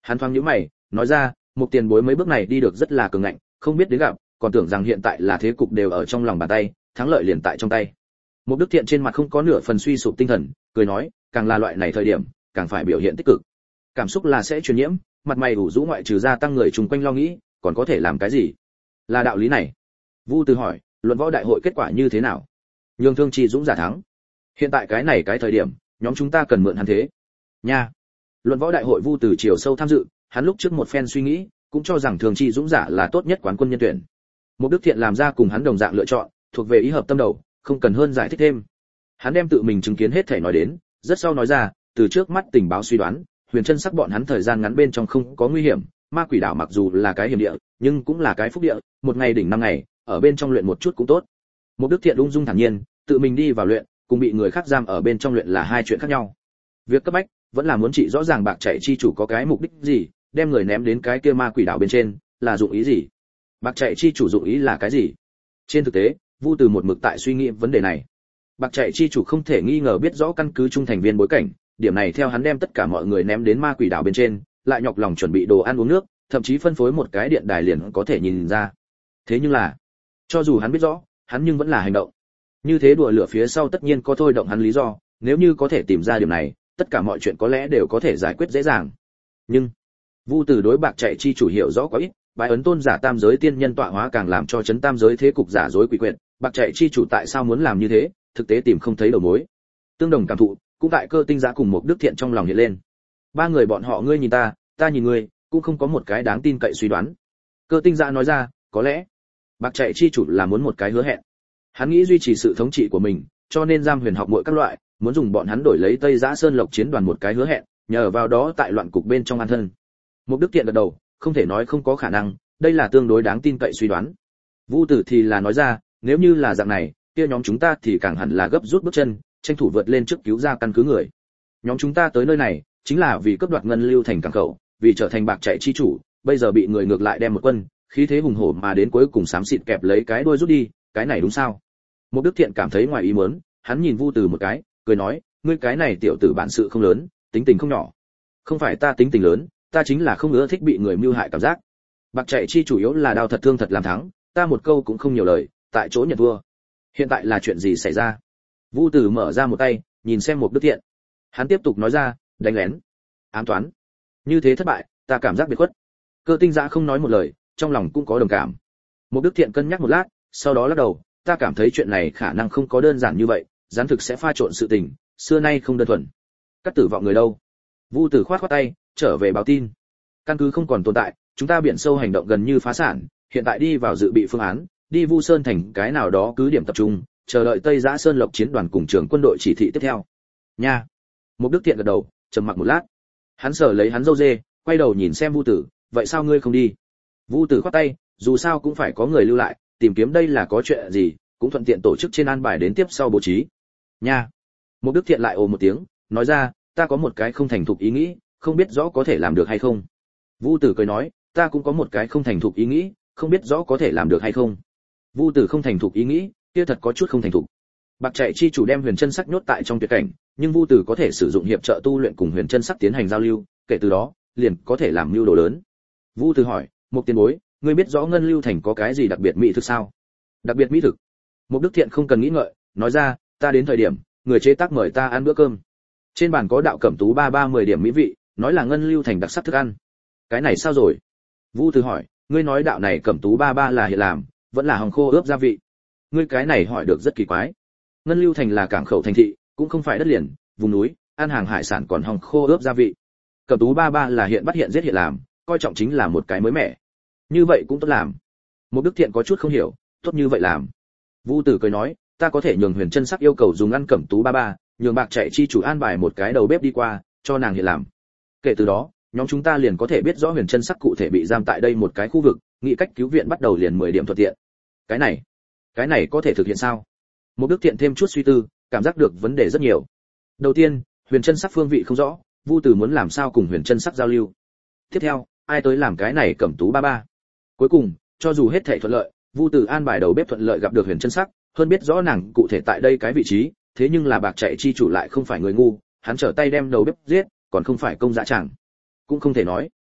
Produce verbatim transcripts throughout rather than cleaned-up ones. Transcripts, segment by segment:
Hắn thoáng nhíu mày, nói ra, một tiền bối mấy bước này đi được rất là cường ngạnh, không biết đến gặp, còn tưởng rằng hiện tại là thế cục đều ở trong lòng bàn tay, thắng lợi liền tại trong tay. Một Đức Thiện trên mặt không có nửa phần suy sụp tinh thần, cười nói, càng là loại này thời điểm, càng phải biểu hiện tích cực. Cảm xúc là sẽ truyền nhiễm, mặt mày ủ rũ ngoại trừ gia tăng người chung quanh lo nghĩ, còn có thể làm cái gì? Là đạo lý này. Vu Từ hỏi, luận võ đại hội kết quả như thế nào? Nhường Thương Chi Dũng giả thắng. Hiện tại cái này cái thời điểm, nhóm chúng ta cần mượn hắn thế. Nha. Luận võ đại hội Vu Từ chiều sâu tham dự, hắn lúc trước một phen suy nghĩ, cũng cho rằng Thương Chi Dũng giả là tốt nhất quán quân nhân tuyển. Một Đức Thiện làm ra cùng hắn đồng dạng lựa chọn, thuộc về ý hợp tâm đầu, không cần hơn giải thích thêm. Hắn đem tự mình chứng kiến hết thể nói đến, rất sau nói ra, từ trước mắt tình báo suy đoán, Huyền Chân Sắc bọn hắn thời gian ngắn bên trong không có nguy hiểm, Ma Quỷ đảo mặc dù là cái hiểm địa, nhưng cũng là cái phúc địa, một ngày đỉnh năm ngày, ở bên trong luyện một chút cũng tốt. Một Đức Thiện ung dung thản nhiên, tự mình đi vào luyện, cùng bị người khác giam ở bên trong luyện là hai chuyện khác nhau. Việc cấp bách vẫn là muốn trị rõ ràng bạc chạy chi chủ có cái mục đích gì, đem người ném đến cái kia Ma Quỷ đảo bên trên, là dụng ý gì? Bạc chạy chi chủ dụng ý là cái gì? Trên thực tế, Vu Từ một mực tại suy nghĩ vấn đề này. Bạc chạy chi chủ không thể nghi ngờ biết rõ căn cứ trung thành viên bối cảnh, điểm này theo hắn đem tất cả mọi người ném đến Ma Quỷ đảo bên trên, lại nhọc lòng chuẩn bị đồ ăn uống nước, thậm chí phân phối một cái điện đài liền có thể nhìn ra. Thế nhưng là, cho dù hắn biết rõ, hắn nhưng vẫn là hành động. Như thế đùa lửa phía sau tất nhiên có thôi động hắn lý do, nếu như có thể tìm ra điểm này, tất cả mọi chuyện có lẽ đều có thể giải quyết dễ dàng. Nhưng, Vu Từ đối bạc chạy chi chủ hiểu rõ quá ít, bái ấn tôn giả tam giới tiên nhân tọa hóa càng làm cho chấn tam giới thế cục giả dối quỷ quyệt, bạc chạy chi chủ tại sao muốn làm như thế, thực tế tìm không thấy đầu mối. Tương đồng cảm thụ, cũng tại Cơ Tinh Giá cùng một Đức Thiện trong lòng hiện lên. Ba người bọn họ ngươi nhìn ta, ta nhìn ngươi, cũng không có một cái đáng tin cậy suy đoán. Cơ Tinh Giá nói ra, có lẽ bạc chạy chi chủ là muốn một cái hứa hẹn. Hắn nghĩ duy trì sự thống trị của mình, cho nên giam huyền học mọi các loại, muốn dùng bọn hắn đổi lấy Tây Giã Sơn Lộc chiến đoàn một cái hứa hẹn, nhờ vào đó tại loạn cục bên trong an thân. Một Đức Thiện gật đầu, không thể nói không có khả năng, đây là tương đối đáng tin cậy suy đoán. Vu Tử thì là nói ra, nếu như là dạng này, kia nhóm chúng ta thì càng hẳn là gấp rút bước chân, tranh thủ vượt lên trước cứu ra căn cứ người. Nhóm chúng ta tới nơi này, chính là vì cướp đoạt ngân lưu thành cảng khẩu, vì trở thành bạc chạy chi chủ, bây giờ bị người ngược lại đem một quân, khí thế hùng hổ mà đến cuối cùng xám xịt kẹp lấy cái đuôi rút đi, cái này đúng sao? Một Đức Thiện cảm thấy ngoài ý muốn, hắn nhìn Vu Tử một cái, cười nói, ngươi cái này tiểu tử bản sự không lớn, tính tình không nhỏ. Không phải ta tính tình lớn, ta chính là không ưa thích bị người mưu hại cảm giác. Bạc chạy chi chủ yếu là đao thật thương thật làm thắng, ta một câu cũng không nhiều lời, tại chỗ nhận thua. Hiện tại là chuyện gì xảy ra? Vu Tử mở ra một tay, nhìn xem một Đức Thiện. Hắn tiếp tục nói ra, đánh lén, ám toán. Như thế thất bại, ta cảm giác biệt khuất. Cơ Tinh Dã không nói một lời, trong lòng cũng có đồng cảm. Một Đức Thiện cân nhắc một lát, sau đó lắc đầu, ta cảm thấy chuyện này khả năng không có đơn giản như vậy, gián thực sẽ pha trộn sự tình, xưa nay không đơn thuần. Cắt tử vọng người đâu? Vu Tử khoát khoát tay, trở về báo tin. Căn cứ không còn tồn tại, chúng ta biển sâu hành động gần như phá sản, hiện tại đi vào dự bị phương án, đi Vu Sơn thành cái nào đó cứ điểm tập trung, chờ đợi Tây Giã Sơn Lộc chiến đoàn cùng trưởng quân đội chỉ thị tiếp theo. Nha. Một Đức Thiện gật đầu, trầm mặc một lát. Hắn sờ lấy hắn râu dê, quay đầu nhìn xem Vu Tử, vậy sao ngươi không đi? Vu Tử khoát tay, dù sao cũng phải có người lưu lại, tìm kiếm đây là có chuyện gì, cũng thuận tiện tổ chức trên an bài đến tiếp sau bố trí. Nha. Một Đức Thiện lại ồ một tiếng, nói ra, ta có một cái không thành thục ý nghĩ, không biết rõ có thể làm được hay không. Vu Tử cười nói, ta cũng có một cái không thành thục ý nghĩ, không biết rõ có thể làm được hay không. Vu Tử không thành thục ý nghĩ, kia thật có chút không thành thục. Bạc chạy chi chủ đem Huyền Chân Sắc nhốt tại trong tuyệt cảnh, nhưng Vu Tử có thể sử dụng hiệp trợ tu luyện cùng Huyền Chân Sắc tiến hành giao lưu, kể từ đó, liền có thể làm mưu đồ lớn. Vu Tử hỏi, một tiền bối, ngươi biết rõ ngân lưu thành có cái gì đặc biệt mỹ thực sao? Đặc biệt mỹ thực? Một Đức Thiện không cần nghĩ ngợi, nói ra, ta đến thời điểm, người chế tác mời ta ăn bữa cơm. Trên bàn có đạo cẩm tú ba ba mười điểm mỹ vị, nói là ngân lưu thành đặc sắc thức ăn. Cái này sao rồi? Vu Tử hỏi, ngươi nói đạo này cẩm tú ba ba là hiện làm, vẫn là hồng khô ướp gia vị? Ngươi cái này hỏi được rất kỳ quái. Ngân lưu thành là cảng khẩu thành thị, cũng không phải đất liền, vùng núi, ăn hàng hải sản còn hồng khô ướp gia vị. Cẩm tú ba ba là hiện bắt hiện giết hiện làm, coi trọng chính là một cái mới mẻ. Như vậy cũng tốt làm. Một Đức Thiện có chút không hiểu, tốt như vậy làm. Vu Tử cười nói, ta có thể nhường Huyền Chân Sắc yêu cầu dùng ăn cẩm tú ba ba, nhường bạc chạy chi chủ an bài một cái đầu bếp đi qua, cho nàng hiện làm. Kể từ đó, nhóm chúng ta liền có thể biết rõ Huyền Chân Sắc cụ thể bị giam tại đây một cái khu vực, nghĩ cách cứu viện bắt đầu liền mười điểm thuận tiện. Cái này, cái này có thể thực hiện sao? Một Đức Thiện thêm chút suy tư, cảm giác được vấn đề rất nhiều. Đầu tiên, Huyền Chân Sắc phương vị không rõ, Vu Tử muốn làm sao cùng Huyền Chân Sắc giao lưu. Tiếp theo, ai tới làm cái này cẩm tú ba ba. Cuối cùng, cho dù hết thảy thuận lợi, Vu Tử an bài đầu bếp thuận lợi gặp được Huyền Chân Sắc, hơn biết rõ nàng cụ thể tại đây cái vị trí, thế nhưng là bạc chạy chi chủ lại không phải người ngu, hắn trở tay đem đầu bếp giết, còn không phải công dã chẳng. Cũng không thể nói.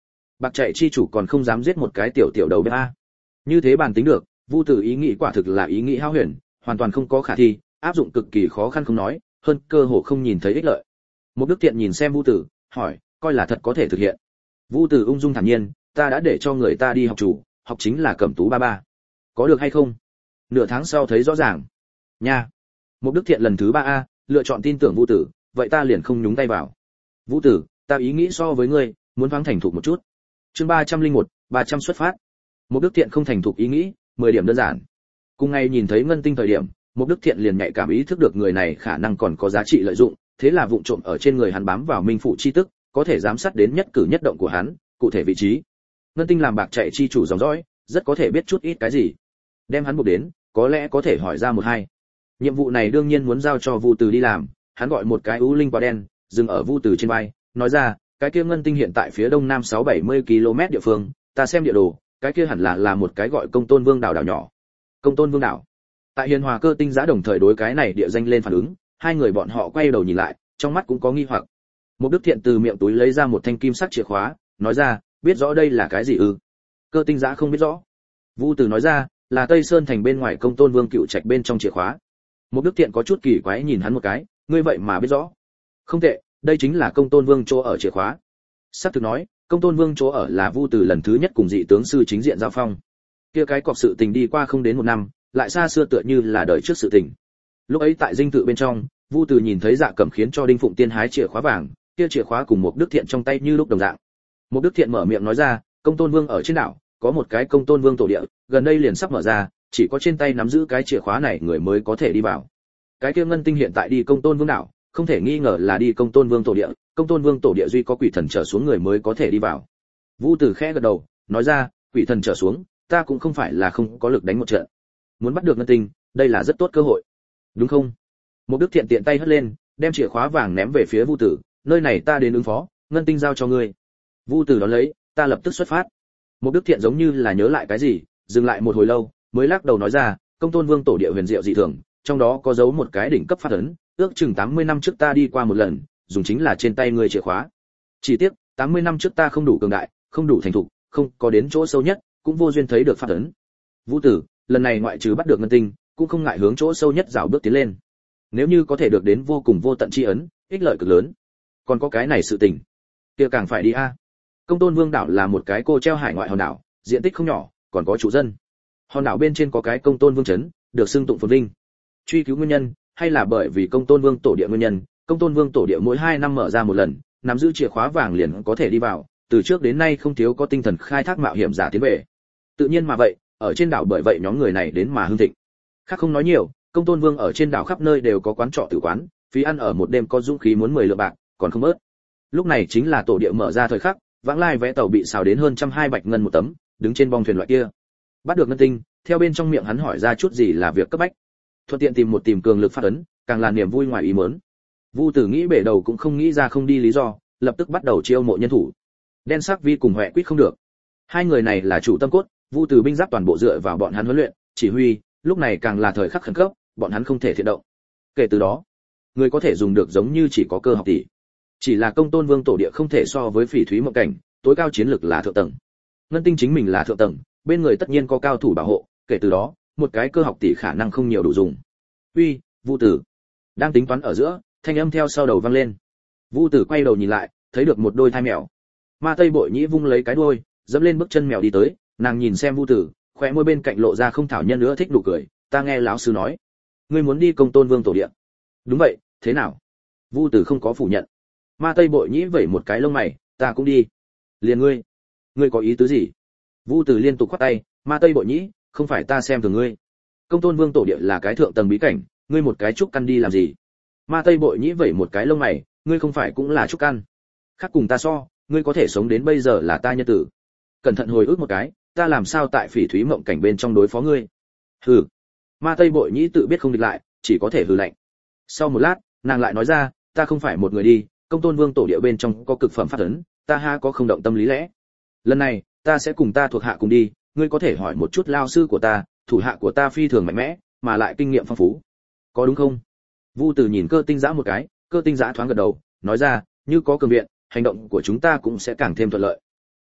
Bạc chạy chi chủ còn không dám giết một cái tiểu tiểu đầu bếp a. Như thế bàn tính được, Vu Tử ý nghĩ quả thực là ý nghĩ hao huyền, hoàn toàn không có khả thi, áp dụng cực kỳ khó khăn không nói, hơn cơ hồ không nhìn thấy ích lợi. Một Đức Tiện nhìn xem Vu Tử, hỏi, coi là thật có thể thực hiện. Vu Tử ung dung thản nhiên, ta đã để cho người ta đi học chủ, học chính là Cẩm Tú ba ba. Có được hay không? Nửa tháng sau thấy rõ ràng. Nha. Một Đức Thiện lần thứ ba a, lựa chọn tin tưởng Vu Tử, vậy ta liền không nhúng tay vào. Vu Tử, ta ý nghĩ so với ngươi, muốn thoáng thành thục một chút. Chương ba trăm lẻ một, ba trăm xuất phát. Một Đức Thiện không thành thục ý nghĩ, mười điểm đơn giản. Cùng ngày nhìn thấy ngân tinh thời điểm, Một Đức Thiện liền nhạy cảm ý thức được người này khả năng còn có giá trị lợi dụng, thế là vụng trộm ở trên người hắn bám vào minh phụ chi tức, có thể giám sát đến nhất cử nhất động của hắn, cụ thể vị trí. Ngân tinh làm bạc chạy chi chủ dòng dõi, rất có thể biết chút ít cái gì. Đem hắn buộc đến, có lẽ có thể hỏi ra một hai. Nhiệm vụ này đương nhiên muốn giao cho Vu Từ đi làm, hắn gọi một cái ưu linh quả đen, dừng ở Vu Từ trên vai, nói ra, cái kia ngân tinh hiện tại phía đông nam sáu bảy mươi ki lô mét địa phương, ta xem địa đồ, cái kia hẳn là là một cái gọi Công Tôn Vương đảo đảo nhỏ. Công Tôn Vương đảo. Tại Hiền Hòa Cơ Tinh Giã đồng thời đối cái này địa danh lên phản ứng, hai người bọn họ quay đầu nhìn lại, trong mắt cũng có nghi hoặc. Một Đức Thiện từ miệng túi lấy ra một thanh kim sắc chìa khóa, nói ra, biết rõ đây là cái gì ư? Cơ Tinh Giã không biết rõ. Vu Từ nói ra, là Tây Sơn thành bên ngoài Công Tôn Vương cựu trạch bên trong chìa khóa. Một Đức Thiện có chút kỳ quái nhìn hắn một cái, ngươi vậy mà biết rõ? Không tệ, đây chính là Công Tôn Vương chỗ ở chìa khóa. Sắp thực nói, Công Tôn Vương chỗ ở là Vu Từ lần thứ nhất cùng dị tướng sư chính diện giao phong. Kia cái cọc sự tình đi qua không đến một năm, lại xa xưa tựa như là đời trước sự tình. Lúc ấy tại dinh tự bên trong, Vu Từ nhìn thấy Dạ Cẩm khiến cho Đinh Phụng Tiên hái chìa khóa vàng, kia chìa khóa cùng một Đức Thiện trong tay như lúc đồng dạng. Một Đức Thiện mở miệng nói ra, Công Tôn Vương ở trên đảo, có một cái Công Tôn Vương tổ địa, gần đây liền sắp mở ra, chỉ có trên tay nắm giữ cái chìa khóa này người mới có thể đi vào. Cái kia ngân tinh hiện tại đi Công Tôn Vương đảo, không thể nghi ngờ là đi Công Tôn Vương tổ địa, Công Tôn Vương tổ địa duy có quỷ thần trở xuống người mới có thể đi vào. Vu Từ khẽ gật đầu, nói ra, quỷ thần trở xuống, ta cũng không phải là không có lực đánh một trận. Muốn bắt được ngân tinh, đây là rất tốt cơ hội. Đúng không? Một Đức Thiện tiện tay hất lên, đem chìa khóa vàng ném về phía Vu Tử, nơi này ta đến ứng phó, ngân tinh giao cho ngươi. Vu Tử đón lấy, ta lập tức xuất phát. Một Đức Thiện giống như là nhớ lại cái gì, dừng lại một hồi lâu, mới lắc đầu nói ra, Công Tôn Vương tổ địa huyền diệu dị thường, trong đó có giấu một cái đỉnh cấp phát ấn, ước chừng tám mươi năm trước ta đi qua một lần, dùng chính là trên tay ngươi chìa khóa. Chỉ tiếc, tám mươi năm trước ta không đủ cường đại, không đủ thành thục, không có đến chỗ sâu nhất, cũng vô duyên thấy được phát ấn. Vũ Tử, lần này ngoại trừ bắt được ngân tinh, cũng không ngại hướng chỗ sâu nhất dạo bước tiến lên. Nếu như có thể được đến vô cùng vô tận chi ấn, ích lợi cực lớn. Còn có cái này sự tình, kia càng phải đi a. Công Tôn Vương đảo là một cái cô treo hải ngoại hòn đảo, diện tích không nhỏ, còn có chủ dân. Hòn đảo bên trên có cái Công Tôn Vương trấn, được xưng tụng phồn vinh. Truy cứu nguyên nhân, hay là bởi vì Công Tôn Vương tổ địa nguyên nhân, Công Tôn Vương tổ địa mỗi hai năm mở ra một lần, nắm giữ chìa khóa vàng liền có thể đi vào, từ trước đến nay không thiếu có tinh thần khai thác mạo hiểm giả tiến về. Tự nhiên mà vậy, ở trên đảo bởi vậy nhóm người này đến mà hưng thịnh. Khác không nói nhiều, Công Tôn Vương ở trên đảo khắp nơi đều có quán trọ tử quán, phí ăn ở một đêm có dũng khí muốn mười lượng bạc, còn không bớt. Lúc này chính là tổ địa mở ra thời khắc, vãng lai vé tàu bị xào đến hơn trăm hai bạch ngân một tấm, đứng trên bong thuyền loại kia. Bắt được ngân tinh, theo bên trong miệng hắn hỏi ra chút gì là việc cấp bách. Thuận tiện tìm một tìm cường lực phát ấn, càng là niềm vui ngoài ý muốn. Vu Tử nghĩ bể đầu cũng không nghĩ ra không đi lý do, lập tức bắt đầu chiêu mộ nhân thủ. Đen Sắc Vi cùng Hoè Quýt không được. Hai người này là chủ tâm cốt, Vu Tử binh giáp toàn bộ dựa vào bọn hắn huấn luyện, chỉ huy, lúc này càng là thời khắc khẩn cấp, bọn hắn không thể thiện động. Kể từ đó, người có thể dùng được giống như chỉ có Cơ Học tỷ. Chỉ là Công Tôn Vương tổ địa không thể so với Phỉ Thúy Mộng Cảnh, tối cao chiến lực là thượng tầng. Ngân Tinh chính mình là thượng tầng, bên người tất nhiên có cao thủ bảo hộ, kể từ đó, một cái Cơ Học tỷ khả năng không nhiều đủ dùng. Uy, Vu Tử. Đang tính toán ở giữa, thanh âm theo sau đầu vang lên. Vu Tử quay đầu nhìn lại, thấy được một đôi thai mèo. Ma Tây Bội Nhĩ vung lấy cái đuôi, dẫm lên bước chân mèo đi tới, nàng nhìn xem Vu Tử, khóe môi bên cạnh lộ ra không thảo nhân nữa thích nụ cười, ta nghe lão sư nói, ngươi muốn đi Công Tôn Vương tổ địa. Đúng vậy, thế nào? Vu Tử không có phủ nhận. Ma Tây Bội Nhĩ vẩy một cái lông mày, ta cũng đi. Liền ngươi, ngươi có ý tứ gì? Vu Tử liên tục khoát tay, Ma Tây Bội Nhĩ, không phải ta xem thường ngươi. Công Tôn Vương tổ địa là cái thượng tầng bí cảnh, ngươi một cái trúc căn đi làm gì? Ma Tây Bội Nhĩ vẩy một cái lông mày, ngươi không phải cũng là trúc căn? Khác cùng ta so, ngươi có thể sống đến bây giờ là ta nhân tử. Cẩn thận hồi ức một cái, ta làm sao tại Phỉ Thúy Mộng Cảnh bên trong đối phó ngươi? Hừ. Ma Tây Bội Nhĩ tự biết không địch lại, chỉ có thể hừ lạnh. Sau một lát, nàng lại nói ra, ta không phải một người đi, Công Tôn Vương tổ địa bên trong có cực phẩm pháp ấn, ta ha có không động tâm lý lẽ. Lần này, ta sẽ cùng ta thuộc hạ cùng đi, ngươi có thể hỏi một chút lao sư của ta, thủ hạ của ta phi thường mạnh mẽ, mà lại kinh nghiệm phong phú. Có đúng không? Vu Tử nhìn Cơ Tinh Giã một cái, Cơ Tinh Giã thoáng gật đầu, nói ra, như có cường viện, hành động của chúng ta cũng sẽ càng thêm thuận lợi.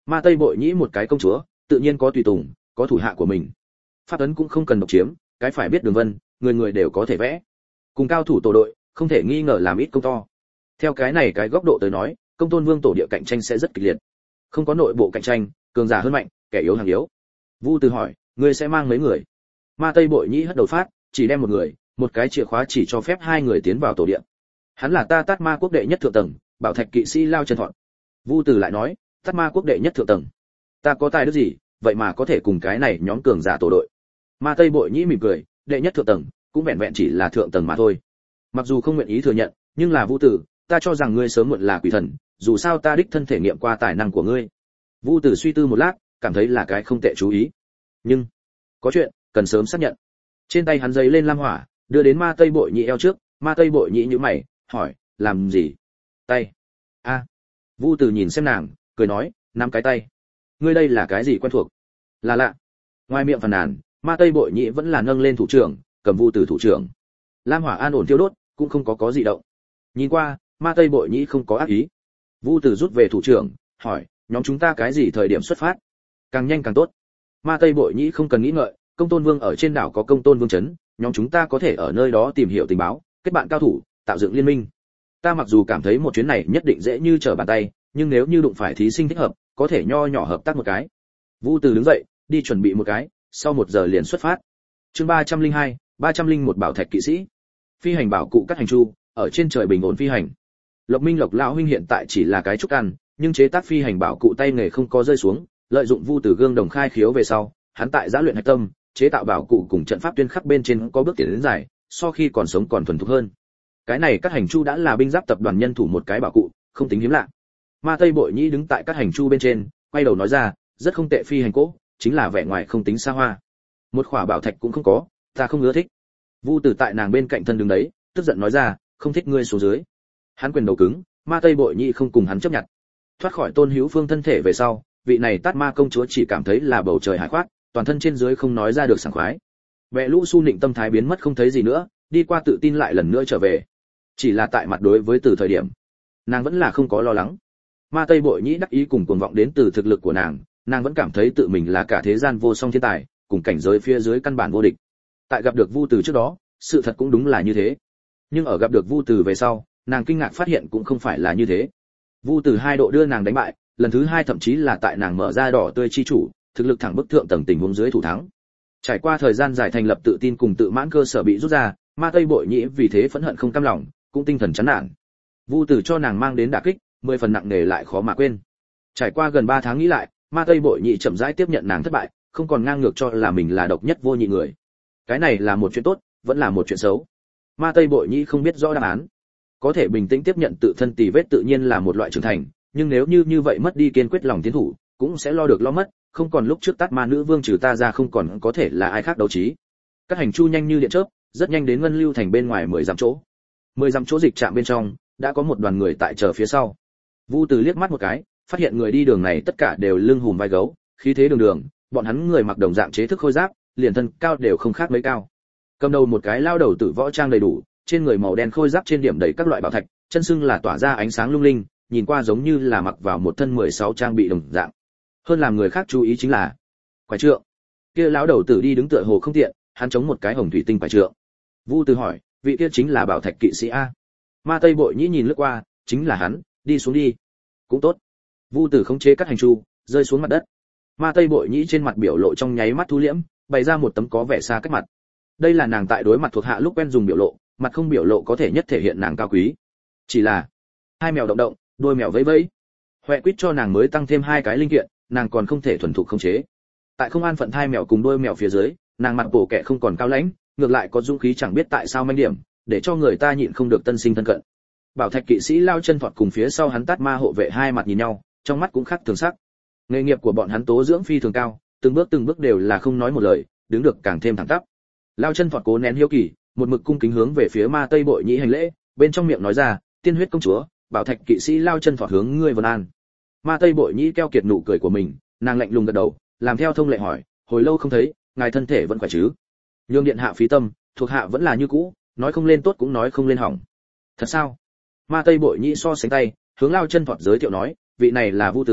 Ma Tây Bội Nhĩ một cái công chúa, tự nhiên có tùy tùng, có thủ hạ của mình. Pháp ấn cũng không cần độc chiếm, cái phải biết đường vân, người người đều có thể vẽ. Cùng cao thủ tổ đội, không thể nghi ngờ làm ít công to. Theo cái này cái góc độ tới nói, Công Tôn Vương tổ địa cạnh tranh sẽ rất kịch liệt. Không có nội bộ cạnh tranh, cường giả hơn mạnh, kẻ yếu hàng yếu. Vu Từ hỏi, ngươi sẽ mang mấy người? Ma Tây Bội Nhĩ hất đầu phát, chỉ đem một người, một cái chìa khóa chỉ cho phép hai người tiến vào tổ địa. Hắn là ta Tát Ma quốc đệ nhất thượng tầng, Bảo Thạch kỵ sĩ Lao Chân Thọn. Vu Từ lại nói, Tát Ma quốc đệ nhất thượng tầng. Ta có tài đức gì, vậy mà có thể cùng cái này nhóm cường giả tổ đội? Ma Tây Bội Nhĩ mỉm cười, đệ nhất thượng tầng, cũng vẹn vẹn chỉ là thượng tầng mà thôi. Mặc dù không nguyện ý thừa nhận, nhưng là Vu Tử, ta cho rằng ngươi sớm muộn là quỷ thần, dù sao ta đích thân thể nghiệm qua tài năng của ngươi. Vu Tử suy tư một lát, cảm thấy là cái không tệ chú ý. Nhưng có chuyện cần sớm xác nhận. Trên tay hắn giấy lên lam hỏa, đưa đến Ma Tây Bội Nhĩ eo trước. Ma Tây Bội Nhĩ nhíu mày, hỏi, làm gì? Tay. A. À. Vu Tử nhìn xem nàng, cười nói, nắm cái tay. Ngươi đây là cái gì quen thuộc? Là lạ. Ngoài miệng phàn nàn, Ma Tây Bội Nhĩ vẫn là nâng lên thủ trưởng, cầm Vu Tử thủ trưởng. Lam hỏa an ổn tiêu đốt, cũng không có có gì động. Nhìn qua, Ma Tây Bội Nhĩ không có ác ý. Vu Tử rút về thủ trưởng, hỏi, nhóm chúng ta cái gì thời điểm xuất phát? Càng nhanh càng tốt. Ma Tây Bội Nhĩ không cần nghĩ ngợi, Công Tôn Vương ở trên đảo có Công Tôn Vương trấn, nhóm chúng ta có thể ở nơi đó tìm hiểu tình báo, kết bạn cao thủ, tạo dựng liên minh. Ta mặc dù cảm thấy một chuyến này nhất định dễ như trở bàn tay, nhưng nếu như đụng phải thí sinh thích hợp, có thể nho nhỏ hợp tác một cái. Vu Từ đứng dậy, đi chuẩn bị một cái, sau một giờ liền xuất phát. Chương ba trăm linh hai, ba trăm linh một Bảo Thạch kỵ sĩ. Phi hành bảo cụ cắt hành chu, ở trên trời bình ổn phi hành. Lộc Minh Lộc lão huynh hiện tại chỉ là cái trúc ăn, nhưng chế tác phi hành bảo cụ tay nghề không có rơi xuống, lợi dụng Vu Từ gương đồng khai khiếu về sau, hắn tại giã luyện hạch tâm, chế tạo bảo cụ cùng trận pháp tuyên khắc bên trên có bước tiến đến dài, so khi còn sống còn thuần thục hơn. Cái này cắt hành chu đã là binh giáp tập đoàn nhân thủ một cái bảo cụ, không tính hiếm lạ. Ma Tây Bội Nhĩ đứng tại cắt hành chu bên trên, quay đầu nói ra, rất không tệ phi hành cỗ, chính là vẻ ngoài không tính xa hoa. Một khỏa bảo thạch cũng không có, ta không ưa thích. Vu Tử tại nàng bên cạnh thân đứng đấy, tức giận nói ra, không thích ngươi xuống dưới. Hắn quyền đầu cứng, Ma Tây Bội Nhĩ không cùng hắn chấp nhận. Thoát khỏi Tôn Hữu Phương thân thể về sau, vị này Tát Ma công chúa chỉ cảm thấy là bầu trời hải khoát, toàn thân trên dưới không nói ra được sảng khoái. Bệ Lũ Su Nịnh tâm thái biến mất không thấy gì nữa, đi qua tự tin lại lần nữa trở về. Chỉ là tại mặt đối với từ thời điểm, nàng vẫn là không có lo lắng. Ma Tây Bội Nhĩ đắc ý cùng cuồng vọng đến từ thực lực của nàng, nàng vẫn cảm thấy tự mình là cả thế gian vô song thiên tài, cùng cảnh giới phía dưới căn bản vô địch. Tại gặp được Vu Từ trước đó, sự thật cũng đúng là như thế. Nhưng ở gặp được Vu Từ về sau, nàng kinh ngạc phát hiện cũng không phải là như thế. Vu Từ hai độ đưa nàng đánh bại, lần thứ hai thậm chí là tại nàng mở ra đỏ tươi chi chủ, thực lực thẳng bức thượng tầng tình huống dưới thủ thắng. Trải qua thời gian dài thành lập tự tin cùng tự mãn cơ sở bị rút ra, Ma Tây Bội Nhĩ vì thế phẫn hận không cam lòng, cũng tinh thần chán nản. Vu Từ cho nàng mang đến đả kích, mười phần nặng nề lại khó mà quên. Trải qua gần ba tháng nghĩ lại, Ma Tây Bội Nhĩ chậm rãi tiếp nhận nàng thất bại, không còn ngang ngược cho là mình là độc nhất vô nhị người. Cái này là một chuyện tốt, vẫn là một chuyện xấu. Ma Tây Bội Nhĩ không biết rõ đáp án. Có thể bình tĩnh tiếp nhận tự thân tì vết tự nhiên là một loại trưởng thành, nhưng nếu như như vậy mất đi kiên quyết lòng tiến thủ, cũng sẽ lo được lo mất, không còn lúc trước Tát Ma nữ vương trừ ta ra không còn có thể là ai khác đấu trí. Các hành chu nhanh như điện chớp, rất nhanh đến Ngân Lưu thành bên ngoài mười dặm chỗ. mười dặm chỗ dịch trạm bên trong, đã có một đoàn người tại chờ phía sau. Vu Từ liếc mắt một cái, phát hiện người đi đường này tất cả đều lưng hùm vai gấu, khí thế đường đường, bọn hắn người mặc đồng dạng chế thức khôi giáp, liền thân cao đều không khác mấy cao. Cầm đầu một cái lao đầu tử võ trang đầy đủ, trên người màu đen khôi giáp trên điểm đầy các loại bảo thạch, chân xưng là tỏa ra ánh sáng lung linh, nhìn qua giống như là mặc vào một thân mười sáu trang bị đồng dạng. Hơn làm người khác chú ý chính là quái trượng. Kia lão đầu tử đi đứng tựa hồ không tiện, hắn chống một cái hồng thủy tinh quái trượng. Vu Từ hỏi, vị kia chính là Bảo Thạch kỵ sĩ a? Ma Tây Bội Nhĩ nhìn lướt qua, chính là hắn, đi xuống đi. Cũng tốt. Vu Từ khống chế cắt hành chu, rơi xuống mặt đất. Ma Tây Bội Nhĩ trên mặt biểu lộ trong nháy mắt thu liễm, bày ra một tấm có vẻ xa cách mặt. Đây là nàng tại đối mặt thuộc hạ lúc quen dùng biểu lộ, mặt không biểu lộ có thể nhất thể hiện nàng cao quý. Chỉ là hai mèo động động, đôi mèo vẫy vẫy. Huệ quýt cho nàng mới tăng thêm hai cái linh kiện, nàng còn không thể thuần thục khống chế. Tại không an phận thai mèo cùng đôi mèo phía dưới, nàng mặt bổ kẻ không còn cao lãnh, ngược lại có dũng khí chẳng biết tại sao manh điểm, để cho người ta nhịn không được tân sinh thân cận. Bảo Thạch kỵ sĩ Lao Chân Thọt cùng phía sau hắn Tát Ma hộ vệ hai mặt nhìn nhau, trong mắt cũng khác thường sắc. Nghề nghiệp của bọn hắn tố dưỡng phi thường cao, từng bước từng bước đều là không nói một lời, đứng được càng thêm thẳng tắp. Lao Chân Thọt cố nén hiếu kỳ, một mực cung kính hướng về phía Ma Tây Bội Nhĩ hành lễ, bên trong miệng nói ra, tiên huyết công chúa, Bảo Thạch kỵ sĩ Lao Chân Thọt hướng ngươi vân an. Ma Tây Bội Nhĩ keo kiệt nụ cười của mình, nàng lạnh lùng gật đầu, làm theo thông lệ hỏi, hồi lâu không thấy, ngài thân thể vẫn khỏe chứ? Nhương điện hạ phí tâm, thuộc hạ vẫn là như cũ, nói không lên tốt cũng nói không lên hỏng. Thật sao? Ma Tây Bội Nhĩ so sánh tay, hướng Lao Chân Thọt giới thiệu nói, vị này là Vu Tử,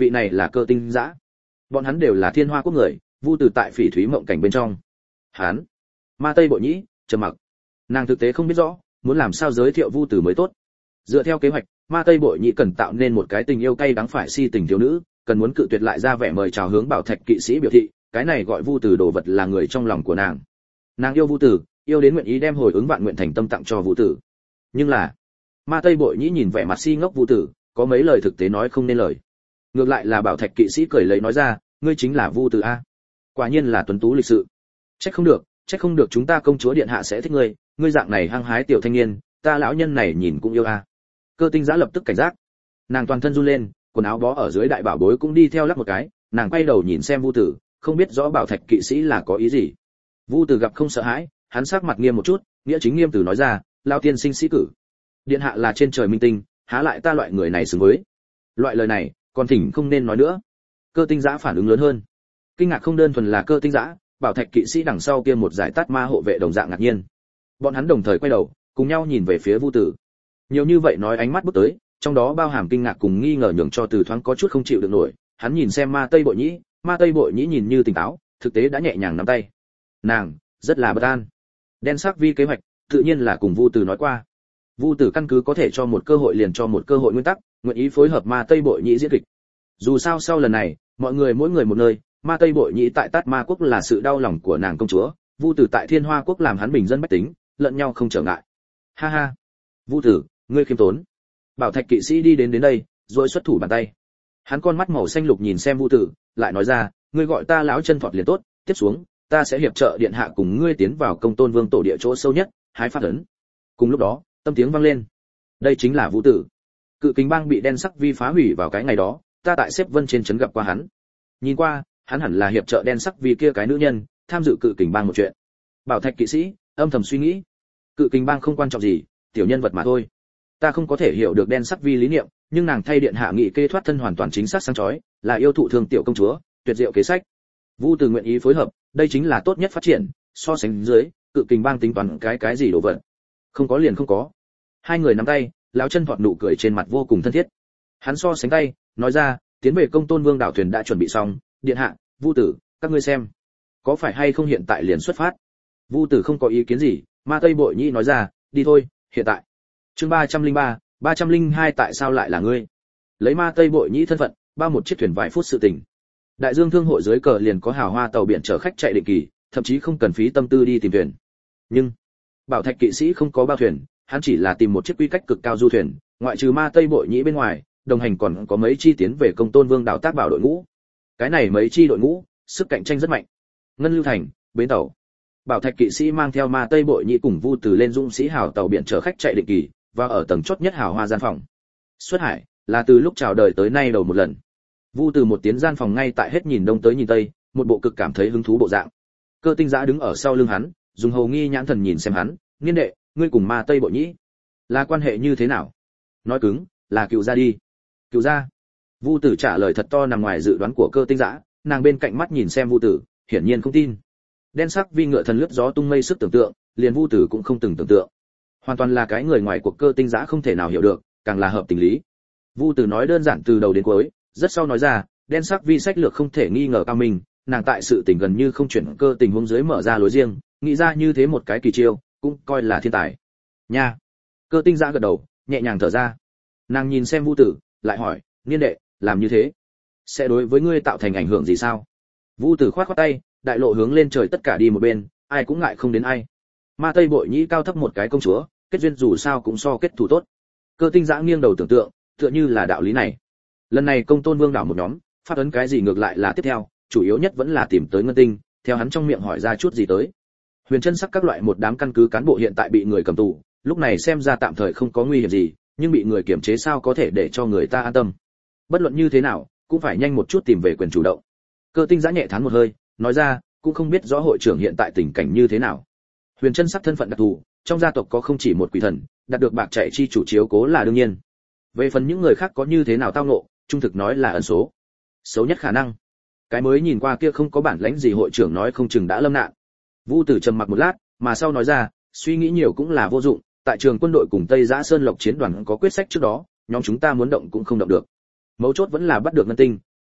vị này là Cơ Tinh Dã. Bọn hắn đều là Thiên Hoa quốc người, Vu Tử tại Phỉ Thúy Mộng cảnh bên trong. Hắn, Ma Tây Bội Nhĩ, trầm mặc. Nàng thực tế không biết rõ, muốn làm sao giới thiệu Vu Tử mới tốt. Dựa theo kế hoạch, Ma Tây Bội Nhĩ cần tạo nên một cái tình yêu cay đắng phải si tình thiếu nữ, cần muốn cự tuyệt lại ra vẻ mời chào hướng Bảo Thạch kỵ sĩ biểu thị, cái này gọi Vu Tử đồ vật là người trong lòng của nàng. Nàng yêu Vu Tử, yêu đến nguyện ý đem hồi ứng vạn nguyện thành tâm tặng cho Vu Tử. Nhưng là, Ma Tây Bội Nhĩ nhìn vẻ mặt si ngốc Vu Tử, có mấy lời thực tế nói không nên lời. Ngược lại là Bảo Thạch kỵ sĩ cười lấy nói ra, ngươi chính là Vu Tử a. Quả nhiên là tuấn tú lịch sự. Trách không được, trách không được chúng ta công chúa điện hạ sẽ thích ngươi, ngươi dạng này hăng hái tiểu thanh niên, ta lão nhân này nhìn cũng yêu a. Cơ Tinh Dã lập tức cảnh giác. Nàng toàn thân run lên, quần áo bó ở dưới đại bảo bối cũng đi theo lắc một cái, nàng quay đầu nhìn xem Vu Tử, không biết rõ Bảo Thạch kỵ sĩ là có ý gì. Vu Tử gặp không sợ hãi, hắn sắc mặt nghiêm một chút, nghĩa chính nghiêm từ nói ra, lao tiên sinh sĩ cử. Điện hạ là trên trời minh tinh, há lại ta loại người này xứng với. Loại lời này, còn thỉnh không nên nói nữa. Cơ Tinh Dã phản ứng lớn hơn. Kinh ngạc không đơn thuần là Cơ Tinh Dã, Bảo Thạch kỵ sĩ đằng sau kia một giải tát ma hộ vệ đồng dạng ngạc nhiên. Bọn hắn đồng thời quay đầu, cùng nhau nhìn về phía Vu Tử. Nhiều như vậy nói ánh mắt bước tới, trong đó bao hàm kinh ngạc cùng nghi ngờ nhường cho Từ thoáng có chút không chịu được nổi. Hắn nhìn xem Ma Tây Bội Nhĩ, Ma Tây Bội Nhĩ nhìn như tỉnh táo, thực tế đã nhẹ nhàng nắm tay. Nàng rất là bất an. Đen sắc vi kế hoạch, tự nhiên là cùng Vu Tử nói qua. Vu Tử căn cứ có thể cho một cơ hội liền cho một cơ hội nguyên tắc, nguyện ý phối hợp Ma Tây Bội Nhĩ diễn kịch. Dù sao sau lần này, mọi người mỗi người một nơi, Ma Tây Bội Nhĩ tại Tát Ma quốc là sự đau lòng của nàng công chúa, Vu Tử tại Thiên Hoa quốc làm hắn bình dân bách tính, lẫn nhau không trở ngại. Ha ha, Vu Tử, ngươi khiêm tốn. Bảo Thạch kỵ sĩ đi đến đến đây, rồi xuất thủ bàn tay. Hắn con mắt màu xanh lục nhìn xem Vu Tử, lại nói ra, ngươi gọi ta lão chân thọt liền tốt, tiếp xuống, ta sẽ hiệp trợ điện hạ cùng ngươi tiến vào Công Tôn Vương tổ địa chỗ sâu nhất, hái phát ấn. Cùng lúc đó, tâm tiếng vang lên. Đây chính là Vu Tử. Cự Kình Bang bị đen sắc vi phá hủy vào cái ngày đó, ta tại xếp vân trên trấn gặp qua hắn. Nhìn qua, hắn hẳn là hiệp trợ đen sắc vi kia cái nữ nhân, tham dự Cự Kình Bang một chuyện. Bảo Thạch kỵ sĩ âm thầm suy nghĩ, Cự Kình Bang không quan trọng gì, tiểu nhân vật mà thôi. Ta không có thể hiểu được đen sắc vi lý niệm, nhưng nàng thay điện hạ nghị kê thoát thân hoàn toàn chính xác sáng chói, là yêu thụ thương tiểu công chúa, tuyệt diệu kế sách. Vu Tử nguyện ý phối hợp, đây chính là tốt nhất phát triển, so sánh dưới, Cự Kình Bang tính toán cái cái gì đồ vật. Không có liền không có. Hai người nắm tay, lão chân thọt nụ cười trên mặt vô cùng thân thiết. Hắn so sánh tay, nói ra, tiến về Công Tôn Vương đảo thuyền đã chuẩn bị xong, điện hạ, Vu Tử, các ngươi xem, có phải hay không hiện tại liền xuất phát? Vu Tử không có ý kiến gì, Ma Tây Bội Nhĩ nói ra, đi thôi, hiện tại. Chương ba trăm linh ba, ba trăm linh hai tại sao lại là ngươi? Lấy Ma Tây Bội Nhĩ thân phận, bao một chiếc thuyền vài phút sự tình. Đại Dương thương hội dưới cờ liền có hào hoa tàu biển chở khách chạy định kỳ, thậm chí không cần phí tâm tư đi tìm thuyền. Nhưng Bảo Thạch kỵ sĩ không có bao thuyền, hắn chỉ là tìm một chiếc quy cách cực cao du thuyền, ngoại trừ Ma Tây Bội Nhĩ bên ngoài, đồng hành còn có mấy chi tiến về Công Tôn Vương đảo tác bảo đội ngũ. Cái này mấy chi đội ngũ, sức cạnh tranh rất mạnh. Ngân Lưu Thành, bến tàu. Bảo Thạch kỵ sĩ mang theo Ma Tây Bội Nhĩ cùng Vu Tử lên Dũng Sĩ hào tàu biển chở khách chạy định kỳ, và ở tầng chót nhất hào hoa gian phòng. Xuất hải, là từ lúc chào đời tới nay đầu một lần. Vu Tử một tiến gian phòng ngay tại hết nhìn đông tới nhìn tây, một bộ cực cảm thấy hứng thú bộ dạng. Cơ Tinh Dã đứng ở sau lưng hắn, dùng hầu nghi nhãn thần nhìn xem hắn, "Niên đệ, ngươi cùng Ma Tây Bội Nhĩ là quan hệ như thế nào?" Nói cứng, là cựu gia đi. Cựu gia? Vu Tử trả lời thật to nằm ngoài dự đoán của Cơ Tinh Dã, nàng bên cạnh mắt nhìn xem Vu Tử, hiển nhiên không tin. Đen sắc vi ngựa thần lướt gió tung mây sức tưởng tượng, liền Vu Tử cũng không từng tưởng tượng. Hoàn toàn là cái người ngoài cuộc Cơ Tinh Dã không thể nào hiểu được, càng là hợp tình lý. Vu Tử nói đơn giản từ đầu đến cuối, rất sau nói ra, đen sắc vi sách lược không thể nghi ngờ cao minh, nàng tại sự tình gần như không chuyển cơ tình huống dưới mở ra lối riêng, nghĩ ra như thế một cái kỳ chiêu, cũng coi là thiên tài. Nha. Cơ Tinh Dã gật đầu, nhẹ nhàng thở ra. Nàng nhìn xem Vu Tử, lại hỏi, "Niên đệ, làm như thế sẽ đối với ngươi tạo thành ảnh hưởng gì sao?" Vu Tử khoát khoát tay, đại lộ hướng lên trời tất cả đi một bên, ai cũng ngại không đến ai. Ma Tây Bội Nhĩ cao thấp một cái công chúa, kết duyên dù sao cũng so kết thù tốt. Cơ Tinh Dã nghiêng đầu tưởng tượng, tựa như là đạo lý này. Lần này Công Tôn Vương đảo một nhóm, phát ấn cái gì ngược lại là tiếp theo, chủ yếu nhất vẫn là tìm tới ngân tinh, theo hắn trong miệng hỏi ra chút gì tới. Huyền Chân Sắc các loại một đám căn cứ cán bộ hiện tại bị người cầm tù, lúc này xem ra tạm thời không có nguy hiểm gì, nhưng bị người kiểm chế sao có thể để cho người ta an tâm. Bất luận như thế nào, cũng phải nhanh một chút tìm về quyền chủ động. Cơ Tinh Dã nhẹ thán một hơi, nói ra, cũng không biết rõ hội trưởng hiện tại tình cảnh như thế nào. Huyền Chân Sắc thân phận đặc thù, trong gia tộc có không chỉ một quỷ thần, đạt được bạc chạy chi chủ chiếu cố là đương nhiên. Về phần những người khác có như thế nào tao ngộ, trung thực nói là ẩn số. Xấu nhất khả năng, cái mới nhìn qua kia không có bản lãnh gì hội trưởng nói không chừng đã lâm nạn. Vu Tử trầm mặc một lát, mà sau nói ra, suy nghĩ nhiều cũng là vô dụng, tại trường quân đội cùng Tây Giã Sơn Lộc chiến đoàn có quyết sách trước đó, nhóm chúng ta muốn động cũng không động được. Mấu chốt vẫn là bắt được ngân tinh,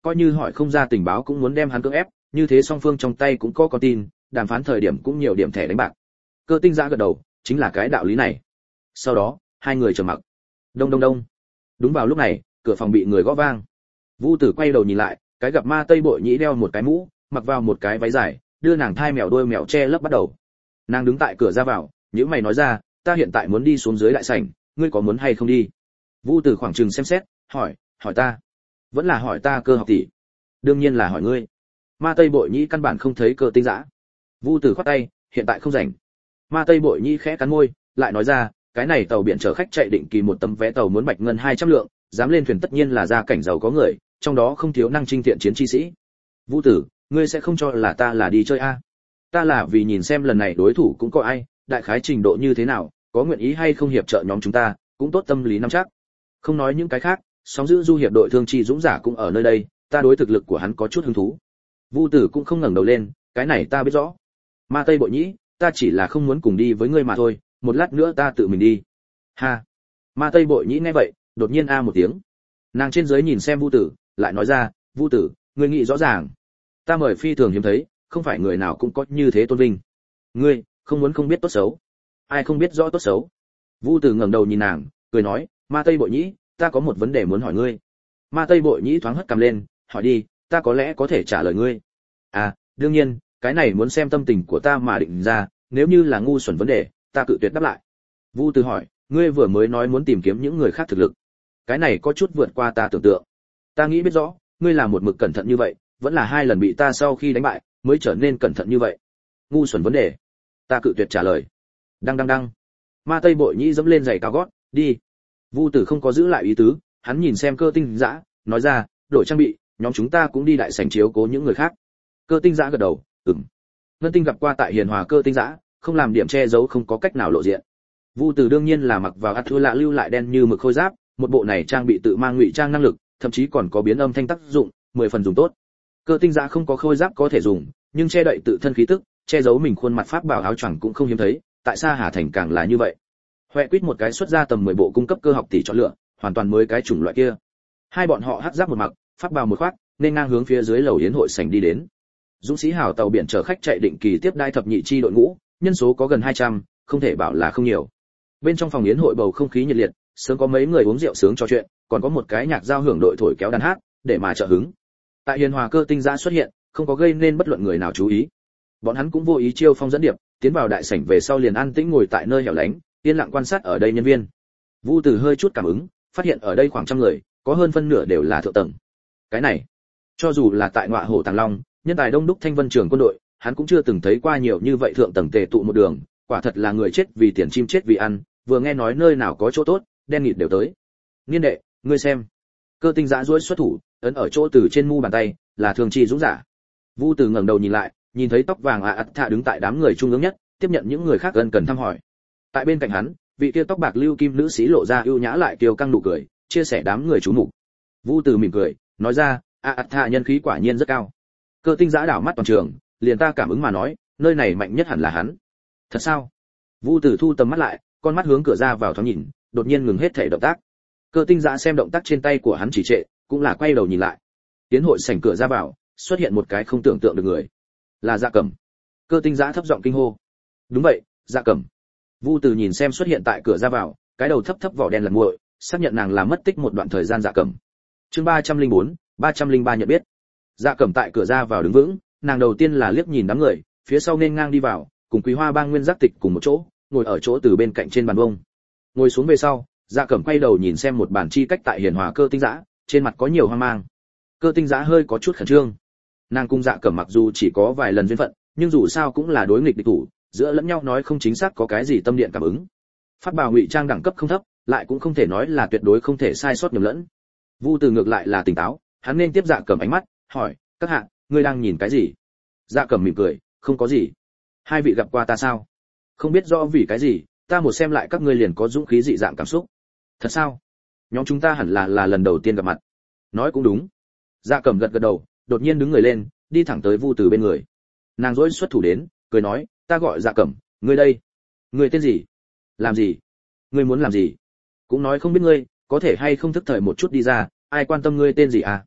coi như hỏi không ra tình báo cũng muốn đem hắn cưỡng ép, như thế song phương trong tay cũng có con tin, đàm phán thời điểm cũng nhiều điểm thẻ đánh bạc. Cơ Tinh Giã gật đầu, chính là cái đạo lý này. Sau đó, hai người trầm mặc. Đông đông đông. Đúng vào lúc này, cửa phòng bị người gõ vang. Vu Tử quay đầu nhìn lại, cái gặp Ma Tây Bội Nhĩ đeo một cái mũ, mặc vào một cái váy dài, đưa nàng thai mèo đuôi mèo che lấp bắt đầu. Nàng đứng tại cửa ra vào, nhíu mày nói ra, ta hiện tại muốn đi xuống dưới đại sảnh, ngươi có muốn hay không đi? Vu Tử khoảng chừng xem xét, hỏi, hỏi ta? Vẫn là hỏi ta Cơ học tỷ? Đương nhiên là hỏi ngươi. Ma Tây Bội Nhĩ căn bản không thấy Cơ Tinh Giã. Vu Tử khoát tay, hiện tại không rảnh. Ma Tây Bội Nhĩ khẽ cắn môi, lại nói ra, cái này tàu biển chở khách chạy định kỳ một tấm vé tàu muốn bạch ngân hai trăm lượng, dám lên thuyền tất nhiên là gia cảnh giàu có người, trong đó không thiếu năng chinh thiện chiến chi sĩ. Vũ Tử, ngươi sẽ không cho là ta là đi chơi a? À? Ta là vì nhìn xem lần này đối thủ cũng có ai, đại khái trình độ như thế nào, có nguyện ý hay không hiệp trợ nhóm chúng ta, cũng tốt tâm lý nắm chắc. Không nói những cái khác, sóng giữ du hiệp đội thương chi dũng giả cũng ở nơi đây, ta đối thực lực của hắn có chút hứng thú. Vũ Tử cũng không ngẩng đầu lên, cái này ta biết rõ. Ma Tây Bội Nhĩ, ta chỉ là không muốn cùng đi với ngươi mà thôi, một lát nữa ta tự mình đi. Ha. Ma Tây Bội Nhĩ nghe vậy, đột nhiên a một tiếng. Nàng trên dưới nhìn xem Vu Tử, lại nói ra, Vu Tử, ngươi nghĩ rõ ràng, ta mời phi thường hiếm thấy, không phải người nào cũng có như thế tôn vinh. Ngươi không muốn không biết tốt xấu. Ai không biết rõ tốt xấu? Vu Tử ngẩng đầu nhìn nàng, cười nói, Ma Tây Bội Nhĩ, ta có một vấn đề muốn hỏi ngươi. Ma Tây Bội Nhĩ thoáng hất cằm lên, hỏi đi, ta có lẽ có thể trả lời ngươi. À, đương nhiên, cái này muốn xem tâm tình của ta mà định ra, nếu như là ngu xuẩn vấn đề, ta cự tuyệt đáp lại. Vu Tử hỏi, ngươi vừa mới nói muốn tìm kiếm những người khác thực lực, cái này có chút vượt qua ta tưởng tượng. Ta nghĩ biết rõ, ngươi là một mực cẩn thận như vậy, vẫn là hai lần bị ta sau khi đánh bại mới trở nên cẩn thận như vậy. Ngu xuẩn vấn đề, ta cự tuyệt trả lời. Đăng đăng đăng. Ma Tây Bội Nhĩ dẫm lên giày cao gót, đi. Vu Tử không có giữ lại ý tứ, hắn nhìn xem Cơ Tinh Giã, nói ra, đổi trang bị, nhóm chúng ta cũng đi đại sảnh chiếu cố những người khác. Cơ Tinh Giã gật đầu, ừm. Ngân Tinh gặp qua tại Hiền Hòa Cơ Tinh Giã, không làm điểm che giấu không có cách nào lộ diện. Vu Tử đương nhiên là mặc vào ắt thua lạ lưu lại đen như mực khôi giáp, một bộ này trang bị tự mang ngụy trang năng lực, thậm chí còn có biến âm thanh tác dụng, mười phần dùng tốt. Cơ Tinh Giã không có khôi giáp có thể dùng, nhưng che đậy tự thân khí tức, che giấu mình khuôn mặt pháp bảo áo choàng cũng không hiếm thấy, tại sao Hà Thành càng là như vậy. Hoè quýt một cái xuất ra tầm mười bộ cung cấp Cơ học tỷ chọn lựa, hoàn toàn mới cái chủng loại kia. Hai bọn họ hắc giáp một mặc, pháp bảo một khoác, nên ngang hướng phía dưới lầu yến hội sảnh đi đến. Dũng sĩ hảo tàu biển chở khách chạy định kỳ tiếp đai thập nhị chi đội ngũ, nhân số có gần hai trăm, không thể bảo là không nhiều. Bên trong phòng yến hội bầu không khí nhiệt liệt, sớm có mấy người uống rượu sướng trò chuyện, còn có một cái nhạc giao hưởng đội thổi kéo đàn hát, để mà trợ hứng. Tại Hiền Hòa Cơ Tinh Giã xuất hiện, không có gây nên bất luận người nào chú ý. Bọn hắn cũng vô ý chiêu phong dẫn điệp, tiến vào đại sảnh về sau liền an tĩnh ngồi tại nơi hẻo lánh, yên lặng quan sát ở đây nhân viên. Vu Tử hơi chút cảm ứng, phát hiện ở đây khoảng trăm người, có hơn phân nửa đều là thượng tầng. Cái này, cho dù là tại Ngọa Hổ Tàng Long, nhân tài đông đúc Thanh Vân Trường quân đội, hắn cũng chưa từng thấy qua nhiều như vậy thượng tầng tề tụ một đường, quả thật là người chết vì tiền chim chết vì ăn, vừa nghe nói nơi nào có chỗ tốt, đen nghịt đều tới. Niên đệ, ngươi xem. Cơ Tinh Giã duỗi xuất thủ, ấn ở chỗ từ trên mu bàn tay, là thường chi dũng giả. Vu Tử ngẩng đầu nhìn lại, nhìn thấy tóc vàng a ắt thạ đứng tại đám người trung ương nhất, tiếp nhận những người khác gần cần thăm hỏi. Tại bên cạnh hắn, vị kia tóc bạc lưu kim nữ sĩ lộ ra ưu nhã lại kiêu căng nụ cười, chia sẻ đám người chú mục. Vu Tử mỉm cười, nói ra, a ắt thạ nhân khí quả nhiên rất cao. Cơ Tinh Giã đảo mắt toàn trường, liền ta cảm ứng mà nói, nơi này mạnh nhất hẳn là hắn. Thật sao? Vu Tử thu tầm mắt lại, con mắt hướng cửa ra vào thoáng nhìn, đột nhiên ngừng hết thể động tác. Cơ Tinh Giã xem động tác trên tay của hắn chỉ trệ, cũng là quay đầu nhìn lại. Tiến hội sảnh cửa ra vào, xuất hiện một cái không tưởng tượng được người. Là Dạ Cẩm. Cơ Tinh Giã thấp giọng kinh hô. Đúng vậy, Dạ Cẩm. Vu Tử nhìn xem xuất hiện tại cửa ra vào, cái đầu thấp thấp vỏ đen lật nguội, xác nhận nàng là mất tích một đoạn thời gian Dạ Cẩm. Chương ba trăm linh bốn, ba trăm linh ba nhận biết. Dạ Cẩm tại cửa ra vào đứng vững, nàng đầu tiên là liếc nhìn đám người, phía sau nên ngang đi vào, cùng Quý Hoa Bang Nguyên Giác Tịch cùng một chỗ, ngồi ở chỗ từ bên cạnh trên bàn bông. Ngồi xuống về sau, Dạ Cẩm quay đầu nhìn xem một bản chi cách tại Hiền Hòa Cơ Tinh Giã, trên mặt có nhiều hoang mang. Cơ Tinh Giã hơi có chút khẩn trương. Nàng cùng Dạ Cẩm mặc dù chỉ có vài lần duyên phận, nhưng dù sao cũng là đối nghịch địch thủ, giữa lẫn nhau nói không chính xác có cái gì tâm điện cảm ứng. Phát bào ngụy trang đẳng cấp không thấp, lại cũng không thể nói là tuyệt đối không thể sai sót nhầm lẫn. Vu Từ ngược lại là tỉnh táo, hắn nên tiếp Dạ Cẩm ánh mắt, hỏi, các hạ, ngươi đang nhìn cái gì? Dạ Cẩm mỉm cười, không có gì. Hai vị gặp qua ta sao? Không biết rõ vì cái gì, ta một xem lại các ngươi liền có dũng khí dị dạng cảm xúc. Thật sao? Nhóm chúng ta hẳn là là lần đầu tiên gặp mặt. Nói cũng đúng. Dạ Cẩm gật gật đầu, đột nhiên đứng người lên, đi thẳng tới Vu Từ bên người. Nàng rỗi xuất thủ đến, cười nói, ta gọi Dạ Cẩm, ngươi đây. Ngươi tên gì? Làm gì? Ngươi muốn làm gì? Cũng nói không biết ngươi, có thể hay không thức thời một chút đi ra, ai quan tâm ngươi tên gì à?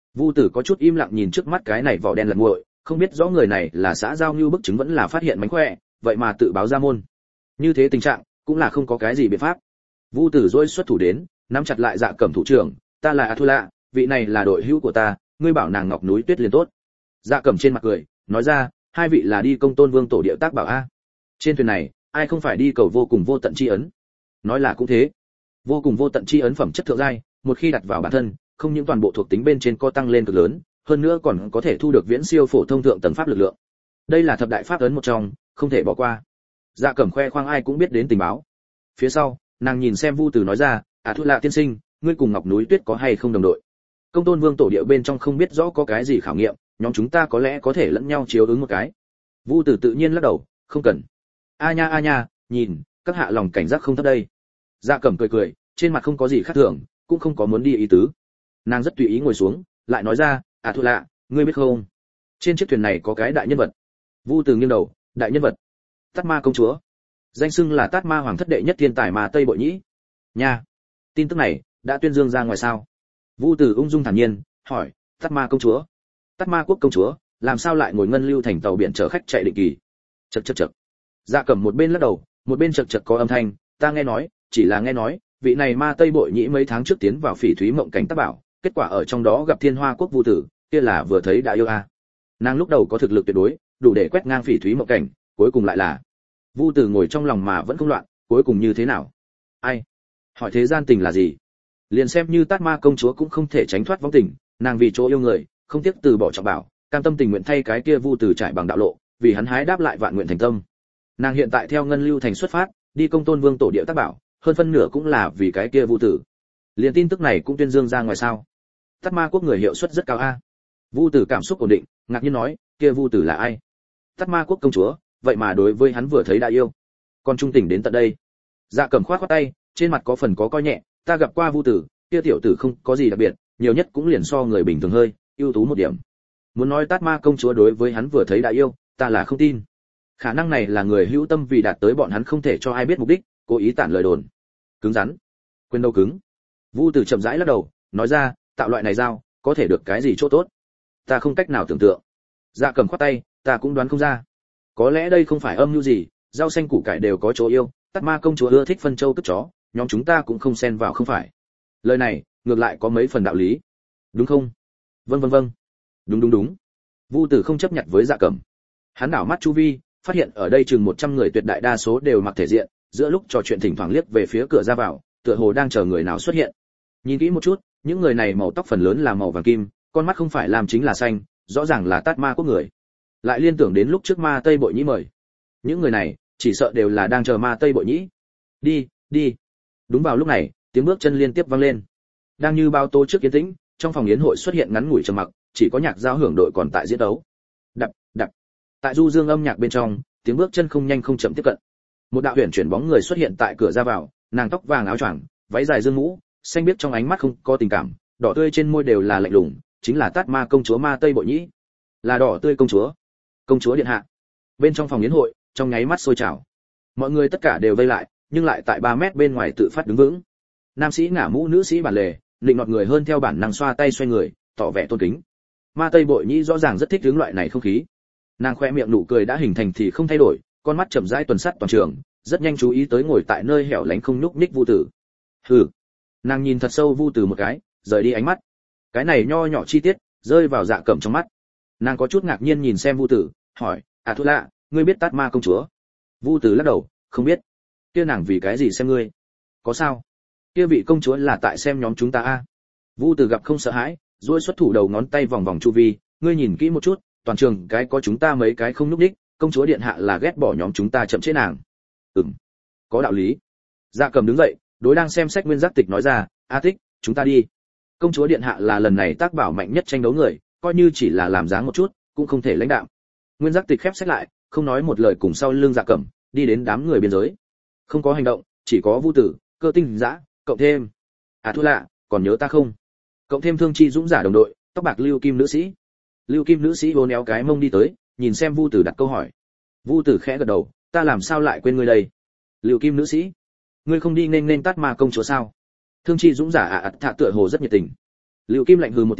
Vu Tử có chút im lặng nhìn trước mắt cái này vỏ đen lật nguội, không biết rõ người này là xã giao như bức chứng vẫn là phát hiện mánh khỏe, vậy mà tự báo ra môn. Như thế tình trạng, cũng là không có cái gì biện pháp. Vu Tử rỗi xuất thủ đến, nắm chặt lại Dạ Cẩm thủ trưởng, ta là A Thu Lạ, vị này là đội hữu của ta, ngươi bảo nàng Ngọc núi Tuyết liền tốt. Dạ Cẩm trên mặt cười, nói ra, hai vị là đi Công Tôn Vương tổ địa tác bảo a. Trên thuyền này, ai không phải đi cầu vô cùng vô tận chi ấn. Nói là cũng thế. Vô cùng vô tận chi ấn phẩm chất thượng giai, một khi đặt vào bản thân, không những toàn bộ thuộc tính bên trên có tăng lên cực lớn, hơn nữa còn có thể thu được viễn siêu phổ thông thượng tầng pháp lực lượng. Đây là thập đại pháp ấn một trong, không thể bỏ qua. Dạ Cẩm khoe khoang ai cũng biết đến tình báo. Phía sau, nàng nhìn xem Vu Tử nói ra, "À Thu Lạ tiên sinh, ngươi cùng Ngọc núi Tuyết có hay không đồng đội? Công Tôn Vương tổ địa bên trong không biết rõ có cái gì khảo nghiệm, nhóm chúng ta có lẽ có thể lẫn nhau chiếu ứng một cái." Vu Tử tự nhiên lắc đầu, "Không cần." "A nha a nha, nhìn, các hạ lòng cảnh giác không thấp đây." Dạ Cẩm cười cười, trên mặt không có gì khác thường, cũng không có muốn đi ý tứ. Nàng rất tùy ý ngồi xuống, lại nói ra, "À Thu Lạ, ngươi biết không? Trên chiếc thuyền này có cái đại nhân vật." Vu Tử nghiêng đầu, "Đại nhân vật?" "Tát Ma công chúa." Danh xưng là Tát Ma hoàng thất đệ nhất thiên tài mà Tây Bội Nhĩ. Nha. Tin tức này đã tuyên dương ra ngoài sao? Vu Tử ung dung thản nhiên, hỏi, "Tát Ma công chúa? Tát Ma quốc công chúa, làm sao lại ngồi ngân lưu thành tàu biển chở khách chạy định kỳ?" Chậc chậc chậc. Dạ Cẩm một bên lắc đầu, một bên chậc chậc có âm thanh, "Ta nghe nói, chỉ là nghe nói, vị này ma Tây Bội Nhĩ mấy tháng trước tiến vào Phỉ Thúy Mộng cảnh tác bảo, kết quả ở trong đó gặp Thiên Hoa quốc Vu Tử, kia là vừa thấy đã yêu a." Nàng lúc đầu có thực lực tuyệt đối, đủ để quét ngang Phỉ Thúy Mộng cảnh, cuối cùng lại là Vu Tử ngồi trong lòng mà vẫn không loạn, cuối cùng như thế nào? Ai? Hỏi thế gian tình là gì? Liền xem như Tát Ma công chúa cũng không thể tránh thoát vong tình, nàng vì chỗ yêu người, không tiếc từ bỏ trọng bảo, cam tâm tình nguyện thay cái kia Vu Tử trải bằng đạo lộ, vì hắn hái đáp lại vạn nguyện thành tâm. Nàng hiện tại theo ngân lưu thành xuất phát, đi Công Tôn Vương tổ địa tác bảo, hơn phân nửa cũng là vì cái kia Vu Tử. Liền tin tức này cũng tuyên dương ra ngoài sao? Tát Ma quốc người hiệu suất rất cao a. Vu Tử cảm xúc ổn định, ngạc nhiên nói, kia Vu Tử là ai? Tát Ma quốc công chúa, vậy mà đối với hắn vừa thấy đã yêu, còn trung tình đến tận đây. Dạ Cẩm khoát khoát tay, trên mặt có phần có coi nhẹ, ta gặp qua Vu Tử, kia tiểu tử không có gì đặc biệt, nhiều nhất cũng liền so người bình thường hơi ưu tú một điểm. Muốn nói Tát Ma công chúa đối với hắn vừa thấy đã yêu, ta là không tin. Khả năng này là người hữu tâm vì đạt tới bọn hắn không thể cho ai biết mục đích, cố ý tản lời đồn. Cứng rắn, quên đâu cứng. Vu Tử chậm rãi lắc đầu, nói ra, tạo loại này giao, có thể được cái gì chỗ tốt? Ta không cách nào tưởng tượng. Dạ Cẩm khoát tay, ta cũng đoán không ra. Có lẽ đây không phải âm mưu gì, rau xanh củ cải đều có chỗ yêu, Tát Ma công chúa ưa thích phân châu cất chó, nhóm chúng ta cũng không xen vào không phải. Lời này, ngược lại có mấy phần đạo lý. Đúng không? Vâng vâng vâng. Đúng đúng đúng. Vu Tử không chấp nhận với Dạ Cẩm. Hắn đảo mắt chu vi, phát hiện ở đây chừng một trăm người tuyệt đại đa số đều mặc thể diện, giữa lúc trò chuyện thỉnh thoảng liếc về phía cửa ra vào, tựa hồ đang chờ người nào xuất hiện. Nhìn kỹ một chút, những người này màu tóc phần lớn là màu vàng kim, con mắt không phải làm chính là xanh, rõ ràng là Tát Ma quốc người. Lại liên tưởng đến lúc trước ma Tây Bội Nhĩ mời. Những người này, chỉ sợ đều là đang chờ ma Tây Bội Nhĩ. Đi, đi. Đúng vào lúc này, tiếng bước chân liên tiếp vang lên. Đang như bao tô trước yên tĩnh, trong phòng yến hội xuất hiện ngắn ngủi trầm mặc, chỉ có nhạc giao hưởng đội còn tại diễn đấu. Đập, đập. Tại du dương âm nhạc bên trong, tiếng bước chân không nhanh không chậm tiếp cận. Một đạo huyền chuyển bóng người xuất hiện tại cửa ra vào, nàng tóc vàng áo choàng, váy dài dương mũ, xanh biếc trong ánh mắt không có tình cảm, đỏ tươi trên môi đều là lạnh lùng, chính là Tát Ma công chúa ma Tây Bội Nhĩ. Là đỏ tươi công chúa. Công chúa điện hạ. Bên trong phòng yến hội, trong nháy mắt sôi trào. Mọi người tất cả đều vây lại, nhưng lại tại ba mét bên ngoài tự phát đứng vững. Nam sĩ ngả mũ, nữ sĩ bản lề, định nọt người hơn theo bản năng xoa tay xoay người, tỏ vẻ tôn kính. Ma Tây Bội Nhĩ rõ ràng rất thích hướng loại này không khí. Nàng khoe miệng nụ cười đã hình thành thì không thay đổi, con mắt chậm rãi tuần sát toàn trường, rất nhanh chú ý tới ngồi tại nơi hẻo lánh không nhúc nhích Vu Tử. Hừ. Nàng nhìn thật sâu Vu Tử một cái, rời đi ánh mắt. Cái này nho nhỏ chi tiết rơi vào Dạ Cẩm trong mắt. Nàng có chút ngạc nhiên nhìn xem Vu Tử, hỏi, "À Thu Lạ, ngươi biết Tát Ma công chúa?" Vu Tử lắc đầu, "Không biết." "Kia nàng vì cái gì xem ngươi?" "Có sao?" "Kia vị công chúa là tại xem nhóm chúng ta a." Vu Tử gặp không sợ hãi, duỗi xuất thủ đầu ngón tay vòng vòng chu vi, "Ngươi nhìn kỹ một chút, toàn trường cái có chúng ta mấy cái không núp đích, công chúa điện hạ là ghét bỏ nhóm chúng ta chậm chế nàng." "Ừm, có đạo lý." Dạ Cẩm đứng dậy, đối đang xem sách Nguyên Giác Tịch nói ra, "A Tích, chúng ta đi. Công chúa điện hạ là lần này tác bảo mạnh nhất tranh đấu người, coi như chỉ là làm dáng một chút, cũng không thể lãnh đạo." Nguyên Giác Tịch khép sách lại, không nói một lời cùng sau lưng Dạ Cẩm, đi đến đám người biên giới. Không có hành động, chỉ có Vu Tử, Cơ Tinh Dã, cộng thêm À Thu Lạ, còn nhớ ta không? Cộng thêm Thương Chi Dũng giả đồng đội, tóc bạc Lưu Kim nữ sĩ. Lưu Kim nữ sĩ uốn éo cái mông đi tới, nhìn xem Vu Tử đặt câu hỏi. Vu Tử khẽ gật đầu, ta làm sao lại quên ngươi đây? Lưu Kim nữ sĩ, ngươi không đi nên nên Tát Ma công chúa sao? Thương Chi Dũng giả ạ à, thạ tựa hồ rất nhiệt tình. Lưu Kim lạnh hừ một tiếng,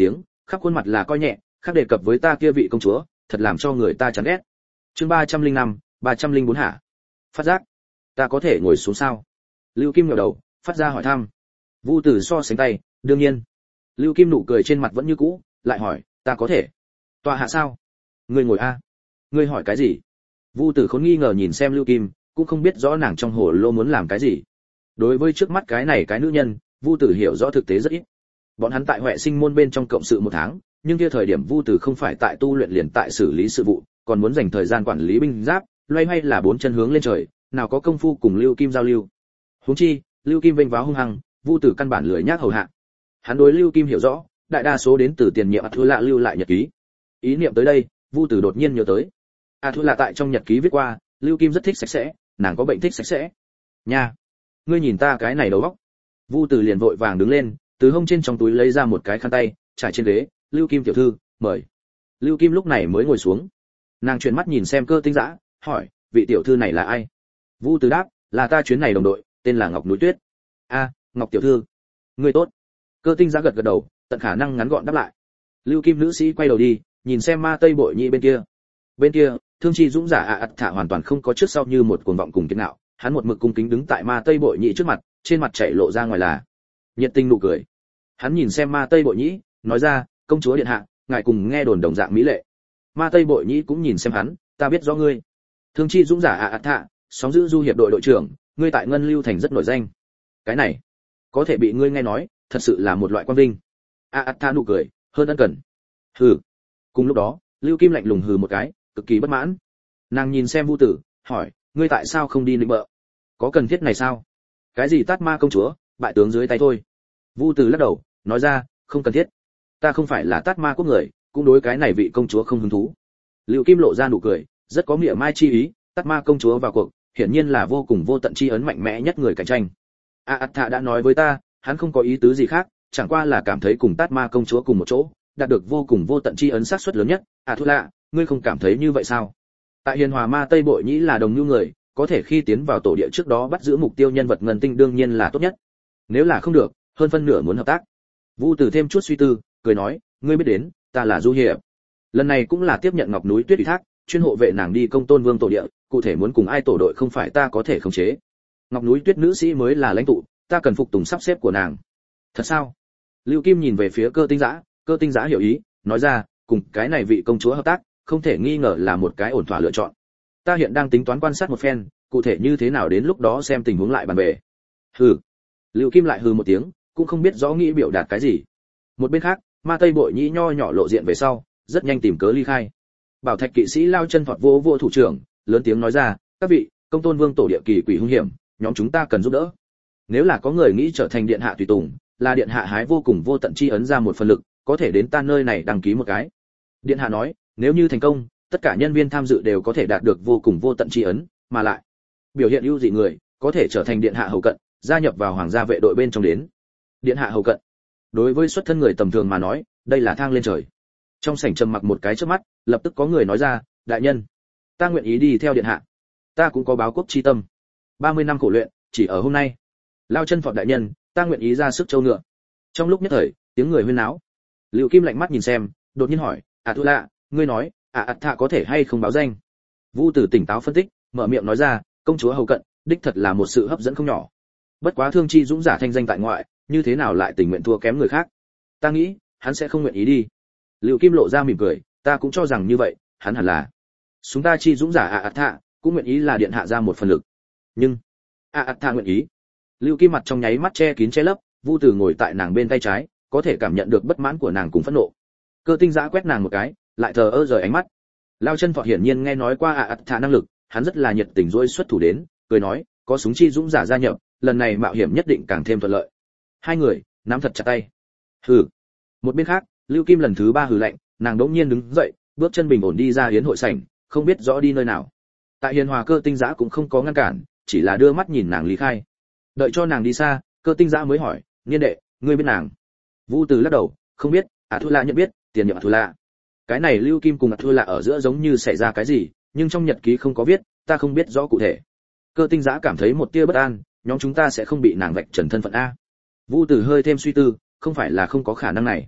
khắp khuôn mặt là coi nhẹ, khác đề cập với ta kia vị công chúa, thật làm cho người ta chán ghét. Chương ba trăm linh năm, ba trăm linh bốn hả? Phát giác, ta có thể ngồi xuống sao? Lưu Kim ngẩng đầu, phát ra hỏi thăm. Vu Tử so sánh tay, đương nhiên. Lưu Kim nụ cười trên mặt vẫn như cũ, lại hỏi, ta có thể tọa hạ sao? Ngươi ngồi a. Ngươi hỏi cái gì? Vu Tử khốn nghi ngờ nhìn xem Lưu Kim, cũng không biết rõ nàng trong hồ lô muốn làm cái gì. Đối với trước mắt cái này cái nữ nhân, Vu Tử hiểu rõ thực tế rất ít. Bọn hắn tại Huệ Sinh môn bên trong cộng sự một tháng, nhưng kia thời điểm Vu Tử không phải tại tu luyện liền tại xử lý sự vụ, còn muốn dành thời gian quản lý binh giáp, loay hoay là bốn chân hướng lên trời, nào có công phu cùng Lưu Kim giao lưu. Huống chi, Lưu Kim vênh váo hung hăng, Vu Tử căn bản lười nhác hầu hạ. Hắn đối Lưu Kim hiểu rõ, đại đa số đến từ tiền nhiệm A Thu Lạ lưu lại nhật ký. Ý niệm tới đây, Vu Tử đột nhiên nhớ tới, A Thu Lạ tại trong nhật ký viết qua, Lưu Kim rất thích sạch sẽ, nàng có bệnh thích sạch sẽ. Nha, ngươi nhìn ta cái này đầu óc. Vu Tử liền vội vàng đứng lên, từ hông trên trong túi lấy ra một cái khăn tay, trải trên ghế, Lưu Kim tiểu thư, mời. Lưu Kim lúc này mới ngồi xuống. Nàng chuyển mắt nhìn xem Cơ Tinh Dã, hỏi, vị tiểu thư này là ai? Vu Tử đáp, là ta chuyến này đồng đội, tên là Ngọc Núi Tuyết. A, Ngọc tiểu thư, ngươi tốt. Cơ Tinh Dã gật gật đầu, tận khả năng ngắn gọn đáp lại. Lưu Kim nữ sĩ quay đầu đi, nhìn xem Ma Tây Bội Nhị bên kia. Bên kia, Thương Chi Dũng giả ạ ạt thả hoàn toàn không có trước sau như một cuồng vọng cùng kiêu ngạo, hắn một mực cung kính đứng tại Ma Tây Bội Nhị trước mặt, trên mặt chảy lộ ra ngoài là nhiệt tình nụ cười. Hắn nhìn xem Ma Tây Bội Nhị, nói ra, công chúa điện hạ, ngài cùng nghe đồn đồng dạng mỹ lệ. Ma Tây Bội Nhị cũng nhìn xem hắn, ta biết rõ ngươi. Thương Chi Dũng giả ạ ạt thả, sóng giữ du hiệp đội đội trưởng, ngươi tại Ngân Lưu thành rất nổi danh. Cái này, có thể bị ngươi nghe nói, thật sự là một loại quan vinh. A ạt thả nụ cười, hơn ân cần. Hừ. Cùng lúc đó, Lưu Kim lạnh lùng hừ một cái, cực kỳ bất mãn. Nàng nhìn xem Vu Tử, hỏi, ngươi tại sao không đi nịnh bợ? Có cần thiết này sao? Cái gì Tát Ma công chúa, bại tướng dưới tay thôi. Vu Tử lắc đầu, nói ra, không cần thiết. Ta không phải là Tát Ma quốc người, cũng đối cái này vị công chúa không hứng thú. Lưu Kim lộ ra nụ cười, rất có mỉa mai chi ý, Tát Ma công chúa vào cuộc, hiển nhiên là vô cùng vô tận chi ấn mạnh mẽ nhất người cạnh tranh. A ạt thạ đã nói với ta, hắn không có ý tứ gì khác, chẳng qua là cảm thấy cùng Tát Ma công chúa cùng một chỗ, đạt được vô cùng vô tận chi ấn xác suất lớn nhất. À Thu Lạ, ngươi không cảm thấy như vậy sao? Tại Hiền Hòa Ma Tây Bội Nhĩ là đồng nhu người, có thể khi tiến vào tổ địa trước đó bắt giữ mục tiêu nhân vật ngân tinh đương nhiên là tốt nhất. Nếu là không được, hơn phân nửa muốn hợp tác. Vu Tử thêm chút suy tư, cười nói, ngươi biết đến, ta là Du Hiệp. Lần này cũng là tiếp nhận Ngọc Núi Tuyết ủy thác, chuyên hộ vệ nàng đi Công Tôn Vương tổ địa, cụ thể muốn cùng ai tổ đội không phải ta có thể khống chế. Ngọc Núi Tuyết nữ sĩ mới là lãnh tụ, ta cần phục tùng sắp xếp của nàng. Thật sao? Lưu Kim nhìn về phía Cơ Tinh Dã, Cơ Tinh Dã hiểu ý, nói ra, cùng cái này vị công chúa hợp tác, không thể nghi ngờ là một cái ổn thỏa lựa chọn. Ta hiện đang tính toán quan sát một phen, cụ thể như thế nào đến lúc đó xem tình huống lại bàn về. Hừ. Lưu Kim lại hừ một tiếng, cũng không biết rõ nghĩ biểu đạt cái gì. Một bên khác, Ma Tây Bội Nhĩ nho nhỏ lộ diện về sau, rất nhanh tìm cớ ly khai. Bảo Thạch kỵ sĩ lao chân thọt vô vô thủ trưởng, lớn tiếng nói ra, các vị, Công Tôn Vương tổ địa kỳ quỷ hung hiểm, nhóm chúng ta cần giúp đỡ. Nếu là có người nghĩ trở thành điện hạ tùy tùng, là điện hạ hái vô cùng vô tận chi ấn ra một phần lực, có thể đến ta nơi này đăng ký một cái. Điện hạ nói, nếu như thành công, tất cả nhân viên tham dự đều có thể đạt được vô cùng vô tận chi ấn, mà lại biểu hiện ưu dị người, có thể trở thành điện hạ hầu cận, gia nhập vào hoàng gia vệ đội bên trong đến. Điện hạ hầu cận. Đối với xuất thân người tầm thường mà nói, đây là thang lên trời. Trong sảnh trầm mặc một cái trước mắt, lập tức có người nói ra, đại nhân, ta nguyện ý đi theo điện hạ. Ta cũng có báo quốc chi tâm. ba mươi năm khổ luyện, chỉ ở hôm nay. Lao chân phọt đại nhân, ta nguyện ý ra sức châu ngựa. Trong lúc nhất thời, tiếng người huyên náo. Lưu Kim lạnh mắt nhìn xem, đột nhiên hỏi, à Thu Lạ, ngươi nói, à ạt thạ có thể hay không báo danh? Vu Tử tỉnh táo phân tích, mở miệng nói ra, công chúa hầu cận, đích thật là một sự hấp dẫn không nhỏ. Bất quá Thương Chi Dũng giả thanh danh tại ngoại, như thế nào lại tình nguyện thua kém người khác? Ta nghĩ, hắn sẽ không nguyện ý đi. Lưu Kim lộ ra mỉm cười, ta cũng cho rằng như vậy, hắn hẳn là. Chúng ta Chi Dũng giả à ạt thạ, cũng nguyện ý là điện hạ ra một phần lực. Nhưng, à ạt thạ nguyện ý. Lưu Kim mặt trong nháy mắt che kín che lấp, Vu Tử ngồi tại nàng bên tay trái, có thể cảm nhận được bất mãn của nàng cùng phẫn nộ. Cơ Tinh Dã quét nàng một cái, lại thờ ơ rời ánh mắt. Lao chân Thọ hiển nhiên nghe nói qua ạ ạt thả năng lực, hắn rất là nhiệt tình dỗi xuất thủ đến, cười nói, có súng chi dũng giả gia nhập, lần này mạo hiểm nhất định càng thêm thuận lợi. Hai người nắm thật chặt tay. Hừ. Một bên khác, Lưu Kim lần thứ ba hừ lạnh, nàng đống nhiên đứng dậy, bước chân bình ổn đi ra yến hội sảnh, không biết rõ đi nơi nào. Tại Hiền Hòa Cơ Tinh Dã cũng không có ngăn cản, chỉ là đưa mắt nhìn nàng lý khai. Đợi cho nàng đi xa, Cơ Tinh Dã mới hỏi, niên đệ, ngươi biết nàng? Vu Từ lắc đầu, không biết, à Thu La nhận biết, tiền nhiệm à Thu La. Cái này Lưu Kim cùng à Thu La ở giữa giống như xảy ra cái gì, nhưng trong nhật ký không có viết, ta không biết rõ cụ thể. Cơ Tinh Dã cảm thấy một tia bất an, nhóm chúng ta sẽ không bị nàng vạch trần thân phận a. Vu Từ hơi thêm suy tư, không phải là không có khả năng này.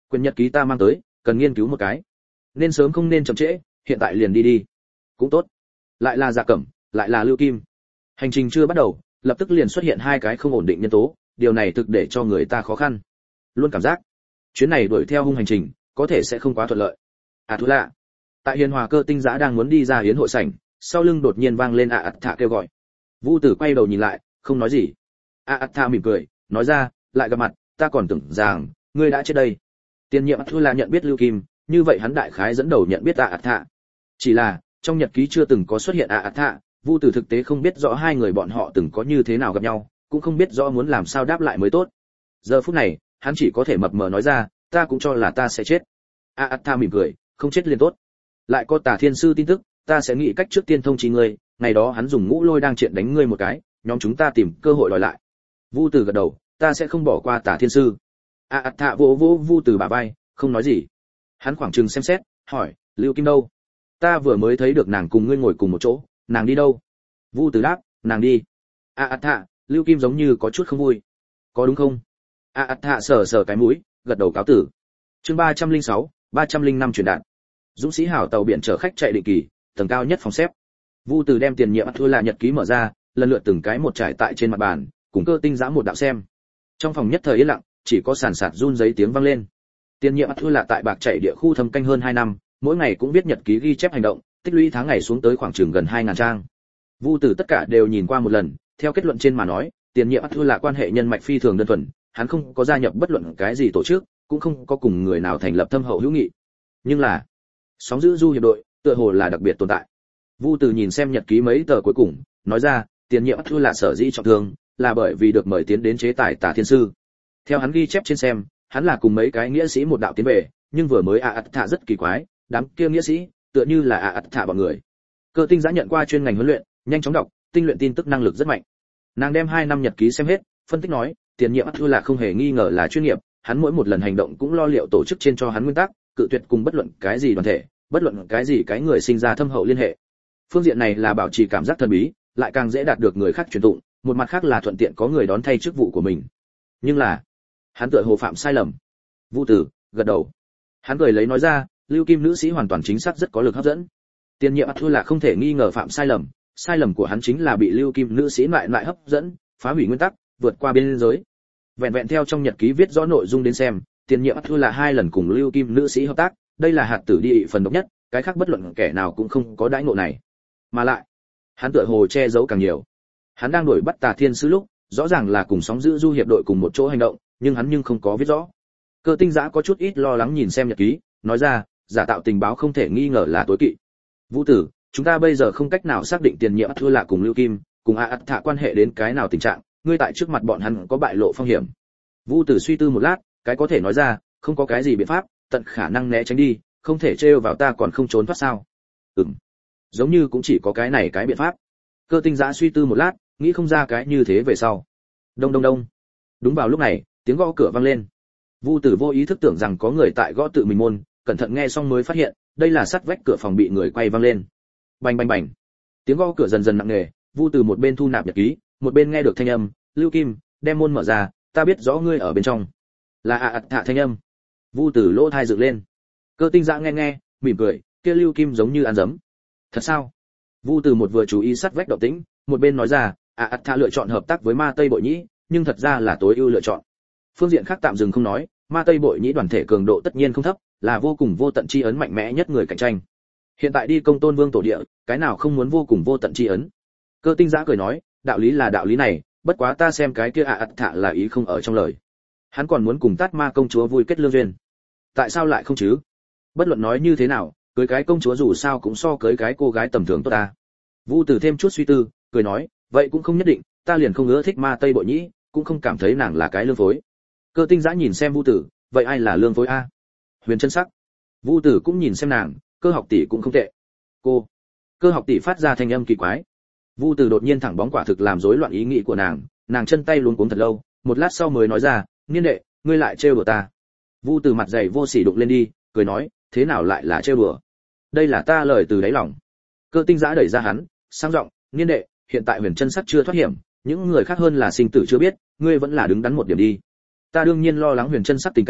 Quyển nhật ký ta mang tới, cần nghiên cứu một cái. Nên sớm không nên chậm trễ, hiện tại liền đi đi. Cũng tốt. Lại là Dạ Cẩm, lại là Lưu Kim. Hành trình chưa bắt đầu, lập tức liền xuất hiện hai cái không ổn định nhân tố, điều này thực để cho người ta khó khăn. Luôn cảm giác, chuyến này đuổi theo hung hành trình, có thể sẽ không quá thuận lợi. À thú lạ. Tại Hiền Hòa Cơ Tinh Giã đang muốn đi ra hiến hội sảnh, sau lưng đột nhiên vang lên a ạt thạ kêu gọi. Vu Tử quay đầu nhìn lại, không nói gì. a ạt thạ mỉm cười, nói ra, lại gặp mặt, ta còn tưởng rằng ngươi đã chết đây. Tiền nhiệm Thu là nhận biết Lưu Kim, như vậy hắn đại khái dẫn đầu nhận biết a ạt thạ. Chỉ là trong nhật ký chưa từng có xuất hiện a ạt thạ, Vu Tử thực tế không biết rõ hai người bọn họ từng có như thế nào gặp nhau, cũng không biết rõ muốn làm sao đáp lại mới tốt. Giờ phút này, hắn chỉ có thể mập mờ nói ra, ta cũng cho là ta sẽ chết. a ạt thạ mỉm cười, không chết liền tốt. Lại có Tả Thiên sư tin tức, ta sẽ nghĩ cách trước tiên thông chí ngươi, ngày đó hắn dùng ngũ lôi đang triện đánh ngươi một cái, nhóm chúng ta tìm cơ hội đòi lại. Vu Tử gật đầu, ta sẽ không bỏ qua Tả Thiên sư. A ạt thạ vỗ vỗ Vu Tử bả vai, không nói gì. Hắn khoảng chừng xem xét, hỏi, Lưu Kim đâu? Ta vừa mới thấy được nàng cùng ngươi ngồi cùng một chỗ, nàng đi đâu? Vu Tử đáp, nàng đi. A ạt thạ, Lưu Kim giống như có chút không vui. Có đúng không? A ạt thạ sờ sờ cái mũi, gật đầu cáo tử. Chương ba trăm lẻ sáu, ba trăm lẻ năm truyền đạt. Dũng sĩ hảo tàu biển chở khách chạy định kỳ, tầng cao nhất phòng xếp. Vu Từ đem tiền nhiệm Thua là nhật ký mở ra, lần lượt từng cái một trải tại trên mặt bàn, cùng Cơ Tinh Giã một đạo xem. Trong phòng nhất thời yên lặng, chỉ có sàn sạt run giấy tiếng vang lên. Tiền nhiệm Thua là tại bạc chạy địa khu thâm canh hơn hai năm, mỗi ngày cũng viết nhật ký ghi chép hành động, tích lũy tháng ngày xuống tới khoảng chừng gần hai nghìn trang. Vu Từ tất cả đều nhìn qua một lần, theo kết luận trên mà nói, tiền nhiệm Thua là quan hệ nhân mạch phi thường đơn thuần, hắn không có gia nhập bất luận cái gì tổ chức, cũng không có cùng người nào thành lập thâm hậu hữu nghị. Nhưng là sóng giữ du hiệp đội tựa hồ là đặc biệt tồn tại. Vu Từ nhìn xem nhật ký mấy tờ cuối cùng, nói ra, tiền nhiệm Thu là sở dĩ trọng thương, là bởi vì được mời tiến đến chế tài Tả Thiên sư. Theo hắn ghi chép trên xem, hắn là cùng mấy cái nghĩa sĩ một đạo tiến về, nhưng vừa mới a ạt thạ rất kỳ quái, đám kia nghĩa sĩ tựa như là a ạt thạ bọn người. Cơ Tinh Giã nhận qua chuyên ngành huấn luyện, nhanh chóng đọc, tinh luyện tin tức năng lực rất mạnh. Nàng đem hai năm nhật ký xem hết, phân tích nói, tiền nhiệm Thu là không hề nghi ngờ là chuyên nghiệp, hắn mỗi một lần hành động cũng lo liệu tổ chức trên cho hắn nguyên tắc, cự tuyệt cùng bất luận cái gì đoàn thể, bất luận cái gì cái người sinh ra thâm hậu liên hệ. Phương diện này là bảo trì cảm giác thần bí, lại càng dễ đạt được người khác truyền tụng, một mặt khác là thuận tiện có người đón thay chức vụ của mình. Nhưng là, hắn tựa hồ phạm sai lầm. Vu Tử gật đầu. Hắn cười lấy nói ra, Lưu Kim nữ sĩ hoàn toàn chính xác rất có lực hấp dẫn. Tiền nhiệm Thu là không thể nghi ngờ phạm sai lầm, sai lầm của hắn chính là bị Lưu Kim nữ sĩ lại lại hấp dẫn, phá hủy nguyên tắc, vượt qua biên giới. Vẹn vẹn theo trong nhật ký viết rõ nội dung đến xem, tiền nhiệm Thu là hai lần cùng Lưu Kim nữ sĩ hợp tác, đây là hạt tử đi phần độc nhất, cái khác bất luận kẻ nào cũng không có đãi ngộ này. Mà lại, hắn tựa hồ che giấu càng nhiều. Hắn đang đuổi bắt Tả Thiên sư lúc, rõ ràng là cùng sóng giữ du hiệp đội cùng một chỗ hành động, nhưng hắn nhưng không có viết rõ. Cơ Tinh Giã có chút ít lo lắng nhìn xem nhật ký, nói ra, giả tạo tình báo không thể nghi ngờ là tối kỵ. Vũ Tử, chúng ta bây giờ không cách nào xác định tiền nhiệm Thu là cùng Lưu Kim, cùng a ạt thạ quan hệ đến cái nào tình trạng, ngươi tại trước mặt bọn hắn có bại lộ phong hiểm. Vũ Tử suy tư một lát, cái có thể nói ra, không có cái gì biện pháp, tận khả năng né tránh đi, không thể trêu vào ta còn không trốn thoát sao? Ừm, giống như cũng chỉ có cái này cái biện pháp. Cơ Tinh Giã suy tư một lát, nghĩ không ra cái như thế về sau. Đông đông đông. Đúng vào lúc này, tiếng gõ cửa vang lên. Vu Tử vô ý thức tưởng rằng có người tại gõ tự mình môn, cẩn thận nghe xong mới phát hiện, đây là sắt vách cửa phòng bị người quay vang lên. Bành bành bành. Tiếng gõ cửa dần dần nặng nề, Vu Tử một bên thu nạp nhật ký, một bên nghe được thanh âm, Lưu Kim, đem môn mở ra, ta biết rõ ngươi ở bên trong. Là a ạt thạ thanh âm. Vu Tử lỗ tai dựng lên. Cơ Tinh Giã nghe nghe, mỉm cười, kia Lưu Kim giống như ăn dấm. Thật sao? Vu Tử một vừa chú ý sát vách động tĩnh, một bên nói ra, a ạt thạ lựa chọn hợp tác với Ma Tây Bội Nhĩ, nhưng thật ra là tối ưu lựa chọn. Phương diện khác tạm dừng không nói, Ma Tây Bội Nhĩ đoàn thể cường độ tất nhiên không thấp, là vô cùng vô tận chi ấn mạnh mẽ nhất người cạnh tranh. Hiện tại đi công tôn vương tổ địa, cái nào không muốn vô cùng vô tận chi ấn? Cơ Tinh Giã cười nói, đạo lý là đạo lý này, bất quá ta xem cái kia a ạt thạ là ý không ở trong lời. Hắn còn muốn cùng Tát Ma công chúa vui kết lương duyên. Tại sao lại không chứ? Bất luận nói như thế nào, cưới cái công chúa dù sao cũng so cưới cái cô gái tầm thường tốt ta. Vu Tử thêm chút suy tư, cười nói, vậy cũng không nhất định, ta liền không ưa thích Ma Tây Bội Nhĩ, cũng không cảm thấy nàng là cái lương phối. Cơ Tinh Giã nhìn xem Vu Tử, vậy ai là lương phối a? Huyền Chân Sắc. Vu Tử cũng nhìn xem nàng, Cơ học tỷ cũng không tệ. Cô. Cơ học tỷ phát ra thanh âm kỳ quái. Vu Tử đột nhiên thẳng bóng quả thực làm rối loạn ý nghĩ của nàng, nàng chân tay luống cuống thật lâu, một lát sau mới nói ra, niên đệ, ngươi lại trêu đùa ta. Vu Tử mặt dày vô sỉ đụng lên đi, cười nói, thế nào lại là trêu đùa? Đây là ta lời từ đáy lòng. Cơ Tinh Giã đẩy ra hắn, sang giọng, niên đệ, hiện tại Huyền Chân Sắc chưa thoát hiểm, những người khác hơn là sinh tử chưa biết, ngươi vẫn là đứng đắn một điểm đi. Ta đương nhiên lo lắng Huyền Chân Sắc tình cảnh,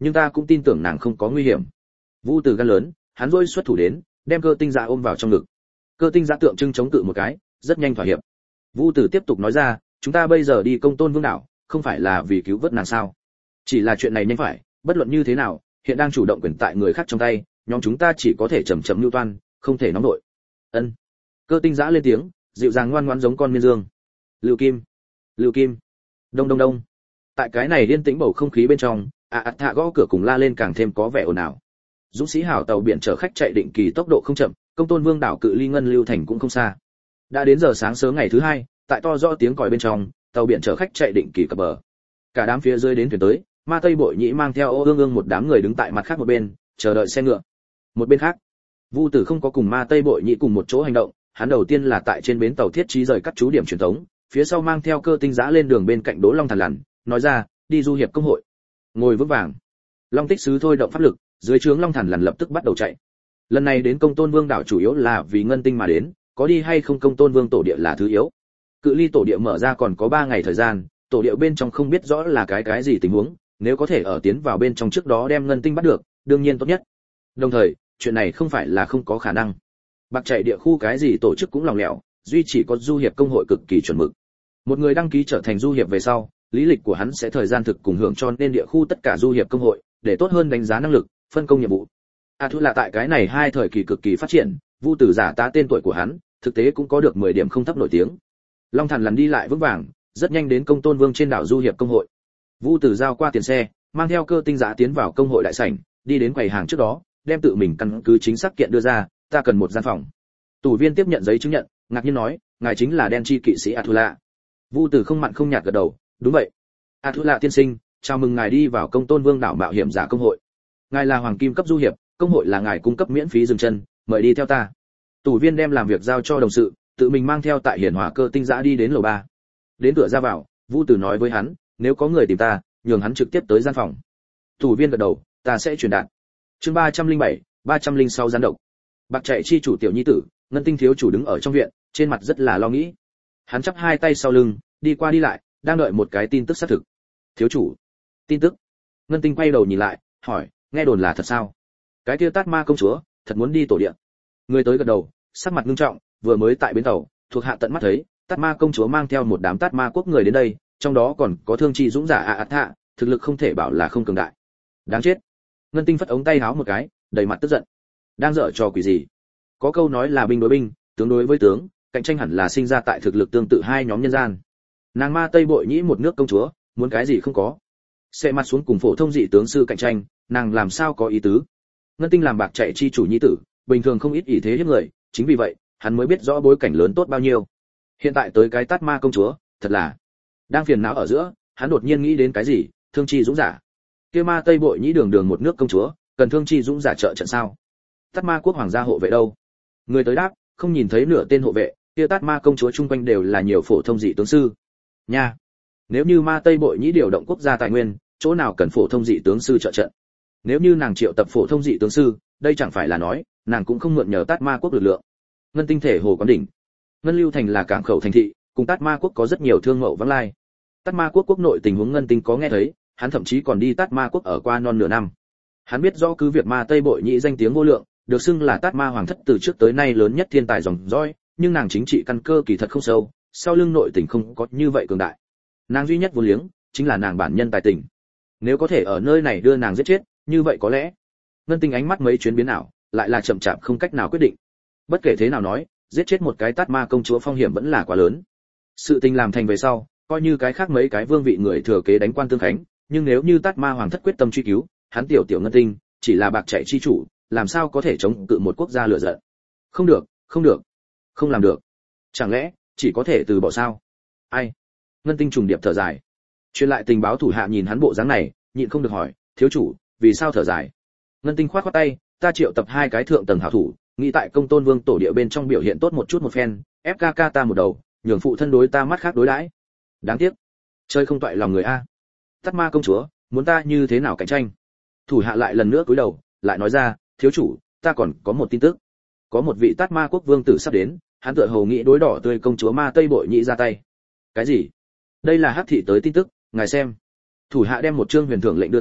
nhưng ta cũng tin tưởng nàng không có nguy hiểm. Vu Tử gan lớn, hắn rôi xuất thủ đến, đem Cơ Tinh Dạ ôm vào trong ngực. Cơ Tinh Dạ tượng trưng chống cự một cái, rất nhanh thỏa hiệp. Vu Tử tiếp tục nói ra, chúng ta bây giờ đi Công Tôn Vương đảo, không phải là vì cứu vớt nàng sao? Chỉ là chuyện này nhanh phải, bất luận như thế nào, hiện đang chủ động quyền tại người khác trong tay, nhóm chúng ta chỉ có thể chậm chậm lưu toan, không thể nóng nổi. Ân. Cơ Tinh Dã lên tiếng, dịu dàng ngoan ngoãn giống con miên dương. Lưu Kim, Lưu Kim. Đông đông đông. Tại cái này yên tĩnh bầu không khí bên trong, a ạt thạ gõ cửa cùng la lên càng thêm có vẻ ồn ào. Dũng sĩ hảo tàu biển chở khách chạy định kỳ tốc độ không chậm, Công Tôn Vương đảo cự ly Ngân Lưu thành cũng không xa. Đã đến giờ sáng sớm ngày thứ hai, tại to rõ tiếng còi bên trong, tàu biển chở khách chạy định kỳ cập bờ. Cả đám phía dưới đến thuyền tới, Ma Tây Bội Nhĩ mang theo Ô Ương Ương một đám người đứng tại mặt khác một bên, chờ đợi xe ngựa. Một bên khác, Vu Tử không có cùng Ma Tây Bội Nhĩ cùng một chỗ hành động, hắn đầu tiên là tại trên bến tàu thiết trí rời cắt trú điểm truyền thống, phía sau mang theo Cơ Tinh Dã lên đường bên cạnh Đỗ Long Thần Lằn, nói ra, đi du hiệp công hội. Ngồi vững vàng. Long Tích sứ thôi động pháp lực, dưới trướng Long Thần Lằn lập tức bắt đầu chạy. Lần này đến Công Tôn Vương đảo chủ yếu là vì ngân tinh mà đến, có đi hay không Công Tôn Vương tổ địa là thứ yếu. Cự ly tổ địa mở ra còn có ba ngày thời gian, tổ địa bên trong không biết rõ là cái cái gì tình huống, nếu có thể ở tiến vào bên trong trước đó đem ngân tinh bắt được, đương nhiên tốt nhất. Đồng thời, chuyện này không phải là không có khả năng. Bạc chạy địa khu cái gì tổ chức cũng lòng lẻo, duy chỉ có du hiệp công hội cực kỳ chuẩn mực. Một người đăng ký trở thành du hiệp về sau, lý lịch của hắn sẽ thời gian thực cùng hưởng cho nên địa khu tất cả du hiệp công hội, để tốt hơn đánh giá năng lực, phân công nhiệm vụ. A Thu là tại cái này hai thời kỳ cực kỳ phát triển, Vu Tử giả tá tên tuổi của hắn, thực tế cũng có được mười điểm không thấp nổi tiếng. Long Thần lần đi lại vững vàng, rất nhanh đến Công Tôn Vương trên đảo du hiệp công hội. Vu Tử giao qua tiền xe, mang theo Cơ Tinh Dã tiến vào công hội đại sảnh, đi đến quầy hàng trước đó, đem tự mình căn cứ chính xác kiện đưa ra, ta cần một gian phòng. Tủ viên tiếp nhận giấy chứng nhận, ngạc nhiên nói, ngài chính là đen chi kỵ sĩ Athula. Vu Tử không mặn không nhạt gật đầu, đúng vậy. Athula tiên sinh, chào mừng ngài đi vào Công Tôn Vương đảo mạo hiểm giả công hội. Ngài là hoàng kim cấp du hiệp, công hội là ngài cung cấp miễn phí dừng chân, mời đi theo ta. Tủ viên đem làm việc giao cho đồng sự, tự mình mang theo tại Hiển Hòa Cơ Tinh Dã đi đến lầu ba. Đến cửa ra vào, Vu Tử nói với hắn, nếu có người tìm ta, nhường hắn trực tiếp tới gian phòng. Tủ viên gật đầu, ta sẽ truyền đạt. Chương ba trăm lẻ bảy, ba trăm lẻ sáu gián độc. Bạc chạy chi chủ tiểu nhi tử, Ngân Tinh thiếu chủ đứng ở trong viện, trên mặt rất là lo nghĩ. Hắn chắp hai tay sau lưng, đi qua đi lại, đang đợi một cái tin tức xác thực. Thiếu chủ, tin tức. Ngân Tinh quay đầu nhìn lại, hỏi, nghe đồn là thật sao? Cái kia Tát Ma công chúa, thật muốn đi tổ địa. Người tới gật đầu, sắc mặt nghiêm trọng, vừa mới tại bến tàu, thuộc hạ tận mắt thấy, Tát Ma công chúa mang theo một đám Tát Ma quốc người đến đây, trong đó còn có thương chi dũng giả a ạt thạ, thực lực không thể bảo là không cường đại. Đáng chết. Ngân Tinh phất ống tay háo một cái, đầy mặt tức giận. Đang dở trò quỷ gì? Có câu nói là binh đối binh, tướng đối với tướng, cạnh tranh hẳn là sinh ra tại thực lực tương tự hai nhóm nhân gian. Nàng Ma Tây Bội Nhĩ một nước công chúa, muốn cái gì không có. Sẽ mặt xuống cùng phổ thông dị tướng sư cạnh tranh, nàng làm sao có ý tứ? Ngân Tinh làm bạc chạy chi chủ nhi tử, bình thường không ít ý thế hiếp người, chính vì vậy, hắn mới biết rõ bối cảnh lớn tốt bao nhiêu. Hiện tại tới cái Tát Ma công chúa, thật là đang phiền não ở giữa, hắn đột nhiên nghĩ đến cái gì, thương chi dũng giả. Kia Ma Tây Bội Nhĩ đường đường một nước công chúa, cần thương chi dũng giả trợ trận sao? Tát Ma quốc hoàng gia hộ vệ đâu? Người tới đáp, không nhìn thấy nửa tên hộ vệ, kia Tát Ma công chúa chung quanh đều là nhiều phổ thông dị tướng sư. Nha, nếu như Ma Tây Bội Nhĩ điều động quốc gia tài nguyên, chỗ nào cần phổ thông dị tướng sư trợ trận? Nếu như nàng triệu tập phổ thông dị tướng sư, đây chẳng phải là nói, nàng cũng không mượn nhờ Tát Ma quốc lực lượng. Ngân Tinh thể hồ quán đỉnh. Ngân Lưu thành là cảng khẩu thành thị, cùng Tát Ma quốc có rất nhiều thương mậu vắng lai. Tát Ma quốc quốc nội tình huống Ngân Tinh có nghe thấy, hắn thậm chí còn đi Tát Ma quốc ở qua non nửa năm. Hắn biết rõ cứ việc Ma Tây Bội Nhĩ danh tiếng vô lượng, được xưng là Tát Ma hoàng thất từ trước tới nay lớn nhất thiên tài dòng dõi, nhưng nàng chính trị căn cơ kỳ thật không sâu, sau lưng nội tình không có như vậy cường đại. Nàng duy nhất vô liếng chính là nàng bản nhân tài tình. Nếu có thể ở nơi này đưa nàng giết chết, như vậy có lẽ. Ngân Tinh ánh mắt mấy chuyến biến ảo, lại là chậm chạp không cách nào quyết định. Bất kể thế nào nói, giết chết một cái Tát Ma công chúa phong hiểm vẫn là quá lớn. Sự tình làm thành về sau, coi như cái khác mấy cái vương vị người thừa kế đánh quan tương khánh, nhưng nếu như Tát Ma hoàng thất quyết tâm truy cứu, hắn tiểu tiểu Ngân Tinh chỉ là bạc chạy chi chủ, làm sao có thể chống cự một quốc gia lựa giận. Không được, không được, không làm được. Chẳng lẽ chỉ có thể từ bỏ sao? Ai? Ngân Tinh trùng điệp thở dài. Truyền lại tình báo thủ hạ nhìn hắn bộ dáng này, nhịn không được hỏi, thiếu chủ, vì sao thở dài? Ngân Tinh khoát khoát tay, ta triệu tập hai cái thượng tầng hảo thủ, nghĩ tại Công Tôn Vương tổ địa bên trong biểu hiện tốt một chút một phen, ép ca ca ta một đầu, nhường phụ thân đối ta mắt khác đối đãi. Đáng tiếc, chơi không toại lòng người a. Tát Ma công chúa, muốn ta như thế nào cạnh tranh? Thủ hạ lại lần nữa cúi đầu, lại nói ra, thiếu chủ, ta còn có một tin tức. Có một vị Tát Ma quốc vương tử sắp đến, hắn tựa hồ nghĩ đối đỏ tươi công chúa Ma Tây Bội Nhĩ ra tay. Cái gì? Đây là hắc thị tới tin tức, ngài xem. Thủ hạ đem một chương huyền thưởng lệnh đưa tới,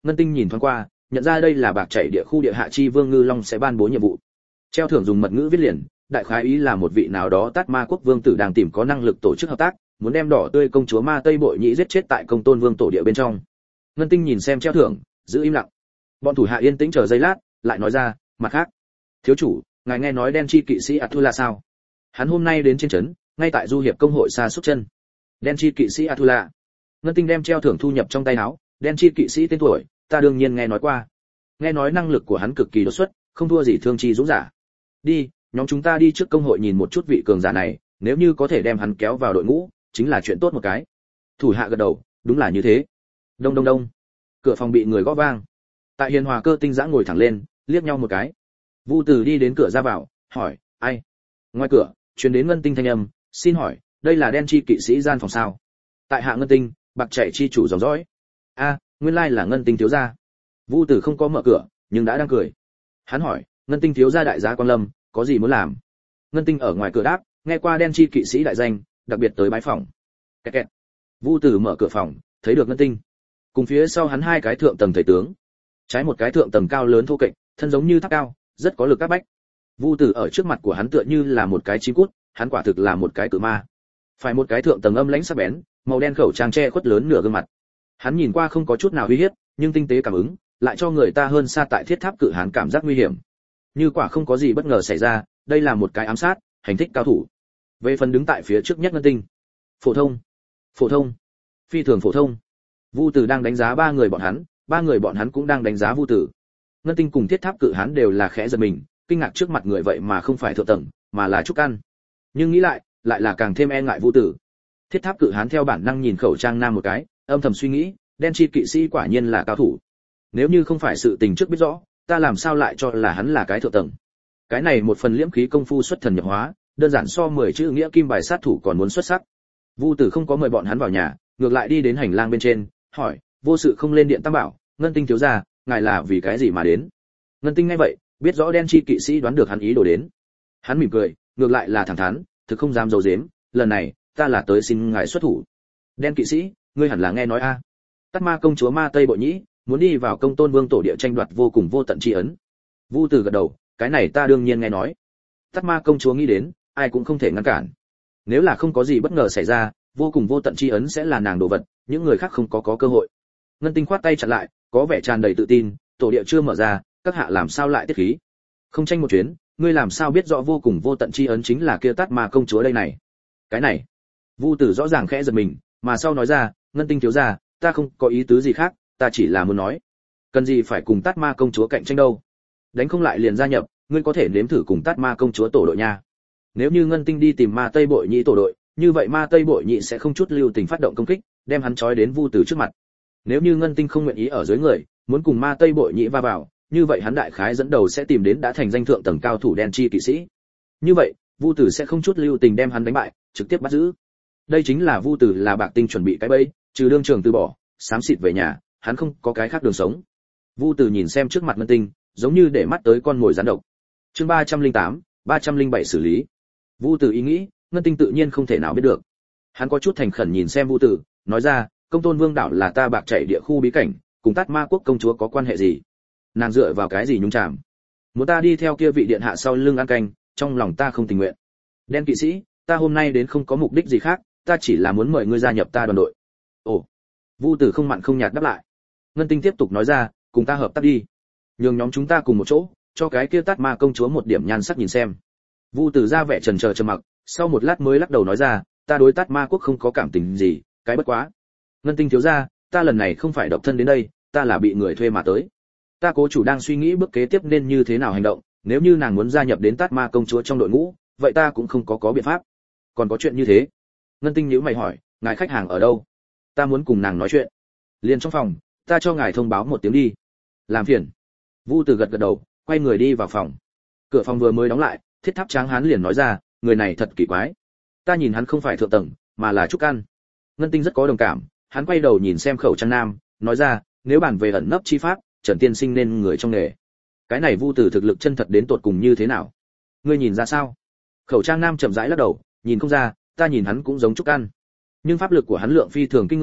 Ngân Tinh nhìn thoáng qua, nhận ra đây là bạc chảy địa khu địa hạ chi vương Ngư Long sẽ ban bố nhiệm vụ. Treo thưởng dùng mật ngữ viết liền, đại khái ý là một vị nào đó Tát Ma quốc vương tử đang tìm có năng lực tổ chức hợp tác, muốn đem đỏ tươi công chúa Ma Tây Bội Nhĩ giết chết tại Công Tôn Vương tổ địa bên trong. Ngân Tinh nhìn xem treo thưởng, giữ im lặng. Bọn thủ hạ yên tĩnh chờ giây lát, lại nói ra, mặt khác, thiếu chủ, ngài nghe nói đen chi kỵ sĩ Athula sao? Hắn hôm nay đến trên trấn, ngay tại du hiệp công hội xa xúc chân. Đen chi kỵ sĩ Athula. Ngân Tinh đem treo thưởng thu nhập trong tay áo, đen chi kỵ sĩ tên tuổi, ta đương nhiên nghe nói qua. Nghe nói năng lực của hắn cực kỳ đột xuất, không thua gì Thương Chi Dũng giả. Đi, nhóm chúng ta đi trước công hội nhìn một chút vị cường giả này, nếu như có thể đem hắn kéo vào đội ngũ, chính là chuyện tốt một cái. Thủ hạ gật đầu, đúng là như thế. Đông đông đông. Cửa phòng bị người gõ vang. Tại Hiền Hòa Cơ Tinh Giã ngồi thẳng lên, liếc nhau một cái. Vu Tử đi đến cửa ra vào, hỏi, ai? Ngoài cửa, truyền đến Ngân Tinh thanh âm, xin hỏi, đây là đen chi kỵ sĩ gian phòng sao? Tại hạ Ngân Tinh, bạc chạy chi chủ dòng dõi. A, nguyên lai là Ngân Tinh thiếu gia. Vu Tử không có mở cửa, nhưng đã đang cười. Hắn hỏi, Ngân Tinh thiếu gia đại giá quan lâm, có gì muốn làm? Ngân Tinh ở ngoài cửa đáp, nghe qua đen chi kỵ sĩ đại danh, đặc biệt tới bái phòng. Kẹt kẹt. Vu Tử mở cửa phòng, thấy được Ngân Tinh. Cùng phía sau hắn hai cái thượng tầng thầy tướng. Trái một cái thượng tầng cao lớn thô kệch, thân giống như tháp cao, rất có lực các bách. Vu Tử ở trước mặt của hắn tựa như là một cái chim cút, hắn quả thực là một cái cự ma. Phải một cái thượng tầng âm lãnh sắc bén, màu đen khẩu trang che khuất lớn nửa gương mặt. Hắn nhìn qua không có chút nào uy hiếp, nhưng tinh tế cảm ứng, lại cho người ta hơn xa tại thiết tháp cự hán cảm giác nguy hiểm. Như quả không có gì bất ngờ xảy ra, đây là một cái ám sát, hành thích cao thủ. Về phần đứng tại phía trước nhất Ngân Tinh, phổ thông, phổ thông, phi thường phổ thông. Vu Tử đang đánh giá ba người bọn hắn, ba người bọn hắn cũng đang đánh giá Vu Tử. Ngân Tinh cùng thiết tháp cự hán đều là khẽ giật mình, kinh ngạc trước mặt người vậy mà không phải thượng tầng, mà là trúc ăn. Nhưng nghĩ lại, lại là càng thêm e ngại Vu Tử. Thiết tháp cự hán theo bản năng nhìn khẩu trang nam một cái, âm thầm suy nghĩ, đen chi kỵ sĩ quả nhiên là cao thủ. Nếu như không phải sự tình trước biết rõ, ta làm sao lại cho là hắn là cái thượng tầng. Cái này một phần liễm khí công phu xuất thần nhập hóa, đơn giản so mười chữ nghĩa kim bài sát thủ còn muốn xuất sắc. Vu Tử không có mời bọn hắn vào nhà, ngược lại đi đến hành lang bên trên, hỏi, vô sự không lên điện tam bảo, Ngân Tinh thiếu gia, ngài là vì cái gì mà đến? Ngân Tinh nghe vậy, biết rõ đen chi kỵ sĩ đoán được hắn ý đồ đến. Hắn mỉm cười, ngược lại là thẳng thắn, thực không dám giấu giếm, lần này, ta là tới xin ngài xuất thủ. Đen kỵ sĩ, ngươi hẳn là nghe nói a. À. Tát Ma công chúa Ma Tây Bội Nhĩ, muốn đi vào Công Tôn Vương tổ địa tranh đoạt vô cùng vô tận chi ấn. Vu Tử gật đầu, cái này ta đương nhiên nghe nói. Tát Ma công chúa nghĩ đến, ai cũng không thể ngăn cản. Nếu là không có gì bất ngờ xảy ra, vô cùng vô tận chi ấn sẽ là nàng đồ vật, những người khác không có có cơ hội. Ngân Tinh khoát tay chặn lại, có vẻ tràn đầy tự tin, tổ địa chưa mở ra, các hạ làm sao lại tiết khí? Không tranh một chuyến, ngươi làm sao biết rõ vô cùng vô tận chi ấn chính là kia Tát Ma công chúa đây này? Cái này, Vu Tử rõ ràng khẽ giật mình, mà sau nói ra, Ngân Tinh thiếu gia, ta không có ý tứ gì khác, ta chỉ là muốn nói, cần gì phải cùng Tát Ma công chúa cạnh tranh đâu? Đánh không lại liền gia nhập, ngươi có thể nếm thử cùng Tát Ma công chúa tổ đội nha. Nếu như Ngân Tinh đi tìm Ma Tây Bội Nhĩ tổ đội, như vậy Ma Tây Bội Nhĩ sẽ không chút lưu tình phát động công kích, đem hắn trói đến Vu Tử trước mặt. Nếu như Ngân Tinh không nguyện ý ở dưới người, muốn cùng Ma Tây Bội Nhĩ va vào, như vậy hắn đại khái dẫn đầu sẽ tìm đến đã thành danh thượng tầng cao thủ đen chi kỵ sĩ. Như vậy, Vu Tử sẽ không chút lưu tình đem hắn đánh bại, trực tiếp bắt giữ. Đây chính là Vu Tử là bạc tinh chuẩn bị cái bẫy, trừ đương trường từ bỏ, xám xịt về nhà, hắn không có cái khác đường sống. Vu Tử nhìn xem trước mặt Ngân Tinh, giống như để mắt tới con mồi rắn độc. Chương ba trăm lẻ tám, ba trăm lẻ bảy xử lý. Vu Tử ý nghĩ, Ngân Tinh tự nhiên không thể nào biết được. Hắn có chút thành khẩn nhìn xem Vu Tử, nói ra, Công Tôn Vương đảo là ta bạc chạy địa khu bí cảnh, cùng Tát Ma quốc công chúa có quan hệ gì? Nàng dựa vào cái gì nhúng chàm? Muốn ta đi theo kia vị điện hạ sau lưng ăn canh, trong lòng ta không tình nguyện. Đen kỵ sĩ, ta hôm nay đến không có mục đích gì khác, ta chỉ là muốn mời ngươi gia nhập ta đoàn đội. Ồ. Vu Tử không mặn không nhạt đáp lại. Ngân Tinh tiếp tục nói ra, cùng ta hợp tác đi. Nhường nhóm chúng ta cùng một chỗ, cho cái kia Tát Ma công chúa một điểm nhan sắc nhìn xem. Vu Tử ra vẻ chần chờ trầm mặc, sau một lát mới lắc đầu nói ra, ta đối Tát Ma quốc không có cảm tình gì, cái bất quá. Ngân Tinh thiếu gia, ta lần này không phải độc thân đến đây, ta là bị người thuê mà tới. Ta cố chủ đang suy nghĩ bước kế tiếp nên như thế nào hành động, nếu như nàng muốn gia nhập đến Tát Ma công chúa trong đội ngũ, vậy ta cũng không có có biện pháp. Còn có chuyện như thế? Ngân Tinh nhíu mày hỏi, ngài khách hàng ở đâu? Ta muốn cùng nàng nói chuyện. Liền trong phòng, ta cho ngài thông báo một tiếng đi. Làm phiền. Vu Tử gật gật đầu, quay người đi vào phòng. Cửa phòng vừa mới đóng lại, Thiết Tháp Tráng Hán liền nói ra, người này thật kỳ quái. Ta nhìn hắn không phải thượng tầng, mà là trúc căn. Ngân Tinh rất có đồng cảm, hắn quay đầu nhìn xem Khẩu Trang Nam, nói ra, nếu bàn về ẩn nấp chi pháp, Trần Tiên Sinh nên người trong nghề. Cái này Vu Tử thực lực chân thật đến tột cùng như thế nào? Ngươi nhìn ra sao? Khẩu Trang Nam chậm rãi lắc đầu, nhìn không ra, ta nhìn hắn cũng giống trúc căn. Nhưng pháp lực của hắn lượng phi thường kinh người,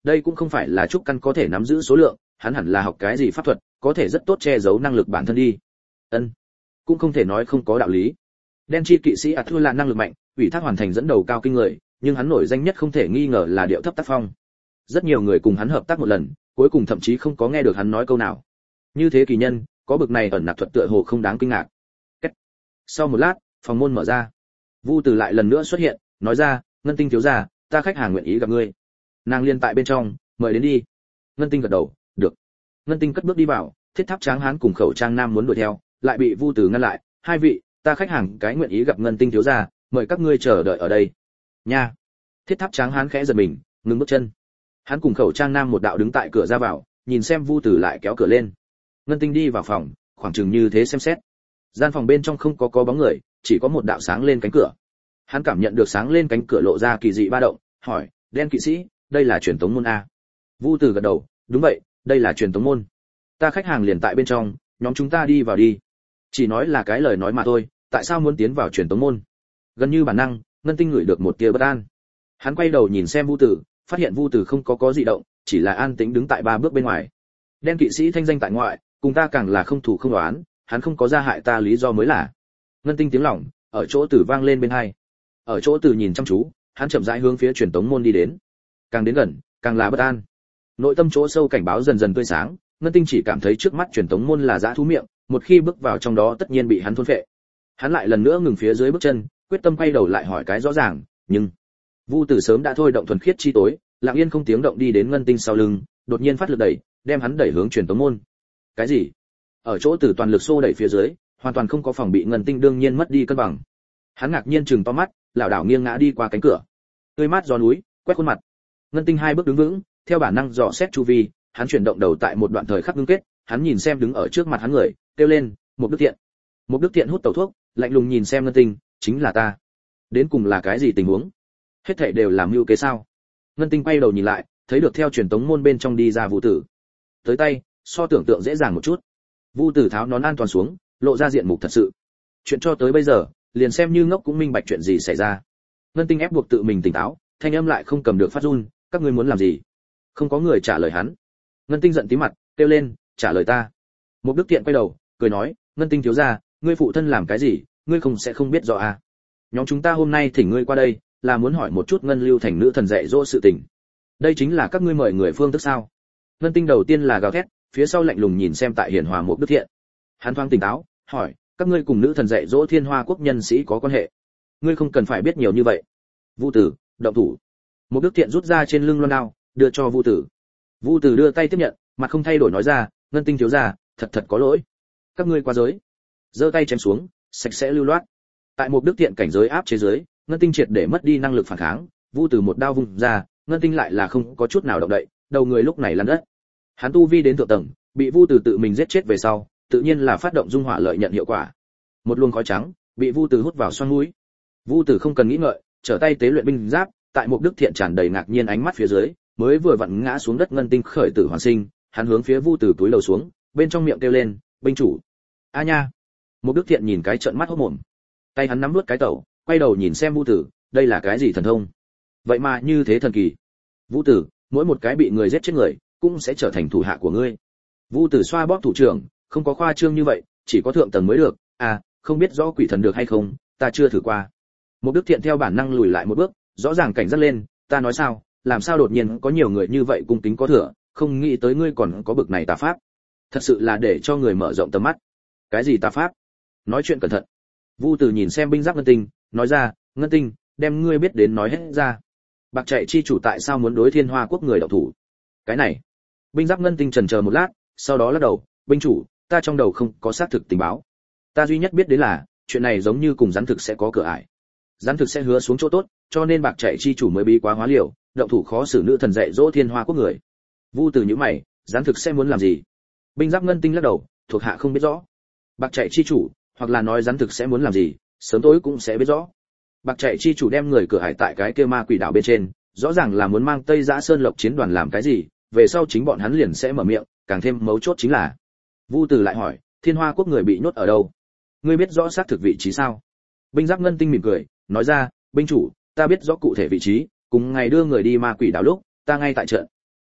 đây cũng không phải là trúc căn có thể nắm giữ số lượng, hắn hẳn là học cái gì pháp thuật, có thể rất tốt che giấu năng lực bản thân đi. Ân, cũng không thể nói không có đạo lý. Đen chi kỵ sĩ Arthur là năng lực mạnh, ủy thác hoàn thành dẫn đầu cao kinh người, nhưng hắn nổi danh nhất không thể nghi ngờ là điệu thấp tác phong. Rất nhiều người cùng hắn hợp tác một lần, cuối cùng thậm chí không có nghe được hắn nói câu nào. Như thế kỳ nhân, có bực này ẩn nặc thuật tựa hồ không đáng kinh ngạc. Cách. Sau một lát, phòng môn mở ra. Vu Từ lại lần nữa xuất hiện, nói ra, Ngân Tinh thiếu gia, ta khách hàng nguyện ý gặp ngươi. Nàng liên tại bên trong, mời đến đi. Ngân Tinh gật đầu, được. Ngân Tinh cất bước đi vào, Thiết Tháp Tráng Hán cùng Khẩu Trang Nam muốn đuổi theo, lại bị Vu Từ ngăn lại, hai vị, ta khách hàng cái nguyện ý gặp Ngân Tinh thiếu gia, mời các ngươi chờ đợi ở đây. Nha. Thiết Tháp Tráng Hán khẽ giật mình, ngừng bước chân. Hắn cùng Khẩu Trang Nam một đạo đứng tại cửa ra vào, nhìn xem Vu Từ lại kéo cửa lên. Ngân Tinh đi vào phòng, khoảng chừng như thế xem xét. Gian phòng bên trong không có có bóng người, chỉ có một đạo sáng lên cánh cửa. Hắn cảm nhận được sáng lên cánh cửa lộ ra kỳ dị ba động, hỏi, Đen kỵ sĩ, đây là truyền tống môn a? Vu Từ gật đầu, đúng vậy, đây là truyền tống môn. Ta khách hàng liền tại bên trong, nhóm chúng ta đi vào đi. Chỉ nói là cái lời nói mà thôi, tại sao muốn tiến vào truyền tống môn? Gần như bản năng, Ngân Tinh ngửi được một tia bất an. Hắn quay đầu nhìn xem Vu Từ, phát hiện Vu Từ không có có dị động, chỉ là an tĩnh đứng tại ba bước bên ngoài. Đen kỵ sĩ thanh danh tại ngoại, cùng ta càng là không thủ không đoán, hắn không có ra hại ta lý do mới là. Ngân Tinh tiếng lỏng ở chỗ Từ vang lên bên hai. Ở chỗ Từ nhìn chăm chú, hắn chậm rãi hướng phía truyền tống môn đi đến. Càng đến gần, càng là bất an. Nội tâm chỗ sâu cảnh báo dần dần tươi sáng, Ngân Tinh chỉ cảm thấy trước mắt truyền tống môn là dã thú miệng, một khi bước vào trong đó tất nhiên bị hắn thôn phệ. Hắn lại lần nữa ngừng phía dưới bước chân, quyết tâm quay đầu lại hỏi cái rõ ràng, nhưng Vu Tử sớm đã thôi động thuần khiết chi tối, lặng yên không tiếng động đi đến Ngân Tinh sau lưng, đột nhiên phát lực đẩy, đem hắn đẩy hướng truyền tống môn. Cái gì? Ở chỗ Tử toàn lực xô đẩy phía dưới, hoàn toàn không có phòng bị Ngân Tinh đương nhiên mất đi cân bằng. Hắn ngạc nhiên trừng to mắt, lảo đảo nghiêng ngã đi qua cánh cửa. Tươi mát gió núi, quét khuôn mặt. Ngân Tinh hai bước đứng vững, theo bản năng dò xét chu vi, hắn chuyển động đầu tại một đoạn thời khắc ngưng kết, hắn nhìn xem đứng ở trước mặt hắn người, kêu lên, "Một Đức Thiện." Một Đức Thiện hút tẩu thuốc, lạnh lùng nhìn xem Ngân Tinh, "Chính là ta." Đến cùng là cái gì tình huống? Hết thảy đều làm mưu kế sao? Ngân Tinh quay đầu nhìn lại, thấy được theo truyền tống môn bên trong đi ra Vu Tử. Tới tay, so tưởng tượng dễ dàng một chút. Vu Tử tháo nón an toàn xuống, lộ ra diện mục thật sự. Chuyện cho tới bây giờ, liền xem như ngốc cũng minh bạch chuyện gì xảy ra. Ngân Tinh ép buộc tự mình tỉnh táo, thanh âm lại không cầm được phát run, "Các ngươi muốn làm gì?" Không có người trả lời hắn. Ngân Tinh giận tím mặt, kêu lên, "Trả lời ta." Một Đức Thiện quay đầu, cười nói, "Ngân Tinh thiếu gia, ngươi phụ thân làm cái gì, ngươi không sẽ không biết rõ à? Nhóm chúng ta hôm nay thỉnh ngươi qua đây, là muốn hỏi một chút Ngân Lưu thành nữ thần dạy dỗ sự tình. Đây chính là các ngươi mời người phương thức sao?" Ngân Tinh đầu tiên là gào thét, phía sau lạnh lùng nhìn xem tại hiển hòa Một Đức Thiện. Hắn thoáng tỉnh táo, hỏi, "Các ngươi cùng nữ thần dạy dỗ Thiên Hoa quốc nhân sĩ có quan hệ? Ngươi không cần phải biết nhiều như vậy." Vu Tử, động thủ. Một Đức Thiện rút ra trên lưng loan đao, đưa cho Vu Tử. Vu Tử đưa tay tiếp nhận, mặt không thay đổi nói ra, "Ngân Tinh thiếu gia, thật thật có lỗi. Các ngươi quá giới." Giơ tay chém xuống, sạch sẽ lưu loát. Tại một Đức Thiện cảnh giới áp chế giới, Ngân Tinh triệt để mất đi năng lực phản kháng, Vu Tử một đao vung ra, Ngân Tinh lại là không có chút nào động đậy, đầu người lúc này lăn đất. Hắn tu vi đến thượng tầng, bị Vu Tử tự mình giết chết về sau, tự nhiên là phát động dung hỏa lợi nhận hiệu quả. Một luồng khói trắng bị Vu Tử hút vào xoang mũi. Vu Tử không cần nghĩ ngợi, trở tay tế luyện binh giáp, tại một Đức Thiện tràn đầy ngạc nhiên ánh mắt phía dưới, mới vừa vặn ngã xuống đất Ngân Tinh khởi tử hoàn sinh, hắn hướng phía Vu Tử túi lầu xuống, bên trong miệng kêu lên, "Binh chủ." "A nha." Một Đức Thiện nhìn cái trợn mắt hốt mồm. Tay hắn nắm nuốt cái tẩu, quay đầu nhìn xem Vu Tử, đây là cái gì thần thông? Vậy mà như thế thần kỳ. Vu Tử, mỗi một cái bị người giết chết người, cũng sẽ trở thành thủ hạ của ngươi. Vu Tử xoa bóp thủ trưởng, không có khoa trương như vậy, chỉ có thượng tầng mới được. À, không biết rõ quỷ thần được hay không, ta chưa thử qua. Một Đức Thiện theo bản năng lùi lại một bước, rõ ràng cảnh giác lên, ta nói sao, làm sao đột nhiên có nhiều người như vậy cung kính có thừa, không nghĩ tới ngươi còn có bực này tà pháp. Thật sự là để cho người mở rộng tầm mắt. Cái gì tà pháp? Nói chuyện cẩn thận. Vu Tử nhìn xem binh giáp Ngân Tinh, nói ra, "Ngân Tinh, đem ngươi biết đến nói hết ra. Bạc chạy chi chủ tại sao muốn đối Thiên Hoa quốc người động thủ?" Cái này. Binh giáp Ngân Tinh chần chờ một lát, sau đó lắc đầu, "Binh chủ, ta trong đầu không có xác thực tình báo. Ta duy nhất biết đến là, chuyện này giống như cùng rắn thực sẽ có cửa ải. Rắn thực sẽ hứa xuống chỗ tốt, cho nên bạc chạy chi chủ mới bí quá hóa liều, động thủ khó xử nữ thần dạy dỗ Thiên Hoa quốc người." Vu Tử nhíu mày, rắn thực sẽ muốn làm gì? Binh giáp Ngân Tinh lắc đầu, "Thuộc hạ không biết rõ. Bạc chạy chi chủ, hoặc là nói rắn thực sẽ muốn làm gì, sớm tối cũng sẽ biết rõ." Bạc chạy chi chủ đem người cửa hải tại cái kia ma quỷ đảo bên trên, rõ ràng là muốn mang Tây Giã Sơn Lộc chiến đoàn làm cái gì, về sau chính bọn hắn liền sẽ mở miệng, càng thêm mấu chốt chính là. Vu Tử lại hỏi, Thiên Hoa quốc người bị nhốt ở đâu? Ngươi biết rõ xác thực vị trí sao? Binh giáp Ngân Tinh mỉm cười, nói ra, "Binh chủ, ta biết rõ cụ thể vị trí, cùng ngày đưa người đi ma quỷ đảo lúc, ta ngay tại trận."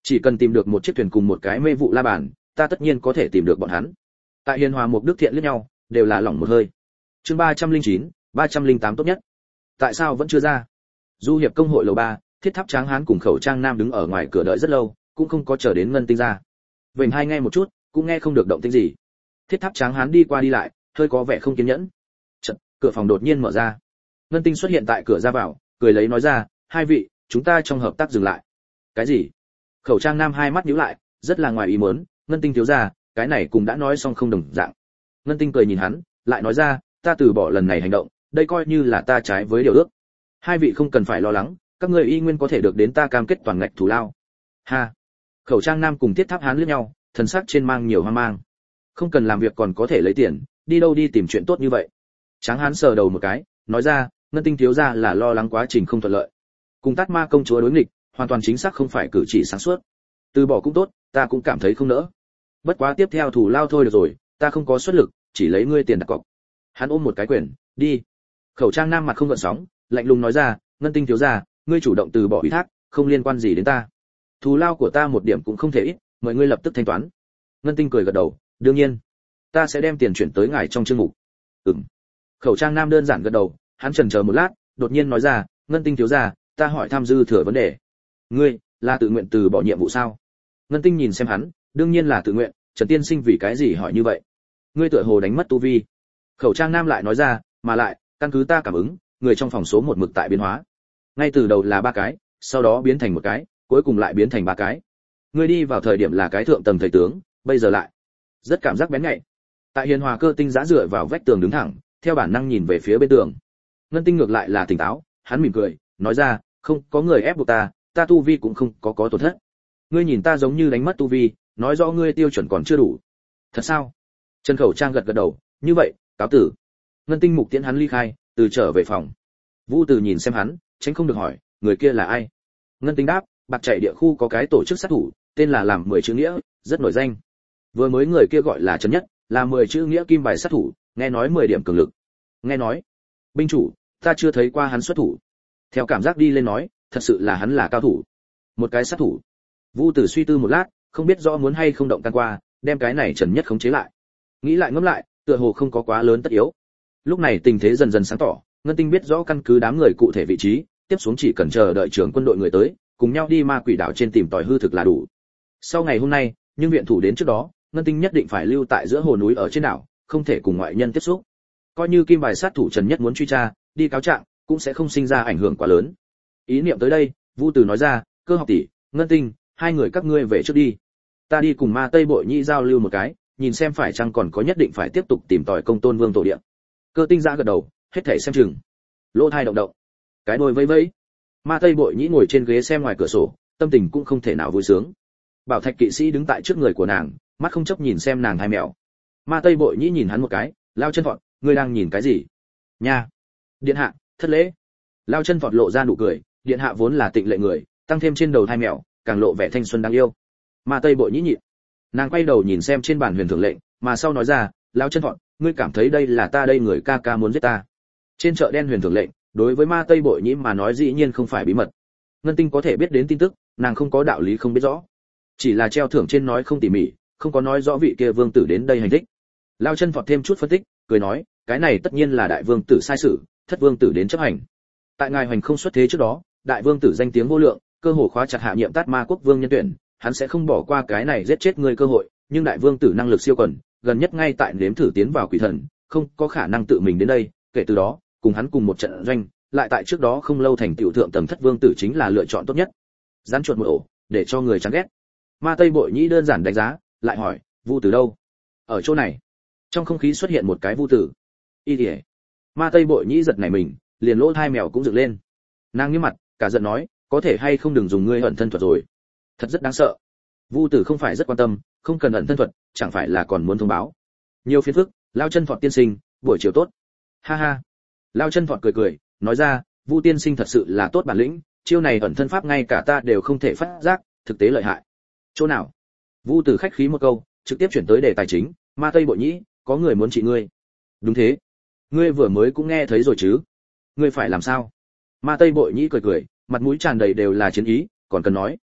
Chỉ cần tìm được một chiếc thuyền cùng một cái mê vụ la bàn, ta tất nhiên có thể tìm được bọn hắn. Tại Hiền Hòa Mục Đức Thiện liếc nhau, đều là lỏng một hơi. Chương ba trăm linh chín, ba trăm linh tám tốt nhất. Tại sao vẫn chưa ra? Du hiệp công hội lầu ba, Thiết Tháp Tráng Hán cùng Khẩu Trang Nam đứng ở ngoài cửa đợi rất lâu, cũng không có chờ đến Ngân Tinh ra. Vểnh hai nghe một chút, cũng nghe không được động tĩnh gì. Thiết Tháp Tráng Hán đi qua đi lại, hơi có vẻ không kiên nhẫn. Chợt, cửa phòng đột nhiên mở ra. Ngân Tinh xuất hiện tại cửa ra vào, cười lấy nói ra, hai vị, chúng ta trong hợp tác dừng lại. Cái gì? Khẩu Trang Nam hai mắt nhíu lại, rất là ngoài ý muốn, Ngân Tinh thiếu gia, cái này cũng đã nói xong không đồng dạng. Ngân Tinh cười nhìn hắn, lại nói ra, ta từ bỏ lần này hành động, đây coi như là ta trái với điều ước. Hai vị không cần phải lo lắng, các người y nguyên có thể được đến ta cam kết toàn ngạch thù lao. Ha. Khẩu Trang Nam cùng Thiết Tháp Hán liếc nhau, thần sắc trên mang nhiều hoang mang. Không cần làm việc còn có thể lấy tiền, đi đâu đi tìm chuyện tốt như vậy. Tráng Hán sờ đầu một cái, nói ra, Ngân Tinh thiếu gia là lo lắng quá trình không thuận lợi. Cùng Tát Ma công chúa đối nghịch, hoàn toàn chính xác không phải cử chỉ sáng suốt. Từ bỏ cũng tốt, ta cũng cảm thấy không nỡ. Bất quá tiếp theo thủ lao thôi được rồi, ta không có xuất lực, chỉ lấy ngươi tiền đặt cọc. Hắn ôm một cái quyền, đi. Khẩu Trang Nam mặt không gợn sóng, lạnh lùng nói ra, Ngân Tinh thiếu gia, ngươi chủ động từ bỏ ủy thác, không liên quan gì đến ta. Thù lao của ta một điểm cũng không thể ít, mời ngươi lập tức thanh toán. Ngân Tinh cười gật đầu, đương nhiên, ta sẽ đem tiền chuyển tới ngài trong chương mục. Ừm. Khẩu Trang Nam đơn giản gật đầu, hắn chần chờ một lát, đột nhiên nói ra, Ngân Tinh thiếu gia, ta hỏi tham dư thừa vấn đề. Ngươi là tự nguyện từ bỏ nhiệm vụ sao? Ngân Tinh nhìn xem hắn, đương nhiên là tự nguyện, Trần tiên sinh vì cái gì hỏi như vậy? Ngươi tựa hồ đánh mất tu vi. Khẩu Trang Nam lại nói ra, mà lại, căn cứ ta cảm ứng, người trong phòng số một mực tại biến hóa. Ngay từ đầu là ba cái, sau đó biến thành một cái, cuối cùng lại biến thành ba cái. Ngươi đi vào thời điểm là cái thượng tầng thầy tướng, bây giờ lại rất cảm giác bén nhạy. Tại Hiền Hòa Cơ Tinh giã dựa vào vách tường đứng thẳng, theo bản năng nhìn về phía bên tường. Ngân Tinh ngược lại là tỉnh táo, hắn mỉm cười, nói ra, không có người ép buộc ta, ta tu vi cũng không có có tổn thất. Ngươi nhìn ta giống như đánh mất tu vi, nói rõ ngươi tiêu chuẩn còn chưa đủ. Thật sao? Trần Khẩu Trang gật gật đầu, như vậy, cáo tử. Ngân Tinh mục tiễn hắn ly khai, từ trở về phòng. Vũ Từ nhìn xem hắn, tránh không được hỏi, người kia là ai? Ngân Tinh đáp, bạc chạy địa khu có cái tổ chức sát thủ, tên là làm mười chữ nghĩa, rất nổi danh. Vừa mới người kia gọi là Trần Nhất, là mười chữ nghĩa kim bài sát thủ, nghe nói mười điểm cường lực. Nghe nói, binh chủ, ta chưa thấy qua hắn xuất thủ. Theo cảm giác đi lên nói, thật sự là hắn là cao thủ. Một cái sát thủ. Vũ Tử suy tư một lát, không biết rõ muốn hay không động can qua, đem cái này Trần Nhất khống chế lại. Nghĩ lại ngẫm lại, tựa hồ không có quá lớn tất yếu. Lúc này tình thế dần dần sáng tỏ, Ngân Tinh biết rõ căn cứ đám người cụ thể vị trí, tiếp xuống chỉ cần chờ đợi trưởng quân đội người tới, cùng nhau đi ma quỷ đảo trên tìm tòi hư thực là đủ. Sau ngày hôm nay, nhưng viện thủ đến trước đó, Ngân Tinh nhất định phải lưu tại giữa hồ núi ở trên đảo, không thể cùng ngoại nhân tiếp xúc. Coi như kim bài sát thủ Trần Nhất muốn truy tra, đi cáo trạng, cũng sẽ không sinh ra ảnh hưởng quá lớn. Ý niệm tới đây, Vu Từ nói ra, Cơ học tỷ, Ngân Tinh, hai người các ngươi về trước đi. Ta đi cùng Ma Tây Bội Nhĩ giao lưu một cái, nhìn xem phải chăng còn có nhất định phải tiếp tục tìm tòi Công Tôn Vương tổ địa. Cơ Tinh ra gật đầu, hết thảy xem chừng. Lỗ thai động động, cái đôi vẫy vẫy. Ma Tây Bội Nhĩ ngồi trên ghế xem ngoài cửa sổ, tâm tình cũng không thể nào vui sướng. Bảo Thạch kỵ sĩ đứng tại trước người của nàng, mắt không chấp nhìn xem nàng hai mèo. Ma Tây Bội Nhĩ nhìn hắn một cái, lao chân vọt, ngươi đang nhìn cái gì? Nha. Điện hạ, thất lễ. Lao chân vọt lộ ra nụ cười, điện hạ vốn là tịnh lệ người, tăng thêm trên đầu hai mèo, càng lộ vẻ thanh xuân đáng yêu. Ma Tây Bội Nhĩ nhịn. Nàng quay đầu nhìn xem trên bàn huyền thưởng lệnh, mà sau nói ra, lao chân vọt, ngươi cảm thấy đây là ta đây người ca ca muốn giết ta? Trên chợ đen huyền thưởng lệnh, đối với Ma Tây Bội Nhĩ mà nói dĩ nhiên không phải bí mật. Ngân Tinh có thể biết đến tin tức, nàng không có đạo lý không biết rõ. Chỉ là treo thưởng trên nói không tỉ mỉ, không có nói rõ vị kia vương tử đến đây hành thích. Lao chân vọt thêm chút phân tích, cười nói, cái này tất nhiên là đại vương tử sai sử, thất vương tử đến chấp hành. Tại ngài hoành không xuất thế trước đó, đại vương tử danh tiếng vô lượng, cơ hồ khóa chặt hạ nhiệm Tát Ma quốc vương nhân tuyển, hắn sẽ không bỏ qua cái này giết chết người cơ hội, nhưng đại vương tử năng lực siêu quần, gần nhất ngay tại nếm thử tiến vào quỷ thần, không có khả năng tự mình đến đây, kể từ đó, cùng hắn cùng một trận doanh, lại tại trước đó không lâu thành tiểu thượng tầng thất vương tử chính là lựa chọn tốt nhất. Rắn chuột một ổ, để cho người chán ghét. Ma Tây Bội Nhĩ đơn giản đánh giá, lại hỏi, Vu Tử đâu? Ở chỗ này. Trong không khí xuất hiện một cái Vu Tử. Y Điệp. Ma Tây Bội Nhĩ giật nảy mình, liền lỗ hai mèo cũng dựng lên. Nàng nghiêm mặt, cả giận nói, có thể hay không đừng dùng ngươi ẩn thân thuật rồi. Thật rất đáng sợ. Vu Tử không phải rất quan tâm, không cần ẩn thân thuật, chẳng phải là còn muốn thông báo. Nhiều phiền phức, Lao chân vọt tiên sinh, buổi chiều tốt. Ha ha. Lao chân vọt cười cười, nói ra, Vu tiên sinh thật sự là tốt bản lĩnh, chiêu này ẩn thân pháp ngay cả ta đều không thể phát giác, thực tế lợi hại. Chỗ nào? Vu Tử khách khí một câu, trực tiếp chuyển tới đề tài chính, Ma Tây Bội Nhĩ, có người muốn trị ngươi. Đúng thế. Ngươi vừa mới cũng nghe thấy rồi chứ? Ngươi phải làm sao? Ma Tây Bội Nhĩ cười cười, mặt mũi tràn đầy đều là chiến ý, còn cần nói.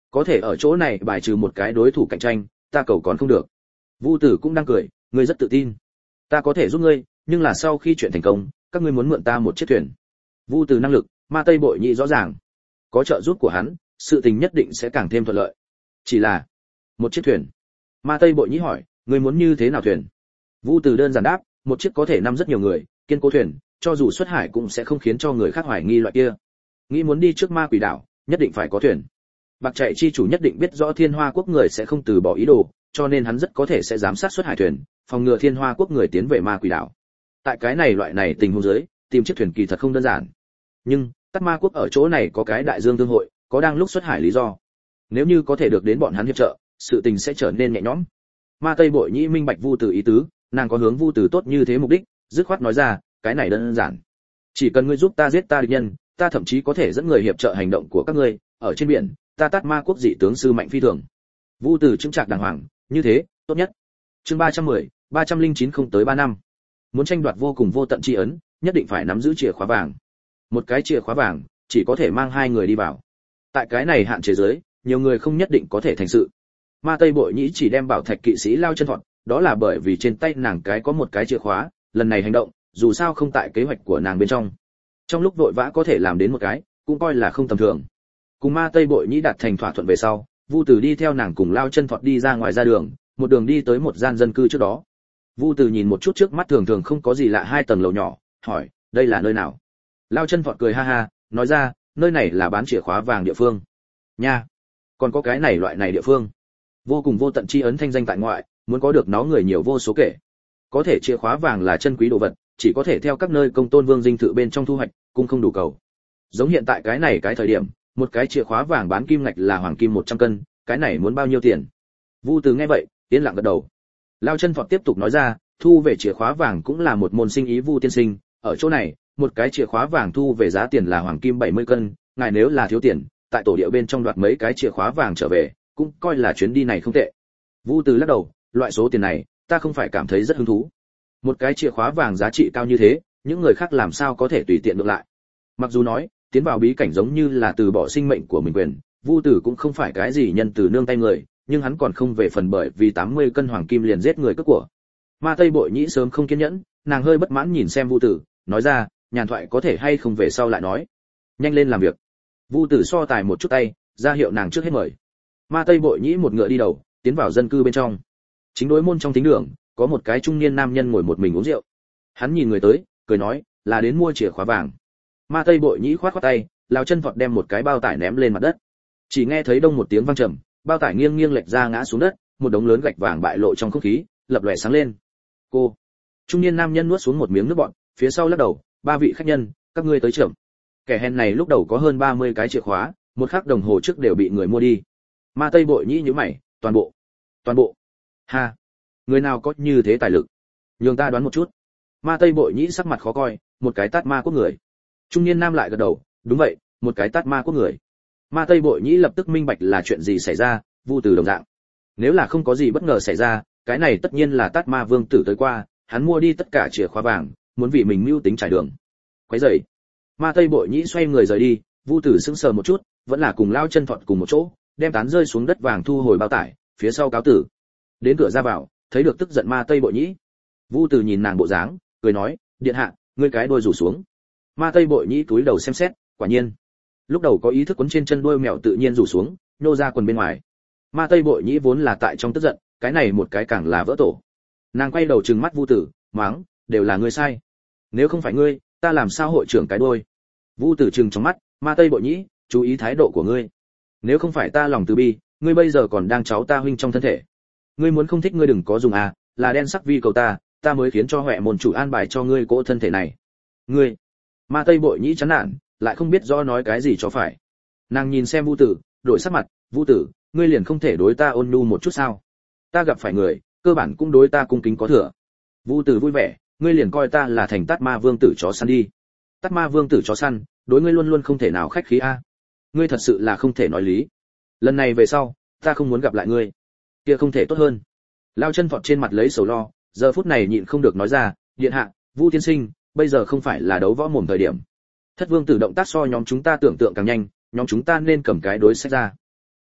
có thể ở chỗ này bài trừ một cái đối thủ cạnh tranh, ta cầu còn không được. Vu Tử cũng đang cười, ngươi rất tự tin. Ta có thể giúp ngươi, nhưng là sau khi chuyện thành công, các ngươi muốn mượn ta một chiếc thuyền. Vu Tử năng lực, Ma Tây Bội Nhĩ rõ ràng. Có trợ giúp của hắn, sự tình nhất định sẽ càng thêm thuận lợi. Chỉ là một chiếc thuyền. Ma Tây Bội Nhĩ hỏi, ngươi muốn như thế nào thuyền? Vu Tử đơn giản đáp, một chiếc có thể nằm rất nhiều người, kiên cố thuyền, cho dù xuất hải cũng sẽ không khiến cho người khác hoài nghi loại kia. Nghĩ muốn đi trước Ma Quỷ đảo, nhất định phải có thuyền. Bạc Chạy chi chủ nhất định biết rõ Thiên Hoa quốc người sẽ không từ bỏ ý đồ, cho nên hắn rất có thể sẽ giám sát xuất hải thuyền, phòng ngừa Thiên Hoa quốc người tiến về Ma Quỷ đảo. Tại cái này loại này tình huống dưới, tìm chiếc thuyền kỳ thật không đơn giản. Nhưng, Tát Ma quốc ở chỗ này có cái đại dương thương hội, có đang lúc xuất hải lý do. Nếu như có thể được đến bọn hắn hiệp trợ, sự tình sẽ trở nên nhẹ nhõm. Ma Tây Bội Nhĩ minh bạch Vu Tử ý tứ, nàng có hướng Vu Tử tốt như thế mục đích, dứt khoát nói ra, cái này đơn giản. Chỉ cần ngươi giúp ta giết ta địch nhân, ta thậm chí có thể dẫn người hiệp trợ hành động của các ngươi, ở trên biển, ta Tát Ma quốc dị tướng sư mạnh phi thường. Vu Tử chứng trạc đàng hoàng, như thế, tốt nhất. Chương ba trăm mười, ba trăm lẻ chín không tới ba năm. Muốn tranh đoạt vô cùng vô tận chi ấn, nhất định phải nắm giữ chìa khóa vàng. Một cái chìa khóa vàng, chỉ có thể mang hai người đi vào. Tại cái này hạn chế giới, nhiều người không nhất định có thể thành sự. Ma Tây Bội Nhĩ chỉ đem bảo thạch kỵ sĩ Lao Chân Thọt, đó là bởi vì trên tay nàng cái có một cái chìa khóa, lần này hành động, dù sao không tại kế hoạch của nàng bên trong. Trong lúc vội vã có thể làm đến một cái, cũng coi là không tầm thường. Cùng Ma Tây Bội Nhĩ đạt thành thỏa thuận về sau, Vu Tử đi theo nàng cùng Lao Chân Thọt đi ra ngoài ra đường, một đường đi tới một gian dân cư trước đó. Vu Tử nhìn một chút trước mắt thường thường không có gì lạ hai tầng lầu nhỏ, hỏi, đây là nơi nào? Lao Chân Thọt cười ha ha, nói ra, nơi này là bán chìa khóa vàng địa phương. Nha, còn có cái này loại này địa phương. Vô cùng vô tận chi ấn thanh danh tại ngoại, muốn có được nó người nhiều vô số kể. Có thể chìa khóa vàng là chân quý đồ vật, chỉ có thể theo các nơi công tôn vương dinh thự bên trong thu hoạch, cũng không đủ cầu. Giống hiện tại cái này cái thời điểm, một cái chìa khóa vàng bán kim ngạch là hoàng kim một trăm cân, cái này muốn bao nhiêu tiền? Vu Từ nghe vậy, yên lặng gật đầu. Lao Chân Phọt tiếp tục nói ra, thu về chìa khóa vàng cũng là một môn sinh ý Vu tiên sinh, ở chỗ này, một cái chìa khóa vàng thu về giá tiền là hoàng kim bảy mươi cân, ngài nếu là thiếu tiền, tại tổ địa bên trong đoạt mấy cái chìa khóa vàng trở về, cũng coi là chuyến đi này không tệ. Vu Từ lắc đầu, loại số tiền này, ta không phải cảm thấy rất hứng thú. Một cái chìa khóa vàng giá trị cao như thế, những người khác làm sao có thể tùy tiện được lại. Mặc dù nói, tiến vào bí cảnh giống như là từ bỏ sinh mệnh của mình quyền, Vu Tử cũng không phải cái gì nhân từ nương tay người, nhưng hắn còn không về phần bởi vì tám mươi cân hoàng kim liền giết người cướp của. Ma Tây Bội Nhĩ sớm không kiên nhẫn, nàng hơi bất mãn nhìn xem Vu Tử, nói ra, nhàn thoại có thể hay không về sau lại nói. Nhanh lên làm việc. Vu Tử so tài một chút tay, ra hiệu nàng trước hết mời. Ma Tây Bội Nhĩ một ngựa đi đầu, tiến vào dân cư bên trong. Chính đối môn trong thính đường, có một cái trung niên nam nhân ngồi một mình uống rượu. Hắn nhìn người tới, cười nói, là đến mua chìa khóa vàng. Ma Tây Bội Nhĩ khoát khoát tay, Lao Chân Phọt đem một cái bao tải ném lên mặt đất. Chỉ nghe thấy đông một tiếng vang trầm, bao tải nghiêng nghiêng lệch ra ngã xuống đất, một đống lớn gạch vàng bại lộ trong không khí, lập lòe sáng lên. Cô, trung niên nam nhân nuốt xuống một miếng nước bọt, phía sau lắc đầu, ba vị khách nhân, các ngươi tới chậm. Kẻ hèn này lúc đầu có hơn ba mươi cái chìa khóa, một khắc đồng hồ trước đều bị người mua đi. Ma Tây Bội Nhĩ nhíu mày, toàn bộ, toàn bộ. Ha, người nào có như thế tài lực? Nhường ta đoán một chút. Ma Tây Bội Nhĩ sắc mặt khó coi, một cái tát ma quốc người. Trung niên nam lại gật đầu, đúng vậy, một cái tát ma quốc người. Ma Tây Bội Nhĩ lập tức minh bạch là chuyện gì xảy ra, Vu Từ đồng dạng. Nếu là không có gì bất ngờ xảy ra, cái này tất nhiên là tát ma vương tử tới qua, hắn mua đi tất cả chìa khóa vàng, muốn vì mình mưu tính trải đường. Quấy rầy. Ma Tây Bội Nhĩ xoay người rời đi, Vu Tử sững sờ một chút, vẫn là cùng Lao Chân Thọt cùng một chỗ, đem tán rơi xuống đất vàng thu hồi bao tải, phía sau cáo tử. Đến cửa ra vào, thấy được tức giận Ma Tây Bội Nhĩ. Vu Tử nhìn nàng bộ dáng, cười nói, điện hạ, ngươi cái đuôi rủ xuống. Ma Tây Bội Nhĩ cúi đầu xem xét, quả nhiên, lúc đầu có ý thức quấn trên chân đuôi mèo tự nhiên rủ xuống, nô ra quần bên ngoài. Ma Tây Bội Nhĩ vốn là tại trong tức giận, cái này một cái càng là vỡ tổ. Nàng quay đầu trừng mắt Vu Tử, mắng, đều là ngươi sai. Nếu không phải ngươi, ta làm sao hội trưởng cái đuôi? Vu Tử trừng trong mắt, Ma Tây Bội Nhĩ, chú ý thái độ của ngươi. Nếu không phải ta lòng từ bi, ngươi bây giờ còn đang cháu ta huynh trong thân thể. Ngươi muốn không thích ngươi đừng có dùng à, là đen sắc vi cầu ta, ta mới khiến cho Huệ môn chủ an bài cho ngươi cỗ thân thể này. Ngươi. Ma Tây Bội Nhĩ chán nản, lại không biết rõ nói cái gì cho phải. Nàng nhìn xem Vu Tử, đổi sắc mặt, Vu Tử, ngươi liền không thể đối ta ôn nhu một chút sao? Ta gặp phải người, cơ bản cũng đối ta cung kính có thừa. Vu Tử vui vẻ, ngươi liền coi ta là thành Tát Ma vương tử chó săn đi. Tát Ma vương tử chó săn, đối ngươi luôn luôn không thể nào khách khí a. Ngươi thật sự là không thể nói lý. Lần này về sau, ta không muốn gặp lại ngươi. Kia không thể tốt hơn. Lao Chân Phọt trên mặt lấy sầu lo, giờ phút này nhịn không được nói ra, điện hạ, Vu tiên sinh, bây giờ không phải là đấu võ mồm thời điểm. Thất vương tử động tác so nhóm chúng ta tưởng tượng càng nhanh, nhóm chúng ta nên cầm cái đối sách ra.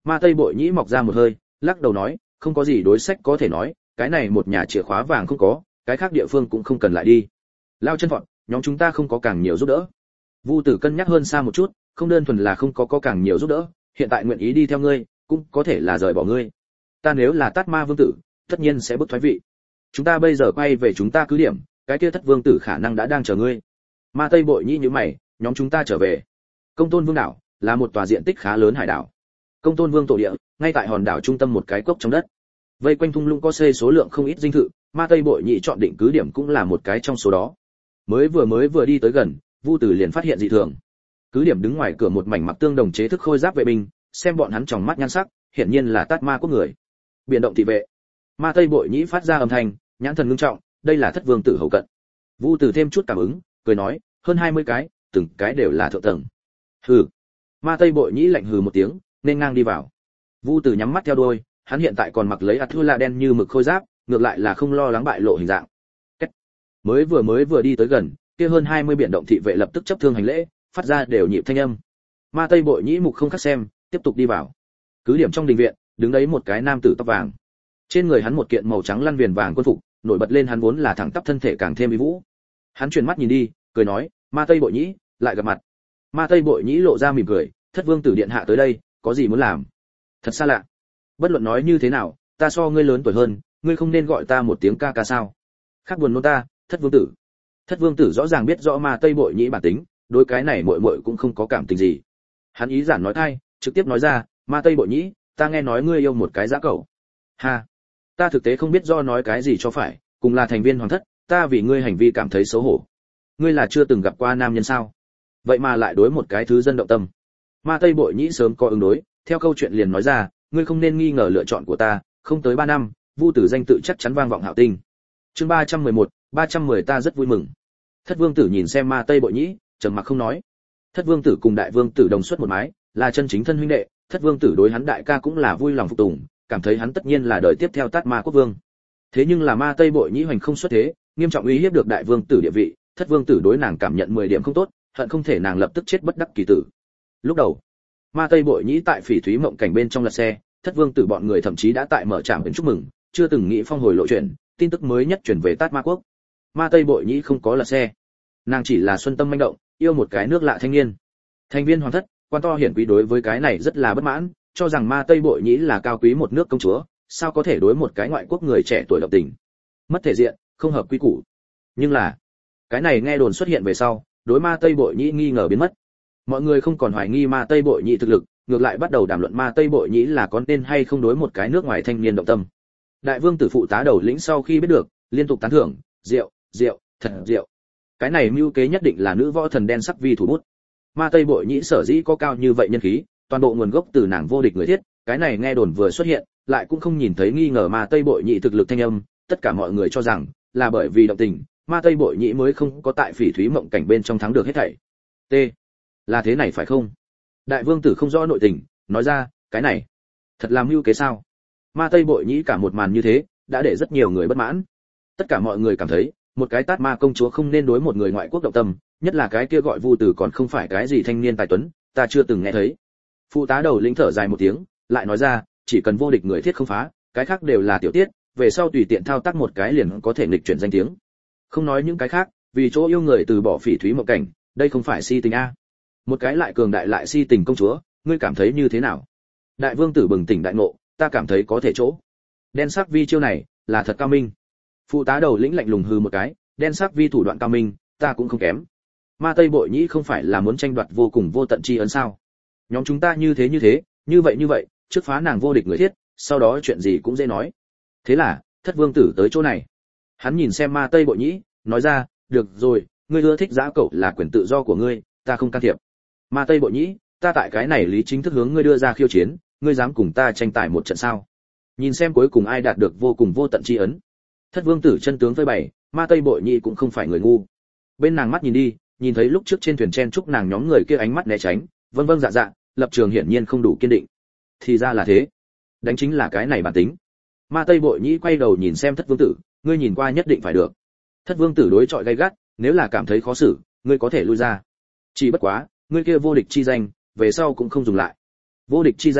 Ma Tây Bội Nhĩ mọc ra một hơi, lắc đầu nói, không có gì đối sách có thể nói, cái này một nhà chìa khóa vàng không có, cái khác địa phương cũng không cần lại đi. Lao chân vọt, nhóm chúng ta không có càng nhiều giúp đỡ. Vu Tử cân nhắc hơn xa một chút, không đơn thuần là không có có càng nhiều giúp đỡ, hiện tại nguyện ý đi theo ngươi, cũng có thể là rời bỏ ngươi. Ta nếu là Tát Ma vương tử, tất nhiên sẽ bức thoái vị. Chúng ta bây giờ quay về chúng ta cứ điểm, cái kia Thất vương tử khả năng đã đang chờ ngươi. Ma Tây Bội Nhĩ nhíu mày, nhóm chúng ta trở về. Công Tôn Vương đảo là một tòa diện tích khá lớn hải đảo. Công Tôn Vương tổ địa, ngay tại hòn đảo trung tâm một cái cốc trong đất. Vây quanh thung lũng có xê số lượng không ít dinh thự, Ma Tây Bội Nhĩ chọn định cứ điểm cũng là một cái trong số đó. Mới vừa mới vừa đi tới gần, Vu Tử liền phát hiện dị thường. Cứ điểm đứng ngoài cửa một mảnh mặc tương đồng chế thức khôi giáp vệ binh, xem bọn hắn trong mắt nhan sắc, hiển nhiên là Tát Ma quốc người. Biển động thị vệ. Ma Tây Bội Nhĩ phát ra âm thanh, nhãn thần ngưng trọng, đây là Thất vương tử hậu cận. Vu Tử thêm chút cảm ứng, cười nói, hơn hai mươi cái, từng cái đều là thượng tầng. Hừ. Ma Tây Bội Nhĩ lạnh hừ một tiếng, nên ngang đi vào. Vu Tử nhắm mắt theo đuôi, hắn hiện tại còn mặc lấy Athula đen như mực khôi giáp, ngược lại là không lo lắng bại lộ hình dạng. Cách. Mới vừa mới vừa đi tới gần, kia hơn hai mươi biển động thị vệ lập tức chấp thương hành lễ, phát ra đều nhịp thanh âm. Ma Tây Bội Nhĩ mục không khắc xem, tiếp tục đi vào. Cứ điểm trong đình viện, đứng đấy một cái nam tử tóc vàng. Trên người hắn một kiện màu trắng lăn viền vàng quân phục, nổi bật lên hắn vốn là thẳng tắp thân thể càng thêm uy vũ. Hắn chuyển mắt nhìn đi, cười nói, Ma Tây Bội Nhĩ, lại gặp mặt. Ma Tây Bội Nhĩ lộ ra mỉm cười, Thất vương tử điện hạ tới đây, có gì muốn làm? Thật xa lạ. Bất luận nói như thế nào, ta so ngươi lớn tuổi hơn, ngươi không nên gọi ta một tiếng ca ca sao? Khác buồn nôn ta, Thất vương tử. Thất vương tử rõ ràng biết rõ Ma Tây Bội Nhĩ bản tính, đối cái này muội muội cũng không có cảm tình gì. Hắn ý giản nói thay, trực tiếp nói ra, Ma Tây Bội Nhĩ, ta nghe nói ngươi yêu một cái dã cẩu. Ha, ta thực tế không biết do nói cái gì cho phải, cùng là thành viên hoàng thất, ta vì ngươi hành vi cảm thấy xấu hổ. Ngươi là chưa từng gặp qua nam nhân sao? Vậy mà lại đối một cái thứ dân động tâm. Ma Tây Bội Nhĩ sớm có ứng đối, theo câu chuyện liền nói ra, ngươi không nên nghi ngờ lựa chọn của ta, không tới ba năm, Vu Tử danh tự chắc chắn vang vọng hạo tinh. Chương ba trăm mười một, ba trăm mười ta rất vui mừng. Thất vương tử nhìn xem Ma Tây Bội Nhĩ, trầm mặc không nói. Thất vương tử cùng đại vương tử đồng xuất một mái, là chân chính thân huynh đệ, Thất vương tử đối hắn đại ca cũng là vui lòng phục tùng, cảm thấy hắn tất nhiên là đời tiếp theo Tát Ma quốc vương. Thế nhưng là Ma Tây Bội Nhĩ hoành không xuất thế, nghiêm trọng uy hiếp được đại vương tử địa vị, Thất vương tử đối nàng cảm nhận mười điểm không tốt, hận không thể nàng lập tức chết bất đắc kỳ tử. Lúc đầu, Ma Tây Bội Nhĩ tại Phỉ Thúy Mộng cảnh bên trong lật xe, Thất vương tử bọn người thậm chí đã tại mở trạm đến chúc mừng, chưa từng nghĩ phong hồi lộ chuyện, tin tức mới nhất truyền về Tát Ma quốc. Ma Tây Bội Nhĩ không có lật xe, nàng chỉ là xuân tâm manh động, yêu một cái nước lạ thanh niên. Thành viên hoàng thất, quan to hiển quý đối với cái này rất là bất mãn, cho rằng Ma Tây Bội Nhĩ là cao quý một nước công chúa, sao có thể đối một cái ngoại quốc người trẻ tuổi động tình. Mất thể diện, không hợp quy củ. Nhưng là, cái này nghe đồn xuất hiện về sau, đối Ma Tây Bội Nhĩ nghi ngờ biến mất. Mọi người không còn hoài nghi Ma Tây Bội Nhĩ thực lực, ngược lại bắt đầu đàm luận Ma Tây Bội Nhĩ là có nên hay không đối một cái nước ngoài thanh niên động tâm. Đại vương tử phụ tá đầu lĩnh sau khi biết được, liên tục tán thưởng, rượu, rượu, thật rượu. Cái này mưu kế nhất định là nữ võ thần đen sắc vi thủ bút. Ma Tây Bội Nhĩ sở dĩ có cao như vậy nhân khí, toàn bộ nguồn gốc từ nàng vô địch người thiết, cái này nghe đồn vừa xuất hiện, lại cũng không nhìn thấy nghi ngờ Ma Tây Bội Nhĩ thực lực thanh âm, tất cả mọi người cho rằng là bởi vì động tình, Ma Tây Bội Nhĩ mới không có tại Phỉ Thúy Mộng cảnh bên trong thắng được hết thảy. T. Là thế này phải không? Đại vương tử không rõ nội tình, nói ra, cái này thật là mưu kế sao? Ma Tây Bội Nhĩ cả một màn như thế, đã để rất nhiều người bất mãn. Tất cả mọi người cảm thấy, một cái Tát Ma công chúa không nên đối một người ngoại quốc động tâm, nhất là cái kia gọi Vu Tử còn không phải cái gì thanh niên tài tuấn, ta chưa từng nghe thấy. Phụ tá đầu lĩnh thở dài một tiếng, lại nói ra, chỉ cần vô địch người thiết không phá, cái khác đều là tiểu tiết, về sau tùy tiện thao tác một cái liền có thể nghịch chuyển danh tiếng. Không nói những cái khác, vì chỗ yêu người từ bỏ Phỉ Thúy Mộng cảnh, đây không phải si tình a. Một cái lại cường đại lại si tình công chúa, ngươi cảm thấy như thế nào? Đại vương tử bừng tỉnh đại ngộ, ta cảm thấy có thể chỗ. Đen sắc vi chiêu này, là thật cao minh. Phụ tá đầu lĩnh lạnh lùng hừ một cái, đen sắc vi thủ đoạn cao minh, ta cũng không kém. Ma Tây Bội Nhĩ không phải là muốn tranh đoạt vô cùng vô tận chi ấn sao? Nhóm chúng ta như thế như thế, như vậy như vậy, trước phá nàng vô địch người thiết, sau đó chuyện gì cũng dễ nói. Thế là, Thất vương tử tới chỗ này. Hắn nhìn xem Ma Tây Bội Nhĩ, nói ra, được rồi, ngươi ưa thích giã cẩu là quyền tự do của ngươi, ta không can thiệp. Ma Tây Bội Nhĩ, ta tại cái này lý chính thức hướng ngươi đưa ra khiêu chiến, ngươi dám cùng ta tranh tài một trận sao? Nhìn xem cuối cùng ai đạt được vô cùng vô tận chi ấn. Thất vương tử chân tướng phơi bày, Ma Tây Bội Nhĩ cũng không phải người ngu. Bên nàng mắt nhìn đi, nhìn thấy lúc trước trên thuyền chen chúc nàng nhóm người kia ánh mắt né tránh, vân vân dạ dạ, lập trường hiển nhiên không đủ kiên định. Thì ra là thế, đánh chính là cái này bản tính. Ma Tây Bội Nhĩ quay đầu nhìn xem Thất vương tử, ngươi nhìn qua nhất định phải được. Thất vương tử đối chọi gay gắt, nếu là cảm thấy khó xử, ngươi có thể lui ra. Chỉ bất quá, ngươi kia vô địch chi danh, về sau cũng không dùng lại. Vô địch chi danh,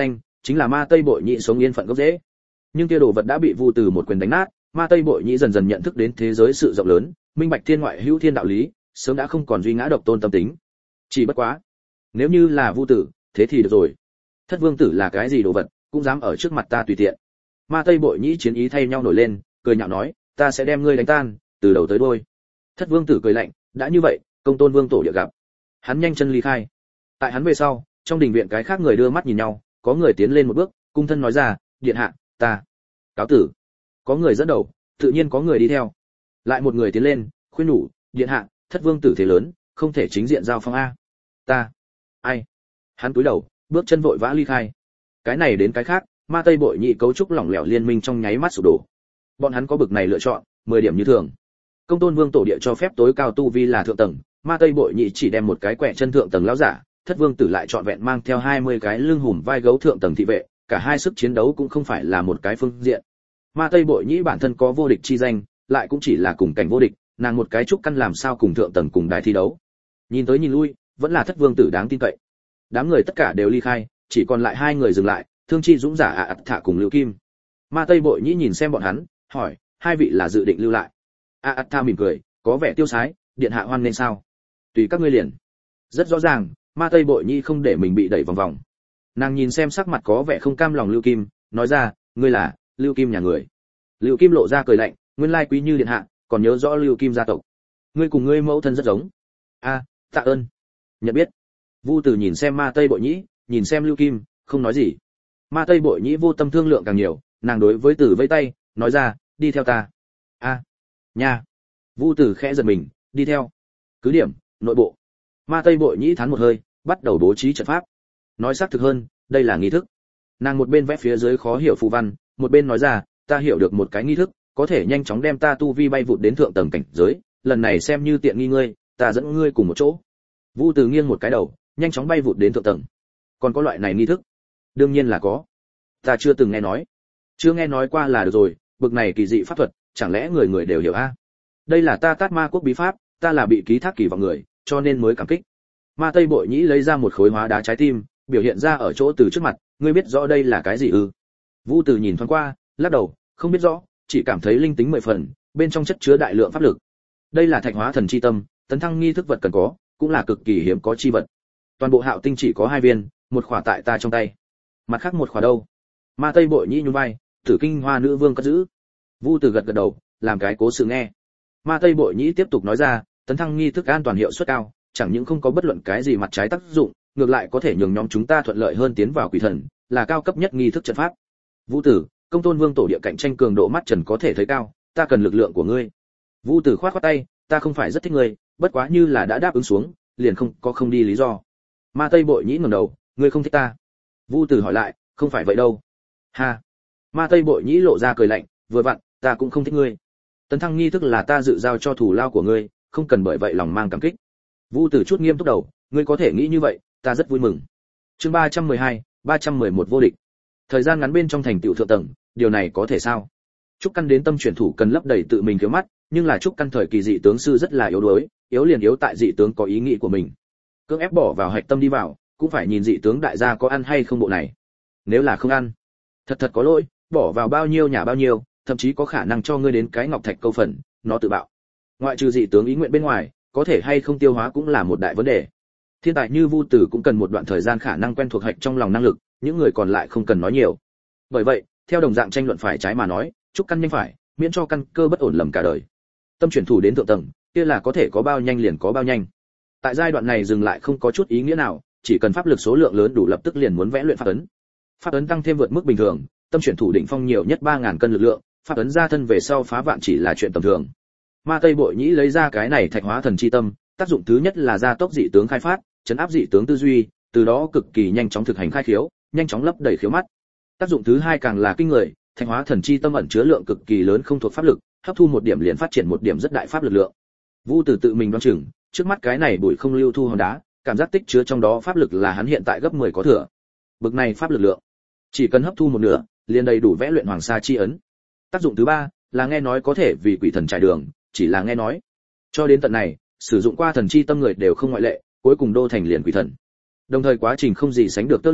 chính là ma tây bội nhị sống yên phận gốc rễ. Nhưng kia đồ vật đã bị Vu Từ một quyền đánh nát, ma tây bội nhị dần dần nhận thức đến thế giới sự rộng lớn, minh bạch thiên ngoại hữu thiên đạo lý, sớm đã không còn duy ngã độc tôn tâm tính. Chỉ bất quá, nếu như là Vu Tử, thế thì được rồi. Thất vương tử là cái gì đồ vật, cũng dám ở trước mặt ta tùy tiện. Ma tây bội nhị chiến ý thay nhau nổi lên, cười nhạo nói, ta sẽ đem ngươi đánh tan, từ đầu tới đuôi. Thất vương tử cười lạnh, đã như vậy, công tôn vương tổ địa gặp. Hắn nhanh chân ly khai. Tại hắn về sau, trong đình viện cái khác người đưa mắt nhìn nhau, có người tiến lên một bước, cung thân nói ra, điện hạ, ta cáo tử. Có người dẫn đầu, tự nhiên có người đi theo. Lại một người tiến lên, khuyên nhủ, điện hạ, thất vương tử thế lớn, không thể chính diện giao phong a. Ta, ai? Hắn cúi đầu, bước chân vội vã ly khai. Cái này đến cái khác, ma tây bội nhị cấu trúc lỏng lẻo liên minh trong nháy mắt sụp đổ. Bọn hắn có bực này lựa chọn, mười điểm như thường. Công tôn vương tổ địa cho phép tối cao tu vi là thượng tầng, ma tây bội nhị chỉ đem một cái quẹ chân thượng tầng lão giả, thất vương tử lại chọn vẹn mang theo hai mươi cái lưng hùm vai gấu thượng tầng thị vệ, cả hai sức chiến đấu cũng không phải là một cái phương diện. Ma tây bội nhị bản thân có vô địch chi danh, lại cũng chỉ là cùng cảnh vô địch, nàng một cái trúc căn làm sao cùng thượng tầng cùng đài thi đấu. Nhìn tới nhìn lui, vẫn là thất vương tử đáng tin cậy. Đám người tất cả đều ly khai, chỉ còn lại hai người dừng lại, Thương Chi Dũng giả ạ à thả cùng Lưu Kim. Ma tây bội nhị nhìn xem bọn hắn, hỏi, hai vị là dự định lưu lại? A à thả mỉm cười, có vẻ tiêu sái, điện hạ hoan nên sao? Tùy các ngươi liền. Rất rõ ràng, ma tây bội nhị không để mình bị đẩy vòng vòng. Nàng nhìn xem sắc mặt có vẻ không cam lòng Lưu Kim, nói ra, ngươi là Lưu Kim nhà người. Lưu Kim lộ ra cười lạnh, nguyên lai quý như điện hạ, còn nhớ rõ Lưu Kim gia tộc. Ngươi cùng ngươi mẫu thân rất giống. A, tạ ơn. Nhận biết. Vu Từ nhìn xem ma tây bội nhị, nhìn xem Lưu Kim, không nói gì. Ma tây bội nhị vô tâm thương lượng càng nhiều, nàng đối với Tử vẫy tay, nói ra, đi theo ta. A, nha. Vu Tử khẽ giật mình, đi theo. Cứ điểm, nội bộ. Ma tây bội nhị thán một hơi, bắt đầu bố trí trận pháp. Nói xác thực hơn, đây là nghi thức. Nàng một bên vẽ phía dưới khó hiểu phù văn, một bên nói ra, ta hiểu được một cái nghi thức, có thể nhanh chóng đem ta tu vi bay vụt đến thượng tầng cảnh giới, lần này xem như tiện nghi ngươi, ta dẫn ngươi cùng một chỗ. Vu Từ nghiêng một cái đầu, nhanh chóng bay vụt đến thượng tầng. Còn có loại này nghi thức? Đương nhiên là có. Ta chưa từng nghe nói. Chưa nghe nói qua là được rồi, bực này kỳ dị pháp thuật, chẳng lẽ người người đều hiểu a? Đây là ta Tát Ma quốc bí pháp, ta là bị ký thác kỳ vọng người, cho nên mới cảm kích. Ma tây bội nhĩ lấy ra một khối hóa đá trái tim, biểu hiện ra ở chỗ Từ trước mặt, ngươi biết rõ đây là cái gì ư? Vu Từ nhìn thoáng qua, lắc đầu, không biết rõ, chỉ cảm thấy linh tính mười phần, bên trong chất chứa đại lượng pháp lực. Đây là thạch hóa thần chi tâm, tấn thăng nghi thức vật cần có, cũng là cực kỳ hiếm có chi vật. Toàn bộ Hạo Tinh chỉ có hai viên, một khỏa tại ta trong tay. Mặt khác một khỏa đâu? Ma tây bội nhĩ nhún vai, Tử Kinh Hoa nữ vương cất giữ. Vu Từ gật gật đầu, làm cái cố sự nghe. Ma tây bội nhĩ tiếp tục nói ra, tấn thăng nghi thức an toàn hiệu suất cao, chẳng những không có bất luận cái gì mặt trái tác dụng, ngược lại có thể nhường nhóm chúng ta thuận lợi hơn tiến vào quỷ thần, là cao cấp nhất nghi thức trận pháp. Vũ Tử, công tôn vương tổ địa cạnh tranh cường độ mắt trần có thể thấy cao, ta cần lực lượng của ngươi. Vũ Tử khoát khoát tay, ta không phải rất thích ngươi, bất quá như là đã đáp ứng xuống, liền không có không đi lý do. Ma tây bội nhĩ ngẩng đầu, ngươi không thích ta? Vũ Tử hỏi lại, không phải vậy đâu. Ha. Ma tây bội nhĩ lộ ra cười lạnh, vừa vặn, ta cũng không thích ngươi. Tấn thăng nghi thức là ta dự giao cho thủ lao của ngươi, không cần bởi vậy lòng mang cảm kích. Vũ Tử chút nghiêm túc đầu, ngươi có thể nghĩ như vậy, ta rất vui mừng. Chương ba trăm mười hai, ba trăm mười một vô địch. Thời gian ngắn bên trong thành tựu thượng tầng, điều này có thể sao? Trúc căn đến tâm chuyển thủ cần lấp đầy tự mình khiếu mắt, nhưng là trúc căn thời kỳ dị tướng sư rất là yếu đuối, yếu liền yếu tại dị tướng có ý nghĩ của mình. Cưỡng ép bỏ vào hạch tâm đi vào, cũng phải nhìn dị tướng đại gia có ăn hay không bộ này. Nếu là không ăn, thật thật có lỗi, bỏ vào bao nhiêu nhà bao nhiêu, thậm chí có khả năng cho ngươi đến cái ngọc thạch câu phần, nó tự bạo. Ngoại trừ dị tướng ý nguyện bên ngoài, có thể hay không tiêu hóa cũng là một đại vấn đề. Thiên tài như Vu Tử cũng cần một đoạn thời gian khả năng quen thuộc hạch trong lòng năng lực, những người còn lại không cần nói nhiều. Bởi vậy, theo đồng dạng tranh luận phải trái mà nói, trúc căn nhanh phải, miễn cho căn cơ bất ổn lầm cả đời. Tâm chuyển thủ đến thượng tầng, kia là có thể có bao nhanh liền có bao nhanh. Tại giai đoạn này dừng lại không có chút ý nghĩa nào, chỉ cần pháp lực số lượng lớn đủ lập tức liền muốn vẽ luyện pháp ấn. Pháp ấn tăng thêm vượt mức bình thường, tâm chuyển thủ đỉnh phong nhiều nhất ba nghìn cân lực lượng, pháp ấn ra thân về sau phá vạn chỉ là chuyện tầm thường. Ma tây bội nhĩ lấy ra cái này thạch hóa thần chi tâm, tác dụng thứ nhất là gia tốc dị tướng khai phát, chấn áp dị tướng tư duy, từ đó cực kỳ nhanh chóng thực hành khai khiếu, nhanh chóng lấp đầy khiếu mắt. Tác dụng thứ hai càng là kinh người, thạch hóa thần chi tâm ẩn chứa lượng cực kỳ lớn không thuộc pháp lực, hấp thu một điểm liền phát triển một điểm rất đại pháp lực lượng. Vu Tử tự mình đoán chừng, trước mắt cái này bụi không lưu thu hòn đá, cảm giác tích chứa trong đó pháp lực là hắn hiện tại gấp mười có thừa. Bực này pháp lực lượng, chỉ cần hấp thu một nửa, liền đầy đủ vẽ luyện hoàng sa chi ấn. Tác dụng thứ ba là nghe nói có thể vì quỷ thần trải đường, chỉ là nghe nói. Cho đến tận này, sử dụng qua thần chi tâm người đều không ngoại lệ, cuối cùng đô thành liền quỷ thần. Đồng thời quá trình không gì sánh được tơ lụa,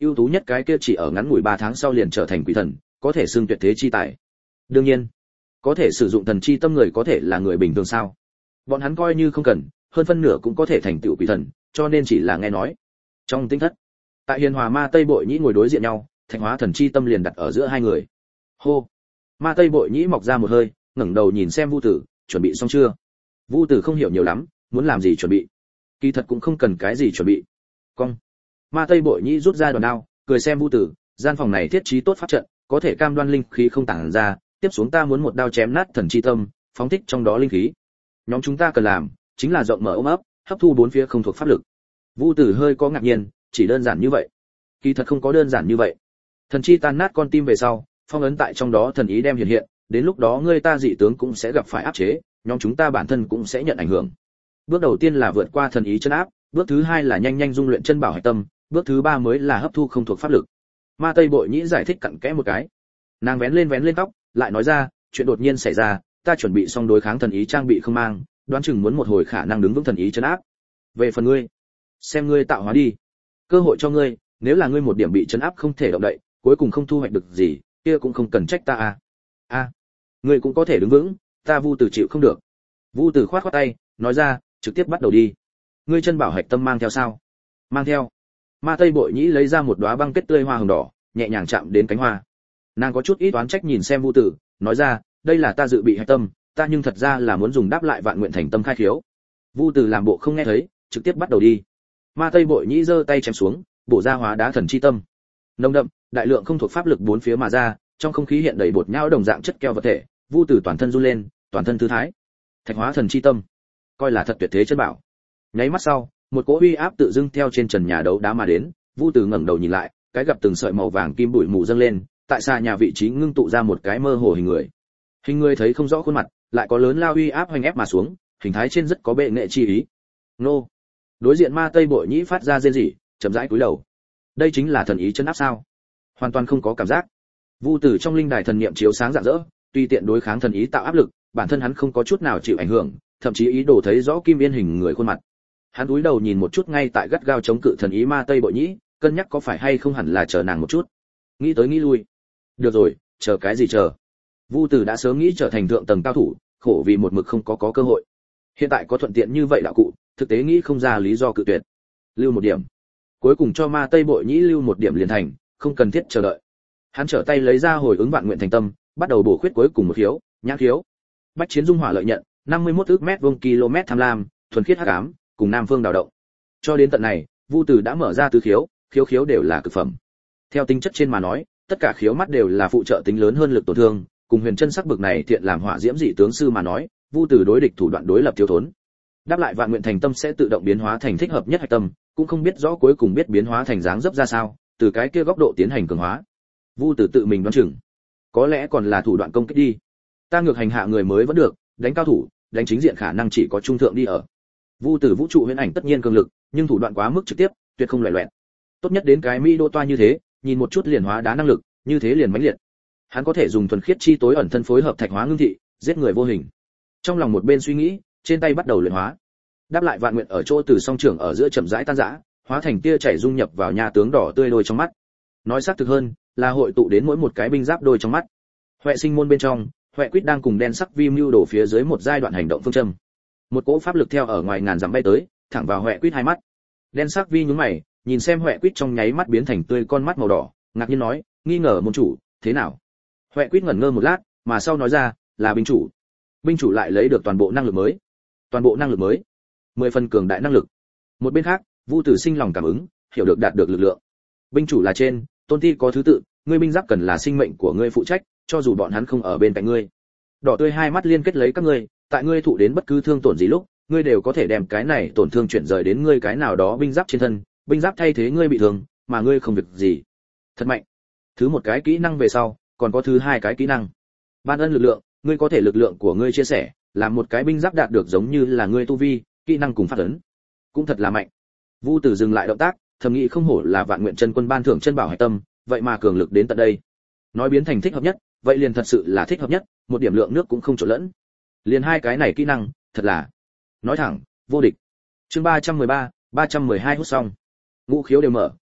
ưu tú nhất cái kia chỉ ở ngắn ngủi ba tháng sau liền trở thành quỷ thần, có thể xưng tuyệt thế chi tài. Đương nhiên, có thể sử dụng thần chi tâm người có thể là người bình thường sao? Bọn hắn coi như không cần, hơn phân nửa cũng có thể thành tựu quỷ thần, cho nên chỉ là nghe nói. Trong tinh thất, tại Hiền Hòa Ma Tây Bội Nhĩ ngồi đối diện nhau, Thạch Hóa thần chi tâm liền đặt ở giữa hai người. Hô. Ma Tây Bội Nhĩ mọc ra một hơi, ngẩng đầu nhìn xem Vu Tử, chuẩn bị xong chưa? Vu Tử không hiểu nhiều lắm, muốn làm gì chuẩn bị? Kỳ thật cũng không cần cái gì chuẩn bị. Cong. Ma Tây Bội Nhĩ rút ra đòn đao, cười xem Vu Tử, gian phòng này thiết trí tốt pháp trận, có thể cam đoan linh khí không tản ra, tiếp xuống ta muốn một đao chém nát thần chi tâm, phóng thích trong đó linh khí. Nhóm chúng ta cần làm chính là rộng mở ôm ấp, hấp thu bốn phía không thuộc pháp lực. Vu Tử hơi có ngạc nhiên, chỉ đơn giản như vậy? Kỳ thật không có đơn giản như vậy. Thần chi tan nát con tim về sau, phong ấn tại trong đó thần ý đem hiện hiện, đến lúc đó ngươi ta dị tướng cũng sẽ gặp phải áp chế, nhóm chúng ta bản thân cũng sẽ nhận ảnh hưởng. Bước đầu tiên là vượt qua thần ý chân áp, bước thứ hai là nhanh nhanh dung luyện chân bảo hải tâm, bước thứ ba mới là hấp thu không thuộc pháp lực. Ma Tây Bội Nhĩ giải thích cặn kẽ một cái. Nàng vén lên vén lên tóc, lại nói ra, chuyện đột nhiên xảy ra, ta chuẩn bị xong đối kháng thần ý trang bị không mang, đoán chừng muốn một hồi khả năng đứng vững thần ý chân áp. Về phần ngươi, xem ngươi tạo hóa đi. Cơ hội cho ngươi, nếu là ngươi một điểm bị chấn áp không thể động đậy, cuối cùng không thu hoạch được gì, kia cũng không cần trách ta a. A, ngươi cũng có thể đứng vững, ta Vu Tử chịu không được. Vu Tử khoát khoát tay, nói ra, trực tiếp bắt đầu đi. Ngươi chân bảo hạch tâm mang theo sao? Mang theo. Ma Tây Bội Nhĩ lấy ra một đóa băng kết tươi hoa hồng đỏ, nhẹ nhàng chạm đến cánh hoa. Nàng có chút ít oán trách nhìn xem Vu Tử, nói ra, đây là ta dự bị hạch tâm, ta nhưng thật ra là muốn dùng đáp lại vạn nguyện thành tâm khai khiếu. Vu Tử làm bộ không nghe thấy, trực tiếp bắt đầu đi. Ma Tây Bội Nhĩ giơ tay chém xuống, bổ ra hóa đá thần chi tâm. Nồng đậm, đại lượng không thuộc pháp lực bốn phía mà ra, trong không khí hiện đầy bột nhão đồng dạng chất keo vật thể, Vu Tử toàn thân run lên, toàn thân thư thái. Thạch Hóa thần chi tâm, coi là thật tuyệt thế chân bảo. Nháy mắt sau, một cỗ uy áp tự dưng theo trên trần nhà đấu đá mà đến, Vu Tử ngẩng đầu nhìn lại, cái gặp từng sợi màu vàng kim bụi mù dâng lên, tại xa nhà vị trí ngưng tụ ra một cái mơ hồ hình người. Hình người thấy không rõ khuôn mặt, lại có lớn lao uy áp hoành ép mà xuống, hình thái trên rất có bệ nghệ chi ý. Nô. Đối diện Ma Tây Bội Nhĩ phát ra rên rỉ, chậm rãi cúi đầu. Đây chính là thần ý chân áp sao? Hoàn toàn không có cảm giác. Vu Tử trong linh đài thần niệm chiếu sáng rạng rỡ, tùy tiện đối kháng thần ý tạo áp lực, bản thân hắn không có chút nào chịu ảnh hưởng, thậm chí ý đồ thấy rõ Kim Yên hình người khuôn mặt. Hắn cúi đầu nhìn một chút ngay tại gắt gao chống cự thần ý Ma Tây Bội Nhĩ, cân nhắc có phải hay không hẳn là chờ nàng một chút. Nghĩ tới nghĩ lui. Được rồi, chờ cái gì chờ? Vu Tử đã sớm nghĩ trở thành thượng tầng cao thủ, khổ vì một mực không có có cơ hội. Hiện tại có thuận tiện như vậy đạo cụ, thực tế nghĩ không ra lý do cự tuyệt. Lưu một điểm. Cuối cùng cho Ma Tây Bội Nhĩ lưu một điểm liền thành, không cần thiết chờ đợi. Hắn trở tay lấy ra hồi ứng vạn nguyện thành tâm, bắt đầu bổ khuyết cuối cùng một khiếu, nhãn khiếu. Bách chiến dung hỏa lợi nhận, năm mươi mốt ức mét vuông km tham lam, thuần khiết hắc ám, cùng nam phương đào động. Cho đến tận này, Vu Tử đã mở ra tứ khiếu, khiếu khiếu đều là cực phẩm. Theo tính chất trên mà nói, tất cả khiếu mắt đều là phụ trợ tính lớn hơn lực tổn thương, cùng huyền chân sắc bực này thiện làm hỏa diễm dị tướng sư mà nói, Vu Tử đối địch thủ đoạn đối lập thiếu thốn. Đáp lại vạn nguyện thành tâm sẽ tự động biến hóa thành thích hợp nhất hạch tâm, cũng không biết rõ cuối cùng biết biến hóa thành dáng dấp ra sao, từ cái kia góc độ tiến hành cường hóa. Vu Tử tự mình đoán chừng, có lẽ còn là thủ đoạn công kích đi. Ta ngược hành hạ người mới vẫn được, đánh cao thủ, đánh chính diện khả năng chỉ có trung thượng đi ở. Vu Tử vũ trụ huyễn ảnh tất nhiên cường lực, nhưng thủ đoạn quá mức trực tiếp, tuyệt không loẻ loẹt. Tốt nhất đến cái mỹ đô toa như thế, nhìn một chút liền hóa đá năng lực, như thế liền mãnh liệt. Hắn có thể dùng thuần khiết chi tối ẩn thân phối hợp thạch hóa ngưng thị, giết người vô hình. Trong lòng một bên suy nghĩ, trên tay bắt đầu luyện hóa. Đáp lại vạn nguyện ở chỗ từ song trưởng ở giữa chậm rãi tan rã, hóa thành tia chảy dung nhập vào nha tướng đỏ tươi đôi trong mắt. Nói xác thực hơn, là hội tụ đến mỗi một cái binh giáp đôi trong mắt. Huệ sinh môn bên trong, Huệ Quýt đang cùng đen sắc vi mưu đổ phía dưới một giai đoạn hành động phương châm. Một cỗ pháp lực theo ở ngoài ngàn dặm bay tới, thẳng vào Huệ Quýt hai mắt. Đen sắc vi nhướng mày, nhìn xem Huệ Quýt trong nháy mắt biến thành tươi con mắt màu đỏ, ngạc nhiên nói, nghi ngờ môn chủ, thế nào? Huệ Quýt ngẩn ngơ một lát, mà sau nói ra, là binh chủ. Binh chủ lại lấy được toàn bộ năng lực mới. Toàn bộ năng lực mới, mười phần cường đại năng lực. Một bên khác, Vu Tử sinh lòng cảm ứng, hiểu được đạt được lực lượng. Binh chủ là trên, tôn ti có thứ tự, ngươi binh giáp cần là sinh mệnh của ngươi phụ trách, cho dù bọn hắn không ở bên cạnh ngươi. Đỏ tươi hai mắt liên kết lấy các ngươi, tại ngươi thụ đến bất cứ thương tổn gì lúc, ngươi đều có thể đem cái này tổn thương chuyển rời đến ngươi cái nào đó binh giáp trên thân, binh giáp thay thế ngươi bị thương, mà ngươi không việc gì. Thật mạnh. Thứ một cái kỹ năng về sau, còn có thứ hai cái kỹ năng. Ban ân lực lượng, ngươi có thể lực lượng của ngươi chia sẻ, làm một cái binh giáp đạt được giống như là ngươi tu vi, kỹ năng cùng phát ấn. Cũng thật là mạnh. Vu Tử dừng lại động tác, thầm nghĩ không hổ là vạn nguyện chân quân ban thưởng chân bảo hải tâm, vậy mà cường lực đến tận đây. Nói biến thành thích hợp nhất, vậy liền thật sự là thích hợp nhất, một điểm lượng nước cũng không trộn lẫn. Liền hai cái này kỹ năng, thật là nói thẳng, vô địch. Chương ba trăm mười ba, ba trăm mười hai hút xong. Ngũ khiếu đều mở,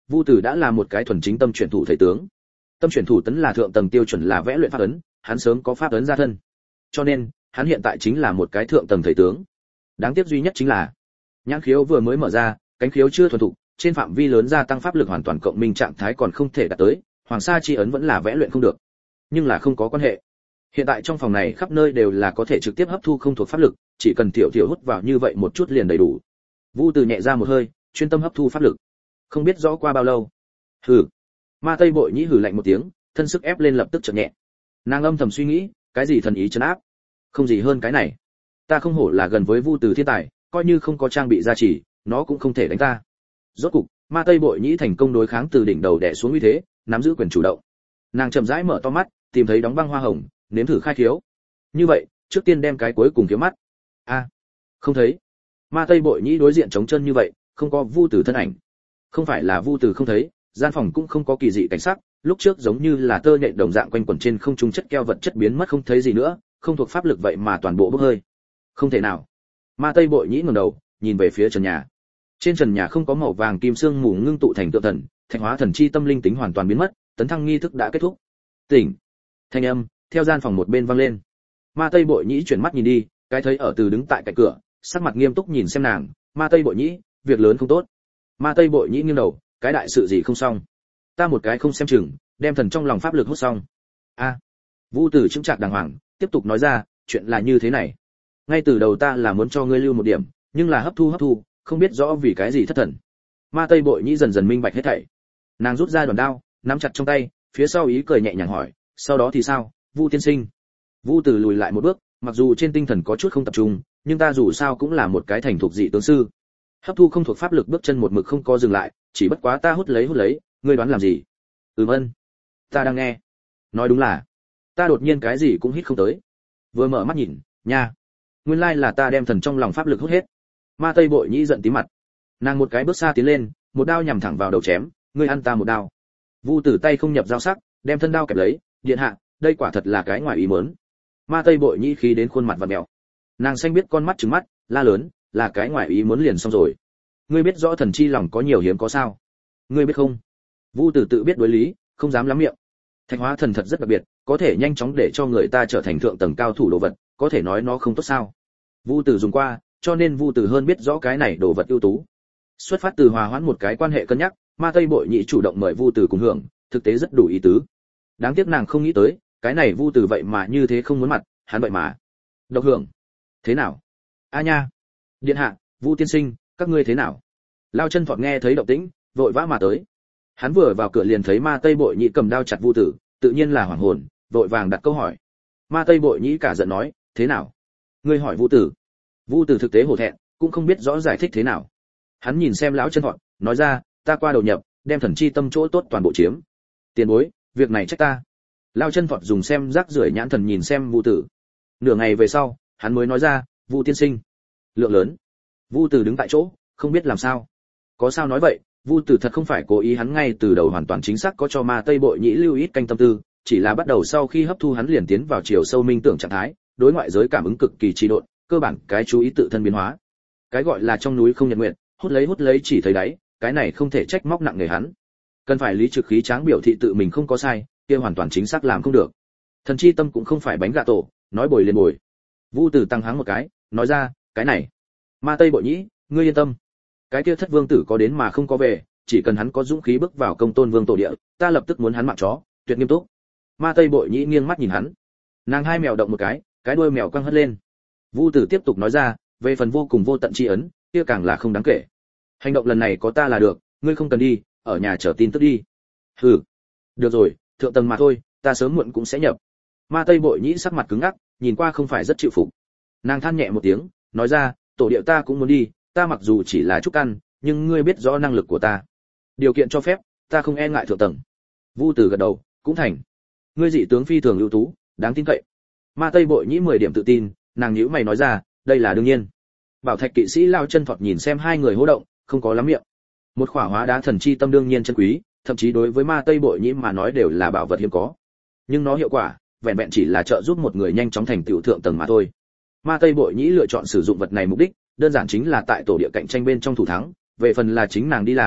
Vu Tử đã là một cái thuần chính tâm chuyển thủ thầy tướng. Tâm chuyển thủ tấn là thượng tầng tiêu chuẩn là vẽ luyện pháp ấn, hắn sớm có pháp ấn ra thân. Cho nên, hắn hiện tại chính là một cái thượng tầng thầy tướng. Đáng tiếc duy nhất chính là, nhãn khiếu vừa mới mở ra, cánh khiếu chưa thuần thục, trên phạm vi lớn gia tăng pháp lực hoàn toàn cộng minh trạng thái còn không thể đạt tới, Hoàng Sa chi ấn vẫn là vẽ luyện không được. Nhưng là không có quan hệ. Hiện tại trong phòng này khắp nơi đều là có thể trực tiếp hấp thu không thuộc pháp lực, chỉ cần tiểu tiểu hút vào như vậy một chút liền đầy đủ. Vu Từ nhẹ ra một hơi, chuyên tâm hấp thu pháp lực. Không biết rõ qua bao lâu. Hừ. Ma Tây Bội Nhĩ hừ lạnh một tiếng, thân sức ép lên lập tức chợt nhẹ. Nàng âm thầm suy nghĩ, cái gì thần ý trấn áp? Không gì hơn cái này. Ta không hổ là gần với Vu Từ thiên tài, coi như không có trang bị gia trì, nó cũng không thể đánh ta. Rốt cục, Ma Tây Bội Nhĩ thành công đối kháng từ đỉnh đầu đè xuống uy thế, nắm giữ quyền chủ động. Nàng chậm rãi mở to mắt, tìm thấy đóng băng hoa hồng, nếm thử khai khiếu. Như vậy, trước tiên đem cái cuối cùng kiếm mắt. A, không thấy. Ma Tây Bội Nhĩ đối diện trống chân như vậy, không có Vu Từ thân ảnh. Không phải là Vu Từ không thấy, gian phòng cũng không có kỳ dị cảnh sắc, lúc trước giống như là tơ nhện đồng dạng quanh quẩn trên không trung chất keo vật chất biến mất không thấy gì nữa, không thuộc pháp lực vậy mà toàn bộ bốc hơi. Không thể nào. Ma Tây Bội Nhĩ ngẩng đầu, nhìn về phía trần nhà. Trên trần nhà không có màu vàng kim sương mù ngưng tụ thành tượng thần, thạch hóa thần chi tâm linh tính hoàn toàn biến mất, tấn thăng nghi thức đã kết thúc. Tỉnh. Thanh âm theo gian phòng một bên vang lên. Ma Tây Bội Nhĩ chuyển mắt nhìn đi, cái thấy ở Từ đứng tại cạnh cửa, sắc mặt nghiêm túc nhìn xem nàng. Ma Tây Bội Nhĩ, việc lớn không tốt. Ma Tây Bội Nhĩ nghiêng đầu, cái đại sự gì không xong? Ta một cái không xem chừng, đem thần trong lòng pháp lực hút xong. A. Vu Tử chứng trạc đàng hoàng, tiếp tục nói ra, chuyện là như thế này. Ngay từ đầu ta là muốn cho ngươi lưu một điểm, nhưng là hấp thu hấp thu, không biết rõ vì cái gì thất thần. Ma Tây Bội Nhĩ dần dần minh bạch hết thảy. Nàng rút ra đoàn đao, nắm chặt trong tay, phía sau ý cười nhẹ nhàng hỏi, sau đó thì sao, Vu tiên sinh? Vu Tử lùi lại một bước, mặc dù trên tinh thần có chút không tập trung, nhưng ta dù sao cũng là một cái thành thuộc dị tướng sư. Hấp thu không thuộc pháp lực bước chân một mực không có dừng lại, chỉ bất quá ta hút lấy hút lấy, ngươi đoán làm gì? Ừm ân, ta đang nghe. Nói đúng là, ta đột nhiên cái gì cũng hít không tới. Vừa mở mắt nhìn, nha, nguyên lai là ta đem thần trong lòng pháp lực hút hết. Ma Tây Bội Nhĩ giận tí mặt, nàng một cái bước xa tiến lên, một đao nhằm thẳng vào đầu chém, ngươi ăn ta một đao. Vu Tử tay không nhập dao sắc, đem thân đao kẹp lấy, điện hạ, đây quả thật là cái ngoài ý muốn. Ma Tây Bội Nhĩ khí đến khuôn mặt vặn mèo, nàng xanh biết con mắt trừng mắt, la lớn, là cái ngoài ý muốn liền xong rồi. Ngươi biết rõ thần chi lòng có nhiều hiếm có sao? Ngươi biết không? Vu Tử tự biết đối lý, không dám lắm miệng. Thạch hóa thần thật rất đặc biệt, có thể nhanh chóng để cho người ta trở thành thượng tầng cao thủ đồ vật, có thể nói nó không tốt sao? Vu Tử dùng qua, cho nên Vu Tử hơn biết rõ cái này đồ vật ưu tú. Xuất phát từ hòa hoãn một cái quan hệ cân nhắc, Ma Tây Bội Nhĩ chủ động mời Vu Tử cùng hưởng, thực tế rất đủ ý tứ. Đáng tiếc nàng không nghĩ tới, cái này Vu Tử vậy mà như thế không muốn mặt, hắn vậy mà độc hưởng. Thế nào? A nha. Điện hạ, Vu tiên sinh, các ngươi thế nào? Lao Chân Thọt nghe thấy động tĩnh, vội vã mà tới. Hắn vừa vào cửa liền thấy Ma Tây Bội Nhĩ cầm đao chặt Vu Tử, tự nhiên là hoảng hồn, vội vàng đặt câu hỏi. Ma Tây Bội Nhĩ cả giận nói, thế nào? Ngươi hỏi Vu Tử? Vu Tử thực tế hổ thẹn, cũng không biết rõ giải thích thế nào. Hắn nhìn xem lão Chân Thọt, nói ra, ta qua đầu nhập, đem thần chi tâm chỗ tốt toàn bộ chiếm. Tiền bối, việc này trách ta. Lão Chân Thọt dùng xem rác rưởi nhãn thần nhìn xem Vu Tử. Nửa ngày về sau, hắn mới nói ra, Vu tiên sinh, lượng lớn. Vu Tử đứng tại chỗ, không biết làm sao. Có sao nói vậy, Vu Tử thật không phải cố ý, hắn ngay từ đầu hoàn toàn chính xác có cho Ma Tây Bội Nhĩ lưu ít canh tâm tư, chỉ là bắt đầu sau khi hấp thu hắn liền tiến vào chiều sâu minh tưởng trạng thái, đối ngoại giới cảm ứng cực kỳ trì độn, cơ bản cái chú ý tự thân biến hóa. Cái gọi là trong núi không nhật nguyện, hút lấy hút lấy chỉ thấy đáy, cái này không thể trách móc nặng nề hắn. Cần phải lý trực khí tráng biểu thị tự mình không có sai, kia hoàn toàn chính xác làm không được. Thần chi tâm cũng không phải bánh gà tổ, nói bồi liền bồi. Vu Tử tăng háng một cái, nói ra, cái này, Ma Tây Bội Nhĩ, ngươi yên tâm. Cái kia Thất Vương tử có đến mà không có về, chỉ cần hắn có dũng khí bước vào Công Tôn Vương tổ địa, ta lập tức muốn hắn mạng chó, tuyệt nghiêm túc. Ma Tây Bội Nhĩ nghiêng mắt nhìn hắn. Nàng hai mèo động một cái, cái đuôi mèo quăng hất lên. Vu Tử tiếp tục nói ra, về phần vô cùng vô tận chi ấn, kia càng là không đáng kể. Hành động lần này có ta là được, ngươi không cần đi, ở nhà chờ tin tức đi. Hừ. Được rồi, thượng tầng mà thôi, ta sớm muộn cũng sẽ nhập. Ma Tây Bội Nhĩ sắc mặt cứng ngắc, nhìn qua không phải rất chịu phục. Nàng than nhẹ một tiếng, nói ra, tổ địa ta cũng muốn đi, ta mặc dù chỉ là trúc căn, nhưng ngươi biết rõ năng lực của ta. Điều kiện cho phép, ta không e ngại thượng tầng. Vu Tử gật đầu, cũng thành. Ngươi dị tướng phi thường ưu tú, đáng tin cậy. Ma Tây Bội Nhĩ mười điểm tự tin, nàng nhíu mày nói ra, đây là đương nhiên. Bảo Thạch kỵ sĩ Lao Chân Thọt nhìn xem hai người hô động, không có lắm miệng. Một khỏa hóa đá thần chi tâm đương nhiên chân quý, thậm chí đối với Ma Tây Bội Nhĩ mà nói đều là bảo vật hiếm có. Nhưng nó hiệu quả, vẹn vẹn chỉ là trợ giúp một người nhanh chóng thành tựu thượng tầng mà thôi. Ma Tây Bội Nhĩ lựa chọn sử dụng vật này mục đích, đơn giản chính là tại tổ địa cạnh tranh bên trong thủ thắng, về phần là chính nàng đi làm,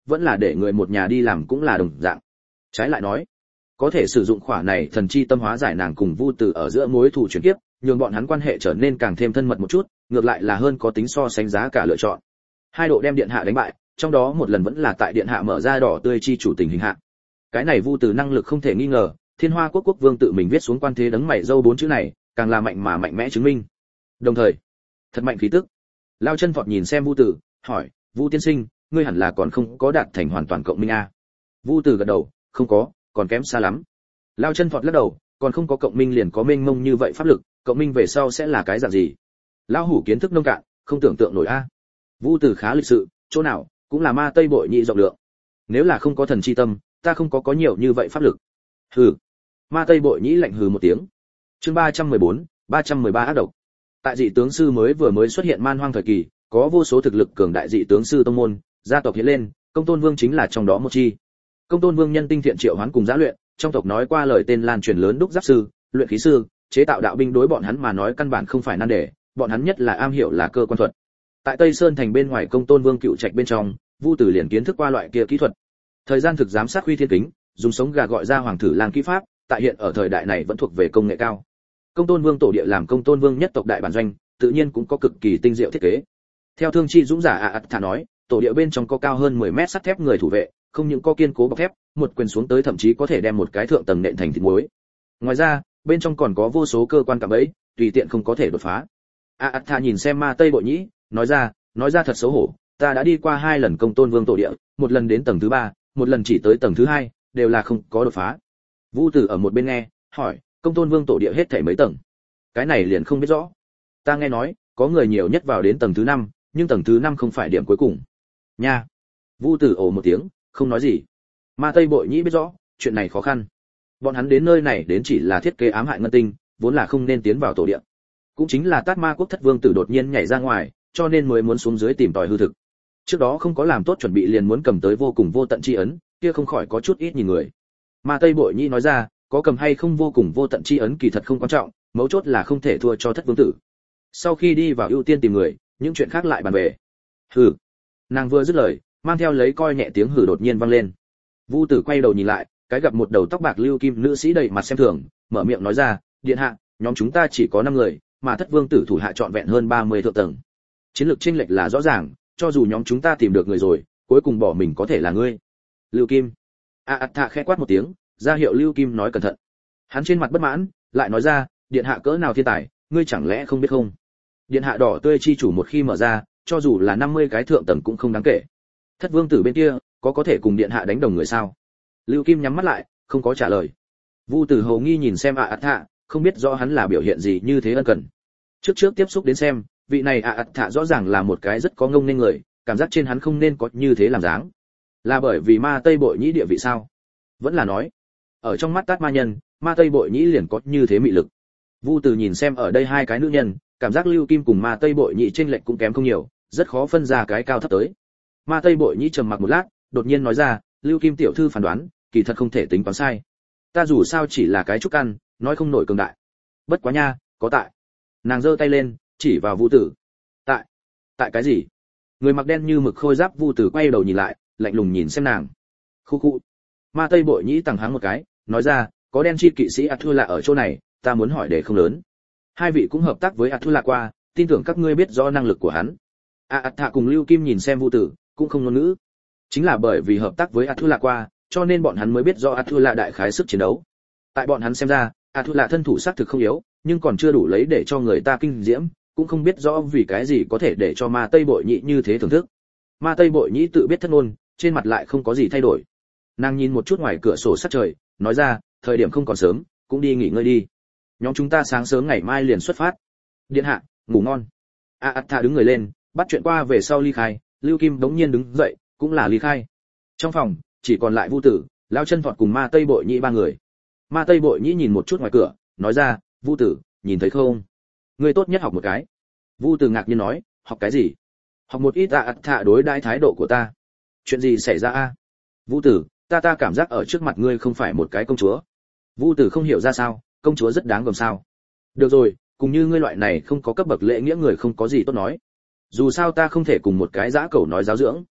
vẫn là để người một nhà đi làm cũng là đồng dạng. Trái lại nói, có thể sử dụng khỏa này thần chi tâm hóa giải nàng cùng Vu Tử ở giữa mối thù chuyển kiếp, nhường bọn hắn quan hệ trở nên càng thêm thân mật một chút, ngược lại là hơn có tính so sánh giá cả lựa chọn. Hai độ đem điện hạ đánh bại, trong đó một lần vẫn là tại điện hạ mở ra đỏ tươi chi chủ tình hình hạ. Cái này Vu Tử năng lực không thể nghi ngờ, Thiên Hoa quốc quốc vương tự mình viết xuống quan thế đấng mày dâu bốn chữ này, càng là mạnh mà mạnh mẽ chứng minh. Đồng thời, thật mạnh khí tức. Lao Chân Phọt nhìn xem Vu Tử, hỏi: "Vu tiên sinh, ngươi hẳn là còn không có đạt thành hoàn toàn cộng minh a?" Vu Tử gật đầu: "Không có, còn kém xa lắm." Lao Chân Phọt lắc đầu: "Còn không có cộng minh liền có mênh mông như vậy pháp lực, cộng minh về sau sẽ là cái dạng gì?" Lão hủ kiến thức nông cạn, không tưởng tượng nổi a. Vu Tử khá lịch sự, chỗ nào cũng là ma tây bội nhị rộng lượng. Nếu là không có thần chi tâm, ta không có có nhiều như vậy pháp lực. Hừ. Ma tây bội nhĩ lạnh hừ một tiếng. Chương ba trăm mười bốn, ba trăm mười ba ác độc. Tại dị tướng sư mới vừa mới xuất hiện man hoang thời kỳ, có vô số thực lực cường đại dị tướng sư tông môn, gia tộc hiện lên, Công Tôn Vương chính là trong đó một chi. Công Tôn Vương nhân tinh thiện triệu hoán cùng giá luyện, trong tộc nói qua lời tên lan truyền lớn đúc giáp sư, luyện khí sư, chế tạo đạo binh đối bọn hắn mà nói căn bản không phải nan đề, bọn hắn nhất là am hiểu là cơ quan thuật. Tại Tây Sơn thành bên ngoài Công Tôn Vương cựu trạch bên trong, Vu Tử liền kiến thức qua loại kia kỹ thuật. Thời gian thực giám sát Huy Thiên Kính, dùng sống gà gọi ra hoàng thử lang kỹ pháp, tại hiện ở thời đại này vẫn thuộc về công nghệ cao. Công Tôn Vương tổ địa làm Công Tôn Vương nhất tộc đại bản doanh, tự nhiên cũng có cực kỳ tinh diệu thiết kế. Theo Thương Chi Dũng giả ạ à thả nói, tổ địa bên trong có cao hơn mười mét sắt thép người thủ vệ, không những có kiên cố bọc thép, một quyền xuống tới thậm chí có thể đem một cái thượng tầng nện thành thịt muối. Ngoài ra, bên trong còn có vô số cơ quan cạm bẫy, tùy tiện không có thể đột phá. ạ à thả nhìn xem Ma Tây Bội Nhĩ, nói ra, nói ra thật xấu hổ, ta đã đi qua hai lần Công Tôn Vương tổ địa, một lần đến tầng thứ ba, một lần chỉ tới tầng thứ hai, đều là không có đột phá. Vu Tử ở một bên nghe, hỏi, Công Tôn Vương tổ địa hết thảy mấy tầng? Cái này liền không biết rõ. Ta nghe nói, có người nhiều nhất vào đến tầng thứ năm, nhưng tầng thứ năm không phải điểm cuối cùng. Nha. Vu Tử ồ một tiếng, không nói gì. Ma Tây Bội Nhĩ biết rõ, chuyện này khó khăn. Bọn hắn đến nơi này đến chỉ là thiết kế ám hại ngân tinh, vốn là không nên tiến vào tổ địa. Cũng chính là Tát Ma quốc thất vương tử đột nhiên nhảy ra ngoài, cho nên mới muốn xuống dưới tìm tòi hư thực. Trước đó không có làm tốt chuẩn bị liền muốn cầm tới vô cùng vô tận chi ấn, kia không khỏi có chút ít nhìn người. Ma Tây Bội Nhĩ nói ra, có cầm hay không vô cùng vô tận chi ấn kỳ thật không quan trọng, mấu chốt là không thể thua cho thất vương tử. Sau khi đi vào ưu tiên tìm người, những chuyện khác lại bàn về. Hừ. Nàng vừa dứt lời, mang theo lấy coi nhẹ tiếng hừ đột nhiên vang lên. Vu Tử quay đầu nhìn lại, cái gặp một đầu tóc bạc lưu kim nữ sĩ đầy mặt xem thường, mở miệng nói ra, điện hạ, nhóm chúng ta chỉ có năm người, mà thất vương tử thủ hạ trọn vẹn hơn ba mươi thượng tầng. Chiến lược chênh lệch là rõ ràng, cho dù nhóm chúng ta tìm được người rồi, cuối cùng bỏ mình có thể là ngươi. Lưu Kim. A à, Thạ khẽ quát một tiếng, ra hiệu Lưu Kim nói cẩn thận. Hắn trên mặt bất mãn, lại nói ra, điện hạ cỡ nào thiên tài, ngươi chẳng lẽ không biết không? Điện hạ đỏ tươi chi chủ một khi mở ra, cho dù là năm mươi cái thượng tầng cũng không đáng kể. Thất vương tử bên kia, có có thể cùng điện hạ đánh đồng người sao? Lưu Kim nhắm mắt lại, không có trả lời. Vu Tử hầu nghi nhìn xem A à, Thạ, không biết rõ hắn là biểu hiện gì như thế ân cần. Trước trước tiếp xúc đến xem, vị này A à, Thạ rõ ràng là một cái rất có ngông nên người, cảm giác trên hắn không nên có như thế làm dáng. Là bởi vì Ma Tây Bội Nhĩ địa vị sao? Vẫn là nói, ở trong mắt Tát Ma nhân, Ma Tây Bội Nhĩ liền có như thế mị lực. Vu Tử nhìn xem ở đây hai cái nữ nhân, cảm giác Lưu Kim cùng Ma Tây Bội Nhĩ chênh lệch cũng kém không nhiều, rất khó phân ra cái cao thấp tới. Ma Tây Bội Nhĩ trầm mặc một lát, đột nhiên nói ra, Lưu Kim tiểu thư phán đoán, kỳ thật không thể tính toán sai. Ta dù sao chỉ là cái trúc căn, nói không nổi cường đại. Bất quá nha, có tại. Nàng giơ tay lên, chỉ vào Vu Tử. Tại? Tại cái gì? Người mặc đen như mực khôi giáp Vu Tử quay đầu nhìn lại, lạnh lùng nhìn xem nàng. Khu khu. Ma Tây Bội Nhĩ tằng hắng một cái, nói ra, có đen chi kỵ sĩ Athula ở chỗ này, ta muốn hỏi để không lớn. Hai vị cũng hợp tác với Athula qua, tin tưởng các ngươi biết rõ năng lực của hắn. A à, Thạ cùng Lưu Kim nhìn xem Vu Tử, cũng không ngôn ngữ. Chính là bởi vì hợp tác với Athula qua, cho nên bọn hắn mới biết rõ Athula đại khái sức chiến đấu. Tại bọn hắn xem ra, Athula thân thủ xác thực không yếu, nhưng còn chưa đủ lấy để cho người ta kinh diễm, cũng không biết rõ vì cái gì có thể để cho Ma Tây Bội Nhĩ như thế thưởng thức. Ma Tây Bội Nhĩ tự biết thất ngôn, trên mặt lại không có gì thay đổi. Nàng nhìn một chút ngoài cửa sổ sát trời, nói ra, thời điểm không còn sớm, cũng đi nghỉ ngơi đi. Nhóm chúng ta sáng sớm ngày mai liền xuất phát. Điện hạ, ngủ ngon. A à, Thạ đứng người lên, bắt chuyện qua về sau ly khai, Lưu Kim bỗng nhiên đứng dậy, cũng là ly khai. Trong phòng, chỉ còn lại Vu Tử, Lao Chân Phọt cùng Ma Tây Bội Nhĩ ba người. Ma Tây Bội Nhĩ nhìn một chút ngoài cửa, nói ra, Vu Tử, nhìn thấy không? Ngươi tốt nhất học một cái. Vu Tử ngạc nhiên nói, học cái gì? Học một ít A à, Thạ đối đãi thái độ của ta. Chuyện gì xảy ra a? Vu Tử, ta ta cảm giác ở trước mặt ngươi không phải một cái công chúa. Vu Tử không hiểu ra sao, công chúa rất đáng gờm sao? Được rồi, cùng như ngươi loại này không có cấp bậc lễ nghĩa người không có gì tốt nói. Dù sao ta không thể cùng một cái dã cẩu nói giáo dưỡng.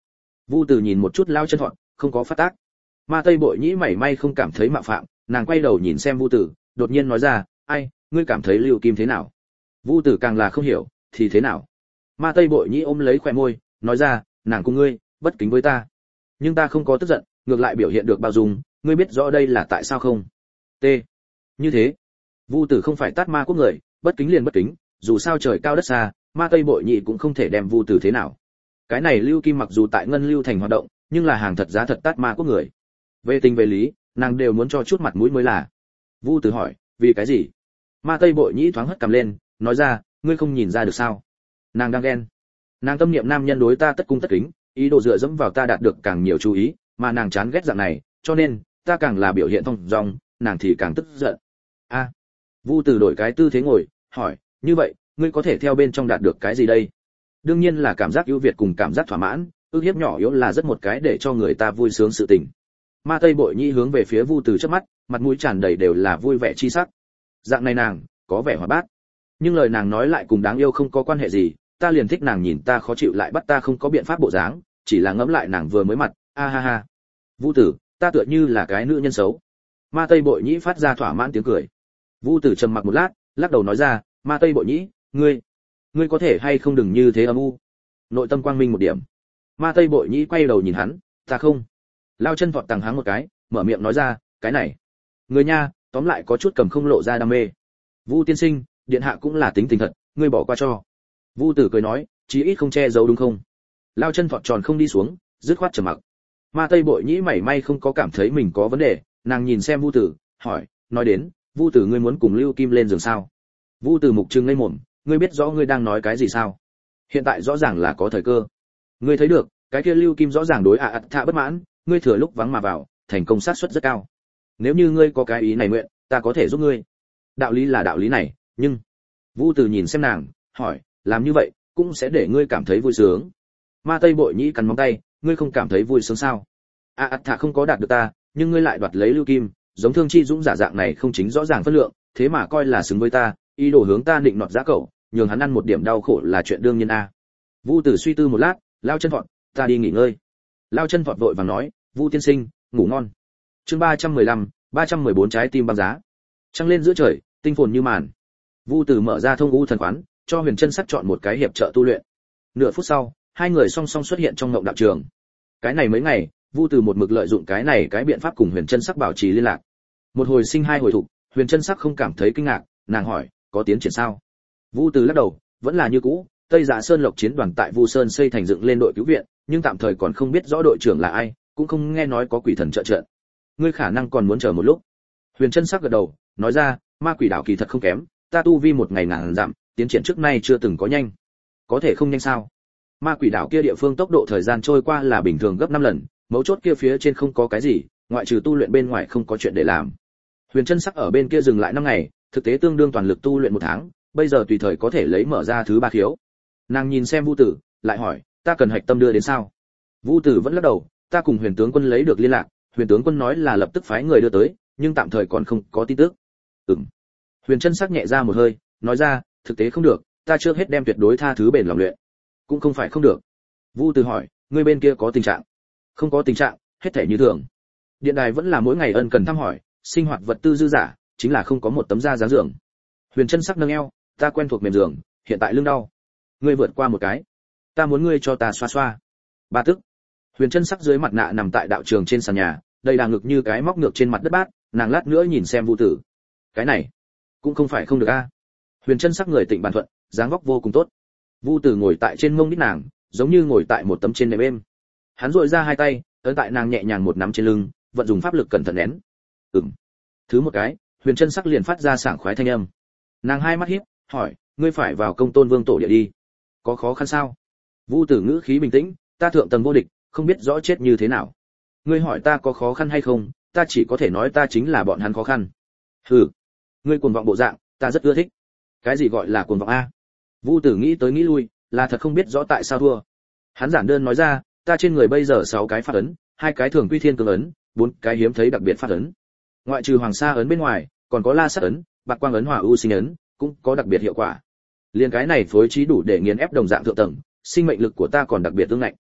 Vu Tử nhìn một chút Lao Chân Thọt, không có phát tác. Ma Tây Bội Nhĩ mảy may không cảm thấy mạo phạm, nàng quay đầu nhìn xem Vu Tử, đột nhiên nói ra, "Ai, ngươi cảm thấy Lưu Kim thế nào?" Vu Tử càng là không hiểu, "Thì thế nào?" Ma Tây Bội Nhĩ ôm lấy khóe môi, nói ra, "Nàng cùng ngươi, bất kính với ta." Nhưng ta không có tức giận, ngược lại biểu hiện được bao dung, ngươi biết rõ đây là tại sao không? T. Như thế. Vu Tử không phải tát ma quốc người, bất kính liền bất kính, dù sao trời cao đất xa, Ma Tây Bội Nhĩ cũng không thể đem Vu Tử thế nào. Cái này Lưu Kim mặc dù tại Ngân Lưu thành hoạt động, nhưng là hàng thật giá thật tát ma quốc người. Về tình về lý, nàng đều muốn cho chút mặt mũi mới là. Vu Tử hỏi, vì cái gì? Ma Tây Bội Nhĩ thoáng hất cằm lên, nói ra, ngươi không nhìn ra được sao? Nàng đang ghen. Nàng tâm niệm nam nhân đối ta tất cung tất kính, ý đồ dựa dẫm vào ta đạt được càng nhiều chú ý, mà nàng chán ghét dạng này, cho nên ta càng là biểu hiện thong dong, nàng thì càng tức giận. A. À, Vu Tử đổi cái tư thế ngồi, hỏi, như vậy, ngươi có thể theo bên trong đạt được cái gì đây? Đương nhiên là cảm giác ưu việt cùng cảm giác thỏa mãn, ước hiếp nhỏ yếu là rất một cái để cho người ta vui sướng sự tình. Ma Tây Bội Nhĩ hướng về phía Vu Tử trước mắt, mặt mũi tràn đầy đều là vui vẻ chi sắc. Dạng này nàng, có vẻ hoạt bát. Nhưng lời nàng nói lại cùng đáng yêu không có quan hệ gì, ta liền thích nàng nhìn ta khó chịu lại bắt ta không có biện pháp bộ dáng, chỉ là ngẫm lại nàng vừa mới mặt, a ha ha. Vu Tử, ta tựa như là cái nữ nhân xấu. Ma Tây Bội Nhĩ phát ra thỏa mãn tiếng cười. Vu Tử trầm mặc một lát, lắc đầu nói ra, Ma Tây Bội Nhĩ, ngươi, ngươi có thể hay không đừng như thế âm u. Nội tâm quang minh một điểm. Ma Tây Bội Nhĩ quay đầu nhìn hắn, ta không. Lao Chân Vọt tằng háng một cái, mở miệng nói ra, cái này, người nha, tóm lại có chút cầm không lộ ra đam mê. Vu tiên sinh, điện hạ cũng là tính tình thật, ngươi bỏ qua cho. Vu Tử cười nói, chí ít không che giấu đúng không? Lao Chân Vọt tròn không đi xuống, dứt khoát trầm mặc. Ma Tây Bội Nhĩ mảy may không có cảm thấy mình có vấn đề, nàng nhìn xem Vu Tử, hỏi, nói đến, Vu Tử ngươi muốn cùng Lưu Kim lên giường sao? Vu Tử mục trừng ngây mồm, ngươi biết rõ ngươi đang nói cái gì sao? Hiện tại rõ ràng là có thời cơ. Ngươi thấy được, cái kia Lưu Kim rõ ràng đối ạ à thạ bất mãn, ngươi thừa lúc vắng mà vào, thành công xác suất rất cao. Nếu như ngươi có cái ý này nguyện, ta có thể giúp ngươi. Đạo lý là đạo lý này, nhưng Vu Tử nhìn xem nàng, hỏi, làm như vậy cũng sẽ để ngươi cảm thấy vui sướng. Ma Tây Bội Nhĩ cắn móng tay, ngươi không cảm thấy vui sướng sao? A à, thà không có đạt được ta, nhưng ngươi lại đoạt lấy Lưu Kim, giống Thương Chi Dũng giả dạng này không chính rõ ràng phân lượng, thế mà coi là xứng với ta, ý đồ hướng ta định nọt giá cậu, nhường hắn ăn một điểm đau khổ là chuyện đương nhiên a. Vu Tử suy tư một lát, Lao Chân Vọt, ta đi nghỉ ngơi. Lao Chân Vọt vội vàng nói, Vu tiên sinh, ngủ ngon. Chương ba trăm mười lăm, ba trăm mười bốn trái tim băng giá. Trăng lên giữa trời, tinh phồn như màn. Vu Tử mở ra thông u thần quán, cho Huyền Chân Sắc chọn một cái hiệp trợ tu luyện. Nửa phút sau, hai người song song xuất hiện trong ngộng đạo trường. Cái này mấy ngày, Vu Tử một mực lợi dụng cái này cái biện pháp cùng Huyền Chân Sắc bảo trì liên lạc. Một hồi sinh hai hồi thục, Huyền Chân Sắc không cảm thấy kinh ngạc, nàng hỏi, có tiến triển sao? Vu Tử lắc đầu, vẫn là như cũ, Tây Dạ Sơn Lộc chiến đoàn tại Vu Sơn xây thành dựng lên đội cứu viện, nhưng tạm thời còn không biết rõ đội trưởng là ai, cũng không nghe nói có quỷ thần trợ trận. Ngươi khả năng còn muốn chờ một lúc. Huyền Chân Sắc gật đầu, nói ra, Ma Quỷ đảo kỳ thật không kém, ta tu vi một ngày ngàn dặm, tiến triển trước nay chưa từng có nhanh. Có thể không nhanh sao? Ma Quỷ đảo kia địa phương tốc độ thời gian trôi qua là bình thường gấp năm lần, mấu chốt kia phía trên không có cái gì, ngoại trừ tu luyện bên ngoài không có chuyện để làm. Huyền Chân Sắc ở bên kia dừng lại năm ngày, thực tế tương đương toàn lực tu luyện một tháng, bây giờ tùy thời có thể lấy mở ra thứ ba khiếu. Nàng nhìn xem Vu Tử, lại hỏi, ta cần hạch tâm đưa đến sao? Vu Tử vẫn lắc đầu, ta cùng Huyền tướng quân lấy được liên lạc, Huyền tướng quân nói là lập tức phái người đưa tới, nhưng tạm thời còn không có tin tức. Ừm. Huyền Chân Sắc nhẹ ra một hơi, nói ra, thực tế không được, ta trước hết đem tuyệt đối tha thứ bền lòng luyện. Cũng không phải không được. Vu Tử hỏi, ngươi bên kia có tình trạng? Không có tình trạng, hết thảy như thường. Điện đài vẫn là mỗi ngày ân cần thăm hỏi, sinh hoạt vật tư dư giả, chính là không có một tấm da dáng giường. Huyền Chân Sắc nâng eo, ta quen thuộc mềm giường, hiện tại lưng đau. Ngươi vượt qua một cái, ta muốn ngươi cho ta xoa xoa. Ba tức. Huyền Chân Sắc dưới mặt nạ nằm tại đạo trường trên sàn nhà, đầy đà ngực như cái móc ngược trên mặt đất bát, nàng lát nữa nhìn xem Vu Tử. Cái này cũng không phải không được a. Huyền Chân Sắc người tịnh bàn thuận, dáng vóc vô cùng tốt. Vu Tử ngồi tại trên mông đít nàng, giống như ngồi tại một tấm trên nệm êm. Hắn duỗi ra hai tay, ấn tại nàng nhẹ nhàng một nắm trên lưng, vận dùng pháp lực cẩn thận nén. Ừm. Thứ một cái, Huyền Chân Sắc liền phát ra sảng khoái thanh âm. Nàng hai mắt híp, hỏi, ngươi phải vào Công Tôn Vương tổ địa đi, có khó khăn sao? Vu Tử ngữ khí bình tĩnh, ta thượng tầng vô địch, không biết rõ chết như thế nào. Ngươi hỏi ta có khó khăn hay không, ta chỉ có thể nói ta chính là bọn hắn khó khăn. Hừ, ngươi cuồng vọng bộ dạng, ta rất ưa thích. Cái gì gọi là cuồng vọng a? Vu Tử nghĩ tới nghĩ lui, là thật không biết rõ tại sao thua. Hắn giản đơn nói ra, ta trên người bây giờ sáu cái phát ấn, hai cái thường quy thiên cường ấn, bốn cái hiếm thấy đặc biệt phát ấn. Ngoại trừ Hoàng Sa ấn bên ngoài, còn có La Sát ấn, Bạc Quang ấn, Hỏa U Sinh ấn, cũng có đặc biệt hiệu quả. Liên cái này phối trí đủ để nghiền ép đồng dạng thượng tầng, sinh mệnh lực của ta còn đặc biệt tương ngạnh.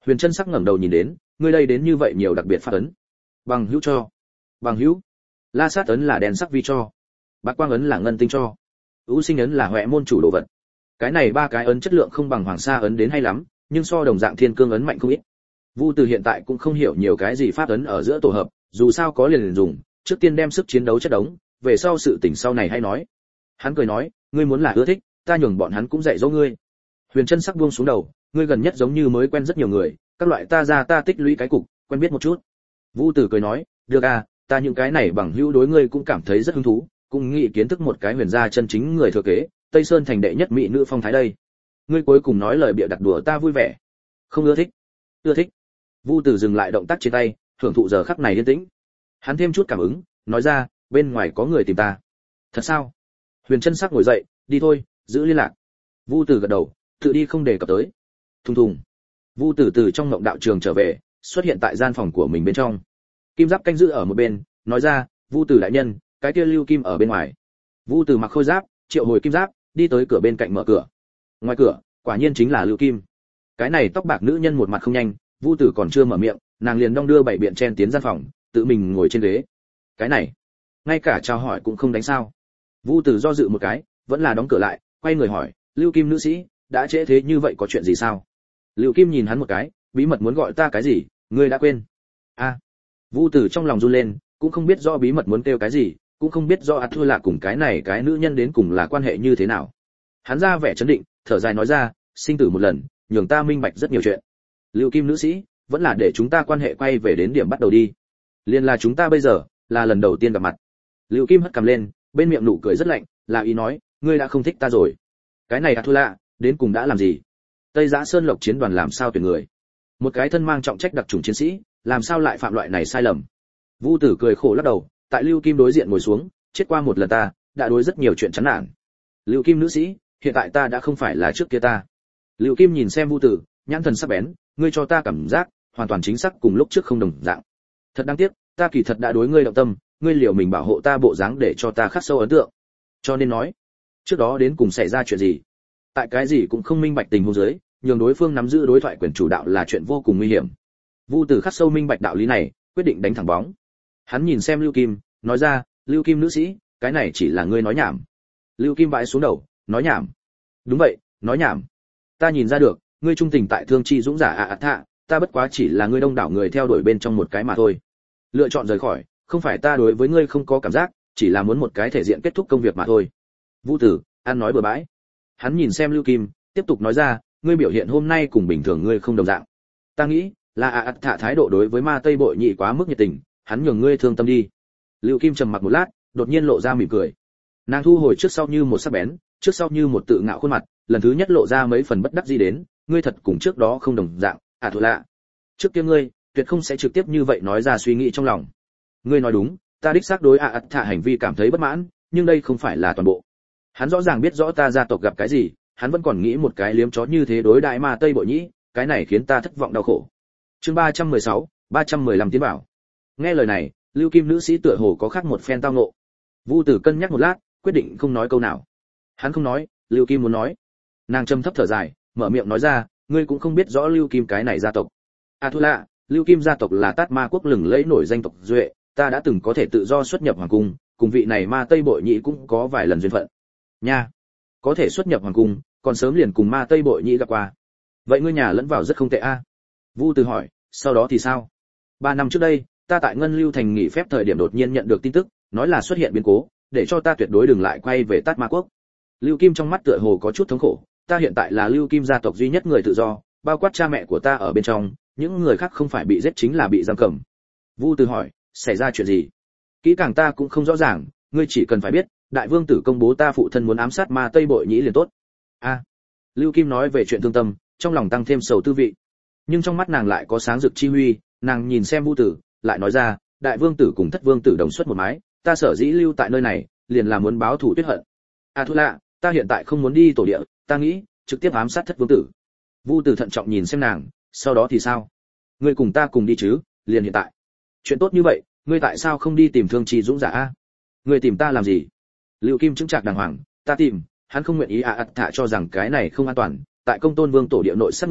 Huyền Chân Sắc ngẩng đầu nhìn đến, ngươi đây đến như vậy nhiều đặc biệt pháp ấn. Bằng hữu cho. Bằng hữu. La sát ấn là đèn sắc vi cho. Bạc quang ấn là ngân tinh cho. U sinh ấn là huệ môn chủ đồ vật. Cái này ba cái ấn chất lượng không bằng Hoàng Sa ấn đến hay lắm, nhưng so đồng dạng Thiên Cương ấn mạnh không ít. Vu Từ hiện tại cũng không hiểu nhiều cái gì pháp ấn ở giữa tổ hợp, dù sao có liền liền dùng, trước tiên đem sức chiến đấu chất đống, về sau sự tỉnh sau này hay nói. Hắn cười nói, ngươi muốn là ưa thích, ta nhường bọn hắn cũng dạy dỗ ngươi. Huyền Chân Sắc buông xuống đầu, ngươi gần nhất giống như mới quen rất nhiều người, các loại ta ra ta tích lũy cái cục, quen biết một chút. Vu Tử cười nói, được à, ta những cái này bằng hữu đối ngươi cũng cảm thấy rất hứng thú, cũng nghĩ kiến thức một cái huyền gia chân chính người thừa kế, Tây Sơn thành đệ nhất mỹ nữ phong thái đây. Ngươi cuối cùng nói lời bịa đặt đùa ta vui vẻ. Không ưa thích? Ưa thích. Vu Tử dừng lại động tác trên tay, hưởng thụ giờ khắc này yên tĩnh. Hắn thêm chút cảm ứng, nói ra, bên ngoài có người tìm ta. Thật sao? Huyền Chân Sắc ngồi dậy, đi thôi, giữ liên lạc. Vu Tử gật đầu, tự đi không đề cập tới. Thùng thùng. Vu Tử từ trong ngộng đạo trường trở về, xuất hiện tại gian phòng của mình bên trong. Kim Giáp canh giữ ở một bên, nói ra, Vu Tử đại nhân, cái kia Lưu Kim ở bên ngoài. Vu Tử mặc khôi giáp, triệu hồi Kim Giáp, đi tới cửa bên cạnh mở cửa. Ngoài cửa, quả nhiên chính là Lưu Kim. Cái này tóc bạc nữ nhân một mặt không nhanh, Vu Tử còn chưa mở miệng, nàng liền đong đưa bảy biện chen tiến gian phòng, tự mình ngồi trên ghế. Cái này, ngay cả chào hỏi cũng không đánh sao? Vu Tử do dự một cái, vẫn là đóng cửa lại, quay người hỏi, Lưu Kim nữ sĩ, đã trễ thế như vậy có chuyện gì sao? Lưu Kim nhìn hắn một cái, bí mật muốn gọi ta cái gì, ngươi đã quên? A. À. Vu Tử trong lòng run lên, cũng không biết rõ bí mật muốn kêu cái gì, cũng không biết rõ A Thua là cùng cái này cái nữ nhân đến cùng là quan hệ như thế nào. Hắn ra vẻ trấn định, thở dài nói ra, sinh tử một lần, nhường ta minh bạch rất nhiều chuyện. Lưu Kim nữ sĩ, vẫn là để chúng ta quan hệ quay về đến điểm bắt đầu đi. Liên là chúng ta bây giờ, là lần đầu tiên gặp mặt. Lưu Kim hất cằm lên, bên miệng nụ cười rất lạnh, là ý nói, ngươi đã không thích ta rồi. Cái này A Thua lạ, đến cùng đã làm gì? Tây Giã Sơn Lộc chiến đoàn làm sao tuyển người? Một cái thân mang trọng trách đặc chủng chiến sĩ, làm sao lại phạm loại này sai lầm? Vu Tử cười khổ lắc đầu, tại Lưu Kim đối diện ngồi xuống, chết qua một lần ta, đã đối rất nhiều chuyện chán nản. Lưu Kim nữ sĩ, hiện tại ta đã không phải là trước kia ta. Lưu Kim nhìn xem Vu Tử, nhãn thần sắc bén, ngươi cho ta cảm giác hoàn toàn chính xác cùng lúc trước không đồng dạng. Thật đáng tiếc, ta kỳ thật đã đối ngươi động tâm, ngươi liều mình bảo hộ ta bộ dáng để cho ta khắc sâu ấn tượng. Cho nên nói, trước đó đến cùng xảy ra chuyện gì? Tại cái gì cũng không minh bạch tình huống dưới, nhường đối phương nắm giữ đối thoại quyền chủ đạo là chuyện vô cùng nguy hiểm. Vu Tử khắc sâu minh bạch đạo lý này, quyết định đánh thẳng bóng. Hắn nhìn xem Lưu Kim, nói ra, Lưu Kim nữ sĩ, cái này chỉ là ngươi nói nhảm. Lưu Kim bãi xuống đầu, nói nhảm. Đúng vậy, nói nhảm. Ta nhìn ra được, ngươi trung tình tại Thương Chi Dũng giả ạ à thạ, ta bất quá chỉ là ngươi đông đảo người theo đuổi bên trong một cái mà thôi. Lựa chọn rời khỏi, không phải ta đối với ngươi không có cảm giác, chỉ là muốn một cái thể diện kết thúc công việc mà thôi. Vu Tử, ăn nói bừa bãi. Hắn nhìn xem Lưu Kim, tiếp tục nói ra, ngươi biểu hiện hôm nay cùng bình thường ngươi không đồng dạng. Ta nghĩ, là ạ à thạ thái độ đối với ma Tây Bội Nhị quá mức nhiệt tình, hắn nhường ngươi thương tâm đi. Lưu Kim trầm mặc một lát, đột nhiên lộ ra mỉm cười. Nàng thu hồi trước sau như một sắc bén, trước sau như một tự ngạo khuôn mặt, lần thứ nhất lộ ra mấy phần bất đắc dĩ đến, ngươi thật cùng trước đó không đồng dạng, à thua lạ. Trước kia ngươi, tuyệt không sẽ trực tiếp như vậy nói ra suy nghĩ trong lòng. Ngươi nói đúng, ta đích xác đối ạ à thạ hành vi cảm thấy bất mãn, nhưng đây không phải là toàn bộ. Hắn rõ ràng biết rõ ta gia tộc gặp cái gì, hắn vẫn còn nghĩ một cái liếm chó như thế đối đại ma Tây Bội Nhĩ, cái này khiến ta thất vọng đau khổ. Chương ba trăm mười sáu, ba trăm mười lăm tiến bảo. Nghe lời này, Lưu Kim nữ sĩ tựa hồ có khác một phen tao ngộ. Vu Tử cân nhắc một lát, quyết định không nói câu nào. Hắn không nói, Lưu Kim muốn nói. Nàng trầm thấp thở dài, mở miệng nói ra, ngươi cũng không biết rõ Lưu Kim cái này gia tộc. À thua lạ, Lưu Kim gia tộc là Tát Ma quốc lừng lẫy nổi danh tộc duệ, ta đã từng có thể tự do xuất nhập hoàng cung, cùng vị này ma Tây Bội Nhĩ cũng có vài lần duyên phận. Nha, có thể xuất nhập hoàng cung, còn sớm liền cùng ma Tây Bội Nhĩ gặp qua. Vậy ngươi nhà lẫn vào rất không tệ a. À? Vu Tử hỏi, sau đó thì sao? Ba năm trước đây, ta tại Ngân Lưu thành nghỉ phép thời điểm đột nhiên nhận được tin tức, nói là xuất hiện biến cố, để cho ta tuyệt đối đừng lại quay về Tát Ma quốc. Lưu Kim trong mắt tựa hồ có chút thống khổ, ta hiện tại là Lưu Kim gia tộc duy nhất người tự do, bao quát cha mẹ của ta ở bên trong, những người khác không phải bị giết chính là bị giam cầm. Vu Tử hỏi, xảy ra chuyện gì? Kỹ càng ta cũng không rõ ràng, ngươi chỉ cần phải biết, đại vương tử công bố ta phụ thân muốn ám sát ma Tây Bội Nhĩ liền tốt. A. À, Lưu Kim nói về chuyện thương tâm, trong lòng tăng thêm sầu tư vị. Nhưng trong mắt nàng lại có sáng rực chi huy, nàng nhìn xem Vu Tử, lại nói ra, đại vương tử cùng thất vương tử đồng xuất một mái, ta sở dĩ lưu tại nơi này, liền là muốn báo thù tuyết hận. A Thu Lạ, ta hiện tại không muốn đi tổ địa, ta nghĩ trực tiếp ám sát thất vương tử. Vu Tử thận trọng nhìn xem nàng, sau đó thì sao? Ngươi cùng ta cùng đi chứ, liền hiện tại. Chuyện tốt như vậy, ngươi tại sao không đi tìm Thương Chi Dũng giả a? Ngươi tìm ta làm gì? Lưu Kim chứng trạc đàng hoàng, ta tìm, hắn không nguyện ý à ạt thả cho rằng cái này không an toàn, tại Công Tôn Vương tổ địa nội sát người,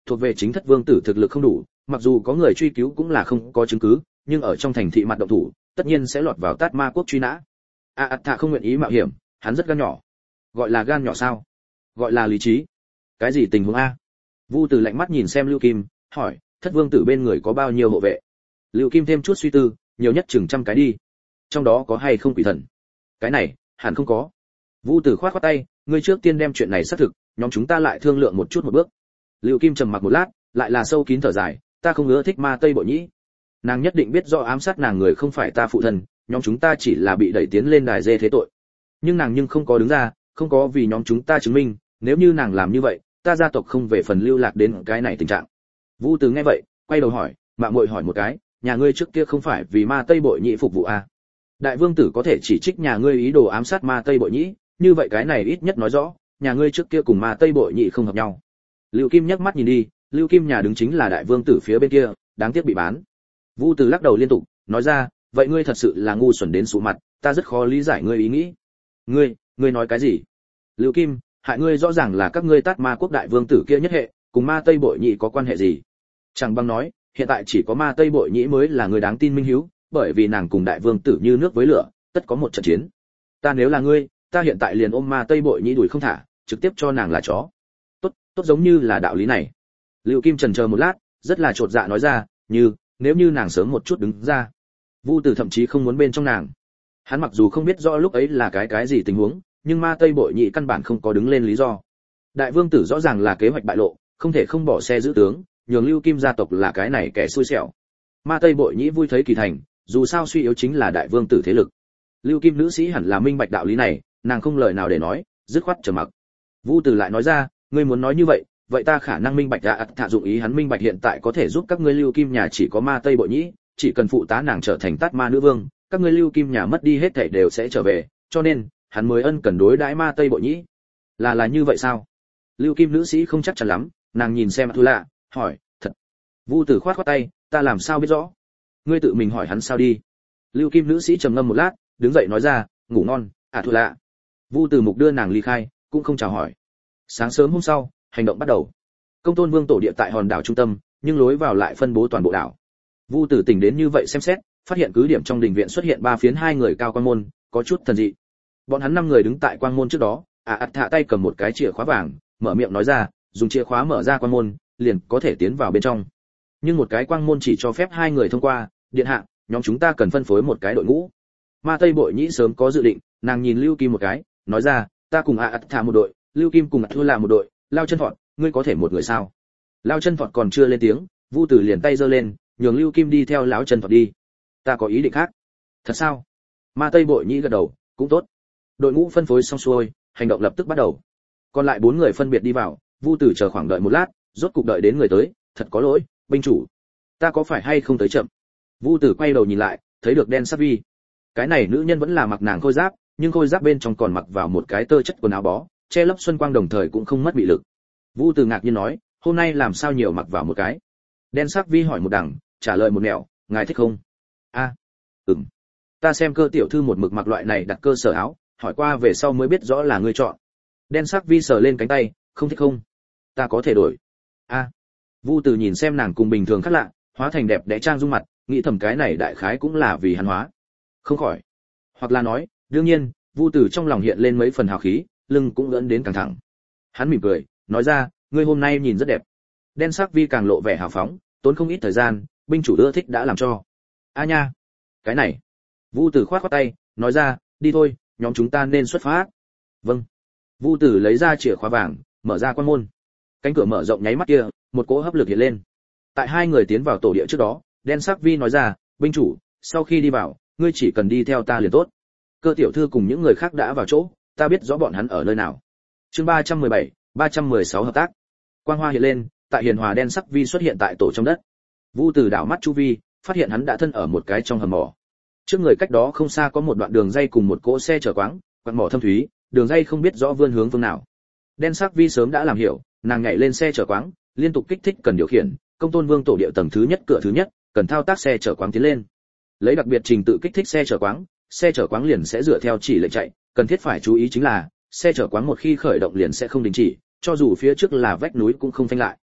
thuộc về chính thất vương tử thực lực không đủ, mặc dù có người truy cứu cũng là không có chứng cứ, nhưng ở trong thành thị mặt động thủ, tất nhiên sẽ lọt vào Tát Ma quốc truy nã. A ạt thạ không nguyện ý mạo hiểm, hắn rất gan nhỏ. Gọi là gan nhỏ sao? Gọi là lý trí. Cái gì tình huống a? Vu Từ lạnh mắt nhìn xem Lưu Kim, hỏi, thất vương tử bên người có bao nhiêu hộ vệ? Lưu Kim thêm chút suy tư, nhiều nhất chừng trăm cái đi. Trong đó có hay không quỷ thần? Cái này, hẳn không có. Vu Từ khoát khoát tay, ngươi trước tiên đem chuyện này xác thực, nhóm chúng ta lại thương lượng một chút một bước. Lưu Kim trầm mặc một lát, lại là sâu kín thở dài, ta không ưa thích Ma Tây Bội Nhĩ. Nàng nhất định biết rõ ám sát nàng người không phải ta phụ thân, nhóm chúng ta chỉ là bị đẩy tiến lên đài dê thế tội. Nhưng nàng nhưng không có đứng ra, không có vì nhóm chúng ta chứng minh, nếu như nàng làm như vậy, ta gia tộc không về phần lưu lạc đến cái này tình trạng. Vu Từ nghe vậy, quay đầu hỏi, mạng muội hỏi một cái, nhà ngươi trước kia không phải vì Ma Tây Bội Nhĩ phục vụ à? Đại vương tử có thể chỉ trích nhà ngươi ý đồ ám sát Ma Tây Bội Nhĩ, như vậy cái này ít nhất nói rõ, nhà ngươi trước kia cùng Ma Tây Bội Nhĩ không hợp nhau. Lưu Kim nhắc mắt nhìn đi, Lưu Kim nhà đứng chính là đại vương tử phía bên kia, đáng tiếc bị bán. Vu Từ lắc đầu liên tục, nói ra, vậy ngươi thật sự là ngu xuẩn đến sụ mặt, ta rất khó lý giải ngươi ý nghĩ. Ngươi, ngươi nói cái gì? Lưu Kim, hại ngươi rõ ràng là các ngươi Tát Ma quốc đại vương tử kia nhất hệ, cùng Ma Tây Bội Nhĩ có quan hệ gì? Chẳng bằng nói, hiện tại chỉ có Ma Tây Bội Nhĩ mới là người đáng tin minh hiếu, bởi vì nàng cùng đại vương tử như nước với lửa, tất có một trận chiến. Ta nếu là ngươi, ta hiện tại liền ôm Ma Tây Bội Nhĩ đuổi không thả, trực tiếp cho nàng là chó. Tốt, tốt giống như là đạo lý này. Lưu Kim chần chờ một lát, rất là chột dạ nói ra, như, nếu như nàng sớm một chút đứng ra. Vu Từ thậm chí không muốn bên trong nàng. Hắn mặc dù không biết rõ lúc ấy là cái cái gì tình huống, nhưng Ma Tây Bội Nhĩ căn bản không có đứng lên lý do. Đại vương tử rõ ràng là kế hoạch bại lộ, không thể không bỏ xe giữ tướng, nhường Lưu Kim gia tộc là cái này kẻ xui xẻo. Ma Tây Bội Nhĩ vui thấy kỳ thành, dù sao suy yếu chính là đại vương tử thế lực. Lưu Kim nữ sĩ hẳn là minh bạch đạo lý này, nàng không lời nào để nói, dứt khoát trầm mặc. Vu Từ lại nói ra, ngươi muốn nói như vậy, vậy ta khả năng minh bạch đã thạ dụng ý hắn minh bạch hiện tại có thể giúp các ngươi Lưu Kim nhà chỉ có Ma Tây Bội Nhĩ, chỉ cần phụ tá nàng trở thành Tát Ma nữ vương, các ngươi Lưu Kim nhà mất đi hết thảy đều sẽ trở về, cho nên hắn mới ân cần đối đãi Ma Tây Bội Nhĩ. Là là như vậy sao? Lưu Kim nữ sĩ không chắc chắn lắm, nàng nhìn xem Thu Lạ, hỏi, thật. Vu Từ khoát khoát tay, ta làm sao biết rõ? Ngươi tự mình hỏi hắn sao đi. Lưu Kim nữ sĩ trầm ngâm một lát, đứng dậy nói ra, ngủ ngon, à Thu Lạ. Vu Từ mục đưa nàng ly khai, cũng không chào hỏi. Sáng sớm hôm sau, hành động bắt đầu. Công Tôn Vương tổ địa tại hòn đảo trung tâm, nhưng lối vào lại phân bố toàn bộ đảo. Vu Tử tỉnh đến như vậy xem xét, phát hiện cứ điểm trong đình viện xuất hiện ba phiến hai người cao quan môn, có chút thần dị. Bọn hắn năm người đứng tại quan môn trước đó, à ạt thạ tay cầm một cái chìa khóa vàng, mở miệng nói ra, dùng chìa khóa mở ra quan môn, liền có thể tiến vào bên trong. Nhưng một cái quan môn chỉ cho phép hai người thông qua, điện hạ, nhóm chúng ta cần phân phối một cái đội ngũ. Ma Tây Bội Nhĩ sớm có dự định, nàng nhìn Lưu Kim một cái, nói ra, ta cùng à ạt thạ một đội, Lưu Kim cùng Thu là một đội, Lao Chân Thọt, ngươi có thể một người sao? Lao Chân Thọt còn chưa lên tiếng, Vu Tử liền tay giơ lên, nhường Lưu Kim đi theo lão Chân Thọt đi. Ta có ý định khác. Thật sao? Ma Tây Bội Nhĩ gật đầu, cũng tốt. Đội ngũ phân phối xong xuôi, hành động lập tức bắt đầu. Còn lại bốn người phân biệt đi vào, Vu Tử chờ khoảng đợi một lát, rốt cục đợi đến người tới, thật có lỗi, binh chủ, ta có phải hay không tới chậm? Vu Tử quay đầu nhìn lại, thấy được đen sắc vi. Cái này nữ nhân vẫn là mặc nàng khôi giáp, nhưng khôi giáp bên trong còn mặc vào một cái tơ chất quần áo bó, che lấp xuân quang đồng thời cũng không mất bị lực. Vu Tử ngạc nhiên nói, hôm nay làm sao nhiều mặc vào một cái? Đen sắc vi hỏi một đằng, trả lời một nẻo, ngài thích không? A, à, ừm. Ta xem Cơ tiểu thư một mực mặc loại này đặt cơ sở áo, hỏi qua về sau mới biết rõ là ngươi chọn. Đen sắc vi sờ lên cánh tay, không thích không? Ta có thể đổi. A. À. Vu Tử nhìn xem nàng cùng bình thường khác lạ, hóa thành đẹp đẽ trang dung mặt, nghĩ thầm cái này đại khái cũng là vì hắn hóa. Không khỏi. Hoặc là nói, đương nhiên, Vu Tử trong lòng hiện lên mấy phần hào khí, lưng cũng ưỡn đến căng thẳng. Hắn mỉm cười, nói ra, ngươi hôm nay nhìn rất đẹp. Đen sắc vi càng lộ vẻ hào phóng, tốn không ít thời gian, binh chủ ưa thích đã làm cho. A nha, cái này. Vu Tử khoát khoát tay, nói ra, đi thôi, nhóm chúng ta nên xuất phát. Vâng. Vu Tử lấy ra chìa khóa vàng, mở ra quan môn. Cánh cửa mở rộng nháy mắt kia, một cỗ hấp lực hiện lên. Tại hai người tiến vào tổ địa trước đó, đen sắc vi nói ra, binh chủ, sau khi đi vào, ngươi chỉ cần đi theo ta liền tốt. Cơ tiểu thư cùng những người khác đã vào chỗ, ta biết rõ bọn hắn ở nơi nào. Chương ba trăm mười bảy, ba trăm mười sáu hợp tác. Quang hoa hiện lên, tại hiền hòa đen sắc vi xuất hiện tại tổ trong đất. Vu Tử đảo mắt chu vi, phát hiện hắn đã thân ở một cái trong hầm mỏ. Trước người cách đó không xa có một đoạn đường dây cùng một cỗ xe chở quáng, quặng mỏ thâm thúy, đường dây không biết rõ vươn hướng phương nào. Đen sắc vi sớm đã làm hiểu, nàng nhảy lên xe chở quáng, liên tục kích thích cần điều khiển, Công Tôn Vương tổ địa tầng thứ nhất cửa thứ nhất, cần thao tác xe chở quáng tiến lên. Lấy đặc biệt trình tự kích thích xe chở quáng, xe chở quáng liền sẽ dựa theo chỉ lệnh chạy, cần thiết phải chú ý chính là, xe chở quáng một khi khởi động liền sẽ không đình chỉ, cho dù phía trước là vách núi cũng không phanh lại.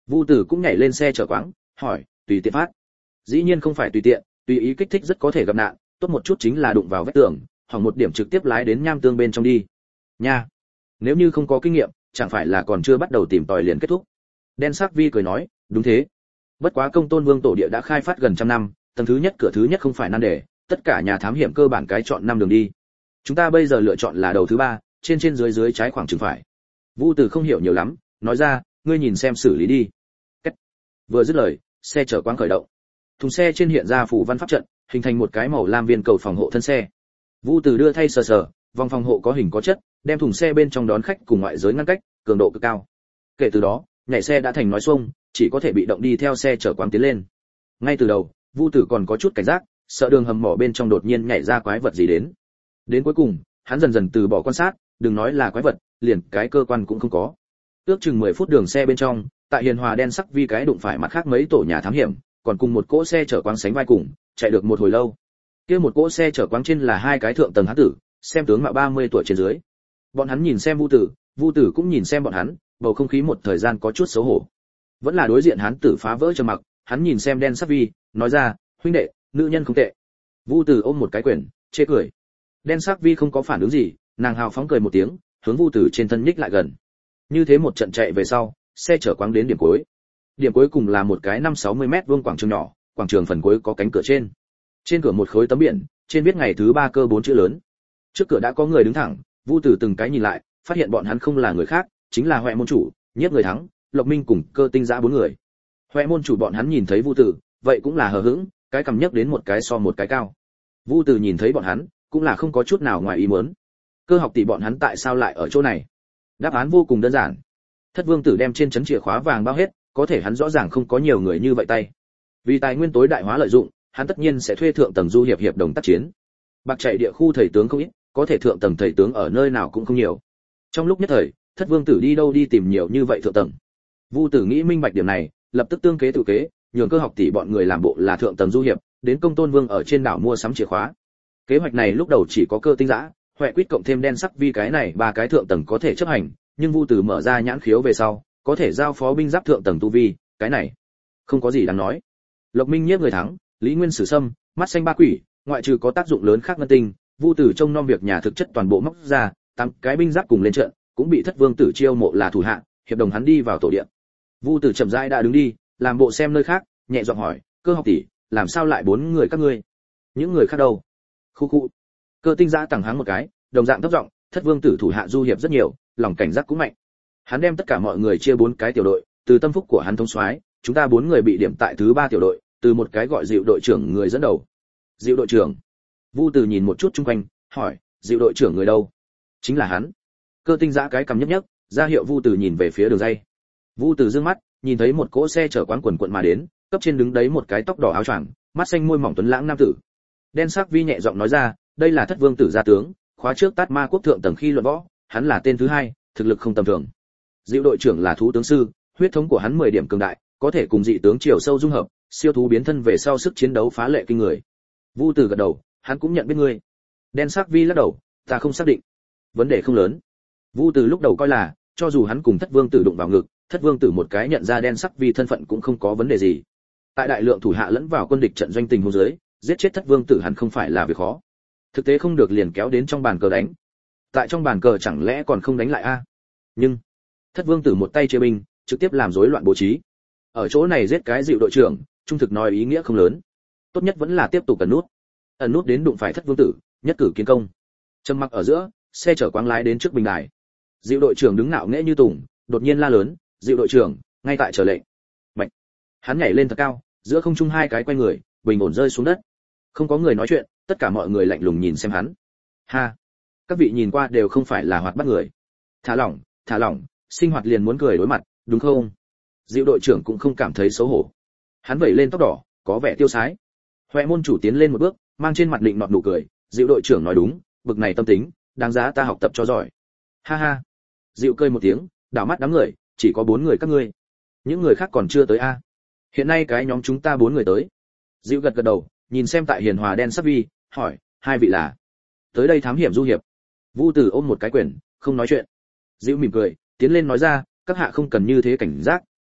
Vu Tử cũng nhảy lên xe chở quáng, hỏi, tùy tiện phát. Dĩ nhiên không phải tùy tiện, tùy ý kích thích rất có thể gặp nạn, tốt một chút chính là đụng vào vách tường, hỏng một điểm trực tiếp lái đến nham tương bên trong đi. Nha. Nếu như không có kinh nghiệm, chẳng phải là còn chưa bắt đầu tìm tòi liền kết thúc. Đen Sắc Vi cười nói, đúng thế. Bất quá Công Tôn Vương tổ địa đã khai phát gần trăm năm, tầng thứ nhất cửa thứ nhất không phải nan đề, tất cả nhà thám hiểm cơ bản cái chọn năm đường đi. Chúng ta bây giờ lựa chọn là đầu thứ ba, trên trên dưới dưới trái khoảng chừng phải. Vu Từ không hiểu nhiều lắm, nói ra, ngươi nhìn xem xử lý đi. Cách. Vừa dứt lời, xe chở quang khởi động. Thùng xe trên hiện ra phủ văn pháp trận, hình thành một cái màu lam viên cầu phòng hộ thân xe. Vu Từ đưa thay sờ sờ, vòng phòng hộ có hình có chất, đem thùng xe bên trong đón khách cùng ngoại giới ngăn cách, cường độ cực cao. Kể từ đó, nhảy xe đã thành nói xuông, chỉ có thể bị động đi theo xe chở quang tiến lên. Ngay từ đầu, Vu Tử còn có chút cảnh giác, sợ đường hầm mỏ bên trong đột nhiên nhảy ra quái vật gì đến. Đến cuối cùng, hắn dần dần từ bỏ quan sát, đừng nói là quái vật, liền cái cơ quan cũng không có. Ước chừng mười phút đường xe bên trong, tại Hiền Hòa Đen Sắc Vi cái đụng phải mặt khác mấy tổ nhà thám hiểm, còn cùng một cỗ xe chở quang sánh vai cùng, chạy được một hồi lâu. Kia một cỗ xe chở quang trên là hai cái thượng tầng hán tử, xem tướng mạo ba mươi tuổi trên dưới. Bọn hắn nhìn xem Vu Tử, Vu Tử cũng nhìn xem bọn hắn, bầu không khí một thời gian có chút xấu hổ. Vẫn là đối diện hán tử phá vỡ trầm mặc, hắn nhìn xem Đen Sắc Vi, nói ra, huynh đệ, nữ nhân không tệ. Vu Tử ôm một cái quyền, chê cười. Đen Sắc Vi không có phản ứng gì, nàng hào phóng cười một tiếng, hướng Vu Tử trên thân nhích lại gần. Như thế một trận chạy về sau, xe chở quáng đến điểm cuối. Điểm cuối cùng là một cái năm sáu mươi mét vuông quảng trường nhỏ, quảng trường phần cuối có cánh cửa trên. Trên cửa một khối tấm biển, trên viết ngày thứ ba cơ bốn chữ lớn. Trước cửa đã có người đứng thẳng, Vu Tử từng cái nhìn lại, phát hiện bọn hắn không là người khác, chính là Hoè môn chủ, Nhiếp Người Thắng, Lộc Minh cùng Cơ Tinh Dã bốn người. Hoè môn chủ bọn hắn nhìn thấy Vu Tử, vậy cũng là hờ hững, cái cầm nhấc đến một cái so một cái cao. Vu Tử nhìn thấy bọn hắn, cũng là không có chút nào ngoài ý muốn. Cơ học tỷ bọn hắn tại sao lại ở chỗ này? Đáp án vô cùng đơn giản. Thất Vương tử đem trên chấn chìa khóa vàng bao hết, có thể hắn rõ ràng không có nhiều người như vậy tay. Vì tài nguyên tối đại hóa lợi dụng, hắn tất nhiên sẽ thuê thượng tầng du hiệp hiệp đồng tác chiến. Bạc chạy địa khu thầy tướng không ít, có thể thượng tầng thầy tướng ở nơi nào cũng không nhiều. Trong lúc nhất thời, Thất Vương tử đi đâu đi tìm nhiều như vậy thượng tầng. Vu Tử nghĩ minh bạch điểm này, lập tức tương kế tự kế, nhường Cơ học tỷ bọn người làm bộ là thượng tầng du hiệp, đến Công Tôn Vương ở trên đảo mua sắm chìa khóa. Kế hoạch này lúc đầu chỉ có Cơ Tinh Dã, Hoè Quýt cộng thêm Đen Sắc Vi cái này ba cái thượng tầng có thể chấp hành, nhưng Vu Tử mở ra nhãn khiếu về sau, có thể giao phó binh giáp thượng tầng tu vi, cái này không có gì đáng nói. Lộc Minh Nhiếp Người Thắng, Lý Nguyên Sử Sâm, Mắt Xanh Ba Quỷ, ngoại trừ có tác dụng lớn khác ngân tinh, Vu Tử trông nom việc nhà thực chất toàn bộ móc ra, tám cái binh giáp cùng lên trận, cũng bị Thất Vương tử chiêu mộ là thủ hạ, hiệp đồng hắn đi vào tổ điện. Vu Tử chậm rãi đã đứng đi, làm bộ xem nơi khác, nhẹ giọng hỏi, Cơ học tỷ, làm sao lại bốn người các ngươi? Những người khác đâu? Khu khu. Cơ Tinh Dã tẳng háng một cái, đồng dạng thấp giọng, Thất Vương tử thủ hạ du hiệp rất nhiều, lòng cảnh giác cũng mạnh. Hắn đem tất cả mọi người chia bốn cái tiểu đội, từ tâm phúc của hắn thống soái, chúng ta bốn người bị điểm tại thứ ba tiểu đội, từ một cái gọi Dịu đội trưởng người dẫn đầu. Dịu đội trưởng? Vu Tử nhìn một chút xung quanh, hỏi, Dịu đội trưởng người đâu? Chính là hắn. Cơ Tinh Dã cái cầm nhấp nhấp, ra hiệu Vu Tử nhìn về phía đường dây. Vu Tử dương mắt, nhìn thấy một cỗ xe chở quán quần quận mà đến, cấp trên đứng đấy một cái tóc đỏ áo choàng, mắt xanh môi mỏng tuấn lãng nam tử. Đen Sắc Vi nhẹ giọng nói ra, đây là Thất Vương tử gia tướng, khóa trước Tát Ma quốc thượng tầng khi luận võ, hắn là tên thứ hai, thực lực không tầm thường. Dịu đội trưởng là thú tướng sư, huyết thống của hắn mười điểm cường đại, có thể cùng dị tướng chiều sâu dung hợp, siêu thú biến thân về sau sức chiến đấu phá lệ kinh người. Vu Tử gật đầu, hắn cũng nhận biết ngươi. Đen Sắc Vi lắc đầu, ta không xác định. Vấn đề không lớn. Vu Tử lúc đầu coi là, cho dù hắn cùng Thất Vương tử đụng vào ngực, Thất Vương tử một cái nhận ra Đen Sắc Vi thân phận cũng không có vấn đề gì. Tại đại lượng thủ hạ lẫn vào quân địch trận doanh tình huống dưới, giết chết Thất Vương tử hắn không phải là việc khó. Thực tế không được liền kéo đến trong bàn cờ đánh. Tại trong bàn cờ chẳng lẽ còn không đánh lại a? Nhưng Thất Vương tử một tay chia binh, trực tiếp làm rối loạn bố trí. Ở chỗ này giết cái Dịu đội trưởng, trung thực nói ý nghĩa không lớn. Tốt nhất vẫn là tiếp tục ẩn nút. Ẩn nút đến đụng phải Thất Vương tử, nhất cử kiến công. Trầm mặc ở giữa, xe chở quáng lái đến trước bình đài. Dịu đội trưởng đứng ngạo nghễ như tùng, đột nhiên la lớn, Dịu đội trưởng, ngay tại chờ lệnh. Bạch. Hắn nhảy lên thật cao, giữa không trung hai cái quay người, bình ổn rơi xuống đất. Không có người nói chuyện, tất cả mọi người lạnh lùng nhìn xem hắn. Ha, các vị nhìn qua đều không phải là hoạt bát người. Thả lỏng, thả lỏng, sinh hoạt liền muốn cười đối mặt, đúng không? Dịu đội trưởng cũng không cảm thấy xấu hổ. Hắn vẩy lên tóc đỏ, có vẻ tiêu sái. Hoè môn chủ tiến lên một bước, mang trên mặt định nọt nụ cười, Dịu đội trưởng nói đúng, bực này tâm tính, đáng giá ta học tập cho giỏi. Ha ha. Dịu cười một tiếng, đảo mắt đám người, chỉ có bốn người các ngươi. Những người khác còn chưa tới a. Hiện nay cái nhóm chúng ta bốn người tới. Dịu gật gật đầu, nhìn xem tại Hiền Hòa Đen Sắc Vi, hỏi, hai vị là? Tới đây thám hiểm du hiệp. Vu Tử ôm một cái quyển, không nói chuyện. Dịu mỉm cười, tiến lên nói ra, các hạ không cần như thế cảnh giác,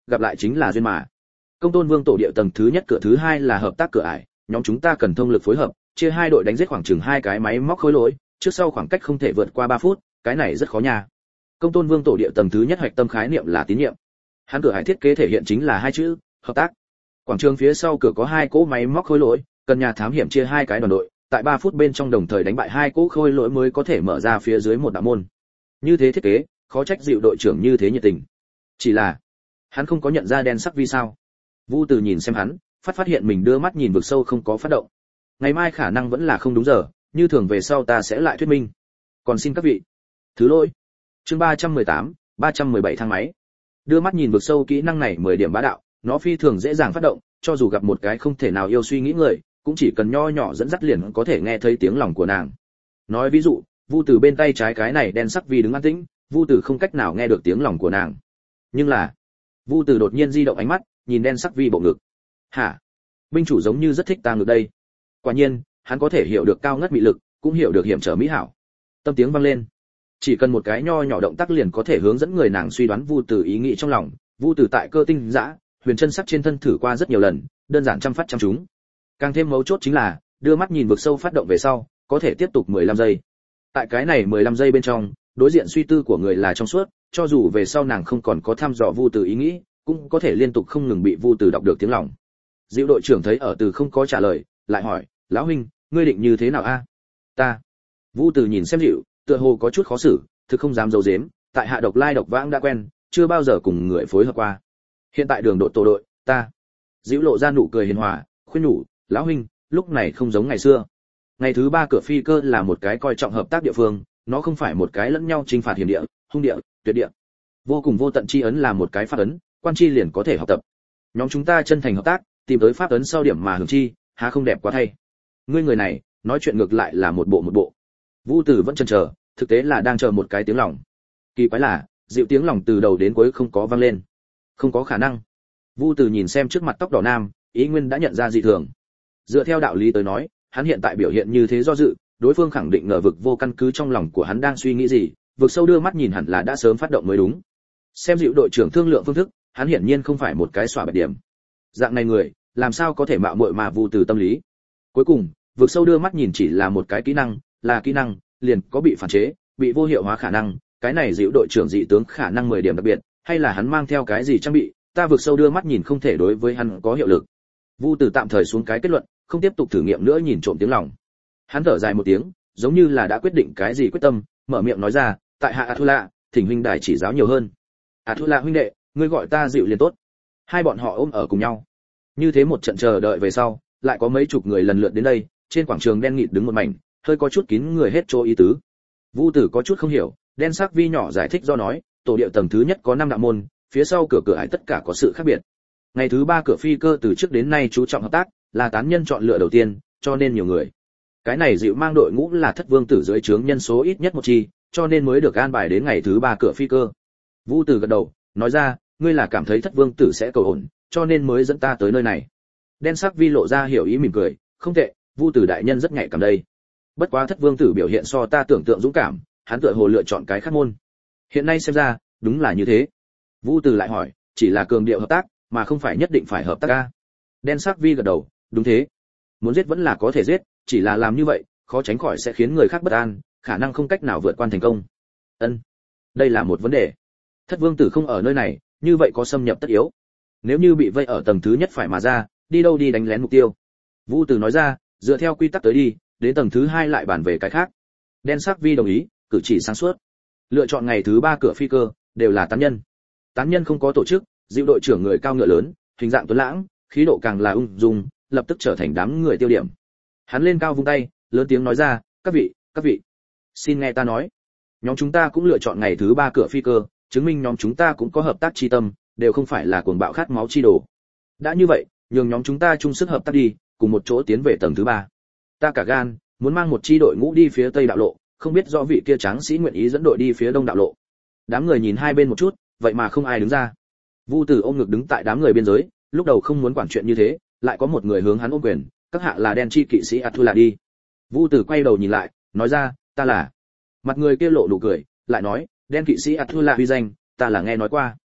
gặp lại chính là duyên mà. Công Tôn Vương tổ địa tầng thứ nhất cửa thứ hai là hợp tác cửa ải, nhóm chúng ta cần thông lực phối hợp, chia hai đội đánh giết khoảng chừng hai cái máy móc khối lỗi, trước sau khoảng cách không thể vượt qua ba phút, cái này rất khó nha. Công Tôn Vương tổ địa tầng thứ nhất hoạch tâm khái niệm là tín nhiệm. Hắn cửa ải thiết kế thể hiện chính là hai chữ, hợp tác. Quảng trường phía sau cửa có hai cỗ máy móc khối lỗi, cần nhà thám hiểm chia hai cái đoàn đội, tại ba phút bên trong đồng thời đánh bại hai cỗ khối lỗi mới có thể mở ra phía dưới một đạo môn. Như thế thiết kế, khó trách dịu đội trưởng như thế nhiệt tình. Chỉ là, hắn không có nhận ra đen sắc vì sao. Vu Từ nhìn xem hắn, phát phát hiện mình đưa mắt nhìn vực sâu không có phát động. Ngày mai khả năng vẫn là không đúng giờ, như thường về sau ta sẽ lại thuyết minh. Còn xin các vị thứ lỗi. Chương ba trăm mười tám, ba trăm mười bảy thang máy. Đưa mắt nhìn vực sâu kỹ năng này mười điểm bá đạo, nó phi thường dễ dàng phát động, cho dù gặp một cái không thể nào yêu suy nghĩ người, cũng chỉ cần nho nhỏ dẫn dắt liền có thể nghe thấy tiếng lòng của nàng. Nói ví dụ, Vu Từ bên tay trái cái này đen sắc vì đứng an tĩnh, Vu Từ không cách nào nghe được tiếng lòng của nàng. Nhưng là, Vu Từ đột nhiên di động ánh mắt, nhìn đen sắc vi bộ ngực. Hả? Binh chủ giống như rất thích ta ngực đây. Quả nhiên, hắn có thể hiểu được cao ngất mị lực, cũng hiểu được hiểm trở mỹ hảo. Tâm tiếng vang lên. Chỉ cần một cái nho nhỏ động tác liền có thể hướng dẫn người nàng suy đoán Vu Từ ý nghĩ trong lòng. Vu Từ tại cơ tinh dã, huyền chân sắc trên thân thử qua rất nhiều lần, đơn giản chăm phát chăm chúng. Càng thêm mấu chốt chính là, đưa mắt nhìn vực sâu phát động về sau, có thể tiếp tục mười lăm giây. Tại cái này mười lăm giây bên trong, đối diện suy tư của người là trong suốt, cho dù về sau nàng không còn có thăm dò Vu Từ ý nghĩ, cũng có thể liên tục không ngừng bị Vu Từ đọc được tiếng lòng. Diệu đội trưởng thấy ở Từ không có trả lời, lại hỏi, "Lão huynh, ngươi định như thế nào a?" "Ta." Vu Từ nhìn xem Diệu, tựa hồ có chút khó xử, thực không dám giấu giếm, tại hạ độc lai độc vãng đã quen, chưa bao giờ cùng người phối hợp qua. Hiện tại đường đội tổ đội, ta. Diệu lộ ra nụ cười hiền hòa, khuyên nhủ, "Lão huynh, lúc này không giống ngày xưa. Ngày thứ ba cửa phi cơ là một cái coi trọng hợp tác địa phương, nó không phải một cái lẫn nhau chinh phạt hiểm địa, hung địa, tuyệt địa. Vô cùng vô tận chi ấn là một cái pháp ấn, quan chi liền có thể học tập. Nhóm chúng ta chân thành hợp tác, tìm tới pháp ấn sau điểm mà hưởng chi, há không đẹp quá thay." Ngươi người này, nói chuyện ngược lại là một bộ một bộ. Vu Tử vẫn chần chờ, thực tế là đang chờ một cái tiếng lòng. Kỳ quái là, dịu tiếng lòng từ đầu đến cuối không có vang lên. Không có khả năng. Vu Tử nhìn xem trước mặt tóc đỏ nam, ý nguyên đã nhận ra dị thường. Dựa theo đạo lý tới nói, hắn hiện tại biểu hiện như thế do dự, đối phương khẳng định ngờ vực vô căn cứ trong lòng của hắn đang suy nghĩ gì, vực sâu đưa mắt nhìn hẳn là đã sớm phát động mới đúng. Xem dịu đội trưởng thương lượng phương thức, hắn hiển nhiên không phải một cái xỏa bạch điểm. Dạng này người, làm sao có thể mạo muội mà Vu Tử tâm lý. Cuối cùng, vực sâu đưa mắt nhìn chỉ là một cái kỹ năng, là kỹ năng, liền có bị phản chế, bị vô hiệu hóa khả năng, cái này dịu đội trưởng dị tướng khả năng mười điểm đặc biệt, hay là hắn mang theo cái gì trang bị, ta vực sâu đưa mắt nhìn không thể đối với hắn có hiệu lực. Vu Tử tạm thời xuống cái kết luận, không tiếp tục thử nghiệm nữa nhìn trộm tiếng lòng. Hắn thở dài một tiếng, giống như là đã quyết định cái gì quyết tâm, mở miệng nói ra, tại hạ Athula, thỉnh huynh đài chỉ giáo nhiều hơn. Athula huynh đệ, ngươi gọi ta dịu liền tốt. Hai bọn họ ôm ở cùng nhau. Như thế một trận chờ đợi về sau, lại có mấy chục người lần lượt đến đây, trên quảng trường đen nghịt đứng một mảnh, hơi có chút kín người hết chỗ ý tứ. Vu Tử có chút không hiểu, đen sắc vi nhỏ giải thích do nói, tổ địa tầng thứ nhất có năm đạo môn, phía sau cửa cửa ải tất cả có sự khác biệt. Ngày thứ ba cửa phi cơ từ trước đến nay chú trọng hợp tác, là tán nhân chọn lựa đầu tiên, cho nên nhiều người. Cái này dịu mang đội ngũ là thất vương tử dưới trướng nhân số ít nhất một chi, cho nên mới được an bài đến ngày thứ ba cửa phi cơ. Vu Tử gật đầu, nói ra, ngươi là cảm thấy thất vương tử sẽ cầu ổn, cho nên mới dẫn ta tới nơi này. Đen sắc vi lộ ra hiểu ý mỉm cười, không tệ, Vu Tử đại nhân rất nhạy cảm đây. Bất quá thất vương tử biểu hiện so ta tưởng tượng dũng cảm, hắn tựa hồ lựa chọn cái khác môn. Hiện nay xem ra, đúng là như thế. Vu Tử lại hỏi, chỉ là cường điệu hợp tác, mà không phải nhất định phải hợp tác a. Đen sắc vi gật đầu, đúng thế. Muốn giết vẫn là có thể giết, chỉ là làm như vậy, khó tránh khỏi sẽ khiến người khác bất an, khả năng không cách nào vượt qua thành công. Ân, đây là một vấn đề. Thất vương tử không ở nơi này, như vậy có xâm nhập tất yếu. Nếu như bị vây ở tầng thứ nhất phải mà ra, đi đâu đi đánh lén mục tiêu. Vu Tử nói ra, dựa theo quy tắc tới đi, đến tầng thứ hai lại bàn về cái khác. Đen sắc vi đồng ý, cử chỉ sáng suốt. Lựa chọn ngày thứ ba cửa phi cơ, đều là tán nhân. Tán nhân không có tổ chức, dịu đội trưởng người cao ngựa lớn, hình dạng tuấn lãng, khí độ càng là ung dung, lập tức trở thành đám người tiêu điểm. Hắn lên cao vung tay, lớn tiếng nói ra, các vị, các vị, xin nghe ta nói. Nhóm chúng ta cũng lựa chọn ngày thứ ba cửa phi cơ, chứng minh nhóm chúng ta cũng có hợp tác chi tâm, đều không phải là cuồng bạo khát máu chi đồ. Đã như vậy, nhường nhóm chúng ta chung sức hợp tác đi, cùng một chỗ tiến về tầng thứ ba. Ta cả gan, muốn mang một chi đội ngũ đi phía tây đạo lộ, không biết rõ vị kia tráng sĩ nguyện ý dẫn đội đi phía đông đạo lộ. Đám người nhìn hai bên một chút, vậy mà không ai đứng ra. Vu Tử ôm ngực đứng tại đám người biên giới, lúc đầu không muốn quản chuyện như thế, lại có một người hướng hắn ôm quyền, các hạ là đen chi kỵ sĩ Athula đi. Vu Tử quay đầu nhìn lại, nói ra, ta là. Mặt người kia lộ nụ cười, lại nói, đen kỵ sĩ Athula uy danh, ta là nghe nói qua.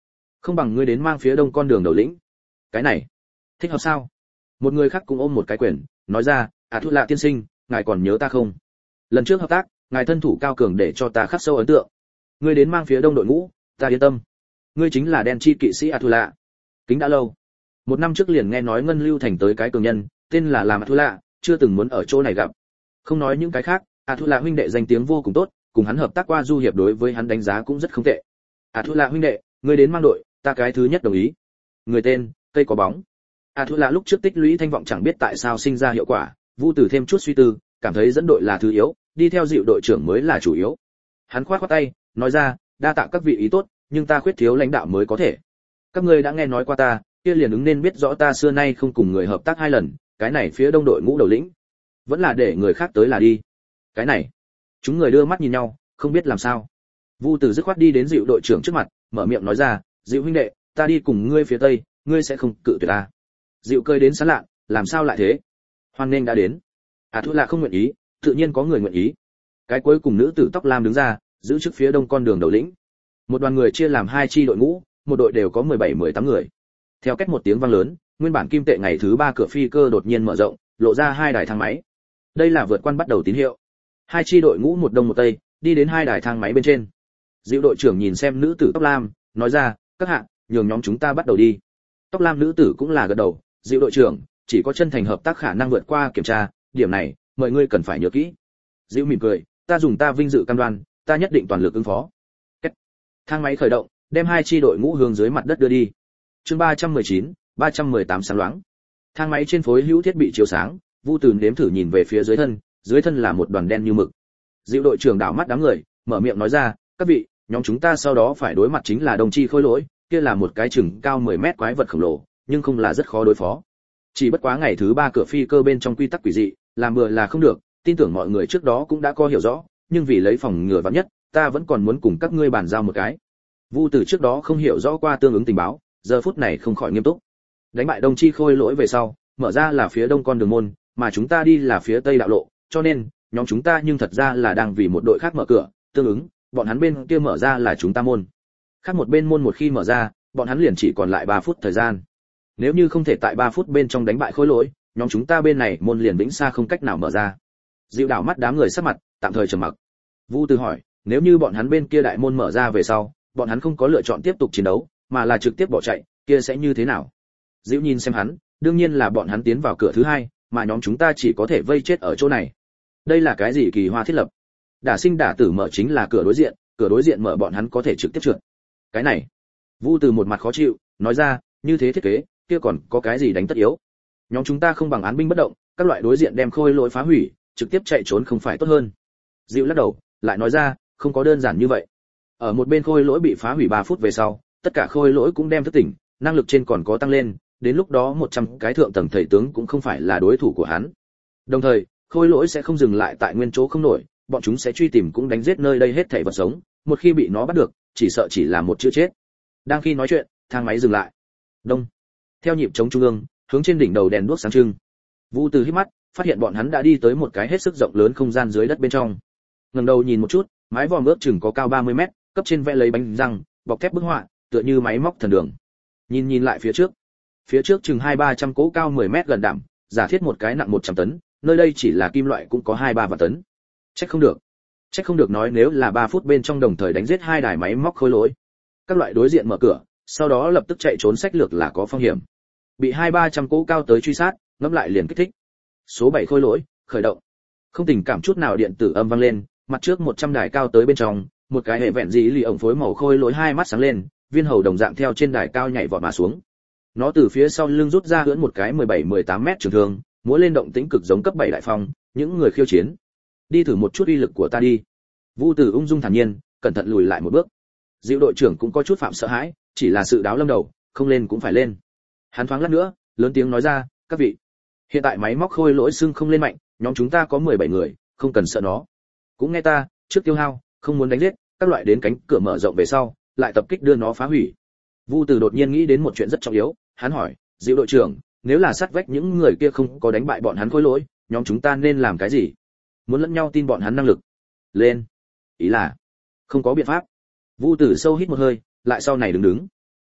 không bằng ngươi đến mang phía đông con đường đầu lĩnh. Cái này thích hợp sao? Một người khác cũng ôm một cái quyền, nói ra, à Thu Lạ tiên sinh, ngài còn nhớ ta không? Lần trước hợp tác, ngài thân thủ cao cường để cho ta khắc sâu ấn tượng. Ngươi đến mang phía đông đội ngũ, ta yên tâm. Ngươi chính là đen chi kỵ sĩ à Thu Lạ. Kính đã lâu. Một năm trước liền nghe nói Ngân Lưu Thành tới cái cường nhân, tên là làm à Thu Lạ, chưa từng muốn ở chỗ này gặp. Không nói những cái khác, à Thu Lạ huynh đệ danh tiếng vô cùng tốt, cùng hắn hợp tác qua du hiệp đối với hắn đánh giá cũng rất không tệ. À Thu Lạ huynh đệ, ngươi đến mang đội, ta cái thứ nhất đồng ý. Người tên, cây có bóng. À Thu Lạ lúc trước tích lũy thanh vọng chẳng biết tại sao sinh ra hiệu quả, Vu Tử thêm chút suy tư, cảm thấy dẫn đội là thứ yếu, đi theo dịu đội trưởng mới là chủ yếu. Hắn khoát khoát tay, nói ra, đa tạ các vị ý tốt, nhưng ta khuyết thiếu lãnh đạo mới có thể. Các ngươi đã nghe nói qua ta, kia liền ứng nên biết rõ ta xưa nay không cùng người hợp tác hai lần, cái này phía đông đội ngũ đầu lĩnh, vẫn là để người khác tới là đi. Cái này, chúng người đưa mắt nhìn nhau, không biết làm sao. Vu Tử dứt khoát đi đến dịu đội trưởng trước mặt, mở miệng nói ra, dịu huynh đệ, ta đi cùng ngươi phía tây, ngươi sẽ không cự tuyệt ta. Dịu cười đến sán lạ, làm sao lại thế? Hoan nghênh đã đến. À Thu Lạ không nguyện ý, tự nhiên có người nguyện ý. Cái cuối cùng nữ tử tóc lam đứng ra, giữ chức phía đông con đường đầu lĩnh. Một đoàn người chia làm hai chi đội ngũ, một đội đều có mười bảy mười tám người. Theo cách một tiếng vang lớn, nguyên bản kim tệ ngày thứ ba cửa phi cơ đột nhiên mở rộng, lộ ra hai đài thang máy. Đây là vượt quan bắt đầu tín hiệu. Hai chi đội ngũ một đông một tây, đi đến hai đài thang máy bên trên. Dịu đội trưởng nhìn xem nữ tử tóc lam, nói ra, các hạ, nhường nhóm chúng ta bắt đầu đi. Tóc lam nữ tử cũng là gật đầu, dịu đội trưởng, chỉ có chân thành hợp tác khả năng vượt qua kiểm tra, điểm này, mọi người cần phải nhớ kỹ. Dịu mỉm cười, ta dùng ta vinh dự cam đoan, ta nhất định toàn lực ứng phó. Kết. Thang máy khởi động, đem hai chi đội ngũ hướng dưới mặt đất đưa đi. Chương ba trăm mười chín, ba trăm mười tám sáng loáng. Thang máy trên phối hữu thiết bị chiếu sáng, Vu Tử nếm thử nhìn về phía dưới thân, dưới thân là một đoàn đen như mực. Dịu đội trưởng đảo mắt đám người, mở miệng nói ra, các vị, nhóm chúng ta sau đó phải đối mặt chính là đồng chi khôi lỗi, kia là một cái chừng cao mười mét quái vật khổng lồ, nhưng không là rất khó đối phó. Chỉ bất quá ngày thứ ba cửa phi cơ bên trong quy tắc quỷ dị, làm bừa là không được, tin tưởng mọi người trước đó cũng đã có hiểu rõ, nhưng vì lấy phòng ngừa vạn nhất, ta vẫn còn muốn cùng các ngươi bàn giao một cái. Vu Tử trước đó không hiểu rõ qua tương ứng tình báo, giờ phút này không khỏi nghiêm túc. Đánh bại Đông Chi khôi lỗi về sau, mở ra là phía đông con đường môn, mà chúng ta đi là phía tây đạo lộ, cho nên, nhóm chúng ta nhưng thật ra là đang vì một đội khác mở cửa, tương ứng, bọn hắn bên kia mở ra là chúng ta môn. Khác một bên môn một khi mở ra, bọn hắn liền chỉ còn lại ba phút thời gian. Nếu như không thể tại ba phút bên trong đánh bại khối lỗi, nhóm chúng ta bên này môn liền vĩnh xa không cách nào mở ra. Dịu đảo mắt đám người sắc mặt, tạm thời trầm mặc. Vu Từ hỏi, nếu như bọn hắn bên kia đại môn mở ra về sau, bọn hắn không có lựa chọn tiếp tục chiến đấu, mà là trực tiếp bỏ chạy, kia sẽ như thế nào? Dịu nhìn xem hắn, đương nhiên là bọn hắn tiến vào cửa thứ hai, mà nhóm chúng ta chỉ có thể vây chết ở chỗ này. Đây là cái gì kỳ hoa thiết lập? Đả sinh đả tử mở chính là cửa đối diện, cửa đối diện mở bọn hắn có thể trực tiếp trượt. Cái này, Vu Từ một mặt khó chịu, nói ra, như thế thiết kế, kia còn có cái gì đánh tất yếu? Nhóm chúng ta không bằng án binh bất động, các loại đối diện đem khôi lỗi phá hủy, trực tiếp chạy trốn không phải tốt hơn? Dịu lắc đầu, lại nói ra, không có đơn giản như vậy. Ở một bên khôi lỗi bị phá hủy ba phút về sau, tất cả khôi lỗi cũng đem thức tỉnh, năng lực trên còn có tăng lên, đến lúc đó một trăm cái thượng tầng thầy tướng cũng không phải là đối thủ của hắn. Đồng thời, khôi lỗi sẽ không dừng lại tại nguyên chỗ không nổi, bọn chúng sẽ truy tìm cũng đánh giết nơi đây hết thảy vật sống, một khi bị nó bắt được, chỉ sợ chỉ là một chữ chết. Đang khi nói chuyện, thang máy dừng lại. Đông. Theo nhịp chống trung ương, hướng trên đỉnh đầu đèn đuốc sáng trưng. Vu Từ hít mắt, phát hiện bọn hắn đã đi tới một cái hết sức rộng lớn không gian dưới đất bên trong. Ngẩng đầu nhìn một chút, mái vòm ước chừng có cao ba mươi mét, cấp trên vẽ lấy bánh răng, bọc thép bức họa, tựa như máy móc thần đường. Nhìn nhìn lại phía trước. Phía trước chừng hai ba trăm cỗ cao mười mét gần đảm, giả thiết một cái nặng một trăm tấn, nơi đây chỉ là kim loại cũng có hai ba vạn tấn. Chắc không được. Chắc không được nói nếu là ba phút bên trong đồng thời đánh giết hai đài máy móc khối lỗi. Các loại đối diện mở cửa, sau đó lập tức chạy trốn sách lược là có phong hiểm. Bị hai ba trăm cỗ cao tới truy sát, ngẫm lại liền kích thích. Số bảy khối lỗi, khởi động. Không tình cảm chút nào điện tử âm vang lên, mặt trước một trăm đài cao tới bên trong, một cái hệ vẹn dĩ lì ổng phối màu khôi lỗi hai mắt sáng lên, viên hầu đồng dạng theo trên đài cao nhảy vọt mà xuống. Nó từ phía sau lưng rút ra hưỡn một cái mười bảy mười tám mét trường thương, múa lên động tĩnh cực giống cấp bảy đại phong, những người khiêu chiến. Đi thử một chút uy lực của ta đi. Vu Từ ung dung thản nhiên, cẩn thận lùi lại một bước. Dịu đội trưởng cũng có chút phạm sợ hãi, chỉ là sự đáo lâm đầu, không lên cũng phải lên. Hắn thoáng lát nữa, lớn tiếng nói ra, các vị, hiện tại máy móc khôi lỗi xương không lên mạnh, nhóm chúng ta có mười bảy người, không cần sợ nó. Cũng nghe ta, trước tiêu hao, không muốn đánh giết, các loại đến cánh cửa mở rộng về sau, lại tập kích đưa nó phá hủy. Vu Từ đột nhiên nghĩ đến một chuyện rất trọng yếu, hắn hỏi, Dịu đội trưởng, nếu là sát vách những người kia không có đánh bại bọn hắn khôi lỗi, nhóm chúng ta nên làm cái gì? Muốn lẫn nhau tin bọn hắn năng lực. Lên. Ý là, không có biện pháp. Vu Tử sâu hít một hơi, lại sau này đứng đứng.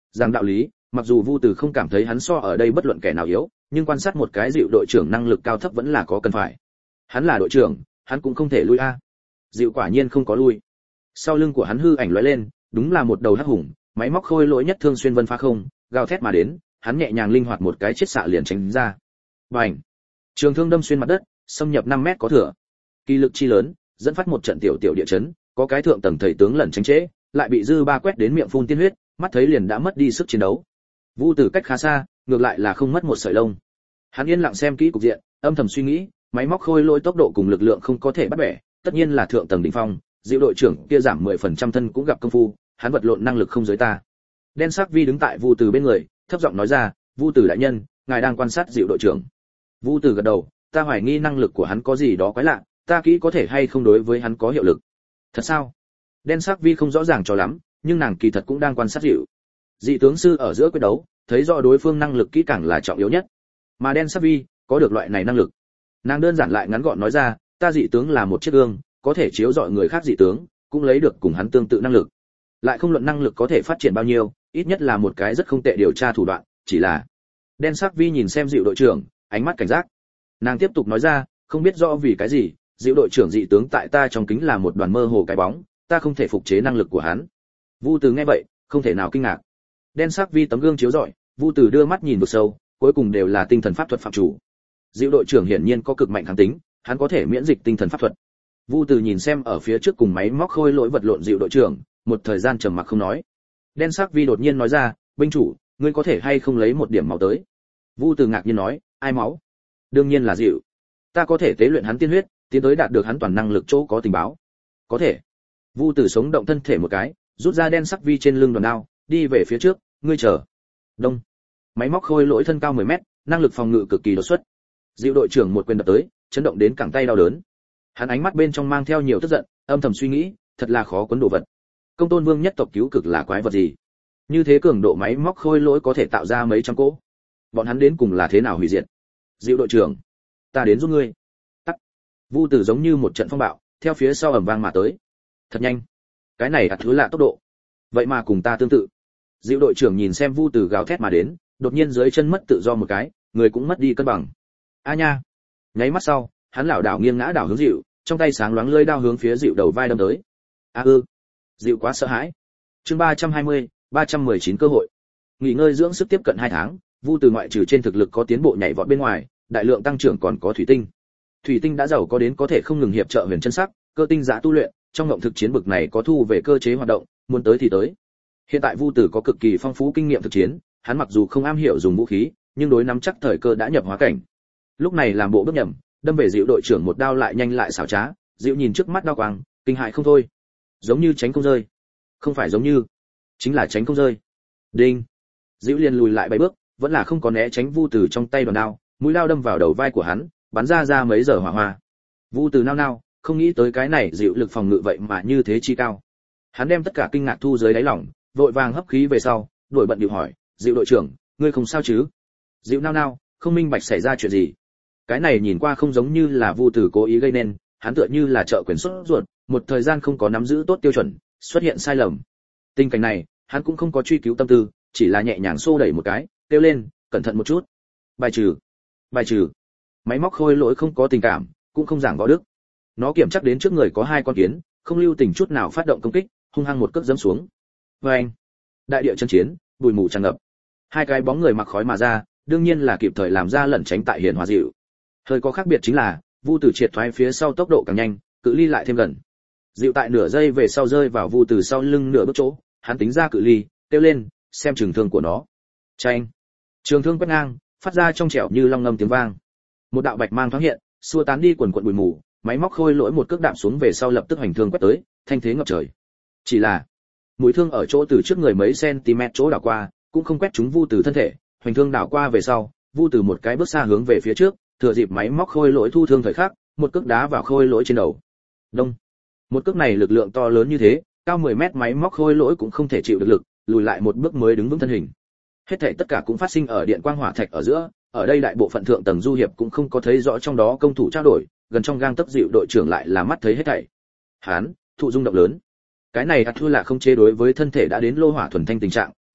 Rằng đạo lý, mặc dù Vu Từ không cảm thấy hắn so ở đây bất luận kẻ nào yếu, nhưng quan sát một cái Dịu đội trưởng năng lực cao thấp vẫn là có cần phải. Hắn là đội trưởng, hắn cũng không thể lui a. Dịu quả nhiên không có lui. Sau lưng của hắn hư ảnh lóe lên, đúng là một đầu hắc hùng, máy móc khôi lỗi nhất thương xuyên vân phá không, gào thét mà đến, hắn nhẹ nhàng linh hoạt một cái chiết xạ liền tránh ra. Bành! Trường thương đâm xuyên mặt đất, xâm nhập năm mét có thừa. Kỳ lực chi lớn, dẫn phát một trận tiểu tiểu địa chấn, có cái thượng tầng thầy tướng lẩn tránh trễ, lại bị dư ba quét đến miệng phun tiên huyết, mắt thấy liền đã mất đi sức chiến đấu. Vu Từ cách khá xa, ngược lại là không mất một sợi lông. Hắn yên lặng xem kỹ cục diện, âm thầm suy nghĩ, máy móc khôi lỗi tốc độ cùng lực lượng không có thể bắt bẻ, tất nhiên là thượng tầng đỉnh phong, Dịu đội trưởng kia giảm mười phần trăm thân cũng gặp công phu, hắn vật lộn năng lực không giới ta. Đen Sắc Vi đứng tại Vu Từ bên người, thấp giọng nói ra, "Vu Từ đại nhân, ngài đang quan sát Dịu đội trưởng." Vu Từ gật đầu, "Ta hoài nghi năng lực của hắn có gì đó quái lạ, ta kỹ có thể hay không đối với hắn có hiệu lực." "Thật sao?" Đen Sắc Vi không rõ ràng cho lắm, nhưng nàng kỳ thật cũng đang quan sát Dịu. Dị tướng sư ở giữa quyết đấu, thấy rõ đối phương năng lực kỹ càng là trọng yếu nhất. Mà Đen Sắc Vi có được loại này năng lực. Nàng đơn giản lại ngắn gọn nói ra, "Ta dị tướng là một chiếc gương, có thể chiếu rọi người khác dị tướng, cũng lấy được cùng hắn tương tự năng lực. Lại không luận năng lực có thể phát triển bao nhiêu, ít nhất là một cái rất không tệ điều tra thủ đoạn, chỉ là." Đen Sắc Vi nhìn xem Dịu đội trưởng, ánh mắt cảnh giác. Nàng tiếp tục nói ra, "Không biết rõ vì cái gì, Dịu đội trưởng dị tướng tại ta trong kính là một đoàn mơ hồ cái bóng, ta không thể phục chế năng lực của hắn." Vu Từ nghe vậy, không thể nào kinh ngạc. Đen Sắc Vi tấm gương chiếu rọi, Vu Từ đưa mắt nhìn vực sâu, cuối cùng đều là tinh thần pháp thuật phạm chủ. Dịu đội trưởng hiển nhiên có cực mạnh kháng tính, hắn có thể miễn dịch tinh thần pháp thuật. Vu Từ nhìn xem ở phía trước cùng máy móc khôi lỗi vật lộn Dịu đội trưởng, một thời gian trầm mặc không nói. Đen Sắc Vi đột nhiên nói ra, "Binh chủ, ngươi có thể hay không lấy một điểm máu tới?" Vu Từ ngạc nhiên nói, "Ai máu?" "Đương nhiên là Dịu. Ta có thể tế luyện hắn tiên huyết, tiến tới đạt được hắn toàn năng lực chỗ có tình báo." "Có thể." Vu Từ sống động thân thể một cái, rút ra Đen Sắc Vi trên lưng đòn đao, đi về phía trước, "Ngươi chờ." Đông. Máy móc khôi lỗi thân cao mười mét, năng lực phòng ngự cực kỳ đột xuất. Dịu đội trưởng một quyền đập tới, chấn động đến cẳng tay đau đớn. Hắn ánh mắt bên trong mang theo nhiều tức giận, âm thầm suy nghĩ, thật là khó quấn đồ vật. Công Tôn Vương nhất tộc cứu cực là quái vật gì? Như thế cường độ máy móc khôi lỗi có thể tạo ra mấy trăm cỗ. Bọn hắn đến cùng là thế nào hủy diệt? Dịu đội trưởng, ta đến giúp ngươi. Tắc. Vu Từ giống như một trận phong bạo, theo phía sau ầm vang mà tới. Thật nhanh. Cái này là thứ lạ tốc độ. Vậy mà cùng ta tương tự. Dịu đội trưởng nhìn xem Vu Từ gào thét mà đến, đột nhiên dưới chân mất tự do một cái, người cũng mất đi cân bằng. A nha. Nháy mắt sau, hắn lảo đảo nghiêng ngã đảo hướng Dịu, trong tay sáng loáng lưỡi đao hướng phía Dịu đầu vai đâm tới. A ư. Dịu quá sợ hãi. Chương ba trăm hai mươi, ba trăm mười chín cơ hội. Nghỉ ngơi dưỡng sức tiếp cận hai tháng, Vu Từ ngoại trừ trên thực lực có tiến bộ nhảy vọt bên ngoài, đại lượng tăng trưởng còn có thủy tinh. Thủy tinh đã giàu có đến có thể không ngừng hiệp trợ huyền chân sắc, cơ tinh giá tu luyện, trong ngộng thực chiến bực này có thu về cơ chế hoạt động, muốn tới thì tới. Hiện tại Vu Từ có cực kỳ phong phú kinh nghiệm thực chiến, hắn mặc dù không am hiểu dùng vũ khí, nhưng đối nắm chắc thời cơ đã nhập hóa cảnh. Lúc này làm bộ bước nhầm, đâm về Dịu đội trưởng một đao lại nhanh lại xảo trá, Dịu nhìn trước mắt đao quang, kinh hại không thôi. Giống như tránh không rơi. Không phải giống như, chính là tránh không rơi. Đinh. Dịu liền lùi lại bảy bước, vẫn là không có né tránh Vu Từ trong tay đòn đao, mũi đao đâm vào đầu vai của hắn, bắn ra ra mấy giờ hỏa hoa. Vu Từ nao nao, không nghĩ tới cái này Dịu lực phòng ngự vậy mà như thế chi cao. Hắn đem tất cả kinh ngạc thu dưới đáy lòng, vội vàng hấp khí về sau, đuổi bận điệu hỏi, "Dịu đội trưởng, ngươi không sao chứ?" Dịu nao nao, không minh bạch xảy ra chuyện gì. Cái này nhìn qua không giống như là Vu Từ cố ý gây nên, hắn tựa như là trợ quyền xuất ruột, một thời gian không có nắm giữ tốt tiêu chuẩn, xuất hiện sai lầm. Tình cảnh này, hắn cũng không có truy cứu tâm tư, chỉ là nhẹ nhàng xô đẩy một cái, kêu lên, "Cẩn thận một chút." Bài trừ. Bài trừ. Máy móc khôi lỗi không có tình cảm, cũng không giảng võ đức. Nó kiểm chắc đến trước người có hai con kiến, không lưu tình chút nào phát động công kích, hung hăng một cước giẫm xuống. Oeng! Đại địa chân chiến, bụi mù tràn ngập. Hai cái bóng người mặc khói mà ra, đương nhiên là kịp thời làm ra lẩn tránh tại Hiền Hòa Dịu. Hơi có khác biệt chính là, Vu Từ triệt thoái phía sau tốc độ càng nhanh, cự ly lại thêm gần. Dịu tại nửa giây về sau rơi vào Vu Từ sau lưng nửa bước chỗ, hắn tính ra cự ly, kêu lên, xem trường thương của nó. Chanh! Trường thương quét ngang, phát ra trong trẻo như long ngâm tiếng vang. Một đạo bạch mang thoáng hiện, xua tán đi quần quần bụi mù, máy móc khôi lỗi một cước đạp xuống về sau lập tức hành thương quét tới, thanh thế ngập trời. Chỉ là, mũi thương ở chỗ từ trước người mấy cm chỗ đảo qua, cũng không quét trúng Vu Từ thân thể, hành thương đảo qua về sau, Vu Từ một cái bước xa hướng về phía trước, thừa dịp máy móc khôi lỗi thu thương thời khắc, một cước đá vào khôi lỗi trên đầu. Đông. Một cước này lực lượng to lớn như thế, cao mười mét máy móc khôi lỗi cũng không thể chịu được lực, lùi lại một bước mới đứng vững thân hình. Hết thảy tất cả cũng phát sinh ở điện quang hỏa thạch ở giữa, ở đây đại bộ phận thượng tầng du hiệp cũng không có thấy rõ trong đó công thủ trao đổi, gần trong gang tấc Dịu đội trưởng lại là mắt thấy hết thảy. Hán, thụ rung động lớn. Cái này ắt thua là không chế đối với thân thể đã đến lô hỏa thuần thanh tình trạng,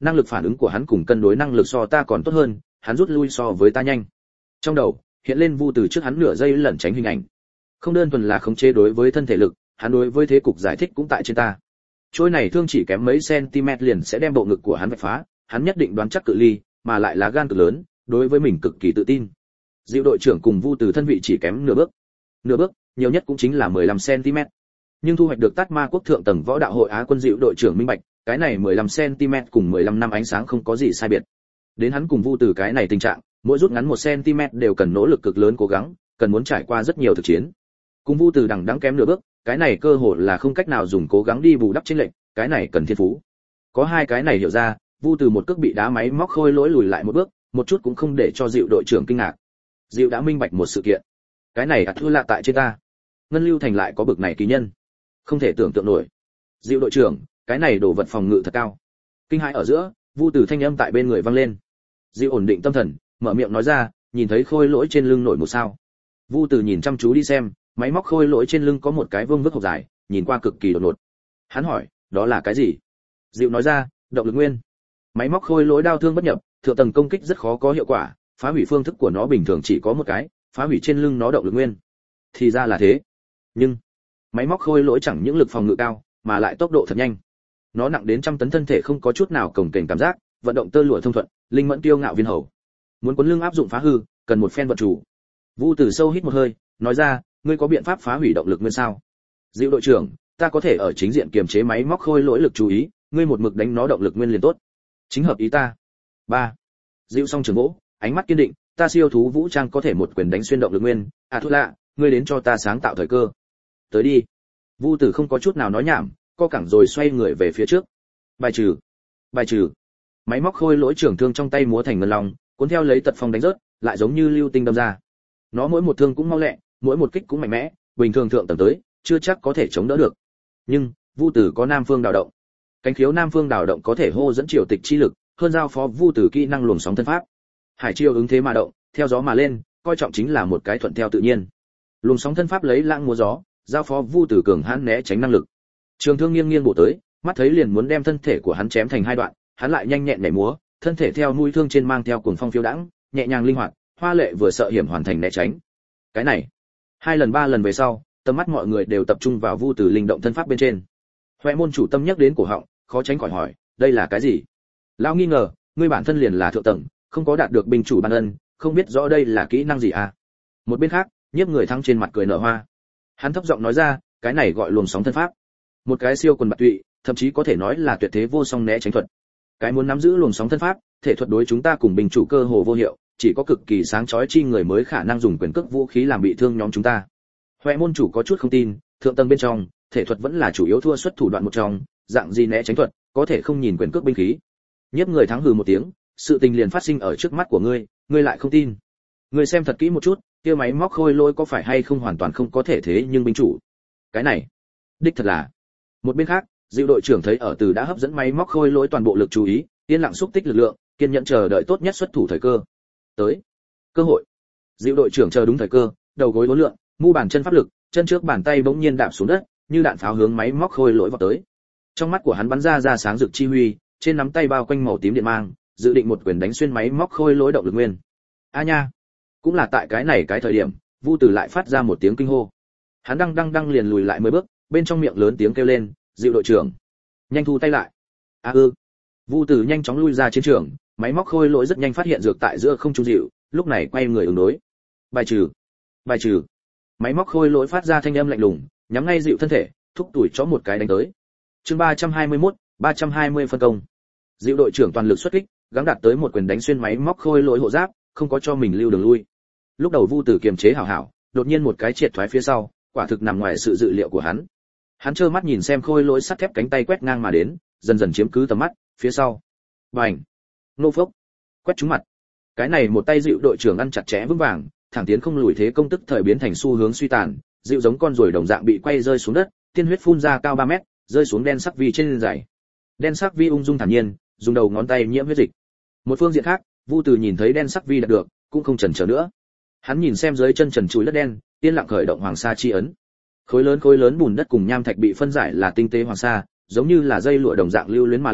năng lực phản ứng của hắn cùng cân đối năng lực so ta còn tốt hơn, hắn rút lui so với ta nhanh. Trong đầu hiện lên Vu Từ trước hắn nửa giây lẩn tránh hình ảnh. Không đơn thuần là khống chế đối với thân thể lực, hắn đối với thế cục giải thích cũng tại trên ta. Trôi này thương chỉ kém mấy cm liền sẽ đem bộ ngực của hắn vạch phá, hắn nhất định đoán chắc cự ly, mà lại là gan cực lớn, đối với mình cực kỳ tự tin. Diệu đội trưởng cùng Vu Từ thân vị chỉ kém nửa bước. Nửa bước, nhiều nhất cũng chính là mười lăm cm. Nhưng thu hoạch được Tát Ma quốc thượng tầng võ đạo hội Á quân Diệu đội trưởng minh bạch, cái này mười lăm cm cùng mười lăm năm ánh sáng không có gì sai biệt. Đến hắn cùng Vu Từ cái này tình trạng, mỗi rút ngắn một cm đều cần nỗ lực cực lớn cố gắng, cần muốn trải qua rất nhiều thực chiến. Cùng Vu Từ đằng đẵng kém nửa bước, cái này cơ hội là không cách nào dùng cố gắng đi bù đắp chênh lệch, cái này cần thiên phú. Có hai cái này hiểu ra, Vu Từ một cước bị đá máy móc khôi lỗi lùi lại một bước, một chút cũng không để cho Diệu đội trưởng kinh ngạc. Diệu đã minh bạch một sự kiện. Cái này ắt thua lạ tại trên ta. Ngân Lưu Thành lại có bực này kỳ nhân. Không thể tưởng tượng nổi. Diệu đội trưởng, cái này đồ vật phòng ngự thật cao. Kinh hãi ở giữa, Vu Từ thanh âm tại bên người vang lên. Diệu ổn định tâm thần, mở miệng nói ra, nhìn thấy khôi lỗi trên lưng nổi một sao. Vu Từ nhìn chăm chú đi xem, máy móc khôi lỗi trên lưng có một cái vương vức hộp dài, nhìn qua cực kỳ đột ngột. Hắn hỏi, đó là cái gì? Diệu nói ra, động lực nguyên. Máy móc khôi lỗi đao thương bất nhập, thượng tầng công kích rất khó có hiệu quả, phá hủy phương thức của nó bình thường chỉ có một cái, phá hủy trên lưng nó động lực nguyên. Thì ra là thế. Nhưng máy móc khôi lỗi chẳng những lực phòng ngự cao, mà lại tốc độ thật nhanh. Nó nặng đến trăm tấn thân thể không có chút nào cồng kềnh cảm giác, vận động tơ lụa thông thuận, linh mẫn tiêu ngạo viên hầu. Muốn cuốn lưng áp dụng phá hư, cần một phen vận chủ. Vu Từ sâu hít một hơi, nói ra, ngươi có biện pháp phá hủy động lực nguyên sao? Diệu đội trưởng, ta có thể ở chính diện kiềm chế máy móc khôi lỗi lực chú ý, ngươi một mực đánh nó động lực nguyên liền tốt. Chính hợp ý ta. ba. Diệu song trường gỗ, ánh mắt kiên định, ta siêu thú vũ trang có thể một quyền đánh xuyên động lực nguyên, à thua lạ, ngươi đến cho ta sáng tạo thời cơ. Tới đi. Vu Tử không có chút nào nói nhảm, co cẳng rồi xoay người về phía trước. Bài trừ, bài trừ. Máy móc khôi lỗi trưởng thương trong tay múa thành ngân long, cuốn theo lấy tật phong đánh rớt, lại giống như lưu tinh đâm ra. Nó mỗi một thương cũng mau lẹ, mỗi một kích cũng mạnh mẽ, bình thường thượng tầng tới, chưa chắc có thể chống đỡ được. Nhưng, Vu Tử có Nam Phương Đào Động. Cánh khiếu Nam Phương Đào Động có thể hô dẫn triều tịch chi lực, hơn giao phó Vu Tử kỹ năng luồng sóng thân pháp. Hải chiêu ứng thế mà động, theo gió mà lên, coi trọng chính là một cái thuận theo tự nhiên. Luồng sóng thân pháp lấy lãng múa gió, giao phó Vu Tử cường hãn né tránh năng lực. Trường thương nghiêng nghiêng bổ tới, mắt thấy liền muốn đem thân thể của hắn chém thành hai đoạn, hắn lại nhanh nhẹn nhảy múa, thân thể theo mũi thương trên mang theo cuồng phong phiêu đãng, nhẹ nhàng linh hoạt, hoa lệ vừa sợ hiểm hoàn thành né tránh. Cái này, hai lần ba lần về sau, tầm mắt mọi người đều tập trung vào Vu Tử linh động thân pháp bên trên. Hoè môn chủ tâm nhắc đến cổ họng, khó tránh khỏi hỏi, đây là cái gì? Lão nghi ngờ, ngươi bản thân liền là thượng tầng, không có đạt được binh chủ ban ân, không biết rõ đây là kỹ năng gì à? Một bên khác, nhiếp người thắng trên mặt cười nở hoa. Hắn thấp giọng nói ra, cái này gọi luồng sóng thân pháp. Một cái siêu quần bạt tụy, thậm chí có thể nói là tuyệt thế vô song né tránh thuật. Cái muốn nắm giữ luồng sóng thân pháp, thể thuật đối chúng ta cùng binh chủ cơ hồ vô hiệu, chỉ có cực kỳ sáng chói chi người mới khả năng dùng quyền cước vũ khí làm bị thương nhóm chúng ta. Hoè môn chủ có chút không tin, thượng tầng bên trong, thể thuật vẫn là chủ yếu thua xuất thủ đoạn một trong, dạng gì né tránh thuật, có thể không nhìn quyền cước binh khí. Nhiếp người thắng hừ một tiếng, sự tình liền phát sinh ở trước mắt của ngươi, ngươi lại không tin. Ngươi xem thật kỹ một chút, kia máy móc khôi lỗi có phải hay không hoàn toàn không có thể thế nhưng binh chủ. Cái này, đích thật là. Một bên khác, Diệu đội trưởng thấy ở từ đã hấp dẫn máy móc khôi lỗi toàn bộ lực chú ý, yên lặng xúc tích lực lượng, kiên nhẫn chờ đợi tốt nhất xuất thủ thời cơ. Tới, cơ hội. Diệu đội trưởng chờ đúng thời cơ, đầu gối uốn lượn, mu bàn chân pháp lực, chân trước bàn tay bỗng nhiên đạp xuống đất, như đạn pháo hướng máy móc khôi lỗi vọt tới. Trong mắt của hắn bắn ra ra sáng rực chi huy, trên nắm tay bao quanh màu tím điện mang, dự định một quyền đánh xuyên máy móc khôi lỗi động lực nguyên. A nha, cũng là tại cái này cái thời điểm, Vu Tử lại phát ra một tiếng kinh hô. Hắn đang đang đang liền lùi lại mười bước, bên trong miệng lớn tiếng kêu lên, Diệu đội trưởng, nhanh thu tay lại. A ư. Vu Tử nhanh chóng lui ra chiến trường, máy móc khôi lỗi rất nhanh phát hiện dược tại giữa không trung Diệu, lúc này quay người ứng đối. Bài trừ, bài trừ. Máy móc khôi lỗi phát ra thanh âm lạnh lùng, nhắm ngay Diệu thân thể, thúc đuổi chó một cái đánh tới. Chương ba trăm hai mươi mốt, ba trăm hai mươi phân công. Diệu đội trưởng toàn lực xuất kích, gắng đạt tới một quyền đánh xuyên máy móc khôi lỗi hộ giáp, không có cho mình lưu đường lui. Lúc đầu Vu Tử kiềm chế hảo hảo, đột nhiên một cái triệt thoái phía sau, quả thực nằm ngoài sự dự liệu của hắn. Hắn trơ mắt nhìn xem khôi lỗi sắt thép cánh tay quét ngang mà đến, dần dần chiếm cứ tầm mắt, phía sau. Bành! Nô phốc! Quét trúng mặt. Cái này một tay Diệu đội trưởng ăn chặt chẽ vững vàng, thẳng tiến không lùi thế công tức thời biến thành xu hướng suy tàn, Diệu giống con ruồi đồng dạng bị quay rơi xuống đất, tiên huyết phun ra cao ba mét, rơi xuống đen sắc vi trên giày. Đen sắc vi ung dung thản nhiên, dùng đầu ngón tay nhiễm huyết dịch. Một phương diện khác, Vu Tử nhìn thấy đen sắc vi đạt được, cũng không chần chờ nữa. Hắn nhìn xem dưới chân trần trụi đất đen, yên lặng khởi động hoàng sa chi ấn. Khối lớn khối lớn bùn đất cùng nham thạch bị phân giải là tinh tế hoàng sa, giống như là dây lụa đồng dạng lưu luyến mà lên,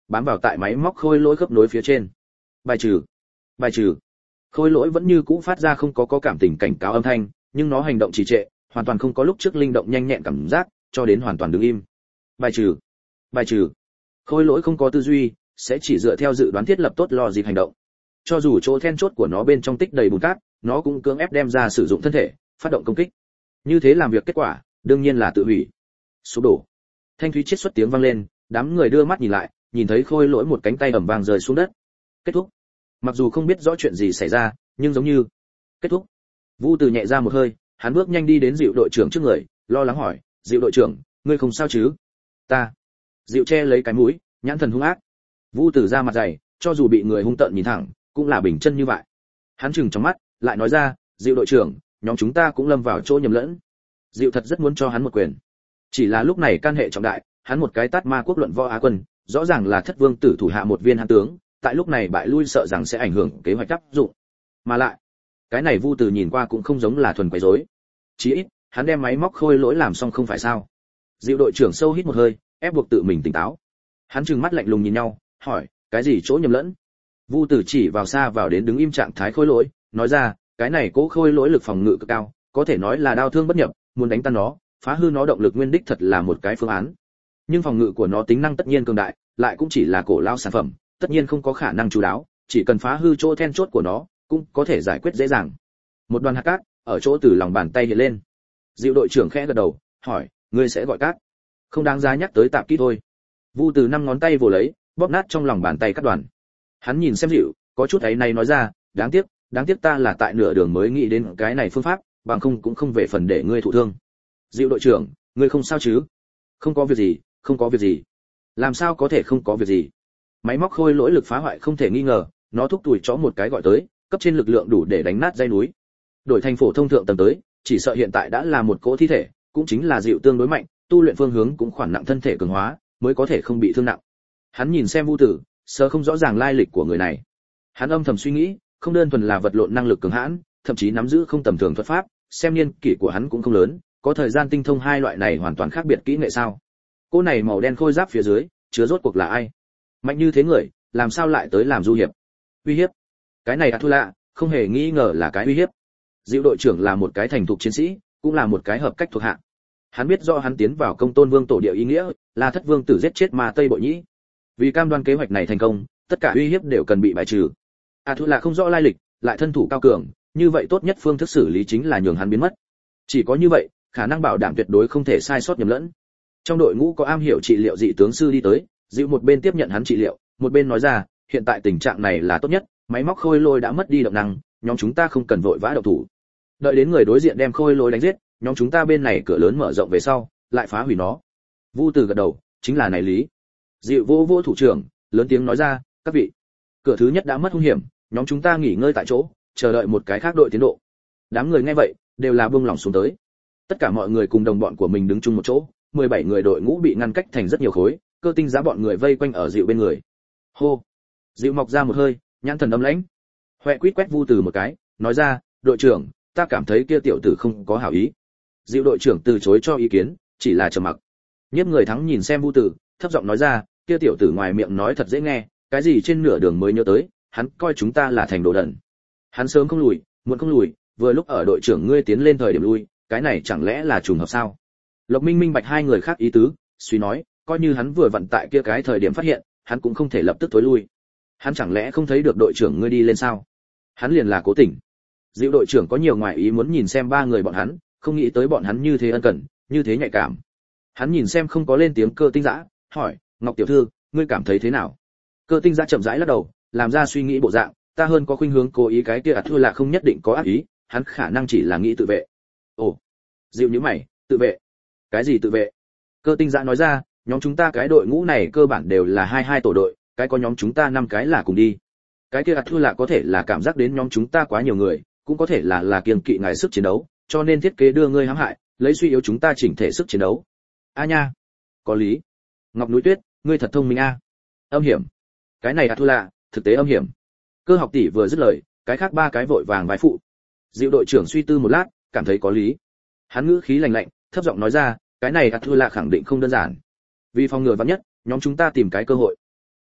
bám vào tại máy móc khôi lỗi khớp nối phía trên. Bài trừ, bài trừ. Khôi lỗi vẫn như cũ phát ra không có có cảm tình cảnh cáo âm thanh, nhưng nó hành động trì trệ, hoàn toàn không có lúc trước linh động nhanh nhẹn cảm giác, cho đến hoàn toàn đứng im. Bài trừ, bài trừ. Khôi lỗi không có tư duy, sẽ chỉ dựa theo dự đoán thiết lập tốt lo dịp hành động. Cho dù chỗ then chốt của nó bên trong tích đầy bùn cát, nó cũng cưỡng ép đem ra sử dụng thân thể, phát động công kích. Như thế làm việc kết quả, đương nhiên là tự hủy. Sụp đổ. Thanh thúy chiết xuất tiếng vang lên, đám người đưa mắt nhìn lại, nhìn thấy khôi lỗi một cánh tay ầm vang rơi xuống đất. Kết thúc. Mặc dù không biết rõ chuyện gì xảy ra, nhưng giống như kết thúc. Vu Từ nhẹ ra một hơi, hắn bước nhanh đi đến Dịu đội trưởng trước người, lo lắng hỏi, "Dịu đội trưởng, ngươi không sao chứ?" "Ta." Dịu che lấy cái mũi, nhãn thần hung ác. Vu Từ ra mặt dày, cho dù bị người hung tợn nhìn thẳng, cũng là bình chân như vậy. Hắn chừng trong mắt, lại nói ra, "Dịu đội trưởng, nhóm chúng ta cũng lâm vào chỗ nhầm lẫn." Dịu thật rất muốn cho hắn một quyền. Chỉ là lúc này can hệ trọng đại, hắn một cái tát ma quốc luận võ á quân, rõ ràng là Thất Vương tử thủ hạ một viên hãn tướng, tại lúc này bại lui sợ rằng sẽ ảnh hưởng kế hoạch áp dụng. Mà lại, cái này Vu Từ nhìn qua cũng không giống là thuần quấy rối. Chí ít, hắn đem máy móc khôi lỗi làm xong không phải sao? Dịu đội trưởng sâu hít một hơi, ép buộc tự mình tỉnh táo. Hắn trừng mắt lạnh lùng nhìn nhau, hỏi, cái gì chỗ nhầm lẫn? Vu Từ chỉ vào xa vào đến đứng im trạng thái khôi lỗi, nói ra, cái này cố khôi lỗi lực phòng ngự cực cao, có thể nói là đao thương bất nhập, muốn đánh tan nó, phá hư nó động lực nguyên đích thật là một cái phương án. Nhưng phòng ngự của nó tính năng tất nhiên cường đại, lại cũng chỉ là cổ lao sản phẩm, tất nhiên không có khả năng chú đáo, chỉ cần phá hư chỗ then chốt của nó, cũng có thể giải quyết dễ dàng. Một đoàn hạt cát ở chỗ từ lòng bàn tay hiện lên. Dịu đội trưởng khẽ gật đầu, hỏi, ngươi sẽ gọi cát? Không đáng giá nhắc tới tạp kỹ thôi. Vu Từ năm ngón tay vồ lấy, bóp nát trong lòng bàn tay cát đoàn. Hắn nhìn xem Dịu, có chút ấy này nói ra, đáng tiếc, đáng tiếc ta là tại nửa đường mới nghĩ đến cái này phương pháp, bằng không cũng không về phần để ngươi thụ thương. Dịu đội trưởng, ngươi không sao chứ? Không có việc gì, không có việc gì. Làm sao có thể không có việc gì? Máy móc khôi lỗi lực phá hoại không thể nghi ngờ, nó thúc tuổi chó một cái gọi tới, cấp trên lực lượng đủ để đánh nát dây núi. Đổi thành phổ thông thượng tầng tới, chỉ sợ hiện tại đã là một cỗ thi thể, cũng chính là Dịu tương đối mạnh, tu luyện phương hướng cũng khoản nặng thân thể cường hóa, mới có thể không bị thương nặng. Hắn nhìn xem Vu Tử, sơ không rõ ràng lai lịch của người này. Hắn âm thầm suy nghĩ, không đơn thuần là vật lộn năng lực cường hãn, thậm chí nắm giữ không tầm thường thuật pháp, xem niên kỷ của hắn cũng không lớn, có thời gian tinh thông hai loại này hoàn toàn khác biệt kỹ nghệ sao? Cô này màu đen khôi giáp phía dưới, chứa rốt cuộc là ai? Mạnh như thế người, làm sao lại tới làm du hiệp? Uy hiếp. Cái này Atula, không hề nghi ngờ là cái uy hiếp. Dịu đội trưởng là một cái thành thục chiến sĩ, cũng là một cái hợp cách thuộc hạ. Hắn biết rõ hắn tiến vào Công Tôn Vương tổ địa ý nghĩa, là Thất Vương tử giết chết Ma Tây Bội Nhĩ. Vì cam đoan kế hoạch này thành công, tất cả uy hiếp đều cần bị bài trừ. Atula không rõ lai lịch, lại thân thủ cao cường, như vậy tốt nhất phương thức xử lý chính là nhường hắn biến mất. Chỉ có như vậy, khả năng bảo đảm tuyệt đối không thể sai sót nhầm lẫn. Trong đội ngũ có am hiểu trị liệu dị tướng sư đi tới, Dịu một bên tiếp nhận hắn trị liệu, một bên nói ra, hiện tại tình trạng này là tốt nhất, máy móc khôi lôi đã mất đi động năng, nhóm chúng ta không cần vội vã động thủ. Đợi đến người đối diện đem khôi lôi đánh giết, nhóm chúng ta bên này cửa lớn mở rộng về sau, lại phá hủy nó. Vu Từ gật đầu, chính là này lý. Dịu vô vô thủ trưởng, lớn tiếng nói ra, các vị, cửa thứ nhất đã mất hung hiểm, nhóm chúng ta nghỉ ngơi tại chỗ, chờ đợi một cái khác đội tiến độ. Đám người nghe vậy, đều là buông lỏng xuống tới. Tất cả mọi người cùng đồng bọn của mình đứng chung một chỗ, mười bảy người đội ngũ bị ngăn cách thành rất nhiều khối, Cơ Tinh Giá bọn người vây quanh ở Dịu bên người. Hô. Dịu mọc ra một hơi, nhãn thần âm lãnh. Hoè quýt quét Vu Từ một cái, nói ra, đội trưởng, ta cảm thấy kia tiểu tử không có hảo ý. Dịu đội trưởng từ chối cho ý kiến, chỉ là trầm mặc. Nhiếp Người Thắng nhìn xem Vu Từ, thấp giọng nói ra, kia tiểu tử ngoài miệng nói thật dễ nghe, cái gì trên nửa đường mới nhớ tới, hắn coi chúng ta là thành đồ đần. Hắn sớm không lùi, muộn không lùi, vừa lúc ở đội trưởng ngươi tiến lên thời điểm lui, cái này chẳng lẽ là trùng hợp sao? Lộc Minh minh bạch hai người khác ý tứ, suy nói, coi như hắn vừa vặn tại kia cái thời điểm phát hiện, hắn cũng không thể lập tức tối lui. Hắn chẳng lẽ không thấy được đội trưởng ngươi đi lên sao? Hắn liền là cố tình. Dịu đội trưởng có nhiều ngoại ý muốn nhìn xem ba người bọn hắn, không nghĩ tới bọn hắn như thế ân cần, như thế nhạy cảm. Hắn nhìn xem không có lên tiếng Cơ Tinh Dã, hỏi, Ngọc tiểu thư, ngươi cảm thấy thế nào? Cơ Tinh Dã chậm rãi lắc đầu, làm ra suy nghĩ bộ dạng, ta hơn có khuynh hướng cố ý cái kia ạt thua là không nhất định có ác ý, hắn khả năng chỉ là nghĩ tự vệ. Ồ, Dịu nhíu mày, tự vệ? Cái gì tự vệ? Cơ Tinh Dã nói ra, nhóm chúng ta cái đội ngũ này cơ bản đều là hai hai tổ đội, cái có nhóm chúng ta năm cái là cùng đi. Cái kia ạt thua là có thể là cảm giác đến nhóm chúng ta quá nhiều người, cũng có thể là là kiêng kỵ ngài sức chiến đấu, cho nên thiết kế đưa ngươi hãm hại, lấy suy yếu chúng ta chỉnh thể sức chiến đấu. A nha, có lý. Ngọc Núi Tuyết, ngươi thật thông minh a. Âm hiểm. Cái này ạt thua là thực tế âm hiểm. Cơ Học tỷ vừa dứt lời, cái khác ba cái vội vàng vái phụ. Dịu đội trưởng suy tư một lát, cảm thấy có lý. Hắn ngữ khí lạnh lạnh, thấp giọng nói ra, cái này ạt thua là khẳng định không đơn giản. Vì phòng ngừa vắn nhất, nhóm chúng ta tìm cái cơ hội.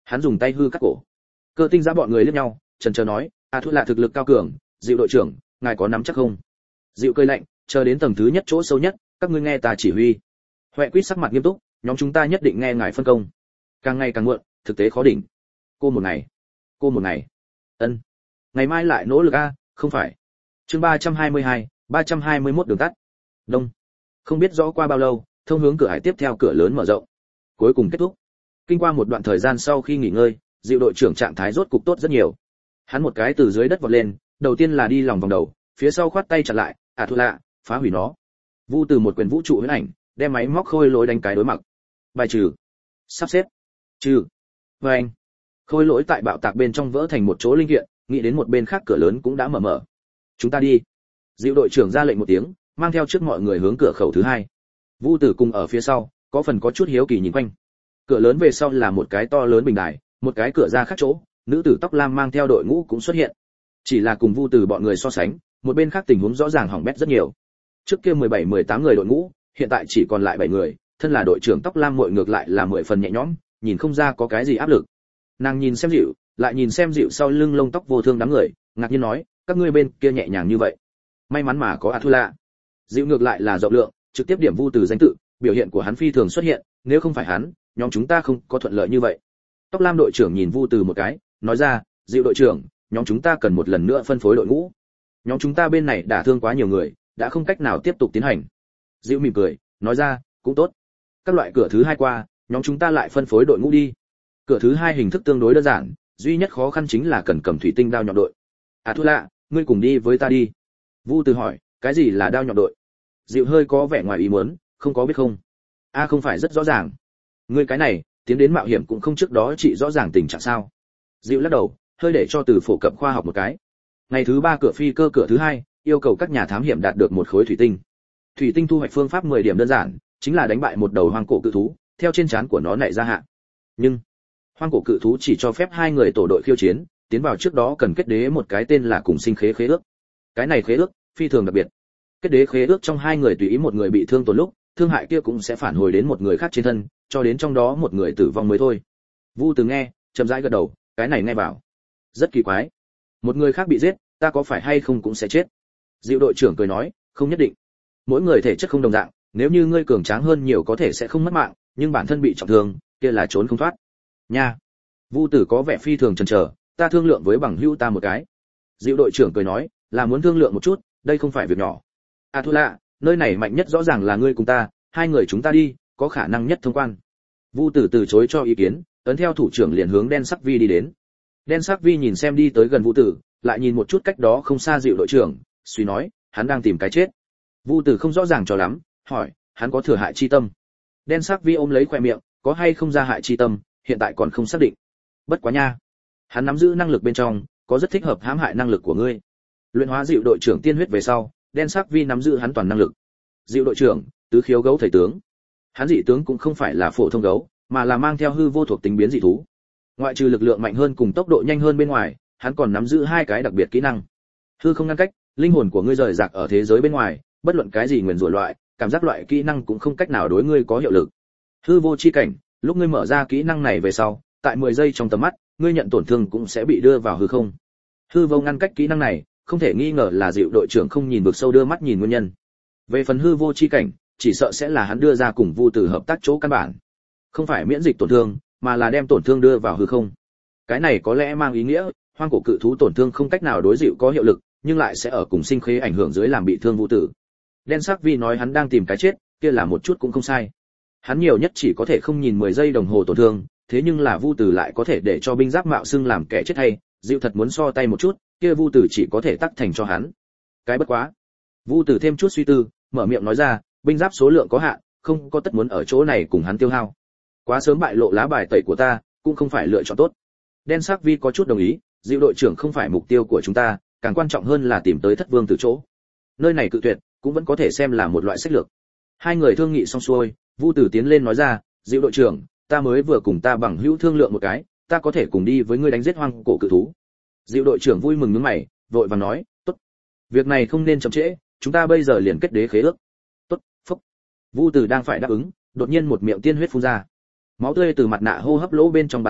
Hắn dùng tay hư cắt cổ. Cơ Tinh Giã bọn người liếc nhau, chần chờ nói, a thu là thực lực cao cường, Dịu đội trưởng, ngài có nắm chắc không? Dịu cười lạnh, chờ đến tầng thứ nhất chỗ sâu nhất, các ngươi nghe ta chỉ huy. Huệ Quýt sắc mặt nghiêm túc, nhóm chúng ta nhất định nghe ngài phân công. Càng ngày càng muộn, thực tế khó đỉnh. Cô một ngày, cô một ngày. Ân. Ngày mai lại nỗ lực a, không phải. Chương ba trăm hai mươi hai, ba trăm hai mươi mốt đường tắt. Đông. Không biết rõ qua bao lâu, thông hướng cửa hải tiếp theo cửa lớn mở rộng. Cuối cùng kết thúc. Kinh qua một đoạn thời gian sau khi nghỉ ngơi, Dịu đội trưởng trạng thái rốt cục tốt rất nhiều. Hắn một cái từ dưới đất vọt lên, đầu tiên là đi lòng vòng đầu, phía sau khoát tay chặn lại, à thu lạ, phá hủy nó. Vu từ một quyền vũ trụ huyễn ảnh, đem máy móc khôi lỗi đánh cái đối mặt. Bài trừ, sắp xếp, trừ. Và anh, khôi lỗi tại bạo tạc bên trong vỡ thành một chỗ linh kiện, nghĩ đến một bên khác cửa lớn cũng đã mở mở. Chúng ta đi. Dịu đội trưởng ra lệnh một tiếng, mang theo trước mọi người hướng cửa khẩu thứ hai. Vu Tử cùng ở phía sau, có phần có chút hiếu kỳ nhìn quanh. Cửa lớn về sau là một cái to lớn bình đài, một cái cửa ra khác chỗ, nữ tử tóc lam mang theo đội ngũ cũng xuất hiện. Chỉ là cùng Vu Tử bọn người so sánh, một bên khác tình huống rõ ràng hỏng bét rất nhiều. Trước kia mười bảy mười tám người đội ngũ, hiện tại chỉ còn lại bảy người, thân là đội trưởng tóc lam muội ngược lại là mười phần nhẹ nhõm, nhìn không ra có cái gì áp lực. Nàng nhìn xem Dịu, lại nhìn xem Dịu sau lưng lông tóc vô thương đám người, ngạc nhiên nói, các ngươi bên kia nhẹ nhàng như vậy. May mắn mà có Athula. Dịu ngược lại là rộng lượng, trực tiếp điểm Vu Từ danh tự, biểu hiện của hắn phi thường xuất hiện, nếu không phải hắn, nhóm chúng ta không có thuận lợi như vậy. Tóc lam đội trưởng nhìn Vu Từ một cái, nói ra, Dịu đội trưởng, nhóm chúng ta cần một lần nữa phân phối đội ngũ. Nhóm chúng ta bên này đã thương quá nhiều người, đã không cách nào tiếp tục tiến hành. Dịu mỉm cười, nói ra, cũng tốt. Các loại cửa thứ hai qua, nhóm chúng ta lại phân phối đội ngũ đi. Cửa thứ hai hình thức tương đối đơn giản, duy nhất khó khăn chính là cần cầm thủy tinh đao nhọn đội. À thu lạ, ngươi cùng đi với ta đi. Vu Từ hỏi, cái gì là đao nhọn đội? Dịu hơi có vẻ ngoài ý muốn, không có biết không? A à, không phải rất rõ ràng. Ngươi cái này, tiến đến mạo hiểm cũng không trước đó chỉ rõ ràng tình trạng sao? Dịu lắc đầu, hơi để cho từ phổ cập khoa học một cái. Ngày thứ ba cửa phi cơ cửa thứ hai, yêu cầu các nhà thám hiểm đạt được một khối thủy tinh. Thủy tinh thu hoạch phương pháp mười điểm đơn giản, chính là đánh bại một đầu hoang cổ cự thú, theo trên trán của nó nảy ra hạ. Nhưng hoang cổ cự thú chỉ cho phép hai người tổ đội khiêu chiến, tiến vào trước đó cần kết đế một cái tên là cùng sinh khế khế ước. Cái này khế ước phi thường đặc biệt. Kết đế khế ước trong hai người tùy ý một người bị thương tổn lúc, thương hại kia cũng sẽ phản hồi đến một người khác trên thân, cho đến trong đó một người tử vong mới thôi. Vu Từ nghe, chậm rãi gật đầu, cái này nghe bảo rất kỳ quái. Một người khác bị giết, ta có phải hay không cũng sẽ chết. Dịu đội trưởng cười nói, không nhất định. Mỗi người thể chất không đồng dạng, nếu như ngươi cường tráng hơn nhiều có thể sẽ không mất mạng, nhưng bản thân bị trọng thương, kia là trốn không thoát. Nha. Vu Tử có vẻ phi thường chần chờ, ta thương lượng với bằng hữu ta một cái. Dịu đội trưởng cười nói, là muốn thương lượng một chút, đây không phải việc nhỏ. À thu lạ, nơi này mạnh nhất rõ ràng là ngươi cùng ta, hai người chúng ta đi, có khả năng nhất thông quan. Vu Tử từ chối cho ý kiến, ấn theo thủ trưởng liền hướng Đen Sắc Vi đi đến. Đen Sắc Vi nhìn xem đi tới gần Vu Tử, lại nhìn một chút cách đó không xa Dịu đội trưởng, suy nói, hắn đang tìm cái chết. Vu Tử không rõ ràng cho lắm, hỏi, hắn có thừa hại chi tâm? Đen Sắc Vi ôm lấy khóe miệng, có hay không ra hại chi tâm, hiện tại còn không xác định. Bất quá nha, hắn nắm giữ năng lực bên trong, có rất thích hợp hãm hại năng lực của ngươi. Luyện hóa Dịu đội trưởng tiên huyết về sau, Đen Sắc Vi nắm giữ hắn toàn năng lực. Dịu đội trưởng, tứ khiếu gấu thầy tướng. Hắn dị tướng cũng không phải là phổ thông gấu, mà là mang theo hư vô thuộc tính biến dị thú. Ngoại trừ lực lượng mạnh hơn cùng tốc độ nhanh hơn bên ngoài, hắn còn nắm giữ hai cái đặc biệt kỹ năng. Hư không ngăn cách, linh hồn của ngươi rời rạc ở thế giới bên ngoài, bất luận cái gì nguyền rủa loại, cảm giác loại kỹ năng cũng không cách nào đối ngươi có hiệu lực. Hư vô chi cảnh, lúc ngươi mở ra kỹ năng này về sau, tại mười giây trong tầm mắt, ngươi nhận tổn thương cũng sẽ bị đưa vào hư không. Hư vô ngăn cách kỹ năng này, không thể nghi ngờ là Dịu đội trưởng không nhìn vực sâu đưa mắt nhìn nguyên nhân. Về phần hư vô chi cảnh, chỉ sợ sẽ là hắn đưa ra cùng Vu Tử hợp tác chỗ căn bản. Không phải miễn dịch tổn thương, mà là đem tổn thương đưa vào hư không. Cái này có lẽ mang ý nghĩa, hoang cổ cự thú tổn thương không cách nào đối Dịu có hiệu lực, nhưng lại sẽ ở cùng sinh khế ảnh hưởng dưới làm bị thương Vu Tử. Đen Sắc Vi nói hắn đang tìm cái chết, kia là một chút cũng không sai. Hắn nhiều nhất chỉ có thể không nhìn mười giây đồng hồ tổn thương, thế nhưng là Vu Tử lại có thể để cho binh giáp mạo xưng làm kẻ chết hay, Dịu thật muốn so tay một chút, kia Vu Tử chỉ có thể tắc thành cho hắn. Cái bất quá. Vu Tử thêm chút suy tư, mở miệng nói ra, binh giáp số lượng có hạn, không có tất muốn ở chỗ này cùng hắn tiêu hao. Quá sớm bại lộ lá bài tẩy của ta, cũng không phải lựa chọn tốt. Đen Sắc Vi có chút đồng ý, Dịu đội trưởng không phải mục tiêu của chúng ta, càng quan trọng hơn là tìm tới Thất Vương từ chỗ. Nơi này cự tuyệt, cũng vẫn có thể xem là một loại sách lược. Hai người thương nghị xong xuôi, Vu Tử tiến lên nói ra, Dịu đội trưởng, ta mới vừa cùng ta bằng hữu thương lượng một cái, ta có thể cùng đi với ngươi đánh giết hoang cổ cự thú. Dịu đội trưởng vui mừng nhướng mày, vội vàng nói, tốt. Việc này không nên chậm trễ, chúng ta bây giờ liền kết đế khế ước. Tốt, phúc. Vu Tử đang phải đáp ứng, đột nhiên một miệng tiên huyết phun ra. Máu tươi từ mặt nạ hô hấp lỗ bên trong bắn ra,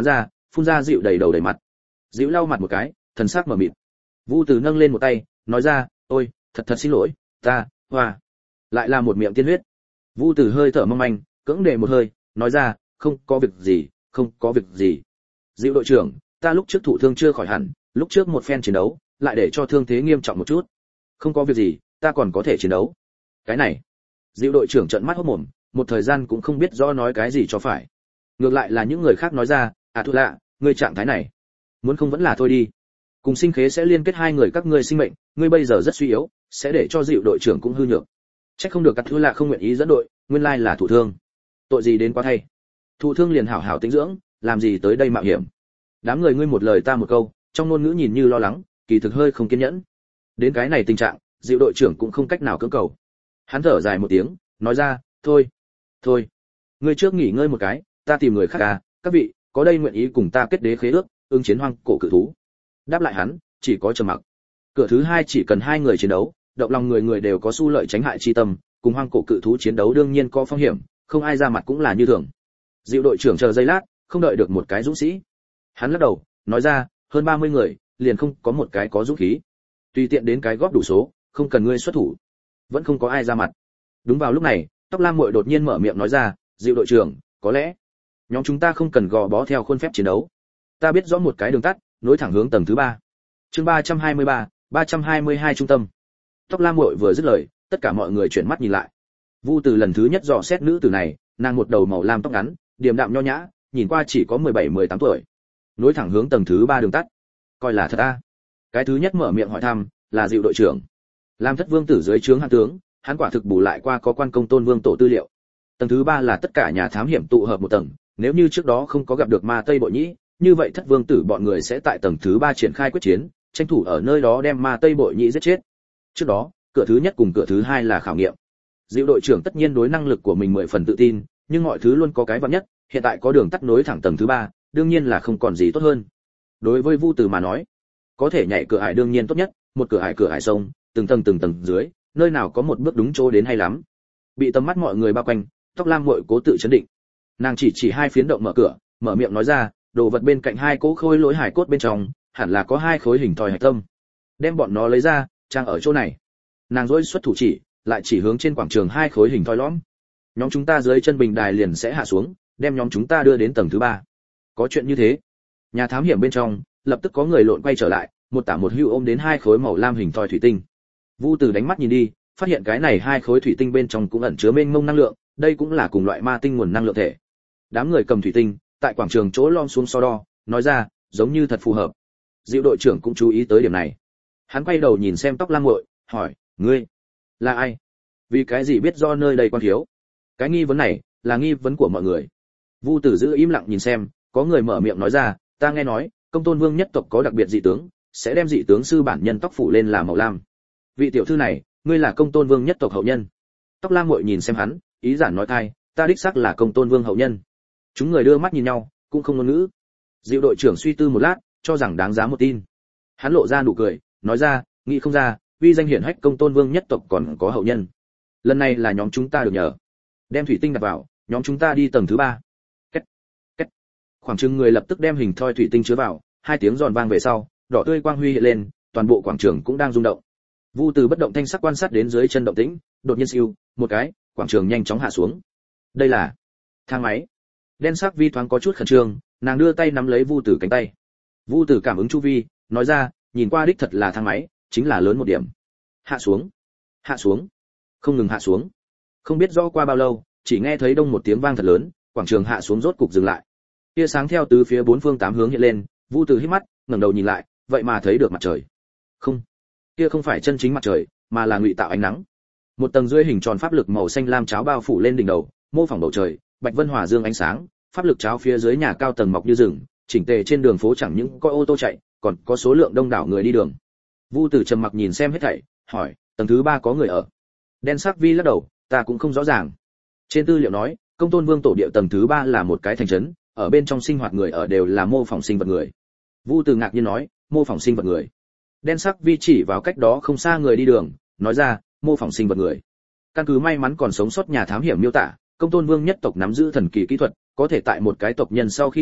phun ra dịu đầy đầu đầy mặt. Dịu lau mặt một cái, thần sắc mở mịt. Vu Từ nâng lên một tay, nói ra, ôi, thật thật xin lỗi, ta, hoa, lại là một miệng tiên huyết. Vu Từ hơi thở mong manh, cưỡng đề một hơi, nói ra, không có việc gì, không có việc gì. Dịu đội trưởng, ta lúc trước thụ thương chưa khỏi hẳn, lúc trước một phen chiến đấu, lại để cho thương thế nghiêm trọng một chút. Không có việc gì, ta còn có thể chiến đấu. Cái này, Dịu đội trưởng trợn mắt hốt mồm, một thời gian cũng không biết rõ nói cái gì cho phải. Ngược lại là những người khác nói ra, à thu lạ, ngươi trạng thái này, muốn không vẫn là thôi đi. Cùng sinh khế sẽ liên kết hai người các ngươi sinh mệnh, ngươi bây giờ rất suy yếu, sẽ để cho Dịu đội trưởng cũng hư nhược. Chắc không được Cát Thứ Lạ không nguyện ý dẫn đội, nguyên lai là thụ thương. Tội gì đến quá thay. Thụ thương liền hảo hảo tĩnh dưỡng, làm gì tới đây mạo hiểm. Đám người ngươi một lời ta một câu, trong ngôn ngữ nhìn như lo lắng, kỳ thực hơi không kiên nhẫn. Đến cái này tình trạng, Dịu đội trưởng cũng không cách nào cưỡng cầu. Hắn thở dài một tiếng, nói ra, thôi, thôi, ngươi trước nghỉ ngơi một cái, ta tìm người khác à, các vị, có đây nguyện ý cùng ta kết đế khế ước, ứng chiến hoang cổ cự thú. Đáp lại hắn, chỉ có trầm mặc. Cửa thứ hai chỉ cần hai người chiến đấu, động lòng người người đều có xu lợi tránh hại chi tâm, cùng hoang cổ cự thú chiến đấu đương nhiên có phong hiểm, không ai ra mặt cũng là như thường. Dịu đội trưởng chờ giây lát, không đợi được một cái dũng sĩ. Hắn lắc đầu, nói ra, hơn ba mươi người, liền không có một cái có dũng khí. Tùy tiện đến cái góp đủ số, không cần ngươi xuất thủ. Vẫn không có ai ra mặt. Đúng vào lúc này, Tóc Lam muội đột nhiên mở miệng nói ra, Dịu đội trưởng, có lẽ nhóm chúng ta không cần gò bó theo khuôn phép chiến đấu. Ta biết rõ một cái đường tắt, nối thẳng hướng tầng thứ ba. Chương ba trăm hai mươi ba, ba trăm hai mươi hai trung tâm. Tóc Lam muội vừa dứt lời, tất cả mọi người chuyển mắt nhìn lại. Vu Từ lần thứ nhất dò xét nữ tử này, nàng một đầu màu lam tóc ngắn, điềm đạm nho nhã, nhìn qua chỉ có mười bảy mười tám tuổi. Nối thẳng hướng tầng thứ ba đường tắt. Coi là thật a. Cái thứ nhất mở miệng hỏi thăm, là Dịu đội trưởng. Lam Thất Vương tử dưới trướng hạ tướng, hắn quả thực bù lại qua có quan công tôn vương tổ tư liệu. Tầng thứ ba là tất cả nhà thám hiểm tụ hợp một tầng, nếu như trước đó không có gặp được ma Tây Bội Nhĩ, như vậy Thất Vương tử bọn người sẽ tại tầng thứ ba triển khai quyết chiến, tranh thủ ở nơi đó đem ma Tây Bội Nhĩ giết chết. Trước đó, cửa thứ nhất cùng cửa thứ hai là khảo nghiệm. Dịu đội trưởng tất nhiên đối năng lực của mình mười phần tự tin, nhưng mọi thứ luôn có cái vạn nhất, hiện tại có đường tắt nối thẳng tầng thứ ba, đương nhiên là không còn gì tốt hơn. Đối với Vu Từ mà nói, có thể nhảy cửa ải đương nhiên tốt nhất, một cửa ải cửa ải sông, từng tầng từng tầng dưới, nơi nào có một bước đúng chỗ đến hay lắm. Bị tầm mắt mọi người bao quanh, Tóc Lam muội cố tự chấn định. Nàng chỉ chỉ hai phiến động mở cửa, mở miệng nói ra, đồ vật bên cạnh hai cỗ khối lỗi hải cốt bên trong, hẳn là có hai khối hình thoi hạch tâm. Đem bọn nó lấy ra, trang ở chỗ này. Nàng rỗi xuất thủ chỉ, lại chỉ hướng trên quảng trường hai khối hình thoi lõm. Nhóm chúng ta dưới chân bình đài liền sẽ hạ xuống, đem nhóm chúng ta đưa đến tầng thứ ba. Có chuyện như thế. Nhà thám hiểm bên trong, lập tức có người lộn quay trở lại, một tả một hữu ôm đến hai khối màu lam hình thoi thủy tinh. Vu Từ đánh mắt nhìn đi, phát hiện cái này hai khối thủy tinh bên trong cũng ẩn chứa mênh mông năng lượng, đây cũng là cùng loại ma tinh nguồn năng lượng thể. Đám người cầm thủy tinh, tại quảng trường chỗ lom xuống so đo, nói ra, giống như thật phù hợp. Dịu đội trưởng cũng chú ý tới điểm này. Hắn quay đầu nhìn xem Tóc Lam muội, hỏi, ngươi là ai? Vì cái gì biết do nơi đây quan thiếu? Cái nghi vấn này là nghi vấn của mọi người. Vu Tử giữ im lặng nhìn xem, có người mở miệng nói ra, ta nghe nói, Công Tôn Vương nhất tộc có đặc biệt dị tướng, sẽ đem dị tướng sư bản nhân tóc phủ lên là màu lam. Vị tiểu thư này, ngươi là Công Tôn Vương nhất tộc hậu nhân. Tóc Lam muội nhìn xem hắn, ý giản nói thay, ta đích xác là Công Tôn Vương hậu nhân. Chúng người đưa mắt nhìn nhau, cũng không ngôn ngữ. Dịu đội trưởng suy tư một lát, cho rằng đáng giá một tin. Hắn lộ ra nụ cười, nói ra, nghĩ không ra, uy danh hiển hách Công Tôn Vương nhất tộc còn có hậu nhân. Lần này là nhóm chúng ta được nhờ. Đem thủy tinh đặt vào, nhóm chúng ta đi tầng thứ ba. Két, két. Khoảng chừng người lập tức đem hình thoi thủy tinh chứa vào, hai tiếng giòn vang về sau, đỏ tươi quang huy hiện lên, toàn bộ quảng trường cũng đang rung động. Vu Từ bất động thanh sắc quan sát đến dưới chân động tĩnh, đột nhiên siêu, một cái, quảng trường nhanh chóng hạ xuống. Đây là thang máy. Đen sắc vi thoáng có chút khẩn trương, nàng đưa tay nắm lấy Vu Từ cánh tay. Vu Từ cảm ứng chu vi, nói ra, nhìn qua đích thật là thang máy, chính là lớn một điểm. Hạ xuống, hạ xuống, không ngừng hạ xuống. Không biết rõ qua bao lâu, chỉ nghe thấy đông một tiếng vang thật lớn, quảng trường hạ xuống rốt cục dừng lại. Tia sáng theo tứ phía bốn phương tám hướng hiện lên, Vu Từ hít mắt, ngẩng đầu nhìn lại, vậy mà thấy được mặt trời. Không, kia không phải chân chính mặt trời, mà là ngụy tạo ánh nắng. Một tầng dưới hình tròn pháp lực màu xanh lam cháo bao phủ lên đỉnh đầu, mô phỏng bầu trời, bạch vân hòa dương ánh sáng, pháp lực cháo phía dưới nhà cao tầng mọc như rừng, chỉnh tề trên đường phố chẳng những có ô tô chạy, còn có số lượng đông đảo người đi đường. Vu Tử trầm mặc nhìn xem hết thảy, hỏi, tầng thứ ba có người ở? Đen sắc vi lắc đầu, ta cũng không rõ ràng. Trên tư liệu nói, Công Tôn Vương tổ địa tầng thứ ba là một cái thành trấn, ở bên trong sinh hoạt người ở đều là mô phỏng sinh vật người. Vu Tử ngạc nhiên nói, mô phỏng sinh vật người. Đen sắc vi chỉ vào cách đó không xa người đi đường, nói ra, mô phỏng sinh vật người. Căn cứ may mắn còn sống sót nhà thám hiểm miêu tả, Công Tôn Vương nhất tộc nắm giữ thần kỳ kỹ thuật, có thể tại một cái tộc nhân sau khi chết,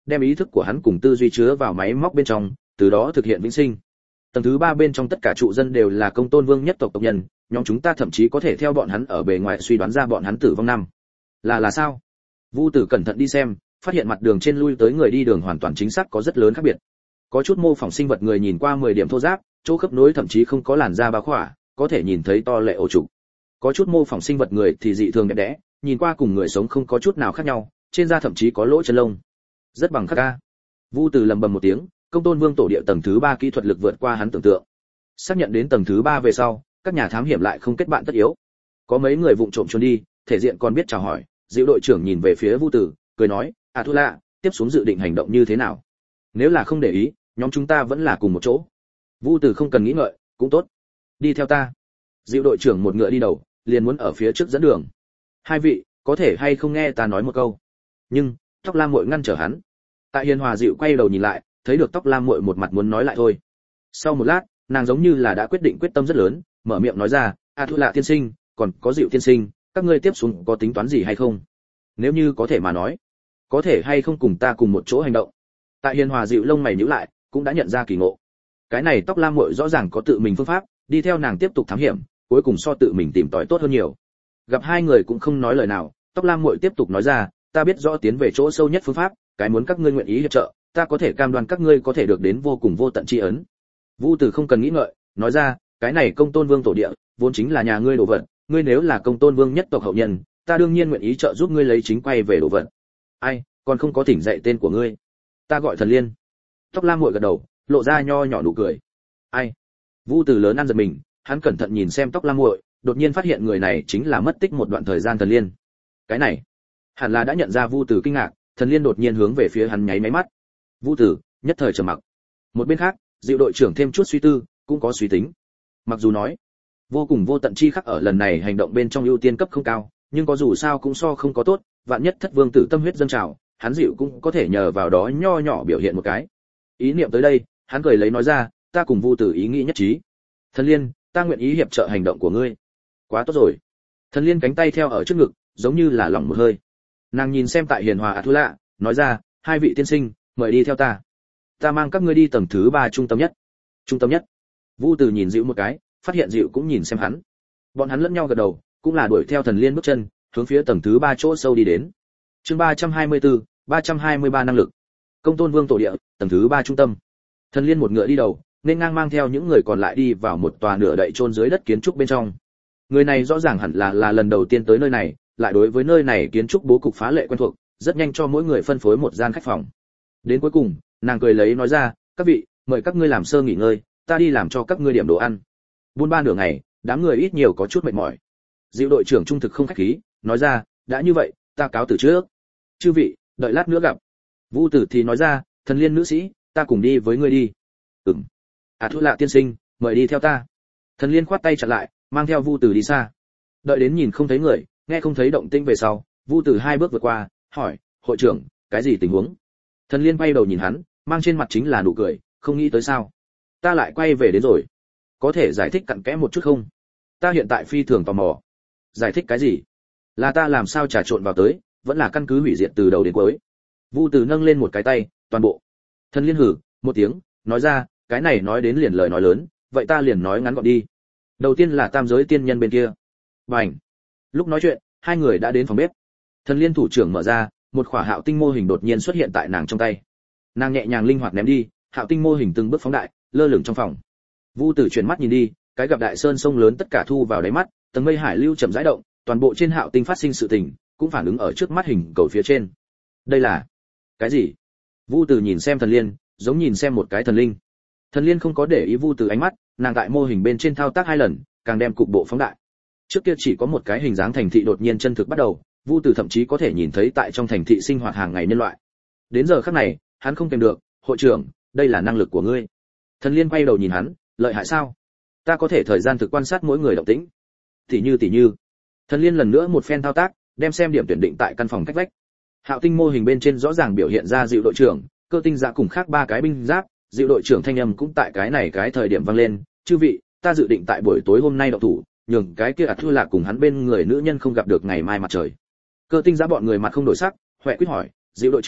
đem ý thức của hắn cùng tư duy chứa vào máy móc bên trong, từ đó thực hiện vĩnh sinh. Tầng thứ ba bên trong tất cả trụ dân đều là Công Tôn Vương nhất tộc tộc nhân, nhóm chúng ta thậm chí có thể theo bọn hắn ở bề ngoài suy đoán ra bọn hắn tử vong năm. Là là sao? Vu Tử cẩn thận đi xem, phát hiện mặt đường trên lui tới người đi đường hoàn toàn chính xác có rất lớn khác biệt. Có chút mô phỏng sinh vật người nhìn qua mười điểm thô ráp, chỗ khớp nối thậm chí không có làn da bao khỏa, có thể nhìn thấy to lệ ổ trục. Có chút mô phỏng sinh vật người thì dị thường đẹp đẽ, nhìn qua cùng người sống không có chút nào khác nhau, trên da thậm chí có lỗ chân lông. Rất bằng khắc ca. Vu Tử lầm bầm một tiếng, Công Tôn Vương tổ địa tầng thứ ba kỹ thuật lực vượt qua hắn tưởng tượng. Xác nhận đến tầng thứ ba về sau, các nhà thám hiểm lại không kết bạn tất yếu. Có mấy người vụng trộm trốn đi, thể diện còn biết chào hỏi, Diệu đội trưởng nhìn về phía Vu Tử, cười nói, "À Thu Lạ, tiếp xuống dự định hành động như thế nào? Nếu là không để ý, nhóm chúng ta vẫn là cùng một chỗ." Vu Tử không cần nghĩ ngợi, "Cũng tốt, đi theo ta." Diệu đội trưởng một ngựa đi đầu, liền muốn ở phía trước dẫn đường. "Hai vị, có thể hay không nghe ta nói một câu?" Nhưng Tóc Lam muội ngăn trở hắn. Tại Hiền Hòa Diệu quay đầu nhìn lại, thấy được Tóc Lam muội một mặt muốn nói lại thôi. Sau một lát, nàng giống như là đã quyết định quyết tâm rất lớn, mở miệng nói ra, "A Thu Lạ tiên sinh, còn có Diệu tiên sinh, các ngươi tiếp xuống có tính toán gì hay không? Nếu như có thể mà nói, có thể hay không cùng ta cùng một chỗ hành động?" Tại Hiền Hòa Diệu lông mày nhíu lại, cũng đã nhận ra kỳ ngộ. Cái này Tóc Lam muội rõ ràng có tự mình phương pháp, đi theo nàng tiếp tục thám hiểm, cuối cùng so tự mình tìm tòi tốt hơn nhiều. Gặp hai người cũng không nói lời nào, Tóc Lam muội tiếp tục nói ra, "Ta biết rõ tiến về chỗ sâu nhất phương pháp, cái muốn các ngươi nguyện ý hiệp trợ, ta có thể cam đoan các ngươi có thể được đến vô cùng vô tận tri ấn." Vu Tử không cần nghĩ ngợi, nói ra, "Cái này Công Tôn Vương tổ địa, vốn chính là nhà ngươi đồ vật, ngươi nếu là Công Tôn Vương nhất tộc hậu nhân, ta đương nhiên nguyện ý trợ giúp ngươi lấy chính quay về đồ vật." "Ai, còn không có thỉnh dạy tên của ngươi." "Ta gọi Thần Liên." Tóc Lam muội gật đầu, lộ ra nho nhỏ nụ cười. "Ai?" Vu Tử lớn ăn giật mình, hắn cẩn thận nhìn xem Tóc Lam muội, đột nhiên phát hiện người này chính là mất tích một đoạn thời gian Thần Liên. Cái này, hẳn là đã nhận ra Vu Tử kinh ngạc, Thần Liên đột nhiên hướng về phía hắn nháy máy mắt. Vu Tử nhất thời trầm mặc. Một bên khác, Diệu đội trưởng thêm chút suy tư, cũng có suy tính. Mặc dù nói, vô cùng vô tận chi khắc ở lần này hành động bên trong ưu tiên cấp không cao, nhưng có dù sao cũng so không có tốt, vạn nhất Thất Vương tử tâm huyết dâng trào, hắn Diệu cũng có thể nhờ vào đó nho nhỏ biểu hiện một cái. Ý niệm tới đây, hắn cười lấy nói ra, "Ta cùng Vu Tử ý nghĩ nhất trí. Thần Liên, ta nguyện ý hiệp trợ hành động của ngươi." "Quá tốt rồi." Thần Liên cánh tay theo ở trước ngực, giống như là lỏng một hơi. Nàng nhìn xem tại Hiền Hòa A Thu Lạ, nói ra, "Hai vị tiên sinh, mời đi theo ta. Ta mang các ngươi đi tầng thứ ba trung tâm nhất." "Trung tâm nhất?" Vu Tử nhìn Diệu một cái, phát hiện Diệu cũng nhìn xem hắn. Bọn hắn lẫn nhau gật đầu, cũng là đuổi theo Thần Liên bước chân, hướng phía tầng thứ ba chỗ sâu đi đến. Chương ba trăm hai mươi tư, ba trăm hai mươi ba năng lực. Công Tôn Vương tổ địa, tầng thứ ba trung tâm. Thần Liên một ngựa đi đầu, nên ngang mang theo những người còn lại đi vào một tòa nửa đậy chôn dưới đất kiến trúc bên trong. Người này rõ ràng hẳn là là lần đầu tiên tới nơi này, lại đối với nơi này kiến trúc bố cục phá lệ quen thuộc, rất nhanh cho mỗi người phân phối một gian khách phòng. Đến cuối cùng, nàng cười lấy nói ra, "Các vị, mời các ngươi làm sơ nghỉ ngơi, ta đi làm cho các ngươi điểm đồ ăn." Buôn ba nửa ngày, đám người ít nhiều có chút mệt mỏi. Diệu đội trưởng trung thực không khách khí, nói ra, "Đã như vậy, ta cáo từ trước. Chư vị, đợi lát nữa gặp." Vu Tử thì nói ra, "Thần Liên nữ sĩ, ta cùng đi với ngươi đi." "Ừm." "À Thu Lạ tiên sinh, mời đi theo ta." Thần Liên khoát tay chặn lại, mang theo Vu Tử đi xa. Đợi đến nhìn không thấy người, nghe không thấy động tĩnh về sau, Vu Tử hai bước vượt qua, hỏi, "Hội trưởng, cái gì tình huống?" Thần Liên quay đầu nhìn hắn, mang trên mặt chính là nụ cười, "Không nghĩ tới sao? Ta lại quay về đến rồi. Có thể giải thích cặn kẽ một chút không? Ta hiện tại phi thường tò mò." "Giải thích cái gì? Là ta làm sao trà trộn vào tới, vẫn là căn cứ hủy diệt từ đầu đến cuối?" Vu Tử nâng lên một cái tay, "Toàn bộ." Thần Liên hử một tiếng, nói ra, "Cái này nói đến liền lời nói lớn, vậy ta liền nói ngắn gọn đi. Đầu tiên là tam giới tiên nhân bên kia." Bành. Lúc nói chuyện, hai người đã đến phòng bếp. Thần Liên thủ trưởng mở ra, một khỏa hạo tinh mô hình đột nhiên xuất hiện tại nàng trong tay. Nàng nhẹ nhàng linh hoạt ném đi, hạo tinh mô hình từng bước phóng đại, lơ lửng trong phòng. Vu Tử chuyển mắt nhìn đi, cái gặp đại sơn sông lớn tất cả thu vào đáy mắt, tầng mây hải lưu chậm rãi động, toàn bộ trên hạo tinh phát sinh sự tình, cũng phản ứng ở trước mắt hình cầu phía trên. Đây là cái gì? Vu Tử nhìn xem Thần Liên, giống nhìn xem một cái thần linh. Thần Liên không có để ý Vu Tử ánh mắt, nàng tại mô hình bên trên thao tác hai lần, càng đem cục bộ phóng đại. Trước kia chỉ có một cái hình dáng thành thị đột nhiên chân thực bắt đầu, Vu Tử thậm chí có thể nhìn thấy tại trong thành thị sinh hoạt hàng ngày nhân loại. Đến giờ khắc này, hắn không kèm được, "Hội trưởng, đây là năng lực của ngươi." Thần Liên quay đầu nhìn hắn, "Lợi hại sao? Ta có thể thời gian thực quan sát mỗi người động tĩnh." "Tỷ như tỷ như." Thần Liên lần nữa một phen thao tác, đem xem điểm tuyển định tại căn phòng cách vách. Hạo tinh mô hình bên trên rõ ràng biểu hiện ra Diệu đội trưởng, Cơ tinh dạ cùng khác ba cái binh giáp, Diệu đội trưởng thanh âm cũng tại cái này cái thời điểm vang lên, "Chư vị, ta dự định tại buổi tối hôm nay động thủ, nhường cái kia ạt thư lạc cùng hắn bên người nữ nhân không gặp được ngày mai mặt trời." Cơ tinh dạ bọn người mặt không đổi sắc, huệ quyết hỏi, "Diệu đội trưởng,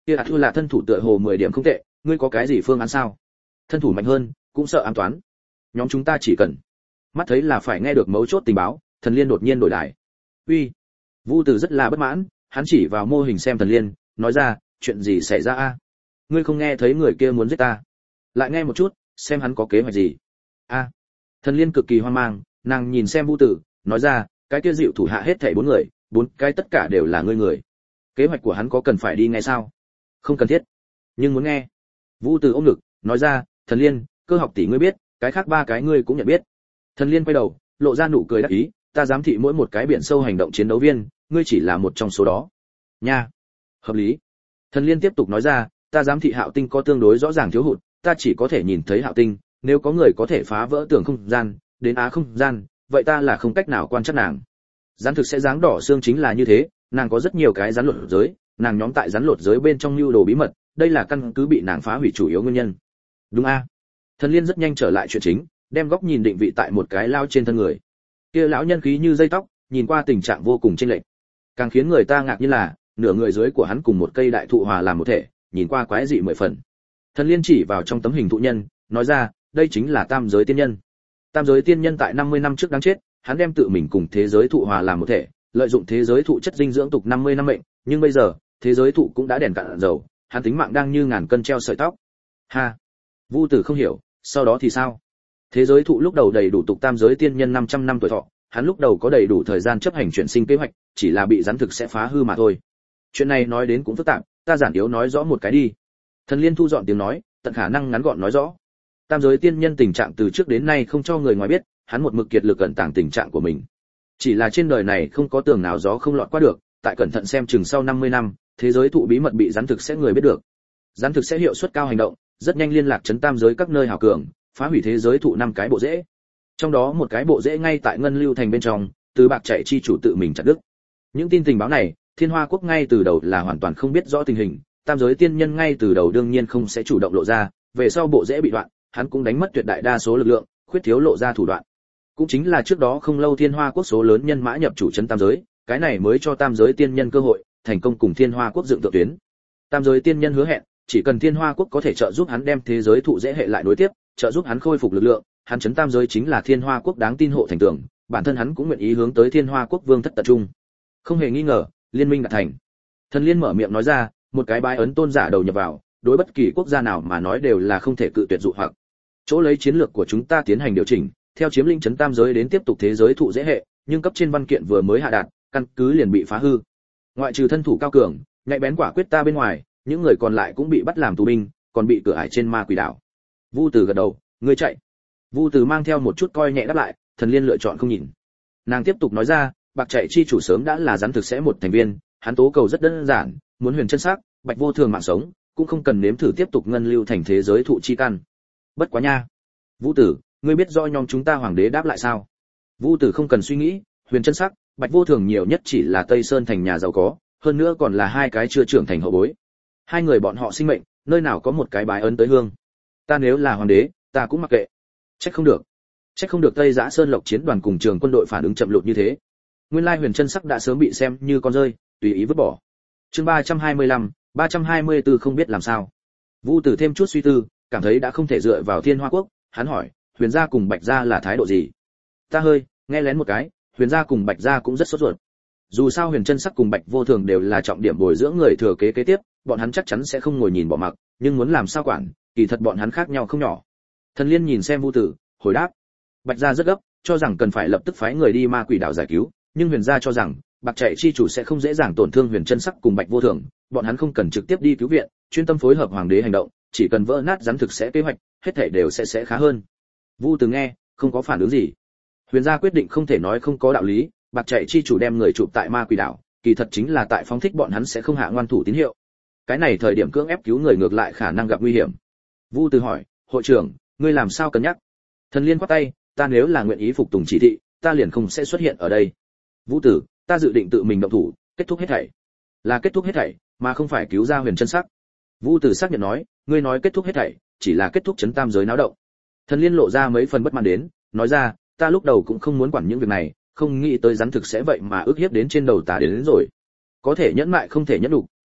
kia ạt thư là thân thủ tựa hồ mười điểm không tệ, ngươi có cái gì phương án sao? Thân thủ mạnh hơn cũng sợ ám toán. Nhóm chúng ta chỉ cần mắt thấy là phải nghe được mấu chốt tình báo. Thần Liên đột nhiên đổi đài. Uy. Vu Tử rất là bất mãn, hắn chỉ vào mô hình xem Thần Liên, nói ra, chuyện gì xảy ra a? Ngươi không nghe thấy người kia muốn giết ta? Lại nghe một chút, xem hắn có kế hoạch gì. A. Thần Liên cực kỳ hoang mang, nàng nhìn xem Vu Tử, nói ra, cái kia dịu thủ hạ hết thảy bốn người, bốn cái tất cả đều là ngươi người. Kế hoạch của hắn có cần phải đi nghe sao? Không cần thiết. Nhưng muốn nghe. Vu Tử ôm ngực, nói ra, Thần Liên, cơ học tỷ ngươi biết, cái khác ba cái ngươi cũng nhận biết. Thần Liên quay đầu, lộ ra nụ cười đắc ý, ta giám thị mỗi một cái biển sâu hành động chiến đấu viên, ngươi chỉ là một trong số đó. Nha. Hợp lý. Thần Liên tiếp tục nói ra, ta giám thị Hạo Tinh có tương đối rõ ràng thiếu hụt, ta chỉ có thể nhìn thấy Hạo Tinh, nếu có người có thể phá vỡ tường không gian, đến á không gian, vậy ta là không cách nào quan trắc nàng. Gián thực sẽ dáng đỏ xương chính là như thế, nàng có rất nhiều cái rắn lột giới, nàng nhóm tại rắn lột giới bên trong lưu đồ bí mật, đây là căn cứ bị nàng phá hủy chủ yếu nguyên nhân. Đúng a. Thần Liên rất nhanh trở lại chuyện chính, đem góc nhìn định vị tại một cái lao trên thân người. Kia lão nhân khí như dây tóc, nhìn qua tình trạng vô cùng chênh lệch. Càng khiến người ta ngạc nhiên là, nửa người dưới của hắn cùng một cây đại thụ hòa làm một thể, nhìn qua quái dị mười phần. Thần Liên chỉ vào trong tấm hình thụ nhân, nói ra, đây chính là Tam giới tiên nhân. Tam giới tiên nhân tại năm mươi năm trước đáng chết, hắn đem tự mình cùng thế giới thụ hòa làm một thể, lợi dụng thế giới thụ chất dinh dưỡng tục năm mươi năm mệnh, nhưng bây giờ, thế giới thụ cũng đã đèn cạn dầu, hắn tính mạng đang như ngàn cân treo sợi tóc. Ha. Vu Tử không hiểu, sau đó thì sao? Thế giới thụ lúc đầu đầy đủ tục tam giới tiên nhân năm trăm năm tuổi thọ, hắn lúc đầu có đầy đủ thời gian chấp hành chuyển sinh kế hoạch, chỉ là bị rắn thực sẽ phá hư mà thôi. Chuyện này nói đến cũng phức tạp, ta giản yếu nói rõ một cái đi. Thần Liên thu dọn tiếng nói, tận khả năng ngắn gọn nói rõ. Tam giới tiên nhân tình trạng từ trước đến nay không cho người ngoài biết, hắn một mực kiệt lực cẩn tàng tình trạng của mình. Chỉ là trên đời này không có tường nào gió không lọt qua được, tại cẩn thận xem chừng sau năm mươi năm, thế giới thụ bí mật bị rắn thực sẽ người biết được. Rắn thực sẽ hiệu suất cao hành động, rất nhanh liên lạc chấn tam giới các nơi hào cường, phá hủy thế giới thụ năm cái bộ rễ. Trong đó một cái bộ rễ ngay tại Ngân Lưu thành bên trong, từ bạc chạy chi chủ tự mình chặt đứt. Những tin tình báo này, Thiên Hoa quốc ngay từ đầu là hoàn toàn không biết rõ tình hình, tam giới tiên nhân ngay từ đầu đương nhiên không sẽ chủ động lộ ra, về sau bộ rễ bị đoạn, hắn cũng đánh mất tuyệt đại đa số lực lượng, khuyết thiếu lộ ra thủ đoạn. Cũng chính là trước đó không lâu Thiên Hoa quốc số lớn nhân mã nhập chủ trấn tam giới, cái này mới cho tam giới tiên nhân cơ hội, thành công cùng Thiên Hoa quốc dựng tượng tuyến. Tam giới tiên nhân hứa hẹn, chỉ cần Thiên Hoa quốc có thể trợ giúp hắn đem thế giới thụ dễ hệ lại nối tiếp, trợ giúp hắn khôi phục lực lượng, hắn trấn tam giới chính là Thiên Hoa quốc đáng tin hộ thành tường, bản thân hắn cũng nguyện ý hướng tới Thiên Hoa quốc vương thất tập trung. Không hề nghi ngờ, liên minh đạt thành. Thần Liên mở miệng nói ra, một cái bái ấn tôn giả đầu nhập vào, đối bất kỳ quốc gia nào mà nói đều là không thể cự tuyệt dụ hoặc. Chỗ lấy chiến lược của chúng ta tiến hành điều chỉnh, theo chiếm lĩnh trấn tam giới đến tiếp tục thế giới thụ dễ hệ, nhưng cấp trên văn kiện vừa mới hạ đạt, căn cứ liền bị phá hư. Ngoại trừ thân thủ cao cường, nhạy bén quả quyết ta bên ngoài, những người còn lại cũng bị bắt làm tù binh, còn bị cửa ải trên ma quỷ đảo. Vu Từ gật đầu, ngươi chạy. Vu Từ mang theo một chút coi nhẹ đáp lại, Thần Liên lựa chọn không nhìn. Nàng tiếp tục nói ra, bạc chạy chi chủ sớm đã là rắn thực sẽ một thành viên, hắn tố cầu rất đơn giản, muốn huyền chân sắc, bạch vô thường mạng sống, cũng không cần nếm thử tiếp tục ngân lưu thành thế giới thụ chi căn. Bất quá nha. Vũ Tử, ngươi biết rõ nhóm chúng ta hoàng đế đáp lại sao? Vũ Tử không cần suy nghĩ, huyền chân sắc, bạch vô thường nhiều nhất chỉ là Tây Sơn thành nhà giàu có, hơn nữa còn là hai cái chưa trưởng thành hậu bối. Hai người bọn họ sinh mệnh, nơi nào có một cái bái ấn tới hương. Ta nếu là hoàng đế, ta cũng mặc kệ. Trách không được. Trách không được Tây Giã Sơn Lộc chiến đoàn cùng trường quân đội phản ứng chậm lụt như thế. Nguyên lai huyền chân sắc đã sớm bị xem như con rơi, tùy ý vứt bỏ. Chương ba trăm hai mươi lăm, ba trăm hai mươi tư không biết làm sao. Vu Tử thêm chút suy tư, cảm thấy đã không thể dựa vào Thiên Hoa quốc, hắn hỏi, Huyền gia cùng Bạch gia là thái độ gì? Ta hơi nghe lén một cái, Huyền gia cùng Bạch gia cũng rất sốt ruột. Dù sao Huyền chân sắc cùng Bạch vô thường đều là trọng điểm bồi dưỡng người thừa kế kế tiếp, bọn hắn chắc chắn sẽ không ngồi nhìn bỏ mặc, nhưng muốn làm sao quản, kỳ thật bọn hắn khác nhau không nhỏ. Thần Liên nhìn xem Vu Tử, hồi đáp, Bạch gia rất gấp, cho rằng cần phải lập tức phái người đi ma quỷ đảo giải cứu, nhưng Huyền gia cho rằng Bạc chạy chi chủ sẽ không dễ dàng tổn thương Huyền chân sắc cùng Bạch vô thường, bọn hắn không cần trực tiếp đi cứu viện, chuyên tâm phối hợp hoàng đế hành động, chỉ cần vỡ nát rắn thực sẽ kế hoạch, hết thảy đều sẽ sẽ khá hơn. Vu Từ nghe, không có phản ứng gì. Huyền gia quyết định không thể nói không có đạo lý, Bạc chạy chi chủ đem người chụp tại ma quỷ đảo, kỳ thật chính là tại phóng thích bọn hắn sẽ không hạ ngoan thủ tín hiệu. Cái này thời điểm cưỡng ép cứu người ngược lại khả năng gặp nguy hiểm. Vu Từ hỏi, hội trưởng, ngươi làm sao cân nhắc? Thần Liên quát tay, ta nếu là nguyện ý phục tùng chỉ thị, ta liền không sẽ xuất hiện ở đây. Vũ Tử, ta dự định tự mình động thủ, kết thúc hết thảy. Là kết thúc hết thảy, mà không phải cứu ra Huyền chân sắc. Vũ Tử xác nhận nói, ngươi nói kết thúc hết thảy, chỉ là kết thúc chấn tam giới náo động. Thần Liên lộ ra mấy phần bất mãn đến, nói ra, ta lúc đầu cũng không muốn quản những việc này, không nghĩ tới rắn thực sẽ vậy mà ức hiếp đến trên đầu ta đến, đến rồi. Có thể nhẫn mại không thể nhẫn đủ,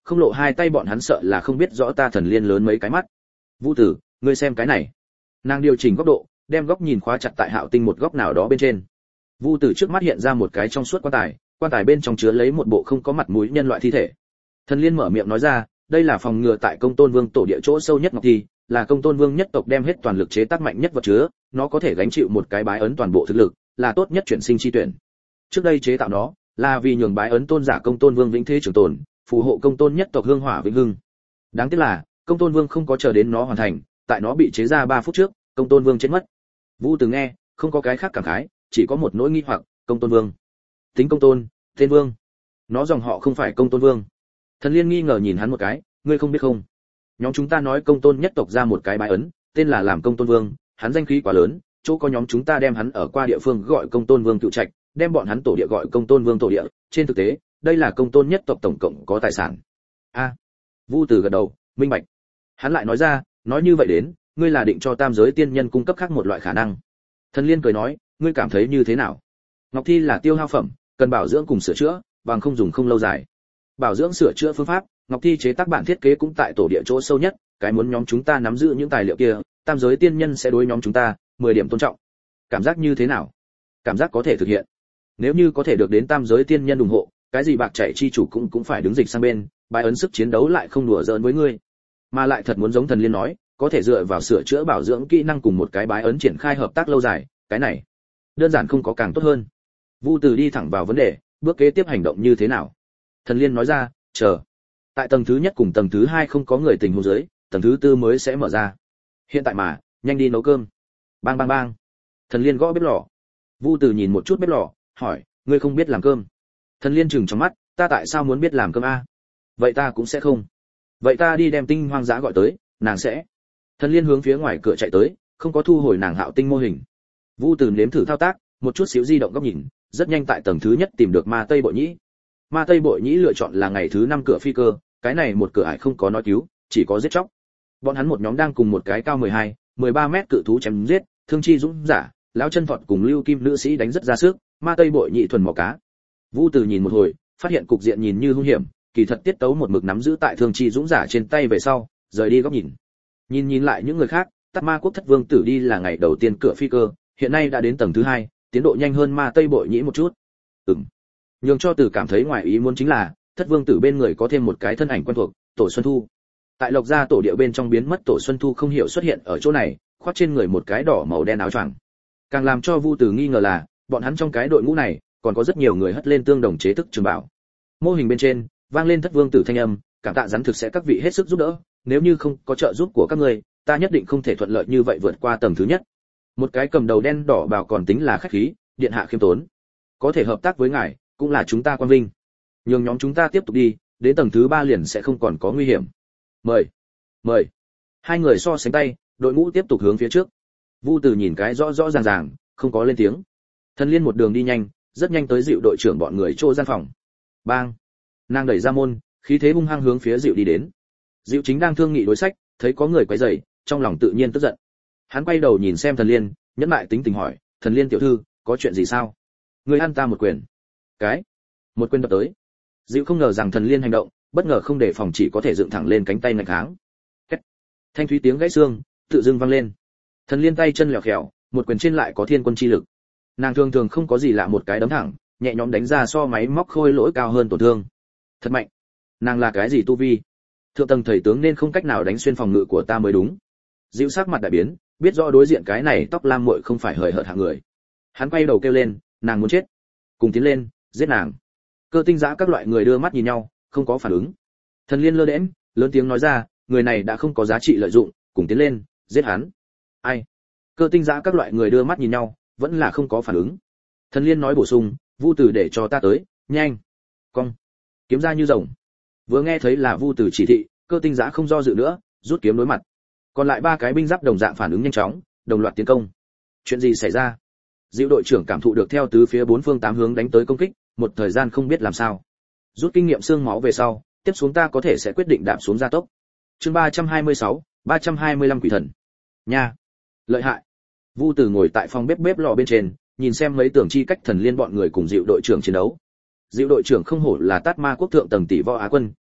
không lộ hai tay bọn hắn sợ là không biết rõ ta Thần Liên lớn mấy cái mắt. Vu Tử, ngươi xem cái này. Nàng điều chỉnh góc độ, đem góc nhìn khóa chặt tại Hạo Tinh một góc nào đó bên trên. Vu Tử trước mắt hiện ra một cái trong suốt quan tài, quan tài bên trong chứa lấy một bộ không có mặt mũi nhân loại thi thể. Thần Liên mở miệng nói ra, đây là phòng ngừa tại Công Tôn Vương tổ địa chỗ sâu nhất ngọc thi, là Công Tôn Vương nhất tộc đem hết toàn lực chế tác mạnh nhất vật chứa, nó có thể gánh chịu một cái bái ấn toàn bộ thực lực, là tốt nhất chuyển sinh chi tuyển. Trước đây chế tạo nó, là vì nhường bái ấn tôn giả Công Tôn Vương vĩnh thế trường tồn, phù hộ Công Tôn nhất tộc hương hỏa vĩnh hưng. Đáng tiếc là, Công Tôn Vương không có chờ đến nó hoàn thành, tại nó bị chế ra ba phút trước, Công Tôn Vương chết mất. Vu Từ nghe, không có cái khác cảm khái, chỉ có một nỗi nghi hoặc, Công Tôn Vương. Tính Công Tôn, tên Vương. Nó dòng họ không phải Công Tôn Vương. Thần Liên nghi ngờ nhìn hắn một cái, ngươi không biết không? Nhóm chúng ta nói Công Tôn nhất tộc ra một cái bái ấn, tên là làm Công Tôn Vương, hắn danh khí quá lớn, chỗ có nhóm chúng ta đem hắn ở qua địa phương gọi Công Tôn Vương cựu trạch, đem bọn hắn tổ địa gọi Công Tôn Vương tổ địa, trên thực tế, đây là Công Tôn nhất tộc tổng cộng có tài sản. A. Vu Từ gật đầu, minh bạch. Hắn lại nói ra, nói như vậy đến, ngươi là định cho tam giới tiên nhân cung cấp khác một loại khả năng. Thần Liên cười nói, ngươi cảm thấy như thế nào? Ngọc thi là tiêu hao phẩm, cần bảo dưỡng cùng sửa chữa, bằng không dùng không lâu dài. Bảo dưỡng sửa chữa phương pháp, Ngọc thi chế tác bản thiết kế cũng tại tổ địa chỗ sâu nhất, cái muốn nhóm chúng ta nắm giữ những tài liệu kia, tam giới tiên nhân sẽ đối nhóm chúng ta mười điểm tôn trọng. Cảm giác như thế nào? Cảm giác có thể thực hiện. Nếu như có thể được đến tam giới tiên nhân ủng hộ, cái gì bạc chạy chi chủ cũng cũng phải đứng dịch sang bên, bài ấn sức chiến đấu lại không đùa giỡn với ngươi. Mà lại thật muốn giống Thần Liên nói, có thể dựa vào sửa chữa bảo dưỡng kỹ năng cùng một cái bái ấn triển khai hợp tác lâu dài, cái này đơn giản không có càng tốt hơn. Vu Từ đi thẳng vào vấn đề, bước kế tiếp hành động như thế nào? Thần Liên nói ra, chờ. Tại tầng thứ nhất cùng tầng thứ hai không có người tình huống dưới, tầng thứ tư mới sẽ mở ra. Hiện tại mà, nhanh đi nấu cơm. Bang bang bang. Thần Liên gõ bếp lò. Vu Từ nhìn một chút bếp lò, hỏi, ngươi không biết làm cơm? Thần Liên trừng trong mắt, ta tại sao muốn biết làm cơm a? Vậy ta cũng sẽ không. Vậy ta đi đem Tinh hoang dã gọi tới, nàng sẽ. Thần Liên hướng phía ngoài cửa chạy tới, không có thu hồi nàng Hạo Tinh mô hình. Vu Từ nếm thử thao tác, một chút xíu di động góc nhìn, rất nhanh tại tầng thứ nhất tìm được Ma Tây Bội Nhĩ. Ma Tây Bội Nhĩ lựa chọn là ngày thứ năm cửa phi cơ, cái này một cửa ải không có nói cứu, chỉ có giết chóc. Bọn hắn một nhóm đang cùng một cái cao mười hai, mười ba mét cự thú chém giết, Thương Chi Dũng giả, lão chân Thọt cùng Lưu Kim nữ sĩ đánh rất ra sức, Ma Tây Bội Nhĩ thuần mò cá. Vu Từ nhìn một hồi, phát hiện cục diện nhìn như hung hiểm, kỳ thật tiết tấu một mực nắm giữ tại Thương Chi Dũng giả trên tay về sau, rời đi góc nhìn. Nhìn nhìn lại những người khác, Tát Ma quốc thất vương tử đi là ngày đầu tiên cửa phi cơ, hiện nay đã đến tầng thứ hai, tiến độ nhanh hơn Ma Tây Bội Nhĩ một chút. Ừm. Nhưng cho Từ cảm thấy ngoài ý muốn chính là, thất vương tử bên người có thêm một cái thân ảnh quen thuộc, Tổ Xuân Thu. Tại Lộc gia tổ địa bên trong biến mất Tổ Xuân Thu không hiểu xuất hiện ở chỗ này, khoác trên người một cái đỏ màu đen áo choàng. Càng làm cho Vu Từ nghi ngờ là, bọn hắn trong cái đội ngũ này, còn có rất nhiều người hất lên tương đồng chế thức trường bảo. Mô hình bên trên, vang lên thất vương tử thanh âm, cảm tạ rắn thực sẽ các vị hết sức giúp đỡ, nếu như không có trợ giúp của các ngươi, ta nhất định không thể thuận lợi như vậy vượt qua tầng thứ nhất. Một cái cầm đầu đen đỏ bảo còn tính là khách khí, điện hạ khiêm tốn, có thể hợp tác với ngài, cũng là chúng ta quan vinh. Nhưng nhóm chúng ta tiếp tục đi, đến tầng thứ ba liền sẽ không còn có nguy hiểm. Mời, mời. Hai người so sánh tay, đội ngũ tiếp tục hướng phía trước. Vu Từ nhìn cái rõ rõ ràng ràng, không có lên tiếng. Thần Liên một đường đi nhanh, rất nhanh tới dịu đội trưởng bọn người chỗ gian phòng. Bang! Nàng đẩy ra môn, khí thế hung hăng hướng phía dịu đi đến. Dịu chính đang thương nghị đối sách, thấy có người quấy rầy, trong lòng tự nhiên tức giận. Hắn quay đầu nhìn xem Thần Liên, nhẫn lại tính tình hỏi, Thần Liên tiểu thư, có chuyện gì sao? Người ăn ta một quyền. Cái? Một quyền đập tới. Dịu không ngờ rằng Thần Liên hành động, bất ngờ không để phòng chỉ có thể dựng thẳng lên cánh tay nghênh kháng. Két. Thanh thúy tiếng gãy xương tự dưng vang lên. Thần Liên tay chân lẹo khẹo, một quyền trên lại có thiên quân chi lực. Nàng thường thường không có gì lạ một cái đấm thẳng, nhẹ nhõm đánh ra so máy móc khôi lỗi cao hơn tổn thương. Thật mạnh. Nàng là cái gì tu vi? Thượng tầng thầy tướng nên không cách nào đánh xuyên phòng ngự của ta mới đúng. Dịu sắc mặt đại biến, biết rõ đối diện cái này tóc lam muội không phải hời hợt hạng người. Hắn quay đầu kêu lên, nàng muốn chết. Cùng tiến lên, giết nàng. Cơ tinh giã các loại người đưa mắt nhìn nhau, không có phản ứng. Thần Liên lơ đễnh, lớn tiếng nói ra, người này đã không có giá trị lợi dụng, cùng tiến lên, giết hắn. Ai? Cơ tinh giã các loại người đưa mắt nhìn nhau, vẫn là không có phản ứng. Thần Liên nói bổ sung, Vu Từ để cho ta tới, nhanh. Cong. Kiếm ra như rồng. Vừa nghe thấy là Vu Từ chỉ thị, cơ tinh giã không do dự nữa, rút kiếm đối mặt. Còn lại ba cái binh giáp đồng dạng phản ứng nhanh chóng, đồng loạt tiến công. Chuyện gì xảy ra? Dịu đội trưởng cảm thụ được theo tứ phía bốn phương tám hướng đánh tới công kích, một thời gian không biết làm sao. Rút kinh nghiệm xương máu về sau, tiếp xuống ta có thể sẽ quyết định đạp xuống gia tốc. Chương ba trăm hai mươi sáu, ba trăm hai mươi lăm quỷ thần. Nha. Lợi hại. Vu Từ ngồi tại phòng bếp bếp lò bên trên, nhìn xem mấy tưởng chi cách Thần Liên bọn người cùng Dịu đội trưởng chiến đấu. Dịu đội trưởng không hổ là Tát Ma quốc thượng tầng tỷ võ á quân,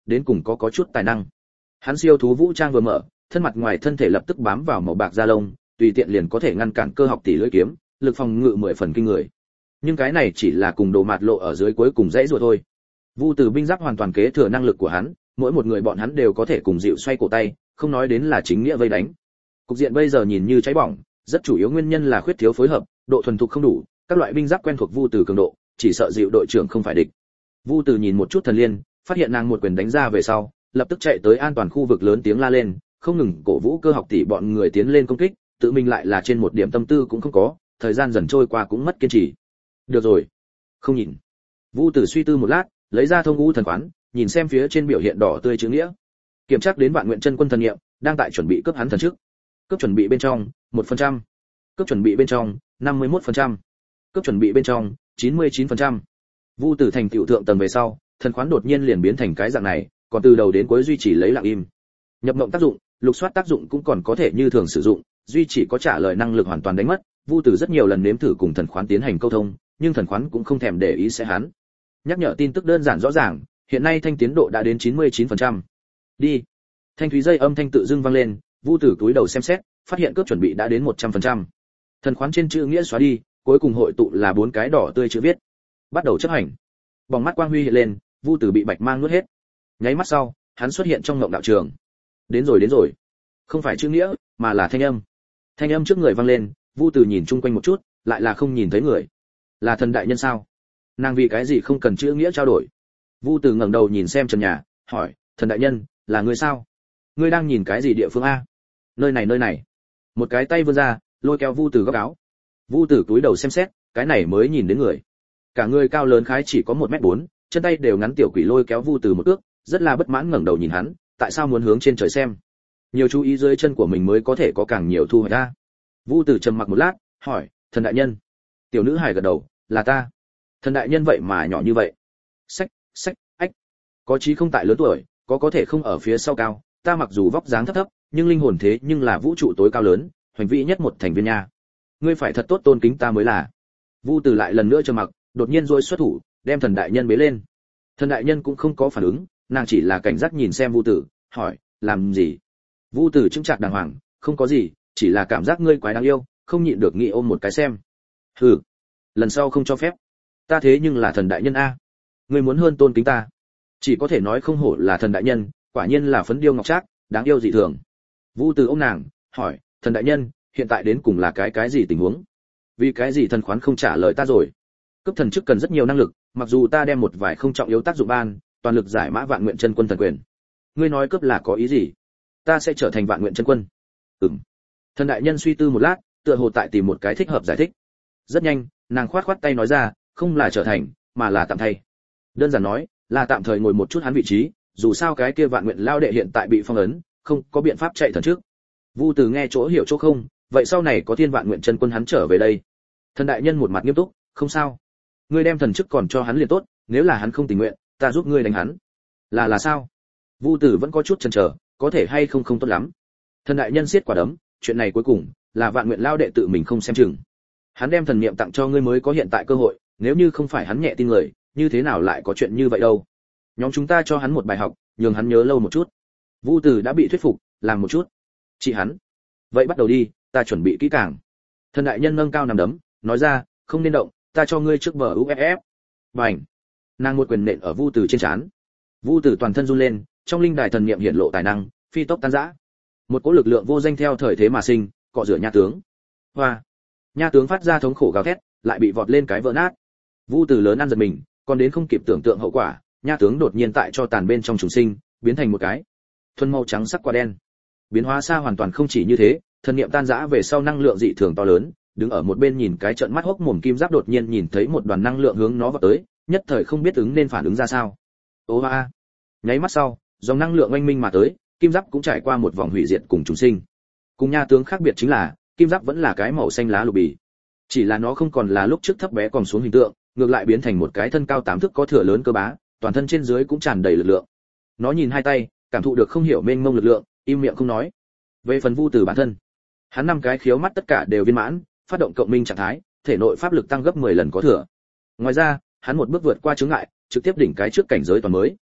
đến cùng có có chút tài năng. Hắn siêu thú vũ trang vừa mở, thân mặt ngoài thân thể lập tức bám vào màu bạc da lông, tùy tiện liền có thể ngăn cản cơ học tỷ lưỡi kiếm, lực phòng ngự mười phần kinh người. Nhưng cái này chỉ là cùng đồ mạt lộ ở dưới cuối cùng dãy rùa thôi. Vu Từ binh giáp hoàn toàn kế thừa năng lực của hắn, mỗi một người bọn hắn đều có thể cùng dịu xoay cổ tay, không nói đến là chính nghĩa vây đánh. Cục diện bây giờ nhìn như cháy bỏng, rất chủ yếu nguyên nhân là khuyết thiếu phối hợp, độ thuần thục không đủ, các loại binh giáp quen thuộc Vu Từ cường độ, chỉ sợ dịu đội trưởng không phải địch. Vu Từ nhìn một chút Thần Liên, phát hiện nàng một quyền đánh ra về sau, lập tức chạy tới an toàn khu vực lớn tiếng la lên, không ngừng cổ vũ cơ học tỷ bọn người tiến lên công kích, tự mình lại là trên một điểm tâm tư cũng không có, thời gian dần trôi qua cũng mất kiên trì. Được rồi, không nhìn. Vu Tử suy tư một lát, lấy ra thông ngũ thần quán, nhìn xem phía trên biểu hiện đỏ tươi chữ nghĩa. Kiểm tra đến Vạn Nguyện Chân Quân thần niệm, đang tại chuẩn bị cướp hắn thần trước. Cướp chuẩn bị bên trong, một phần trăm. Cướp chuẩn bị bên trong, năm mươi mốt phần trăm. Cướp chuẩn bị bên trong, chín mươi chín phần trăm. Vu Tử thành tiểu thượng tầng về sau, thần khoán đột nhiên liền biến thành cái dạng này, còn từ đầu đến cuối duy trì lấy lặng im. Nhập mộng tác dụng, lục soát tác dụng cũng còn có thể như thường sử dụng, duy chỉ có trả lời năng lực hoàn toàn đánh mất. Vu Tử rất nhiều lần nếm thử cùng thần khoán tiến hành câu thông, nhưng thần khoán cũng không thèm để ý sẽ hắn. Nhắc nhở tin tức đơn giản rõ ràng, hiện nay thanh tiến độ đã đến chín mươi chín phần trăm. Đi. Thanh thúy dây âm thanh tự dưng vang lên, Vu Tử túi đầu xem xét, phát hiện cướp chuẩn bị đã đến một trăm phần trăm. Thần khoán trên chữ nghĩa xóa đi, cuối cùng hội tụ là bốn cái đỏ tươi chữ viết. Bắt đầu chấp hành. Bóng mắt quang huy hiện lên, Vu Tử bị bạch mang nuốt hết. Nháy mắt sau, hắn xuất hiện trong ngộng đạo trường. Đến rồi đến rồi. Không phải chữ nghĩa, mà là thanh âm. Thanh âm trước người vang lên, Vu Tử nhìn chung quanh một chút, lại là không nhìn thấy người. Là thần đại nhân sao? Nàng vì cái gì không cần chữ nghĩa trao đổi? Vu Tử ngẩng đầu nhìn xem trần nhà, hỏi, thần đại nhân, là người sao? Ngươi đang nhìn cái gì địa phương a? Nơi này nơi này. Một cái tay vươn ra, lôi kéo Vu Tử góc áo. Vu Tử cúi đầu xem xét, cái này mới nhìn đến người. Cả người cao lớn khái chỉ có một mét bốn, chân tay đều ngắn tiểu quỷ lôi kéo Vu Tử một ước, rất là bất mãn ngẩng đầu nhìn hắn, tại sao muốn hướng trên trời xem? Nhiều chú ý dưới chân của mình mới có thể có càng nhiều thu hoạch ra. Vu Tử trầm mặc một lát, hỏi, thần đại nhân. Tiểu nữ hài gật đầu, là ta. Thần đại nhân vậy mà nhỏ như vậy. Sách, sách, ách. Có chí không tại lớn tuổi, có có thể không ở phía sau cao, ta mặc dù vóc dáng thấp thấp, nhưng linh hồn thế nhưng là vũ trụ tối cao lớn, hoành vĩ nhất một thành viên nha. Ngươi phải thật tốt tôn kính ta mới là. Vu Tử lại lần nữa trầm mặc, đột nhiên duỗi xuất thủ, đem thần đại nhân bế lên. Thần đại nhân cũng không có phản ứng, nàng chỉ là cảnh giác nhìn xem Vu Tử, hỏi, làm gì? Vu Tử chững chạc đàng hoàng, không có gì, chỉ là cảm giác ngươi quái đáng yêu, không nhịn được nghĩ ôm một cái xem. Hừ, lần sau không cho phép. Ta thế nhưng là thần đại nhân a. Ngươi muốn hơn tôn kính ta. Chỉ có thể nói không hổ là thần đại nhân, quả nhiên là phấn điêu ngọc trác, đáng yêu dị thường. Vu Tử ôm nàng, hỏi, thần đại nhân, hiện tại đến cùng là cái cái gì tình huống? Vì cái gì thần khoán không trả lời ta rồi? Cấp thần chức cần rất nhiều năng lực, mặc dù ta đem một vài không trọng yếu tác dụng ban, toàn lực giải mã Vạn Nguyện Chân Quân thần quyền. Ngươi nói cấp là có ý gì? Ta sẽ trở thành Vạn Nguyện Chân Quân. Ừm. Thần đại nhân suy tư một lát, tựa hồ tại tìm một cái thích hợp giải thích. Rất nhanh, nàng khoát khoát tay nói ra, không là trở thành, mà là tạm thay. Đơn giản nói, là tạm thời ngồi một chút hắn vị trí, dù sao cái kia Vạn Nguyện lao đệ hiện tại bị phong ấn, không có biện pháp chạy thần trước. Vu Tử nghe chỗ hiểu chỗ không, vậy sau này có Thiên Vạn Nguyện Chân Quân hắn trở về đây. Thần đại nhân một mặt nghiêm túc, không sao. Ngươi đem thần chức còn cho hắn liền tốt, nếu là hắn không tình nguyện, ta giúp ngươi đánh hắn. Là là sao? Vu Tử vẫn có chút chần chờ, có thể hay không không tốt lắm. Thần đại nhân siết quả đấm, chuyện này cuối cùng là Vạn Nguyện lao đệ tự mình không xem chừng. Hắn đem thần niệm tặng cho ngươi mới có hiện tại cơ hội, nếu như không phải hắn nhẹ tin người, như thế nào lại có chuyện như vậy đâu. Nhóm chúng ta cho hắn một bài học, nhường hắn nhớ lâu một chút. Vu Tử đã bị thuyết phục, làm một chút. Chị hắn. Vậy bắt đầu đi, ta chuẩn bị kỹ càng. Thần đại nhân nâng cao nằm đấm, nói ra, không nên động, ta cho ngươi trước bờ u ép ép. Bành. Nàng một quyền nện ở Vu Tử trên trán. Vu Tử toàn thân run lên, trong linh đài thần niệm hiện lộ tài năng, phi tốc tan rã. Một cỗ lực lượng vô danh theo thời thế mà sinh, cọ rửa nha tướng. Hoa. Nha tướng phát ra thống khổ gào thét, lại bị vọt lên cái vỡ nát. Vu Tử lớn ăn giật mình, còn đến không kịp tưởng tượng hậu quả, nha tướng đột nhiên tại cho tàn bên trong trùng sinh, biến thành một cái thuần màu trắng sắc quả đen. Biến hóa xa hoàn toàn không chỉ như thế, thần niệm tan rã về sau năng lượng dị thường to lớn, đứng ở một bên nhìn cái trợn mắt hốc mồm kim giáp đột nhiên nhìn thấy một đoàn năng lượng hướng nó vào tới, nhất thời không biết ứng nên phản ứng ra sao. Ô a. Nháy mắt sau, dòng năng lượng oanh minh mà tới, kim giáp cũng trải qua một vòng hủy diệt cùng trùng sinh. Cùng nha tướng khác biệt chính là, kim giáp vẫn là cái màu xanh lá lục bì. Chỉ là nó không còn là lúc trước thấp bé còn xuống hình tượng, ngược lại biến thành một cái thân cao tám thước có thừa lớn cơ bá, toàn thân trên dưới cũng tràn đầy lực lượng. Nó nhìn hai tay, cảm thụ được không hiểu mênh mông lực lượng, im miệng không nói. Về phần Vu Tử bản thân, hắn năm cái khiếu mắt tất cả đều viên mãn, phát động cộng minh trạng thái, thể nội pháp lực tăng gấp mười lần có thừa. Ngoài ra, hắn một bước vượt qua chướng ngại, trực tiếp đỉnh cái trước cảnh giới toàn mới.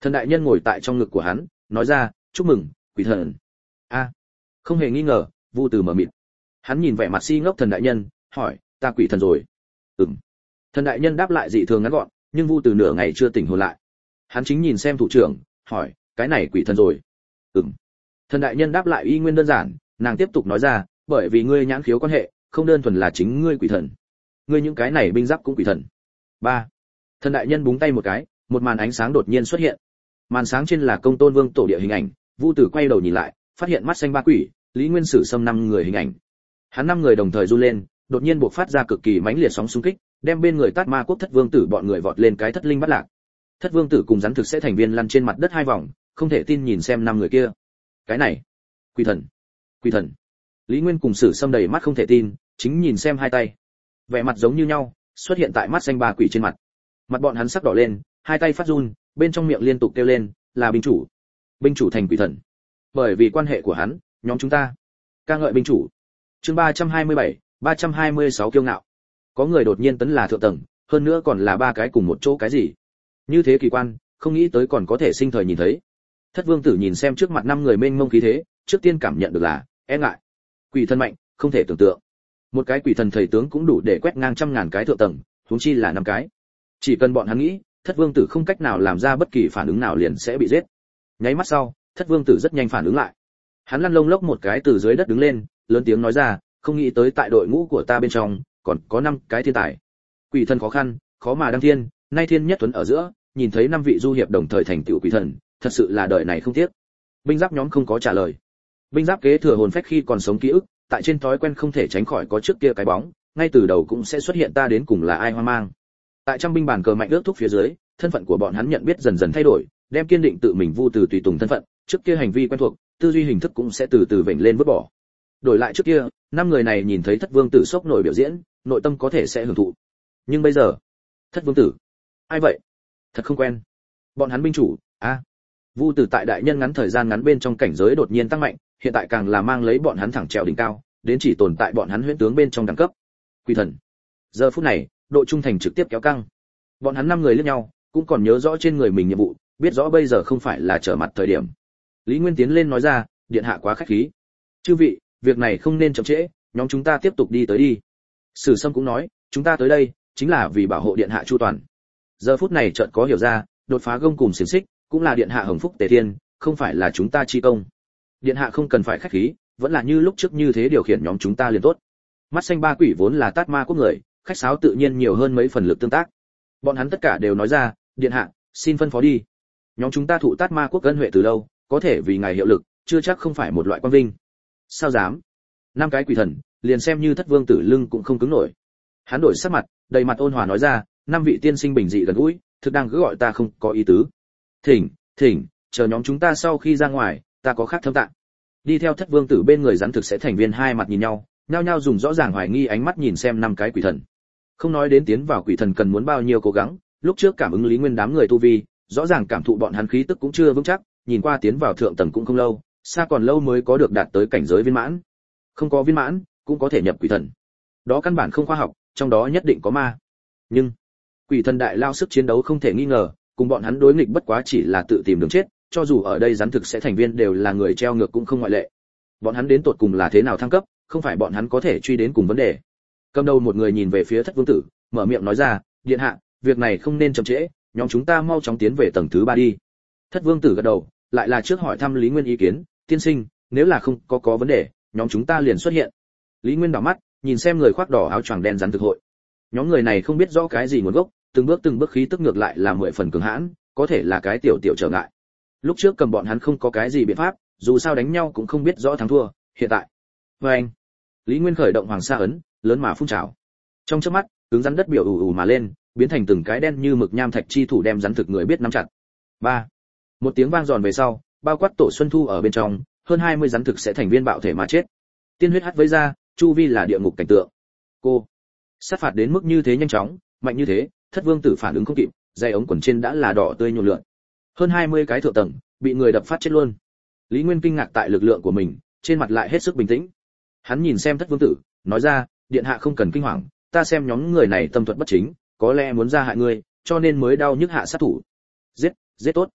Thần đại nhân ngồi tại trong ngực của hắn, nói ra, chúc mừng, quỷ thần. A, không hề nghi ngờ, Vu Từ mở mịt. Hắn nhìn vẻ mặt si ngốc thần đại nhân, hỏi, ta quỷ thần rồi? Ừm. Thần đại nhân đáp lại dị thường ngắn gọn, nhưng Vu Từ nửa ngày chưa tỉnh hồn lại. Hắn chính nhìn xem thủ trưởng, hỏi, cái này quỷ thần rồi? Ừm. Thần đại nhân đáp lại y nguyên đơn giản, nàng tiếp tục nói ra, bởi vì ngươi nhãn khiếu quan hệ, không đơn thuần là chính ngươi quỷ thần. Ngươi những cái này binh giáp cũng quỷ thần. Ba. Thần đại nhân búng tay một cái, một màn ánh sáng đột nhiên xuất hiện. Màn sáng trên là Công Tôn Vương tổ địa hình ảnh, Vu Tử quay đầu nhìn lại, phát hiện mắt xanh ba quỷ, Lý Nguyên Sử xâm năm người hình ảnh. Hắn năm người đồng thời run lên, đột nhiên bộc phát ra cực kỳ mãnh liệt sóng xung kích, đem bên người Tát Ma quốc Thất Vương tử bọn người vọt lên cái thất linh bắt lạc. Thất Vương tử cùng rắn thực sẽ thành viên lăn trên mặt đất hai vòng, không thể tin nhìn xem năm người kia. Cái này, quỷ thần, quỷ thần. Lý Nguyên cùng Sử xâm đầy mắt không thể tin, chính nhìn xem hai tay, vẻ mặt giống như nhau, xuất hiện tại mắt xanh ba quỷ trên mặt. Mặt bọn hắn sắc đỏ lên, hai tay phát run, bên trong miệng liên tục kêu lên, là binh chủ, binh chủ thành quỷ thần. Bởi vì quan hệ của hắn, nhóm chúng ta ca ngợi binh chủ. Chương ba trăm hai mươi bảy, ba trăm hai mươi sáu kiêu ngạo. Có người đột nhiên tấn là thượng tầng, hơn nữa còn là ba cái cùng một chỗ cái gì? Như thế kỳ quan, không nghĩ tới còn có thể sinh thời nhìn thấy. Thất Vương tử nhìn xem trước mặt năm người mênh mông khí thế, trước tiên cảm nhận được là e ngại. Quỷ thần mạnh, không thể tưởng tượng. Một cái quỷ thần thầy tướng cũng đủ để quét ngang trăm ngàn cái thượng tầng, huống chi là năm cái. Chỉ cần bọn hắn nghĩ, Thất Vương tử không cách nào làm ra bất kỳ phản ứng nào liền sẽ bị giết. Nháy mắt sau, Thất Vương tử rất nhanh phản ứng lại. Hắn lăn lông lốc một cái từ dưới đất đứng lên, lớn tiếng nói ra, không nghĩ tới tại đội ngũ của ta bên trong còn có năm cái thiên tài. Quỷ thần khó khăn, khó mà đăng thiên, nay thiên nhất tuấn ở giữa, nhìn thấy năm vị du hiệp đồng thời thành tựu quỷ thần, thật sự là đời này không tiếc. Binh giáp nhóm không có trả lời. Binh giáp kế thừa hồn phách khi còn sống ký ức, tại trên thói quen không thể tránh khỏi có trước kia cái bóng, ngay từ đầu cũng sẽ xuất hiện ta đến cùng là ai hoang mang. Tại trăm binh bản cờ mạnh ước thúc phía dưới, thân phận của bọn hắn nhận biết dần dần thay đổi, đem kiên định tự mình Vu Từ tùy tùng thân phận, trước kia hành vi quen thuộc, tư duy hình thức cũng sẽ từ từ vểnh lên vứt bỏ. Đổi lại trước kia, năm người này nhìn thấy Thất Vương tử sốc nổi biểu diễn, nội tâm có thể sẽ hưởng thụ. Nhưng bây giờ, Thất Vương tử, ai vậy? Thật không quen. Bọn hắn binh chủ, a. À. Vu Từ tại đại nhân ngắn thời gian ngắn bên trong cảnh giới đột nhiên tăng mạnh, hiện tại càng là mang lấy bọn hắn thẳng trèo đỉnh cao, đến chỉ tồn tại bọn hắn huyễn tướng bên trong đẳng cấp. Quỷ thần. Giờ phút này, độ trung thành trực tiếp kéo căng. Bọn hắn năm người liếc nhau, cũng còn nhớ rõ trên người mình nhiệm vụ, biết rõ bây giờ không phải là trở mặt thời điểm. Lý Nguyên tiến lên nói ra, điện hạ quá khách khí. Chư vị, việc này không nên chậm trễ, nhóm chúng ta tiếp tục đi tới đi. Sử Sâm cũng nói, chúng ta tới đây chính là vì bảo hộ điện hạ chu toàn. Giờ phút này chợt có hiểu ra, đột phá gông cùng xiềng xích, cũng là điện hạ hồng phúc tề thiên, không phải là chúng ta chi công. Điện hạ không cần phải khách khí, vẫn là như lúc trước như thế điều khiển nhóm chúng ta liền tốt. Mắt xanh ba quỷ vốn là Tát Ma quốc người, khách sáo tự nhiên nhiều hơn mấy phần lực tương tác. Bọn hắn tất cả đều nói ra, điện hạ, xin phân phó đi. Nhóm chúng ta thụ Tát Ma quốc ân huệ từ lâu, có thể vì ngài hiệu lực, chưa chắc không phải một loại quan vinh. Sao dám? Năm cái quỷ thần, liền xem như Thất Vương tử lưng cũng không cứng nổi. Hắn đổi sắc mặt, đầy mặt ôn hòa nói ra, năm vị tiên sinh bình dị gần gũi, thực đang cứ gọi ta không có ý tứ. Thỉnh, thỉnh, chờ nhóm chúng ta sau khi ra ngoài, ta có khác thâm tạng. Đi theo Thất Vương tử bên người rắn thực sẽ thành viên hai mặt nhìn nhau, nhao nhao dùng rõ ràng hoài nghi ánh mắt nhìn xem năm cái quỷ thần. Không nói đến tiến vào quỷ thần cần muốn bao nhiêu cố gắng, lúc trước cảm ứng Lý Nguyên đám người tu vi, rõ ràng cảm thụ bọn hắn khí tức cũng chưa vững chắc, nhìn qua tiến vào thượng tầng cũng không lâu, xa còn lâu mới có được đạt tới cảnh giới viên mãn. Không có viên mãn, cũng có thể nhập quỷ thần. Đó căn bản không khoa học, trong đó nhất định có ma. Nhưng quỷ thần đại lao sức chiến đấu không thể nghi ngờ, cùng bọn hắn đối nghịch bất quá chỉ là tự tìm đường chết, cho dù ở đây rắn thực sẽ thành viên đều là người treo ngược cũng không ngoại lệ. Bọn hắn đến tột cùng là thế nào thăng cấp, không phải bọn hắn có thể truy đến cùng vấn đề. Cầm đầu một người nhìn về phía Thất Vương tử, mở miệng nói ra, điện hạ, việc này không nên chậm trễ, nhóm chúng ta mau chóng tiến về tầng thứ ba đi. Thất Vương tử gật đầu, lại là trước hỏi thăm Lý Nguyên ý kiến, tiên sinh, nếu là không có có vấn đề, nhóm chúng ta liền xuất hiện. Lý Nguyên đảo mắt, nhìn xem người khoác đỏ áo choàng đen rắn thực hội. Nhóm người này không biết rõ cái gì nguồn gốc, từng bước từng bước khí tức ngược lại là mười phần cường hãn, có thể là cái tiểu tiểu trở ngại. Lúc trước cầm bọn hắn không có cái gì biện pháp, dù sao đánh nhau cũng không biết rõ thắng thua, hiện tại. Và anh, Lý Nguyên khởi động hoàng sa ấn, lớn mà phun trào. Trong chớp mắt, hướng rắn đất biểu ù ù mà lên, biến thành từng cái đen như mực nham thạch chi thủ đem rắn thực người biết nắm chặt. Ba, một tiếng vang giòn về sau, bao quát Tổ Xuân Thu ở bên trong, hơn hai mươi rắn thực sẽ thành viên bạo thể mà chết. Tiên huyết hắt với ra, chu vi là địa ngục cảnh tượng. Cô, sát phạt đến mức như thế nhanh chóng, mạnh như thế, Thất Vương tử phản ứng không kịp, dây ống quần trên đã là đỏ tươi nhuộm lượn. Hơn hai mươi cái thượng tầng, bị người đập phát chết luôn. Lý Nguyên kinh ngạc tại lực lượng của mình, trên mặt lại hết sức bình tĩnh. Hắn nhìn xem Thất Vương tử, nói ra, điện hạ không cần kinh hoàng, ta xem nhóm người này tâm thuật bất chính, có lẽ muốn ra hại ngươi, cho nên mới đau nhức hạ sát thủ. Giết, giết tốt.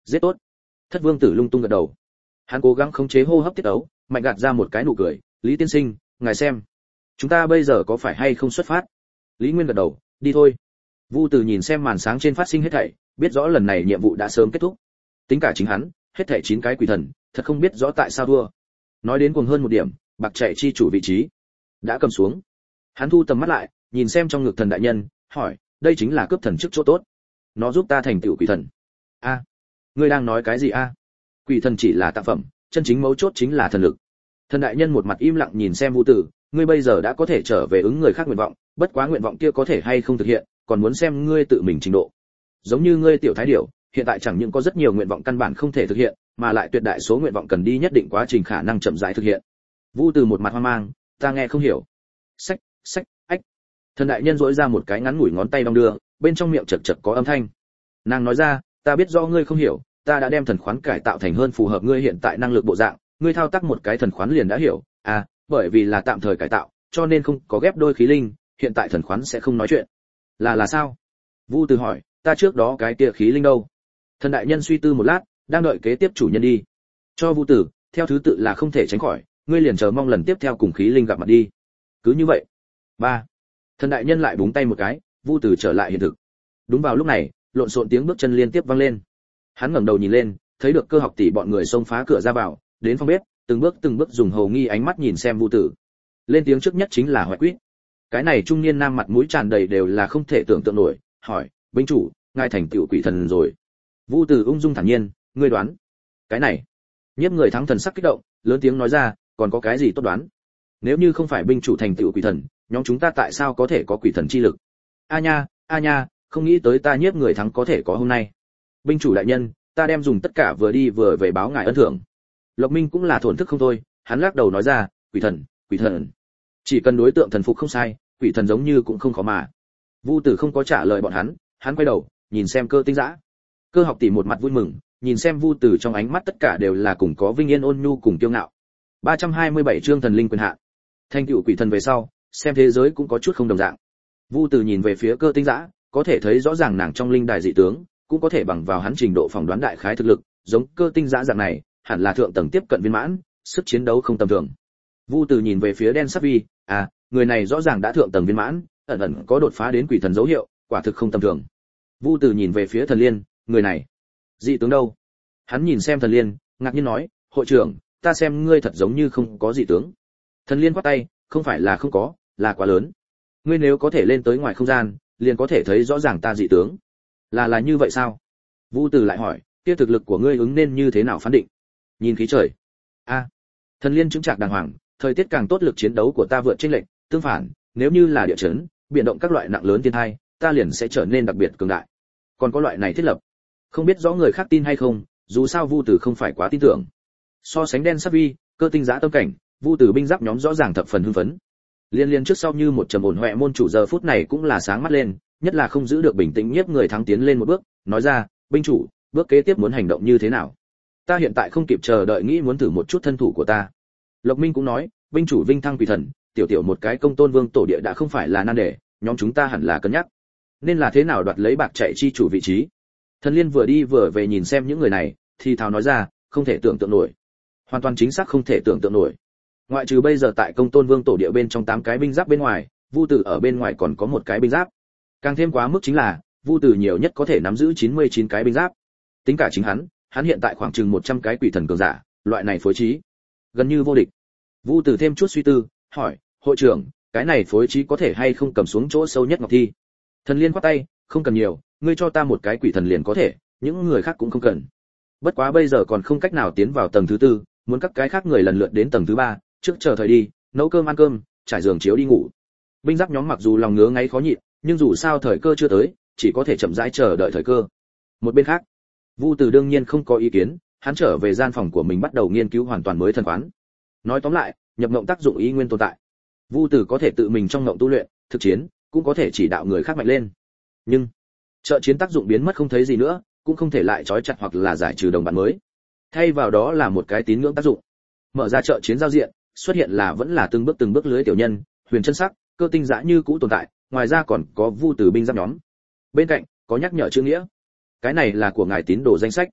Giết tốt. Thất Vương Tử lung tung gật đầu. Hắn cố gắng khống chế hô hấp tiết ấu, mạnh gạt ra một cái nụ cười, "Lý tiên sinh, ngài xem, chúng ta bây giờ có phải hay không xuất phát?" Lý Nguyên gật đầu, "Đi thôi." Vu Từ nhìn xem màn sáng trên phát sinh hết thảy, biết rõ lần này nhiệm vụ đã sớm kết thúc. Tính cả chính hắn, hết thảy chín cái quỷ thần, thật không biết rõ tại sao thua. Nói đến cuồng hơn một điểm, bạc chạy chi chủ vị trí đã cầm xuống. Hắn thu tầm mắt lại, nhìn xem trong ngực thần đại nhân, hỏi, "Đây chính là cướp thần chức chỗ tốt. Nó giúp ta thành tựu quỷ thần." "A, ngươi đang nói cái gì a?" "Quỷ thần chỉ là tạp phẩm, chân chính mấu chốt chính là thần lực." Thần đại nhân một mặt im lặng nhìn xem Vu Tử, "Ngươi bây giờ đã có thể trở về ứng người khác nguyện vọng, bất quá nguyện vọng kia có thể hay không thực hiện, còn muốn xem ngươi tự mình trình độ. Giống như ngươi tiểu thái điểu, hiện tại chẳng những có rất nhiều nguyện vọng căn bản không thể thực hiện, mà lại tuyệt đại số nguyện vọng cần đi nhất định quá trình khả năng chậm rãi thực hiện." Vu Từ một mặt hoang mang, "Ta nghe không hiểu." "Sách, sách, ách." Thần đại nhân duỗi ra một cái ngắn ngủi ngón tay đong đưa, bên trong miệng chật chật có âm thanh. Nàng nói ra, "Ta biết rõ ngươi không hiểu, ta đã đem thần khoán cải tạo thành hơn phù hợp ngươi hiện tại năng lực bộ dạng, ngươi thao tác một cái thần khoán liền đã hiểu. À, bởi vì là tạm thời cải tạo, cho nên không có ghép đôi khí linh, hiện tại thần khoán sẽ không nói chuyện." "Là là sao?" Vu Từ hỏi, "Ta trước đó cái kia khí linh đâu?" Thần đại nhân suy tư một lát, đang đợi kế tiếp chủ nhân đi. "Cho Vu Tử, theo thứ tự là không thể tránh khỏi, ngươi liền chờ mong lần tiếp theo cùng khí linh gặp mặt đi." "Cứ như vậy." Ba. Thần đại nhân lại búng tay một cái, Vu Tử trở lại hiện thực. Đúng vào lúc này, lộn xộn tiếng bước chân liên tiếp vang lên. Hắn ngẩng đầu nhìn lên, thấy được Cơ Học tỷ bọn người xông phá cửa ra vào, đến phòng bếp, từng bước từng bước dùng hầu nghi ánh mắt nhìn xem Vu Tử. Lên tiếng trước nhất chính là Hoại Quýt. Cái này trung niên nam mặt mũi tràn đầy đều là không thể tưởng tượng nổi, hỏi, "Binh chủ, ngài thành tựu quỷ thần rồi?" Vu Tử ung dung thản nhiên, "Ngươi đoán." Cái này, Nhiếp Người Thắng thần sắc kích động, lớn tiếng nói ra, "Còn có cái gì tốt đoán? Nếu như không phải binh chủ thành tựu quỷ thần, nhóm chúng ta tại sao có thể có quỷ thần chi lực?" "A nha, a nha, không nghĩ tới ta Nhiếp Người Thắng có thể có hôm nay." "Binh chủ đại nhân, ta đem dùng tất cả vừa đi vừa về báo ngài ân thưởng." Lộc Minh cũng là thổn thức không thôi, hắn lắc đầu nói ra, "Quỷ thần, quỷ thần. Chỉ cần đối tượng thần phục không sai, quỷ thần giống như cũng không khó mà." Vu Tử không có trả lời bọn hắn, hắn quay đầu, nhìn xem Cơ Tinh Dã. Cơ Học tỷ một mặt vui mừng, nhìn xem Vu Tử trong ánh mắt tất cả đều là cùng có vinh yên ôn nhu cùng kiêu ngạo. ba trăm hai mươi bảy chương thần linh quyền hạn. Thành tựu quỷ thần về sau, xem thế giới cũng có chút không đồng dạng. Vu Tử nhìn về phía Cơ Tinh Dã, có thể thấy rõ ràng nàng trong linh đài dị tướng, cũng có thể bằng vào hắn trình độ phỏng đoán đại khái thực lực, giống Cơ Tinh Dã dạng này, hẳn là thượng tầng tiếp cận viên mãn, sức chiến đấu không tầm thường. Vu Tử nhìn về phía Đen Sắc Vi, à, người này rõ ràng đã thượng tầng viên mãn, ẩn ẩn có đột phá đến quỷ thần dấu hiệu, quả thực không tầm thường. Vu Tử nhìn về phía Thần Liên, người này, dị tướng đâu? Hắn nhìn xem Thần Liên, ngạc nhiên nói, "Hội trưởng, ta xem ngươi thật giống như không có dị tướng." Thần Liên quát tay, "Không phải là không có, là quá lớn. Ngươi nếu có thể lên tới ngoài không gian, liền có thể thấy rõ ràng ta dị tướng." "Là là như vậy sao?" Vu Tử lại hỏi, "Kia thực lực của ngươi ứng nên như thế nào phán định?" "Nhìn khí trời." "A." Thần Liên chứng trạc đàng hoàng, "Thời tiết càng tốt lực chiến đấu của ta vượt chênh lệch, tương phản, nếu như là địa chấn, biến động các loại nặng lớn thiên tai, ta liền sẽ trở nên đặc biệt cường đại. Còn có loại này thiết lập, không biết rõ người khác tin hay không, dù sao Vu Tử không phải quá tin tưởng." So sánh Đen Sắc Vi, Cơ Tinh Dã tâm cảnh, Vu Tử binh giáp nhóm rõ ràng thập phần hưng phấn. Liên liên trước sau như một trầm ổn hoẹ môn chủ giờ phút này cũng là sáng mắt lên, nhất là không giữ được bình tĩnh, Nhiếp Người Thắng tiến lên một bước, nói ra, "Binh chủ, bước kế tiếp muốn hành động như thế nào? Ta hiện tại không kịp chờ đợi nghĩ muốn thử một chút thân thủ của ta." Lộc Minh cũng nói, "Binh chủ vinh thăng quỷ thần, tiểu tiểu một cái công tôn vương tổ địa đã không phải là nan đề, nhóm chúng ta hẳn là cân nhắc nên là thế nào đoạt lấy bạc chạy chi chủ vị trí." Thần Liên vừa đi vừa về nhìn xem những người này, thì thào nói ra, "Không thể tưởng tượng nổi, hoàn toàn chính xác không thể tưởng tượng nổi. Ngoại trừ bây giờ tại công tôn vương tổ địa bên trong tám cái binh giáp bên ngoài, Vu Tử ở bên ngoài còn có một cái binh giáp. Càng thêm quá mức chính là, Vu Tử nhiều nhất có thể nắm giữ chín mươi chín cái binh giáp. Tính cả chính hắn, hắn hiện tại khoảng chừng một trăm cái quỷ thần cường giả, loại này phối trí gần như vô địch." Vu Tử thêm chút suy tư, hỏi, "Hội trưởng, cái này phối trí có thể hay không cầm xuống chỗ sâu nhất ngọc thi?" Thần Liên khoát tay, "Không cần nhiều, ngươi cho ta một cái quỷ thần liền có thể, những người khác cũng không cần. Bất quá bây giờ còn không cách nào tiến vào tầng thứ tư, muốn các cái khác người lần lượt đến tầng thứ ba, trước chờ thời đi, nấu cơm ăn cơm, trải giường chiếu đi ngủ." Binh giáp nhóm mặc dù lòng ngứa ngáy khó nhịn, nhưng dù sao thời cơ chưa tới, chỉ có thể chậm rãi chờ đợi thời cơ. Một bên khác, Vu Tử đương nhiên không có ý kiến, hắn trở về gian phòng của mình bắt đầu nghiên cứu hoàn toàn mới thần quán. Nói tóm lại, nhập mộng tác dụng ý nguyên tồn tại. Vu Tử có thể tự mình trong mộng tu luyện, thực chiến, cũng có thể chỉ đạo người khác mạnh lên. Nhưng trợ chiến tác dụng biến mất không thấy gì nữa, cũng không thể lại trói chặt hoặc là giải trừ đồng bạn mới. Thay vào đó là một cái tín ngưỡng tác dụng. Mở ra trợ chiến giao diện, xuất hiện là vẫn là từng bước từng bước lưới tiểu nhân, Huyền Chân Sắc, Cơ Tinh Dã như cũ tồn tại, ngoài ra còn có Vu Tử binh giáp nhóm. Bên cạnh có nhắc nhở chữ nghĩa. Cái này là của ngài tín đồ danh sách.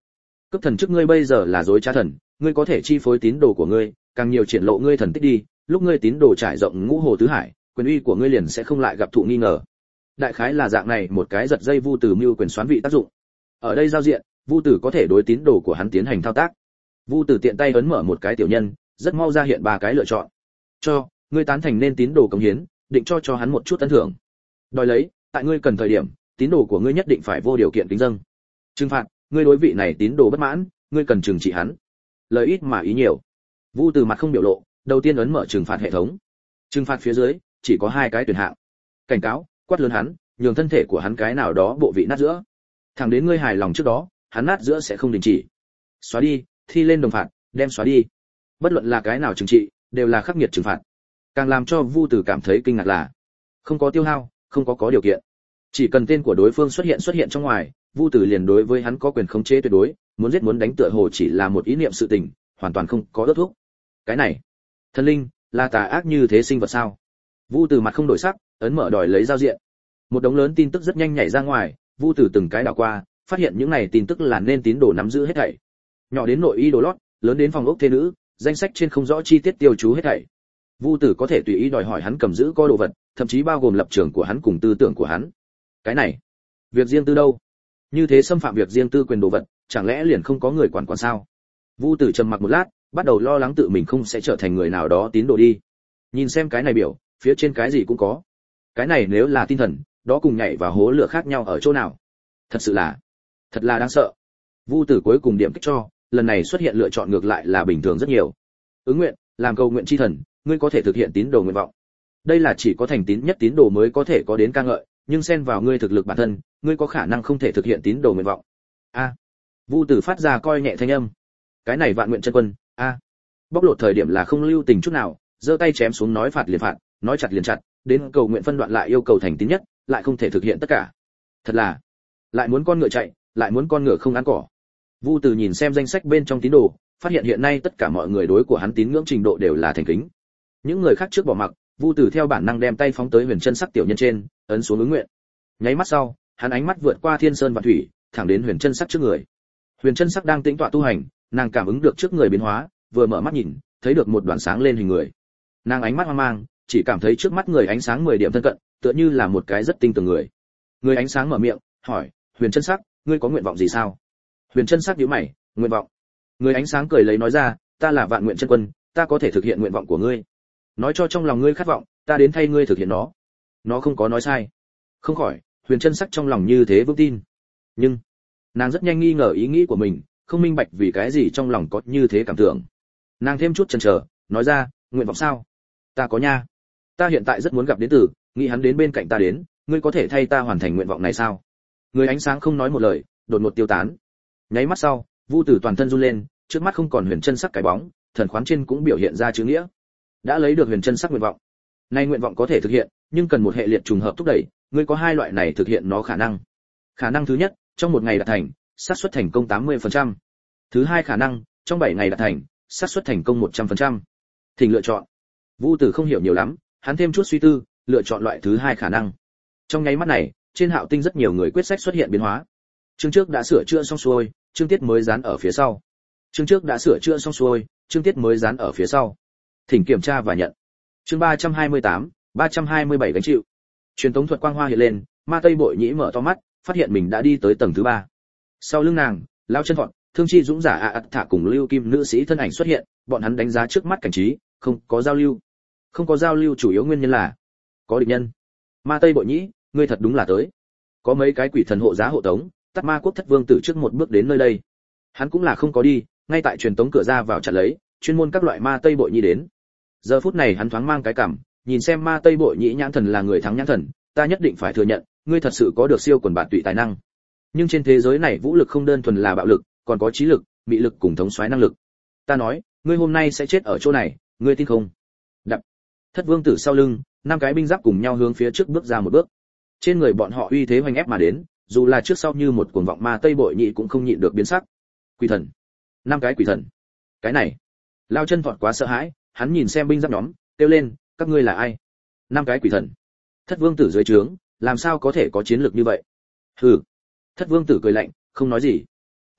Cấp thần chức ngươi bây giờ là dối trá thần, ngươi có thể chi phối tín đồ của ngươi, càng nhiều triển lộ ngươi thần tích đi, lúc ngươi tín đồ trải rộng ngũ hồ tứ hải, quyền uy của ngươi liền sẽ không lại gặp thụ nghi ngờ. Đại khái là dạng này một cái giật dây Vu Tử mưu quyền xoán vị tác dụng. Ở đây giao diện, Vu Tử có thể đối tín đồ của hắn tiến hành thao tác. Vu Tử tiện tay ấn mở một cái tiểu nhân, rất mau ra hiện ba cái lựa chọn. Cho, ngươi tán thành nên tín đồ cống hiến, định cho cho hắn một chút ân thưởng. Đòi lấy, tại ngươi cần thời điểm, tín đồ của ngươi nhất định phải vô điều kiện kính dâng. Trừng phạt, ngươi đối vị này tín đồ bất mãn, ngươi cần trừng trị hắn. Lời ít mà ý nhiều. Vu Tử mặt không biểu lộ, đầu tiên ấn mở trừng phạt hệ thống. Trừng phạt phía dưới chỉ có hai cái tuyển hạng. Cảnh cáo, quát lớn hắn, nhường thân thể của hắn cái nào đó bộ vị nát giữa. Thẳng đến ngươi hài lòng trước đó, hắn nát giữa sẽ không đình chỉ. Xóa đi, thi lên đồng phạt, đem xóa đi. Bất luận là cái nào trừng trị, đều là khắc nghiệt trừng phạt. Càng làm cho Vu Tử cảm thấy kinh ngạc là, không có tiêu hao, không có có điều kiện. Chỉ cần tên của đối phương xuất hiện xuất hiện trong ngoài, Vu Tử liền đối với hắn có quyền khống chế tuyệt đối, muốn giết muốn đánh tựa hồ chỉ là một ý niệm sự tình, hoàn toàn không có ước thúc. Cái này, thần linh, là tà ác như thế sinh vật sao? Vu Tử mặt không đổi sắc, ấn mở đòi lấy giao diện. Một đống lớn tin tức rất nhanh nhảy ra ngoài, Vu Tử từng cái đảo qua, phát hiện những này tin tức là nên tín đồ nắm giữ hết thảy. Nhỏ đến nội y đồ lót, lớn đến phòng ốc thế nữ, danh sách trên không rõ chi tiết tiêu chú hết thảy. Vu Tử có thể tùy ý đòi hỏi hắn cầm giữ có đồ vật, thậm chí bao gồm lập trường của hắn cùng tư tưởng của hắn. Cái này, việc riêng tư đâu? Như thế xâm phạm việc riêng tư quyền đồ vật, chẳng lẽ liền không có người quản quản sao? Vu Tử trầm mặc một lát, bắt đầu lo lắng tự mình không sẽ trở thành người nào đó tín đồ đi. Nhìn xem cái này biểu, phía trên cái gì cũng có. Cái này nếu là tinh thần, đó cùng nhảy vào hố lửa khác nhau ở chỗ nào? Thật sự là, thật là đáng sợ. Vu Tử cuối cùng điểm kích cho, lần này xuất hiện lựa chọn ngược lại là bình thường rất nhiều. Ứng nguyện, làm cầu nguyện chi thần, ngươi có thể thực hiện tín đồ nguyện vọng. Đây là chỉ có thành tín nhất tín đồ mới có thể có đến ca ngợi, nhưng xen vào ngươi thực lực bản thân, ngươi có khả năng không thể thực hiện tín đồ nguyện vọng. A. À, Vu Tử phát ra coi nhẹ thanh âm. Cái này Vạn Nguyện chân quân, a. À, bóc lột thời điểm là không lưu tình chút nào, giơ tay chém xuống nói phạt liền phạt, nói chặt liền chặt, đến cầu nguyện phân đoạn lại yêu cầu thành tín nhất, lại không thể thực hiện tất cả. Thật là, lại muốn con ngựa chạy, lại muốn con ngựa không ăn cỏ. Vu Tử nhìn xem danh sách bên trong tín đồ, phát hiện hiện nay tất cả mọi người đối của hắn tín ngưỡng trình độ đều là thành kính. Những người khác trước bỏ mặc, Vu Tử theo bản năng đem tay phóng tới Huyền Chân Sắc tiểu nhân trên, ấn xuống ứng nguyện. Nháy mắt sau, hắn ánh mắt vượt qua thiên sơn và thủy, thẳng đến Huyền Chân Sắc trước người. Huyền Chân Sắc đang tĩnh tọa tu hành, nàng cảm ứng được trước người biến hóa, vừa mở mắt nhìn, thấy được một đoàn sáng lên hình người. Nàng ánh mắt hoang mang, chỉ cảm thấy trước mắt người ánh sáng mười điểm thân cận, tựa như là một cái rất tinh tường người. Người ánh sáng mở miệng, hỏi, Huyền Chân Sắc, ngươi có nguyện vọng gì sao? Huyền Chân Sắc nhíu mày, nguyện vọng. Người ánh sáng cười lấy nói ra, ta là Vạn Nguyện chân quân, ta có thể thực hiện nguyện vọng của ngươi. Nói cho trong lòng ngươi khát vọng, ta đến thay ngươi thực hiện nó. Nó không có nói sai. Không khỏi, Huyền Chân Sắc trong lòng như thế vững tin. Nhưng, nàng rất nhanh nghi ngờ ý nghĩ của mình, không minh bạch vì cái gì trong lòng có như thế cảm tưởng. Nàng thêm chút chần chờ, nói ra, nguyện vọng sao? Ta có nha. Ta hiện tại rất muốn gặp đến tử, nghĩ hắn đến bên cạnh ta đến, ngươi có thể thay ta hoàn thành nguyện vọng này sao? Người ánh sáng không nói một lời, đột ngột tiêu tán. Nháy mắt sau, Vu Tử toàn thân run lên, trước mắt không còn Huyền Chân Sắc cái bóng, thần khoán trên cũng biểu hiện ra chữ nghĩa. Đã lấy được Huyền Chân Sắc nguyện vọng. Nay nguyện vọng có thể thực hiện, nhưng cần một hệ liệt trùng hợp thúc đẩy, ngươi có hai loại này thực hiện nó khả năng. Khả năng thứ nhất, trong một ngày đạt thành, xác suất thành công tám mươi phần trăm. Thứ hai khả năng, trong bảy ngày đạt thành, xác suất thành công một trăm phần trăm. Thỉnh lựa chọn. Vu Tử không hiểu nhiều lắm, hắn thêm chút suy tư, lựa chọn loại thứ hai khả năng. Trong nháy mắt này, trên Hạo Tinh rất nhiều người quyết sách xuất hiện biến hóa. Chương trước đã sửa chữa xong xuôi, chương tiết mới dán ở phía sau. Chương trước đã sửa chữa xong xuôi, chương tiết mới dán ở phía sau. Thỉnh kiểm tra và nhận. Chương ba trăm hai mươi tám, ba trăm hai mươi bảy gánh chịu. Truyền tống thuật quang hoa hiện lên, Ma Tây Bội Nhĩ mở to mắt, phát hiện mình đã đi tới tầng thứ ba. Sau lưng nàng, Lão Chân Vọt, Thương Chi Dũng giả A ắt thả cùng Lưu Kim nữ sĩ thân ảnh xuất hiện, bọn hắn đánh giá trước mắt cảnh trí, không có giao lưu. Không có giao lưu chủ yếu nguyên nhân là có địch nhân. Ma Tây Bội Nhĩ, ngươi thật đúng là tới. Có mấy cái quỷ thần hộ giá hộ tống, Tát Ma Quốc Thất Vương tử trước một bước đến nơi đây. Hắn cũng là không có đi, ngay tại truyền tống cửa ra vào chặn lấy, chuyên môn các loại Ma Tây Bội Nhĩ đến. Giờ phút này hắn thoáng mang cái cảm, nhìn xem Ma Tây Bội Nhĩ nhãn thần là người thắng nhãn thần, ta nhất định phải thừa nhận, ngươi thật sự có được siêu quần bạn tụy tài năng. Nhưng trên thế giới này vũ lực không đơn thuần là bạo lực, còn có trí lực, mị lực cùng thống soái năng lực. Ta nói, ngươi hôm nay sẽ chết ở chỗ này, ngươi tin không? Đập. Thất Vương tử sau lưng, năm cái binh giáp cùng nhau hướng phía trước bước ra một bước. Trên người bọn họ uy thế hoành ép mà đến, dù là trước sau như một cuồng vọng Ma Tây Bội Nhĩ cũng không nhịn được biến sắc. Quỷ thần. Năm cái quỷ thần. Cái này. Lao Chân Vọt quá sợ hãi, hắn nhìn xem binh giáp nhóm, kêu lên, các ngươi là ai? Năm cái quỷ thần. Thất Vương tử dưới trướng, làm sao có thể có chiến lược như vậy? Hừ. Thất Vương tử cười lạnh, không nói gì.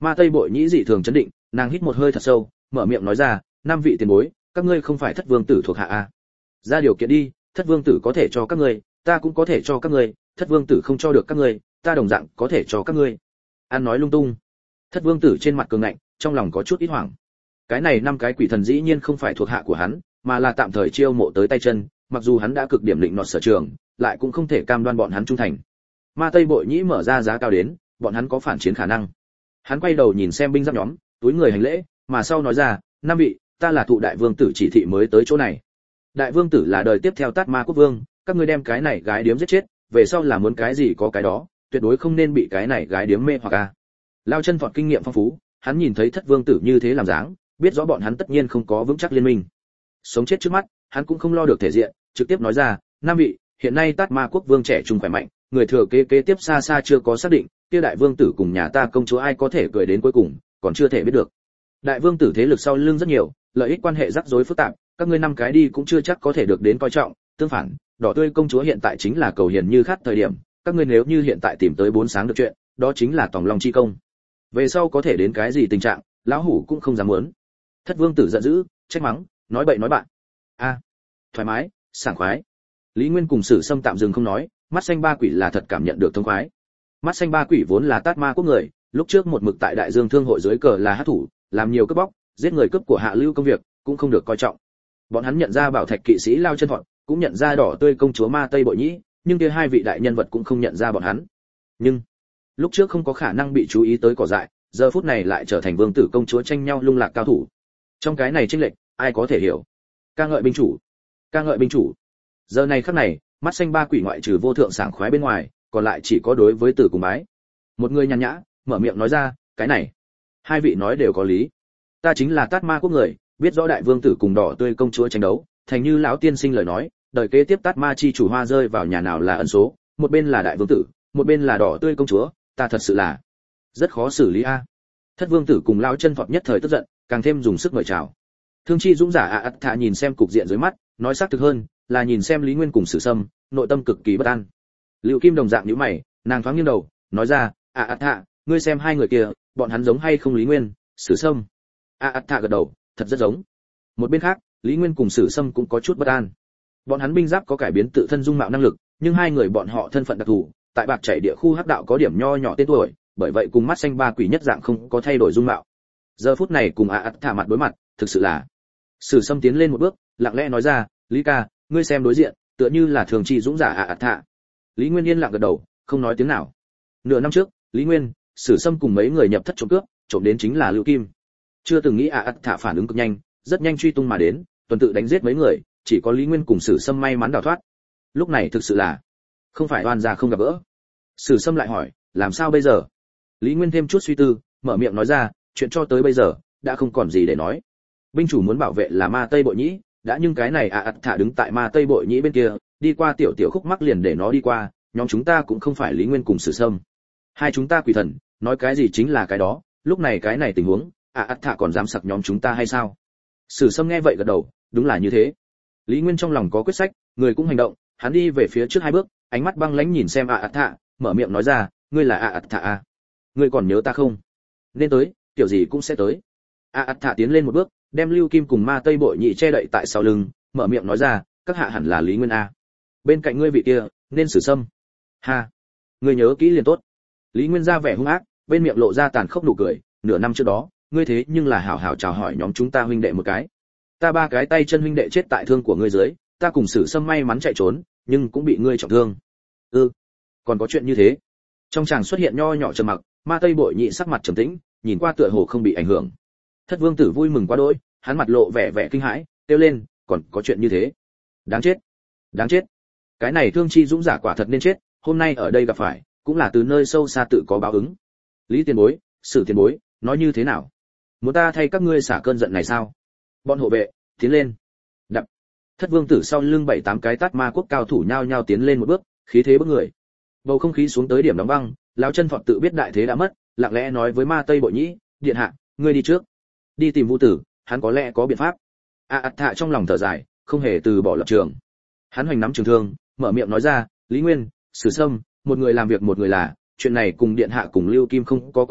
Ma Tây Bội Nhĩ dị thường chấn định, nàng hít một hơi thật sâu, mở miệng nói ra, năm vị tiền bối, các ngươi không phải Thất Vương tử thuộc hạ à? Ra điều kiện đi, Thất Vương tử có thể cho các ngươi, ta cũng có thể cho các ngươi, Thất Vương tử không cho được các ngươi, ta đồng dạng có thể cho các ngươi. An nói lung tung. Thất Vương tử trên mặt cường ngạnh, trong lòng có chút ít hoảng. Cái này năm cái quỷ thần dĩ nhiên không phải thuộc hạ của hắn, mà là tạm thời chiêu mộ tới tay chân, mặc dù hắn đã cực điểm định nọt sở trường, lại cũng không thể cam đoan bọn hắn trung thành. Ma Tây Bội Nhĩ mở ra giá cao đến, bọn hắn có phản chiến khả năng. Hắn quay đầu nhìn xem binh giáp nhóm, túi người hành lễ, mà sau nói ra, năm vị, ta là thụ đại vương tử chỉ thị mới tới chỗ này. Đại vương tử là đời tiếp theo Tát Ma quốc vương, các ngươi đem cái này gái điếm giết chết, về sau là muốn cái gì có cái đó, tuyệt đối không nên bị cái này gái điếm mê hoặc a. Lao Chân Phọt kinh nghiệm phong phú, hắn nhìn thấy Thất Vương tử như thế làm dáng, biết rõ bọn hắn tất nhiên không có vững chắc liên minh. Sống chết trước mắt, hắn cũng không lo được thể diện, trực tiếp nói ra, năm vị, hiện nay Tát Ma quốc vương trẻ trung khỏe mạnh, người thừa kế kế tiếp xa xa chưa có xác định, kia đại vương tử cùng nhà ta công chúa ai có thể cười đến cuối cùng, còn chưa thể biết được. Đại vương tử thế lực sau lưng rất nhiều, lợi ích quan hệ rắc rối phức tạp, các ngươi năm cái đi cũng chưa chắc có thể được đến coi trọng, tương phản, đỏ tươi công chúa hiện tại chính là cầu hiền như khát thời điểm, các ngươi nếu như hiện tại tìm tới bốn sáng được chuyện, đó chính là tòng long chi công. Về sau có thể đến cái gì tình trạng, lão hủ cũng không dám muốn. Thất Vương tử giận dữ, trách mắng, nói bậy nói bạn. A, thoải mái, sảng khoái. Lý Nguyên cùng Sử Sâm tạm dừng không nói, mắt xanh ba quỷ là thật cảm nhận được thông khoái. Mắt xanh ba quỷ vốn là Tát Ma quốc người, lúc trước một mực tại Đại Dương Thương hội dưới cờ là hắc thủ, làm nhiều cướp bóc, giết người cướp của hạ lưu công việc, cũng không được coi trọng. Bọn hắn nhận ra Bảo Thạch kỵ sĩ Lao Chân Thọt, cũng nhận ra đỏ tươi công chúa Ma Tây Bội Nhĩ, nhưng kia hai vị đại nhân vật cũng không nhận ra bọn hắn. Nhưng lúc trước không có khả năng bị chú ý tới cỏ dại, giờ phút này lại trở thành vương tử công chúa tranh nhau lung lạc cao thủ. Trong cái này chênh lệch, ai có thể hiểu? Ca ngợi binh chủ, ca ngợi binh chủ. Giờ này khắc này, mắt xanh ba quỷ ngoại trừ vô thượng sảng khoái bên ngoài, còn lại chỉ có đối với tử cùng bái. Một người nhàn nhã, mở miệng nói ra, cái này, hai vị nói đều có lý. Ta chính là Tát Ma quốc người, biết rõ đại vương tử cùng đỏ tươi công chúa tranh đấu, thành như lão tiên sinh lời nói, đời kế tiếp Tát Ma chi chủ hoa rơi vào nhà nào là ẩn số, một bên là đại vương tử, một bên là đỏ tươi công chúa, ta thật sự là rất khó xử lý a. Thất Vương tử cùng Lão Chân Phọt nhất thời tức giận, càng thêm dùng sức mời chào. Thương chi dũng giả a ắt thà nhìn xem cục diện dưới mắt, nói xác thực hơn là nhìn xem Lý Nguyên cùng Sử Sâm, nội tâm cực kỳ bất an. Lưu Kim đồng dạng nhíu mày, nàng thoáng nghiêng đầu, nói ra, a ắt thà, ngươi xem hai người kia, bọn hắn giống hay không Lý Nguyên, Sử Sâm? A ắt thà gật đầu, thật rất giống. Một bên khác, Lý Nguyên cùng Sử Sâm cũng có chút bất an. Bọn hắn binh giáp có cải biến tự thân dung mạo năng lực, nhưng hai người bọn họ thân phận đặc thù, tại bạc chảy địa khu hắc đạo có điểm nho nhỏ tên tuổi, bởi vậy cùng mắt xanh ba quỷ nhất dạng không có thay đổi dung mạo. Giờ phút này cùng a ắt thả mặt đối mặt, thực sự là. Sử Sâm tiến lên một bước, lặng lẽ nói ra, Lý ca, ngươi xem đối diện, tựa như là thường chi dũng giả a ắt thả. Lý Nguyên yên lặng gật đầu, không nói tiếng nào. Nửa năm trước, Lý Nguyên, Sử Sâm cùng mấy người nhập thất trộm cướp, trộm đến chính là Lưu Kim. Chưa từng nghĩ a ắt thả phản ứng cực nhanh, rất nhanh truy tung mà đến, tuần tự đánh giết mấy người, chỉ có Lý Nguyên cùng Sử Sâm may mắn đào thoát. Lúc này thực sự là không phải oan gia không gặp gỡ. Sử Sâm lại hỏi, làm sao bây giờ? Lý Nguyên thêm chút suy tư, mở miệng nói ra, chuyện cho tới bây giờ đã không còn gì để nói. Binh chủ muốn bảo vệ là Ma Tây Bội Nhĩ, đã nhưng cái này a ắt thả đứng tại Ma Tây Bội Nhĩ bên kia, đi qua tiểu tiểu khúc mắc liền để nó đi qua, nhóm chúng ta cũng không phải Lý Nguyên cùng Sử Sâm. Hai chúng ta quỷ thần, nói cái gì chính là cái đó, lúc này cái này tình huống, a ắt thả còn dám sặc nhóm chúng ta hay sao? Sử Sâm nghe vậy gật đầu, đúng là như thế. Lý Nguyên trong lòng có quyết sách, người cũng hành động, hắn đi về phía trước hai bước, ánh mắt băng lãnh nhìn xem a ắt thả, mở miệng nói ra, ngươi là a ắt thả a, ngươi còn nhớ ta không? Nên tới, kiểu gì cũng sẽ tới. a ắt thả tiến lên một bước, đem Lưu Kim cùng Ma Tây Bội Nhĩ che đậy tại sau lưng, mở miệng nói ra, các hạ hẳn là Lý Nguyên a. Bên cạnh ngươi vị kia, nên Sử Sâm. Ha, ngươi nhớ kỹ liền tốt. Lý Nguyên ra vẻ hung ác, bên miệng lộ ra tàn khốc nụ cười, nửa năm trước đó, ngươi thế nhưng là hảo hảo chào hỏi nhóm chúng ta huynh đệ một cái. Ta ba cái tay chân huynh đệ chết tại thương của ngươi dưới, ta cùng Sử Sâm may mắn chạy trốn, nhưng cũng bị ngươi trọng thương. Ừ, còn có chuyện như thế. Trong chàng xuất hiện nho nhỏ trầm mặc, Ma Tây Bội Nhĩ sắc mặt trầm tĩnh, nhìn qua tựa hồ không bị ảnh hưởng. Thất Vương tử vui mừng quá đỗi, hắn mặt lộ vẻ vẻ kinh hãi, kêu lên, còn có chuyện như thế. Đáng chết, đáng chết. Cái này thương chi dũng giả quả thật nên chết, hôm nay ở đây gặp phải, cũng là từ nơi sâu xa tự có báo ứng. Lý tiền bối, Sử tiền bối, nói như thế nào? Muốn ta thay các ngươi xả cơn giận này sao? Bọn hộ vệ, tiến lên. Đập. Thất Vương tử sau lưng bảy tám cái Tát Ma quốc cao thủ nhao nhao tiến lên một bước, khí thế bức người. Bầu không khí xuống tới điểm đóng băng, lão Chân Phọt tự biết đại thế đã mất, lặng lẽ nói với Ma Tây Bội Nhĩ, điện hạ, ngươi đi trước, đi tìm Vu Tử, hắn có lẽ có biện pháp. A ắt thạ trong lòng thở dài, không hề từ bỏ lập trường. Hắn hoành nắm trường thương, mở miệng nói ra, Lý Nguyên, Sử Sâm, một người làm việc một người là, chuyện này cùng điện hạ cùng Lưu Kim không có quan hệ,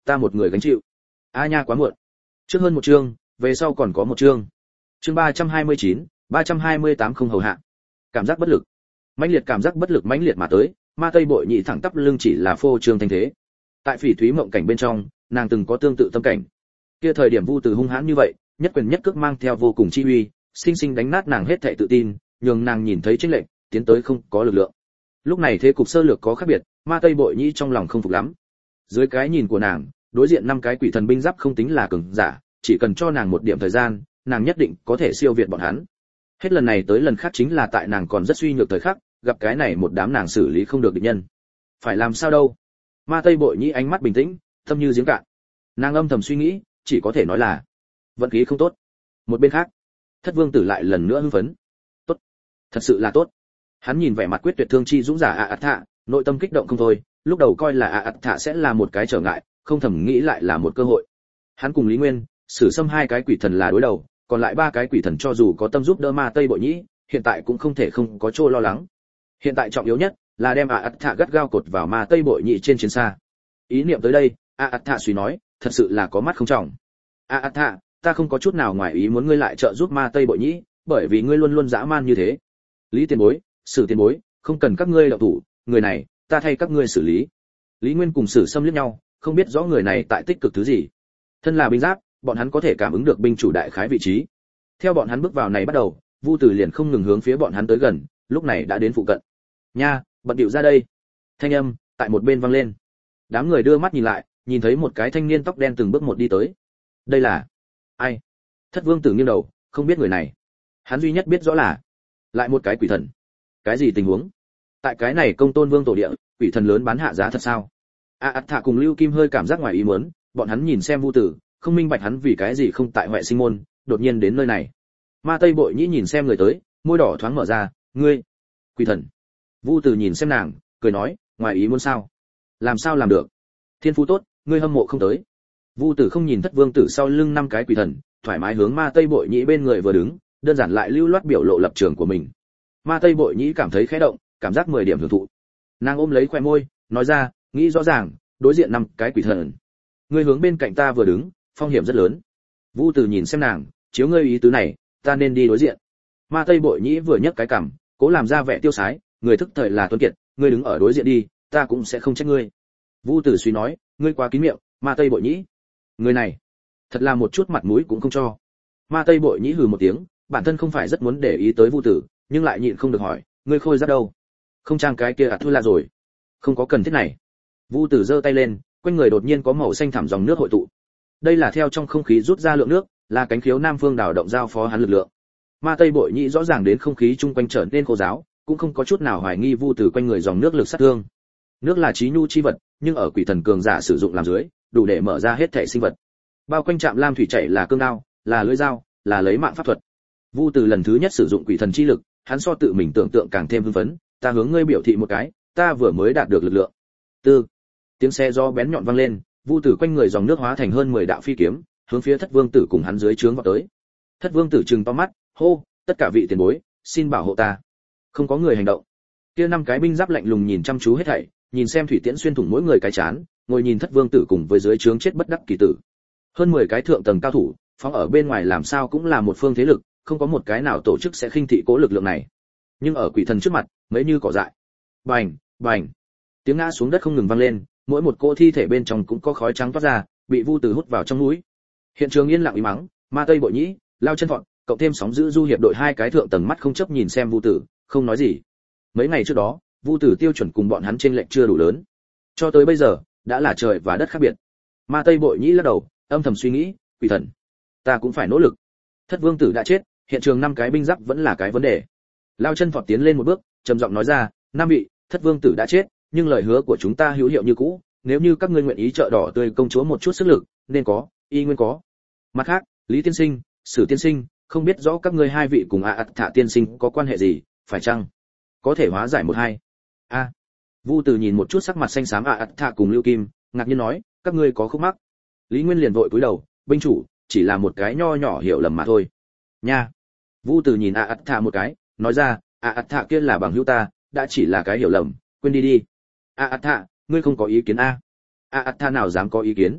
ta một người gánh chịu. A nha quá muộn. Trước hơn một chương, về sau còn có một chương. Chương ba trăm hai mươi chín, ba trăm hai mươi tám không hầu hạ. Cảm giác bất lực. Mãnh liệt cảm giác bất lực mãnh liệt mà tới, Ma Tây Bội Nhị thẳng tắp lưng chỉ là phô trương thanh thế. Tại Phỉ Thúy mộng cảnh bên trong, nàng từng có tương tự tâm cảnh. Kia thời điểm Vu Từ hung hãn như vậy, nhất quyền nhất cước mang theo vô cùng chi uy, sinh sinh đánh nát nàng hết thảy tự tin, nhường nàng nhìn thấy chênh lệch, tiến tới không có lực lượng. Lúc này thế cục sơ lược có khác biệt, Ma Tây Bội Nhĩ trong lòng không phục lắm. Dưới cái nhìn của nàng, đối diện năm cái quỷ thần binh giáp không tính là cường giả, chỉ cần cho nàng một điểm thời gian, nàng nhất định có thể siêu việt bọn hắn. Hết lần này tới lần khác chính là tại nàng còn rất suy nhược thời khắc, gặp cái này một đám nàng xử lý không được địch nhân. Phải làm sao đâu? Ma Tây Bội Nhĩ ánh mắt bình tĩnh, tâm như giếng cạn. Nàng âm thầm suy nghĩ, chỉ có thể nói là vận khí không tốt. Một bên khác, Thất Vương Tử lại lần nữa hưng phấn. Tốt, thật sự là tốt. Hắn nhìn vẻ mặt quyết tuyệt thương chi dũng giả a ạt thạ, nội tâm kích động không thôi, lúc đầu coi là a ạt thạ sẽ là một cái trở ngại, không thầm nghĩ lại là một cơ hội. Hắn cùng Lý Nguyên, Sử Sâm hai cái quỷ thần là đối đầu, còn lại ba cái quỷ thần cho dù có tâm giúp đỡ Ma Tây Bội Nhĩ, hiện tại cũng không thể không có chỗ lo lắng. Hiện tại trọng yếu nhất là đem a ạt thạ gắt gao cột vào Ma Tây Bội Nhĩ trên chiến xa. Ý niệm tới đây, a ạt thạ suy nói, thật sự là có mắt không trọng. A ạt thạ, ta không có chút nào ngoài ý muốn ngươi lại trợ giúp Ma Tây Bội Nhĩ, bởi vì ngươi luôn luôn dã man như thế. Lý Tiền Bối, Sử Tiền Bối, không cần các ngươi động thủ, người này, ta thay các ngươi xử lý. Lý Nguyên cùng Sử Sâm liếc nhau, không biết rõ người này tại tích cực thứ gì. Thân là binh giáp, bọn hắn có thể cảm ứng được binh chủ đại khái vị trí. Theo bọn hắn bước vào này bắt đầu, Vu Tử liền không ngừng hướng phía bọn hắn tới gần, lúc này đã đến phụ cận. Nha, bận điệu ra đây. Thanh âm tại một bên vang lên. Đám người đưa mắt nhìn lại, nhìn thấy một cái thanh niên tóc đen từng bước một đi tới. Đây là ai? Thất Vương Tử nghiêng đầu, không biết người này. Hắn duy nhất biết rõ là lại một cái quỷ thần. Cái gì tình huống? Tại cái này Công Tôn Vương tổ địa, quỷ thần lớn bán hạ giá thật sao? A ạt thạ cùng Lưu Kim hơi cảm giác ngoài ý muốn, bọn hắn nhìn xem Vu Tử, không minh bạch hắn vì cái gì không tại Hoại Sinh môn, đột nhiên đến nơi này. Ma Tây Bội Nhĩ nhìn xem người tới, môi đỏ thoáng mở ra, ngươi, quỷ thần. Vu Tử nhìn xem nàng, cười nói, ngoài ý muốn sao? Làm sao làm được? Thiên phú tốt, ngươi hâm mộ không tới. Vu Tử không nhìn Thất Vương Tử sau lưng năm cái quỷ thần, thoải mái hướng Ma Tây Bội Nhĩ bên người vừa đứng, đơn giản lại lưu loát biểu lộ lập trường của mình. Ma Tây Bội Nhĩ cảm thấy khẽ động, cảm giác mười điểm hưởng thụ. Nàng ôm lấy khóe môi, nói ra, nghĩ rõ ràng, đối diện năm cái quỷ thần. Ngươi hướng bên cạnh ta vừa đứng, phong hiểm rất lớn. Vu Tử nhìn xem nàng, chiếu ngươi ý tứ này, ta nên đi đối diện. Ma Tây Bội Nhĩ vừa nhấc cái cằm, cố làm ra vẻ tiêu sái, người thức thời là tuấn kiệt, ngươi đứng ở đối diện đi, ta cũng sẽ không trách ngươi. Vu Tử suy nói, ngươi quá kín miệng, Ma Tây Bội Nhĩ. Người này, thật là một chút mặt mũi cũng không cho. Ma Tây Bội Nhĩ hừ một tiếng, bản thân không phải rất muốn để ý tới Vu Tử, nhưng lại nhịn không được hỏi, ngươi khôi giáp đâu? Không trang cái kia à thôi là rồi. Không có cần thiết này. Vu Tử giơ tay lên, quanh người đột nhiên có màu xanh thẳm dòng nước hội tụ. Đây là theo trong không khí rút ra lượng nước, là cánh khiếu Nam Phương đảo động giao phó hắn lực lượng. Ma Tây Bội Nhĩ rõ ràng đến không khí chung quanh trở nên khô ráo, cũng không có chút nào hoài nghi Vu Tử quanh người dòng nước lực sát thương. Nước là trí nhu chi vật, nhưng ở quỷ thần cường giả sử dụng làm dưới, đủ để mở ra hết thể sinh vật. Bao quanh Trạm Lam thủy chảy là cương đao, là lưỡi dao, là lấy mạng pháp thuật. Vu Tử lần thứ nhất sử dụng quỷ thần chi lực, hắn so tự mình tưởng tượng càng thêm hưng phấn, ta hướng ngươi biểu thị một cái, ta vừa mới đạt được lực lượng. Tư, tiếng xe do bén nhọn vang lên, Vu Tử quanh người dòng nước hóa thành hơn mười đạo phi kiếm, hướng phía Thất Vương Tử cùng hắn dưới trướng vọt tới. Thất Vương Tử trừng to mắt, hô, tất cả vị tiền bối, xin bảo hộ ta. Không có người hành động. Kia năm cái binh giáp lạnh lùng nhìn chăm chú hết thảy, nhìn xem thủy tiễn xuyên thủng mỗi người cái chán, ngồi nhìn Thất Vương Tử cùng với dưới trướng chết bất đắc kỳ tử. Hơn mười cái thượng tầng cao thủ, phóng ở bên ngoài làm sao cũng là một phương thế lực, không có một cái nào tổ chức sẽ khinh thị cố lực lượng này. Nhưng ở quỷ thần trước mặt, mấy như cỏ dại. Bành, bành. Tiếng ngã xuống đất không ngừng vang lên, mỗi một cỗ thi thể bên trong cũng có khói trắng toát ra, bị Vu Tử hút vào trong núi. Hiện trường yên lặng im mắng, Ma Tây Bội Nhĩ, Lao Chân Vọt, cộng thêm sóng dữ du hiệp đội hai cái thượng tầng mắt không chấp nhìn xem Vu Tử, không nói gì. Mấy ngày trước đó, Vu Tử tiêu chuẩn cùng bọn hắn trên lệch chưa đủ lớn. Cho tới bây giờ, đã là trời và đất khác biệt. Ma Tây Bội Nhĩ lắc đầu, âm thầm suy nghĩ, quỷ thần, ta cũng phải nỗ lực. Thất Vương Tử đã chết, hiện trường năm cái binh giáp vẫn là cái vấn đề. Lao Chân Vọt tiến lên một bước, trầm giọng nói ra, năm vị, Thất Vương Tử đã chết, nhưng lời hứa của chúng ta hữu hiệu như cũ, nếu như các ngươi nguyện ý trợ đỏ tươi công chúa một chút sức lực, nên có, y nguyên có. Mặt khác, Lý tiên sinh, Sử tiên sinh, không biết rõ các ngươi hai vị cùng a ạt thạ tiên sinh có quan hệ gì, phải chăng có thể hóa giải một hai? A. À. Vu Tử nhìn một chút sắc mặt xanh xám a ạt thạ cùng Lưu Kim, ngạc nhiên nói, các ngươi có khúc mắc. Lý Nguyên liền vội cúi đầu, binh chủ, chỉ là một cái nho nhỏ hiểu lầm mà thôi. Nha. Vu Tử nhìn a ạt thạ một cái, nói ra, a ạt thạ kia là bằng hữu ta, đã chỉ là cái hiểu lầm, quên đi đi. A ạt thạ, ngươi không có ý kiến a? A ạt thạ nào dám có ý kiến?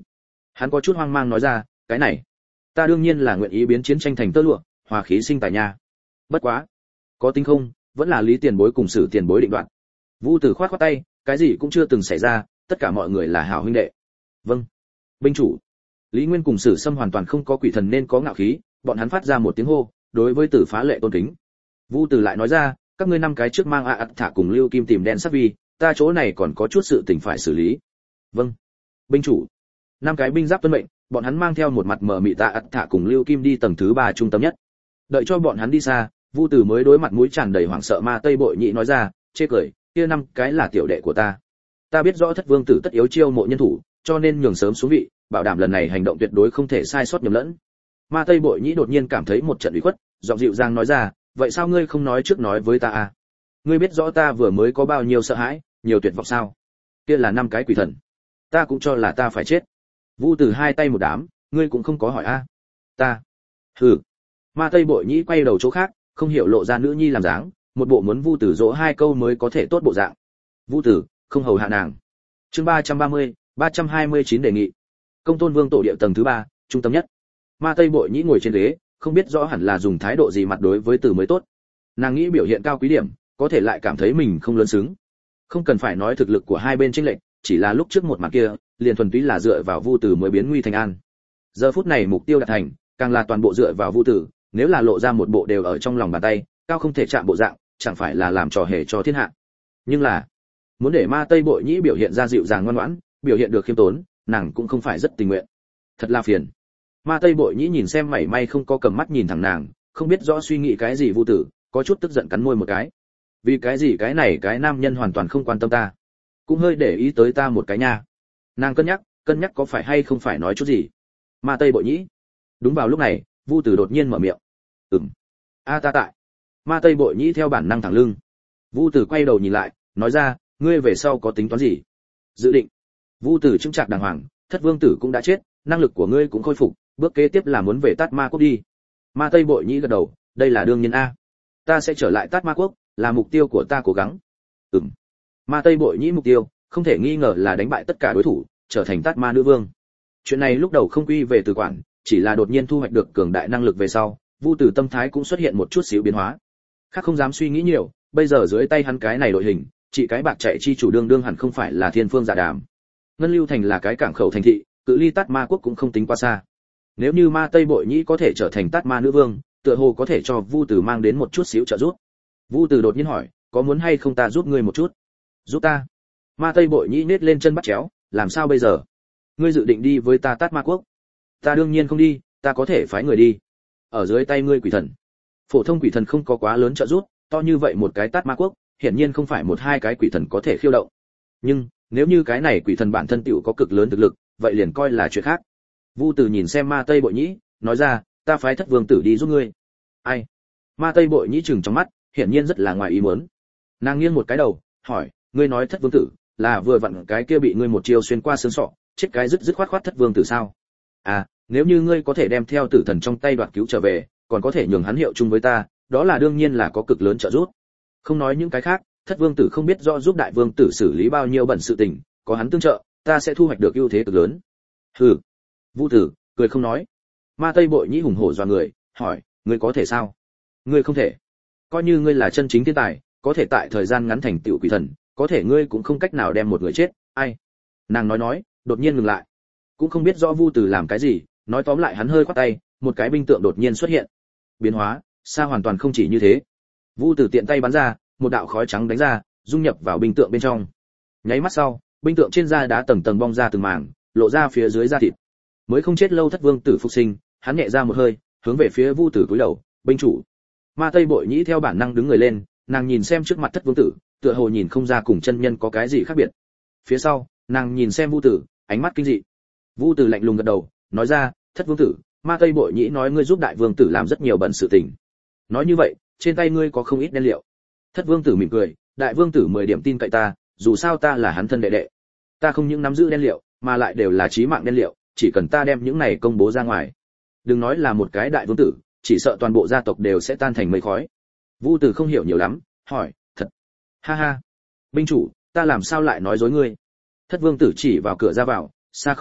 Hắn có chút hoang mang nói ra, cái này, ta đương nhiên là nguyện ý biến chiến tranh thành tơ lụa, hòa khí sinh tài nha. Bất quá, có tính không, vẫn là Lý tiền bối cùng Sử tiền bối định đoạt. Vu Tử khoát khoát tay, cái gì cũng chưa từng xảy ra, tất cả mọi người là hảo huynh đệ. Vâng, binh chủ. Lý Nguyên cùng Sử Sâm hoàn toàn không có quỷ thần nên có ngạo khí, bọn hắn phát ra một tiếng hô, đối với Tử phá lệ tôn kính. Vu Tử lại nói ra, các ngươi năm cái trước mang a ắt thả cùng Lưu Kim tìm đen sắc vi, ta chỗ này còn có chút sự tình phải xử lý. Vâng, binh chủ. Năm cái binh giáp tuân mệnh, bọn hắn mang theo một mặt mờ mịt tạ ắt thả cùng Lưu Kim đi tầng thứ ba trung tâm nhất. Đợi cho bọn hắn đi xa, Vu Tử mới đối mặt mũi tràn đầy hoảng sợ Ma Tây Bội Nhị nói ra, chê cười, kia năm cái là tiểu đệ của ta. Ta biết rõ Thất Vương tử tất yếu chiêu mộ nhân thủ, cho nên nhường sớm xuống vị, bảo đảm lần này hành động tuyệt đối không thể sai sót nhầm lẫn. Ma Tây Bội Nhĩ đột nhiên cảm thấy một trận ủy khuất, giọng dịu dàng nói ra, vậy sao ngươi không nói trước nói với ta à? Ngươi biết rõ ta vừa mới có bao nhiêu sợ hãi, nhiều tuyệt vọng sao? Kia là năm cái quỷ thần, ta cũng cho là ta phải chết. Vu Tử hai tay một đám, ngươi cũng không có hỏi a? À? Ta. Hừ. Ma Tây Bội Nhĩ quay đầu chỗ khác, không hiểu lộ ra nữ nhi làm dáng, một bộ muốn Vu Tử dỗ hai câu mới có thể tốt bộ dạng. Vu Tử, không hầu hạ nàng. Chương ba trăm ba mươi, ba trăm hai mươi chín đề nghị. Công Tôn Vương tổ địa tầng thứ ba, trung tâm nhất. Ma Tây Bội Nhĩ ngồi trên ghế, không biết rõ hẳn là dùng thái độ gì mặt đối với Tử mới tốt. Nàng nghĩ biểu hiện cao quý điểm, có thể lại cảm thấy mình không lớn xứng. Không cần phải nói thực lực của hai bên chênh lệch, chỉ là lúc trước một mặt kia, liền thuần túy là dựa vào Vu Tử mới biến nguy thành an. Giờ phút này mục tiêu đạt thành, càng là toàn bộ dựa vào Vu Tử, nếu là lộ ra một bộ đều ở trong lòng bàn tay, cao không thể chạm bộ dạng, chẳng phải là làm trò hề cho thiên hạ. Nhưng là, muốn để Ma Tây Bội Nhĩ biểu hiện ra dịu dàng ngoan ngoãn, biểu hiện được khiêm tốn, nàng cũng không phải rất tình nguyện. Thật là phiền. Ma Tây Bội Nhĩ nhìn xem mảy may không có cầm mắt nhìn thẳng nàng, không biết rõ suy nghĩ cái gì Vu Tử, có chút tức giận cắn môi một cái. Vì cái gì cái này cái nam nhân hoàn toàn không quan tâm ta, cũng hơi để ý tới ta một cái nha. Nàng cân nhắc, cân nhắc có phải hay không phải nói chút gì. Ma Tây Bội Nhĩ. Đúng vào lúc này, Vu Tử đột nhiên mở miệng. Ừm. A ta tại. Ma Tây Bội Nhĩ theo bản năng thẳng lưng. Vu Tử quay đầu nhìn lại, nói ra, ngươi về sau có tính toán gì? Dự định. Vu Tử chứng trạc đàng hoàng, Thất Vương tử cũng đã chết, năng lực của ngươi cũng khôi phục, bước kế tiếp là muốn về Tát Ma quốc đi. Ma Tây Bội Nhĩ gật đầu, đây là đương nhiên a. Ta sẽ trở lại Tát Ma quốc, là mục tiêu của ta cố gắng. Ừm. Ma Tây Bội Nhĩ mục tiêu, không thể nghi ngờ là đánh bại tất cả đối thủ, trở thành Tát Ma nữ vương. Chuyện này lúc đầu không quy về từ quản, chỉ là đột nhiên thu hoạch được cường đại năng lực về sau, Vu Tử tâm thái cũng xuất hiện một chút xíu biến hóa. Khác không dám suy nghĩ nhiều, bây giờ dưới tay hắn cái này đội hình, chỉ cái bạc chạy chi chủ đương đương hẳn không phải là thiên phương dạ đàm. Ngân Lưu thành là cái cảng khẩu thành thị, cự ly Tát Ma quốc cũng không tính quá xa. Nếu như Ma Tây Bội Nhĩ có thể trở thành Tát Ma nữ vương, tựa hồ có thể cho Vu Tử mang đến một chút xíu trợ giúp. Vu Tử đột nhiên hỏi, có muốn hay không ta giúp ngươi một chút? Giúp ta? Ma Tây Bội Nhĩ nết lên chân bắt chéo, làm sao bây giờ? Ngươi dự định đi với ta Tát Ma quốc? Ta đương nhiên không đi, ta có thể phái người đi. Ở dưới tay ngươi quỷ thần. Phổ thông quỷ thần không có quá lớn trợ giúp, to như vậy một cái Tát Ma quốc, hiển nhiên không phải một hai cái quỷ thần có thể khiêu động. Nhưng, nếu như cái này quỷ thần bản thân tựu có cực lớn thực lực, vậy liền coi là chuyện khác. Vu Tử nhìn xem Ma Tây Bội Nhĩ, nói ra, ta phái Thất Vương tử đi giúp ngươi. Ai? Ma Tây Bội Nhĩ trừng trong mắt, hiển nhiên rất là ngoài ý muốn. Nàng nghiêng một cái đầu, hỏi, ngươi nói Thất Vương tử là vừa vặn cái kia bị ngươi một chiêu xuyên qua xương sọ, chết cái dứt dứt khoát khoát Thất Vương tử sao? À, nếu như ngươi có thể đem theo tử thần trong tay đoạt cứu trở về, còn có thể nhường hắn hiệu chung với ta, đó là đương nhiên là có cực lớn trợ giúp. Không nói những cái khác, Thất Vương tử không biết rõ giúp đại vương tử xử lý bao nhiêu bẩn sự tình, có hắn tương trợ, ta sẽ thu hoạch được ưu thế cực lớn. Hừ. Vu Tử cười không nói. Ma Tây Bội Nhĩ hùng hổ dọa người, hỏi, ngươi có thể sao? Ngươi không thể. Coi như ngươi là chân chính thiên tài, có thể tại thời gian ngắn thành tựu quỷ thần, có thể ngươi cũng không cách nào đem một người chết, ai? Nàng nói nói, đột nhiên ngừng lại. Cũng không biết rõ Vu Tử làm cái gì, nói tóm lại hắn hơi khoát tay, một cái binh tượng đột nhiên xuất hiện. Biến hóa, xa hoàn toàn không chỉ như thế. Vu Tử tiện tay bắn ra, một đạo khói trắng đánh ra, dung nhập vào binh tượng bên trong. Nháy mắt sau, binh tượng trên da đá tầng tầng bong ra từng mảng, lộ ra phía dưới da thịt. Mới không chết lâu Thất Vương tử phục sinh, hắn nhẹ ra một hơi, hướng về phía Vu Tử cúi đầu, "Binh chủ." Ma Tây Bội Nhĩ theo bản năng đứng người lên, nàng nhìn xem trước mặt Thất Vương tử, tựa hồ nhìn không ra cùng chân nhân có cái gì khác biệt. Phía sau, nàng nhìn xem Vu Tử, ánh mắt kinh dị. Vu Tử lạnh lùng gật đầu, nói ra, "Thất Vương tử, Ma Tây Bội Nhĩ nói ngươi giúp đại vương tử làm rất nhiều bận sự tình. Nói như vậy, trên tay ngươi có không ít đen liệu." Thất Vương tử mỉm cười, "Đại vương tử mười điểm tin cậy ta, dù sao ta là hắn thân đệ đệ. Ta không những nắm giữ đen liệu, mà lại đều là chí mạng đen liệu, chỉ cần ta đem những này công bố ra ngoài, đừng nói là một cái đại vương tử, chỉ sợ toàn bộ gia tộc đều sẽ tan thành mây khói." Vu Tử không hiểu nhiều lắm, hỏi, "Thật?" "Ha ha. Binh chủ, ta làm sao lại nói dối ngươi?" Thất Vương tử chỉ vào cửa ra vào, xa không nói,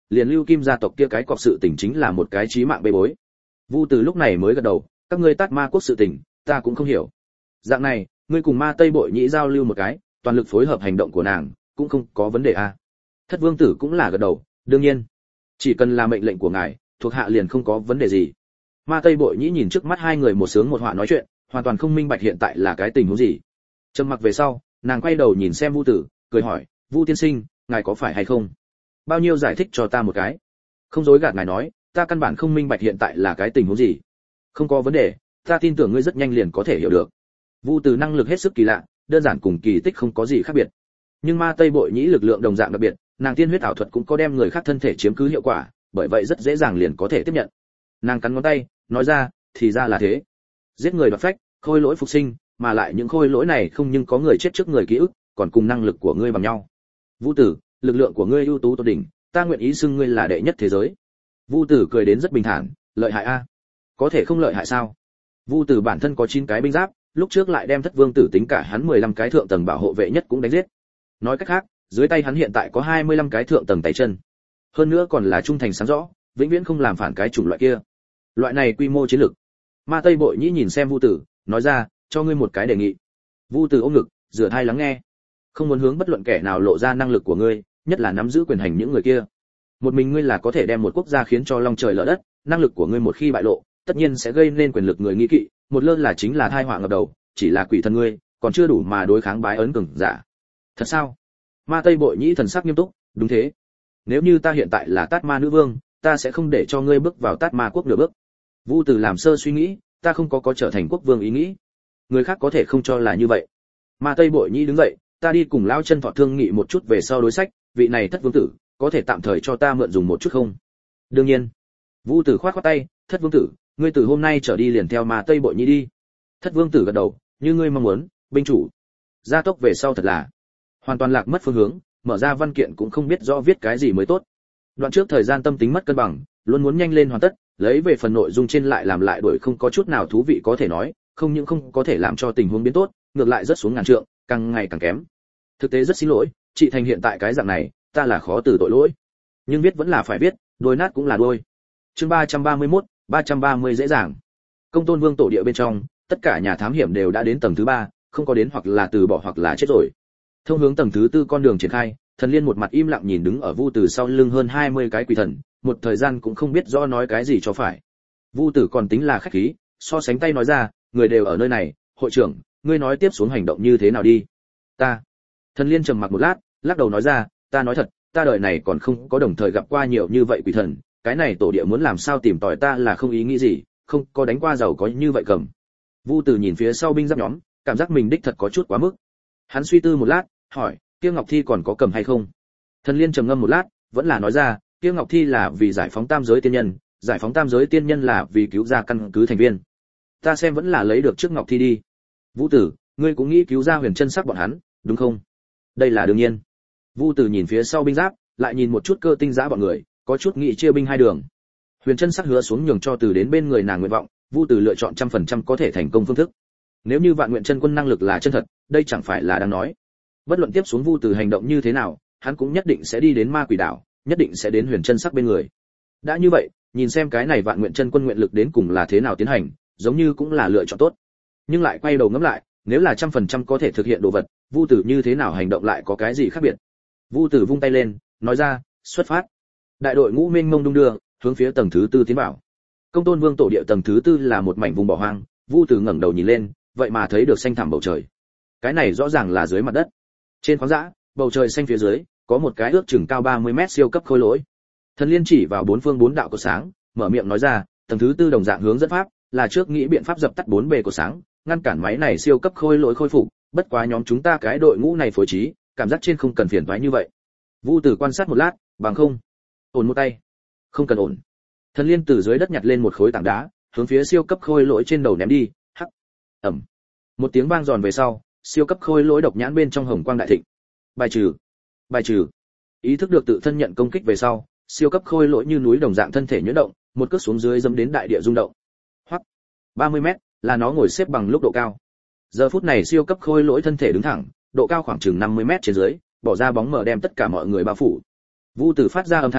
liền Lưu Kim gia tộc kia cái cọc sự tình chính là một cái chí mạng bê bối. Vu Từ lúc này mới gật đầu, các ngươi Tát Ma quốc sự tình, ta cũng không hiểu. Dạng này, ngươi cùng Ma Tây Bội Nhĩ giao lưu một cái, toàn lực phối hợp hành động của nàng, cũng không có vấn đề a. À. Thất Vương tử cũng là gật đầu, đương nhiên, chỉ cần là mệnh lệnh của ngài, thuộc hạ liền không có vấn đề gì. Ma Tây Bội Nhĩ nhìn trước mắt hai người một sướng một họa nói chuyện, hoàn toàn không minh bạch hiện tại là cái tình huống gì. Trầm mặc về sau, nàng quay đầu nhìn xem Vu Tử, cười hỏi, Vu tiên sinh, ngài có phải hay không? Bao nhiêu giải thích cho ta một cái. Không dối gạt ngài nói, ta căn bản không minh bạch hiện tại là cái tình huống gì. Không có vấn đề, ta tin tưởng ngươi rất nhanh liền có thể hiểu được. Vu Tử năng lực hết sức kỳ lạ, đơn giản cùng kỳ tích không có gì khác biệt. Nhưng Ma Tây Bội Nhĩ lực lượng đồng dạng đặc biệt, nàng tiên huyết ảo thuật cũng có đem người khác thân thể chiếm cứ hiệu quả, bởi vậy rất dễ dàng liền có thể tiếp nhận. Nàng cắn ngón tay, nói ra, thì ra là thế. Giết người đoạt phách, khôi lỗi phục sinh, mà lại những khôi lỗi này không nhưng có người chết trước người ký ức, còn cùng năng lực của ngươi bằng nhau. Vũ Tử, lực lượng của ngươi ưu tú tột đỉnh, ta nguyện ý xưng ngươi là đệ nhất thế giới. Vu Tử cười đến rất bình thản, lợi hại a? Có thể không lợi hại sao? Vu Tử bản thân có chín cái binh giáp, lúc trước lại đem Thất Vương tử tính cả hắn mười lăm cái thượng tầng bảo hộ vệ nhất cũng đánh giết. Nói cách khác, dưới tay hắn hiện tại có hai mươi lăm cái thượng tầng tay chân. Hơn nữa còn là trung thành sáng rõ, vĩnh viễn không làm phản cái chủng loại kia. Loại này quy mô chiến lược. Ma Tây Bội Nhĩ nhìn xem Vu Tử, nói ra, cho ngươi một cái đề nghị. Vu Tử ôm ngực, rửa tai lắng nghe. Không muốn hướng bất luận kẻ nào lộ ra năng lực của ngươi, nhất là nắm giữ quyền hành những người kia. Một mình ngươi là có thể đem một quốc gia khiến cho long trời lở đất, năng lực của ngươi một khi bại lộ, tất nhiên sẽ gây nên quyền lực người nghi kỵ, một lơ là chính là tai họa ngập đầu, chỉ là quỷ thần ngươi, còn chưa đủ mà đối kháng bái ấn cường giả. Thật sao? Ma Tây Bội Nhĩ thần sắc nghiêm túc, đúng thế. Nếu như ta hiện tại là Tát Ma nữ vương, ta sẽ không để cho ngươi bước vào Tát Ma quốc nửa bước. Vu Tử làm sơ suy nghĩ, ta không có có trở thành quốc vương ý nghĩ. Người khác có thể không cho là như vậy. Ma Tây Bội Nhĩ đứng dậy, ta đi cùng lão chân thọ thương nghị một chút về sau đối sách, vị này Thất Vương tử, có thể tạm thời cho ta mượn dùng một chút không? Đương nhiên. Vu Tử khoát khoát tay, Thất Vương tử, ngươi từ hôm nay trở đi liền theo Ma Tây Bội Nhĩ đi. Thất Vương tử gật đầu, như ngươi mong muốn, binh chủ. Gia tốc về sau thật là hoàn toàn lạc mất phương hướng, mở ra văn kiện cũng không biết rõ viết cái gì mới tốt. Đoạn trước thời gian tâm tính mất cân bằng, luôn muốn nhanh lên hoàn tất, lấy về phần nội dung trên lại làm lại đổi không có chút nào thú vị có thể nói, không những không có thể làm cho tình huống biến tốt, ngược lại rất xuống ngàn trượng, càng ngày càng kém. Thực tế rất xin lỗi, chị thành hiện tại cái dạng này, ta là khó từ tội lỗi. Nhưng viết vẫn là phải viết, đôi nát cũng là đôi. Chương ba trăm ba mươi mốt, ba trăm ba mươi dễ dàng. Công Tôn Vương tổ địa bên trong, tất cả nhà thám hiểm đều đã đến tầng thứ ba, không có đến hoặc là từ bỏ hoặc là chết rồi. Thông hướng tầng thứ tư con đường triển khai, Thần Liên một mặt im lặng nhìn đứng ở Vu Tử sau lưng hơn hai mươi cái quỷ thần, một thời gian cũng không biết rõ nói cái gì cho phải. Vu Tử còn tính là khách khí, so sánh tay nói ra, người đều ở nơi này, hội trưởng, ngươi nói tiếp xuống hành động như thế nào đi? Ta. Thần Liên trầm mặc một lát, lắc đầu nói ra, ta nói thật, ta đời này còn không có đồng thời gặp qua nhiều như vậy quỷ thần, cái này tổ địa muốn làm sao tìm tòi ta là không ý nghĩ gì, không có đánh qua giàu có như vậy cầm. Vu Tử nhìn phía sau binh giáp nhóm, cảm giác mình đích thật có chút quá mức. Hắn suy tư một lát, hỏi, Kia Ngọc Thi còn có cầm hay không? Thần Liên trầm ngâm một lát, vẫn là nói ra, Kia Ngọc Thi là vì giải phóng tam giới tiên nhân, giải phóng tam giới tiên nhân là vì cứu ra căn cứ thành viên. Ta xem vẫn là lấy được trước Ngọc Thi đi. Vũ Tử, ngươi cũng nghĩ cứu ra Huyền Chân Sắc bọn hắn, đúng không? Đây là đương nhiên. Vu Tử nhìn phía sau binh giáp, lại nhìn một chút Cơ Tinh Giã bọn người, có chút nghĩ chia binh hai đường. Huyền Chân Sắc hứa xuống nhường cho từ đến bên người nàng nguyện vọng, Vu Tử lựa chọn trăm phần trăm có thể thành công phương thức. Nếu như Vạn Nguyện Chân Quân năng lực là chân thật, đây chẳng phải là đang nói. Bất luận tiếp xuống Vu Tử hành động như thế nào, hắn cũng nhất định sẽ đi đến Ma Quỷ đảo, nhất định sẽ đến Huyền Chân Sắc bên người. Đã như vậy, nhìn xem cái này Vạn Nguyện Chân Quân nguyện lực đến cùng là thế nào tiến hành, giống như cũng là lựa chọn tốt. Nhưng lại quay đầu ngẫm lại, nếu là trăm phần trăm có thể thực hiện đồ vật, Vu Tử như thế nào hành động lại có cái gì khác biệt? Vu Tử vung tay lên, nói ra, xuất phát. Đại đội ngũ mênh mông đung đưa, hướng phía tầng thứ tư tiến vào. Công Tôn Vương tổ địa tầng thứ tư là một mảnh vùng bỏ hoang, Vu Tử ngẩng đầu nhìn lên, vậy mà thấy được xanh thẳm bầu trời. Cái này rõ ràng là dưới mặt đất. Trên khoáng dã, bầu trời xanh phía dưới, có một cái ước chừng cao ba mươi mét siêu cấp khôi lỗi. Thần Liên chỉ vào bốn phương bốn đạo của sáng, mở miệng nói ra, tầng thứ tư đồng dạng hướng dẫn pháp, là trước nghĩ biện pháp dập tắt bốn bề của sáng, ngăn cản máy này siêu cấp khôi lỗi khôi phục, bất quá nhóm chúng ta cái đội ngũ này phối trí, cảm giác trên không cần phiền toái như vậy. Vu Tử quan sát một lát, bằng không, ổn một tay. Không cần ổn. Thần Liên từ dưới đất nhặt lên một khối tảng đá, hướng phía siêu cấp khôi lỗi trên đầu ném đi, hắc. Ầm. Một tiếng vang giòn về sau, siêu cấp khôi lỗi độc nhãn bên trong hồng quang đại thịnh. Bài trừ. Bài trừ. Ý thức được tự thân nhận công kích về sau, siêu cấp khôi lỗi như núi đồng dạng thân thể nhuyễn động, một cước xuống dưới dẫm đến đại địa rung động. Hoắc. ba mươi mét, là nó ngồi xếp bằng lúc độ cao. Giờ phút này siêu cấp khôi lỗi thân thể đứng thẳng, độ cao khoảng chừng năm mươi mét trên dưới, bỏ ra bóng mờ đem tất cả mọi người bao phủ. Vu Tử phát ra âm thanh,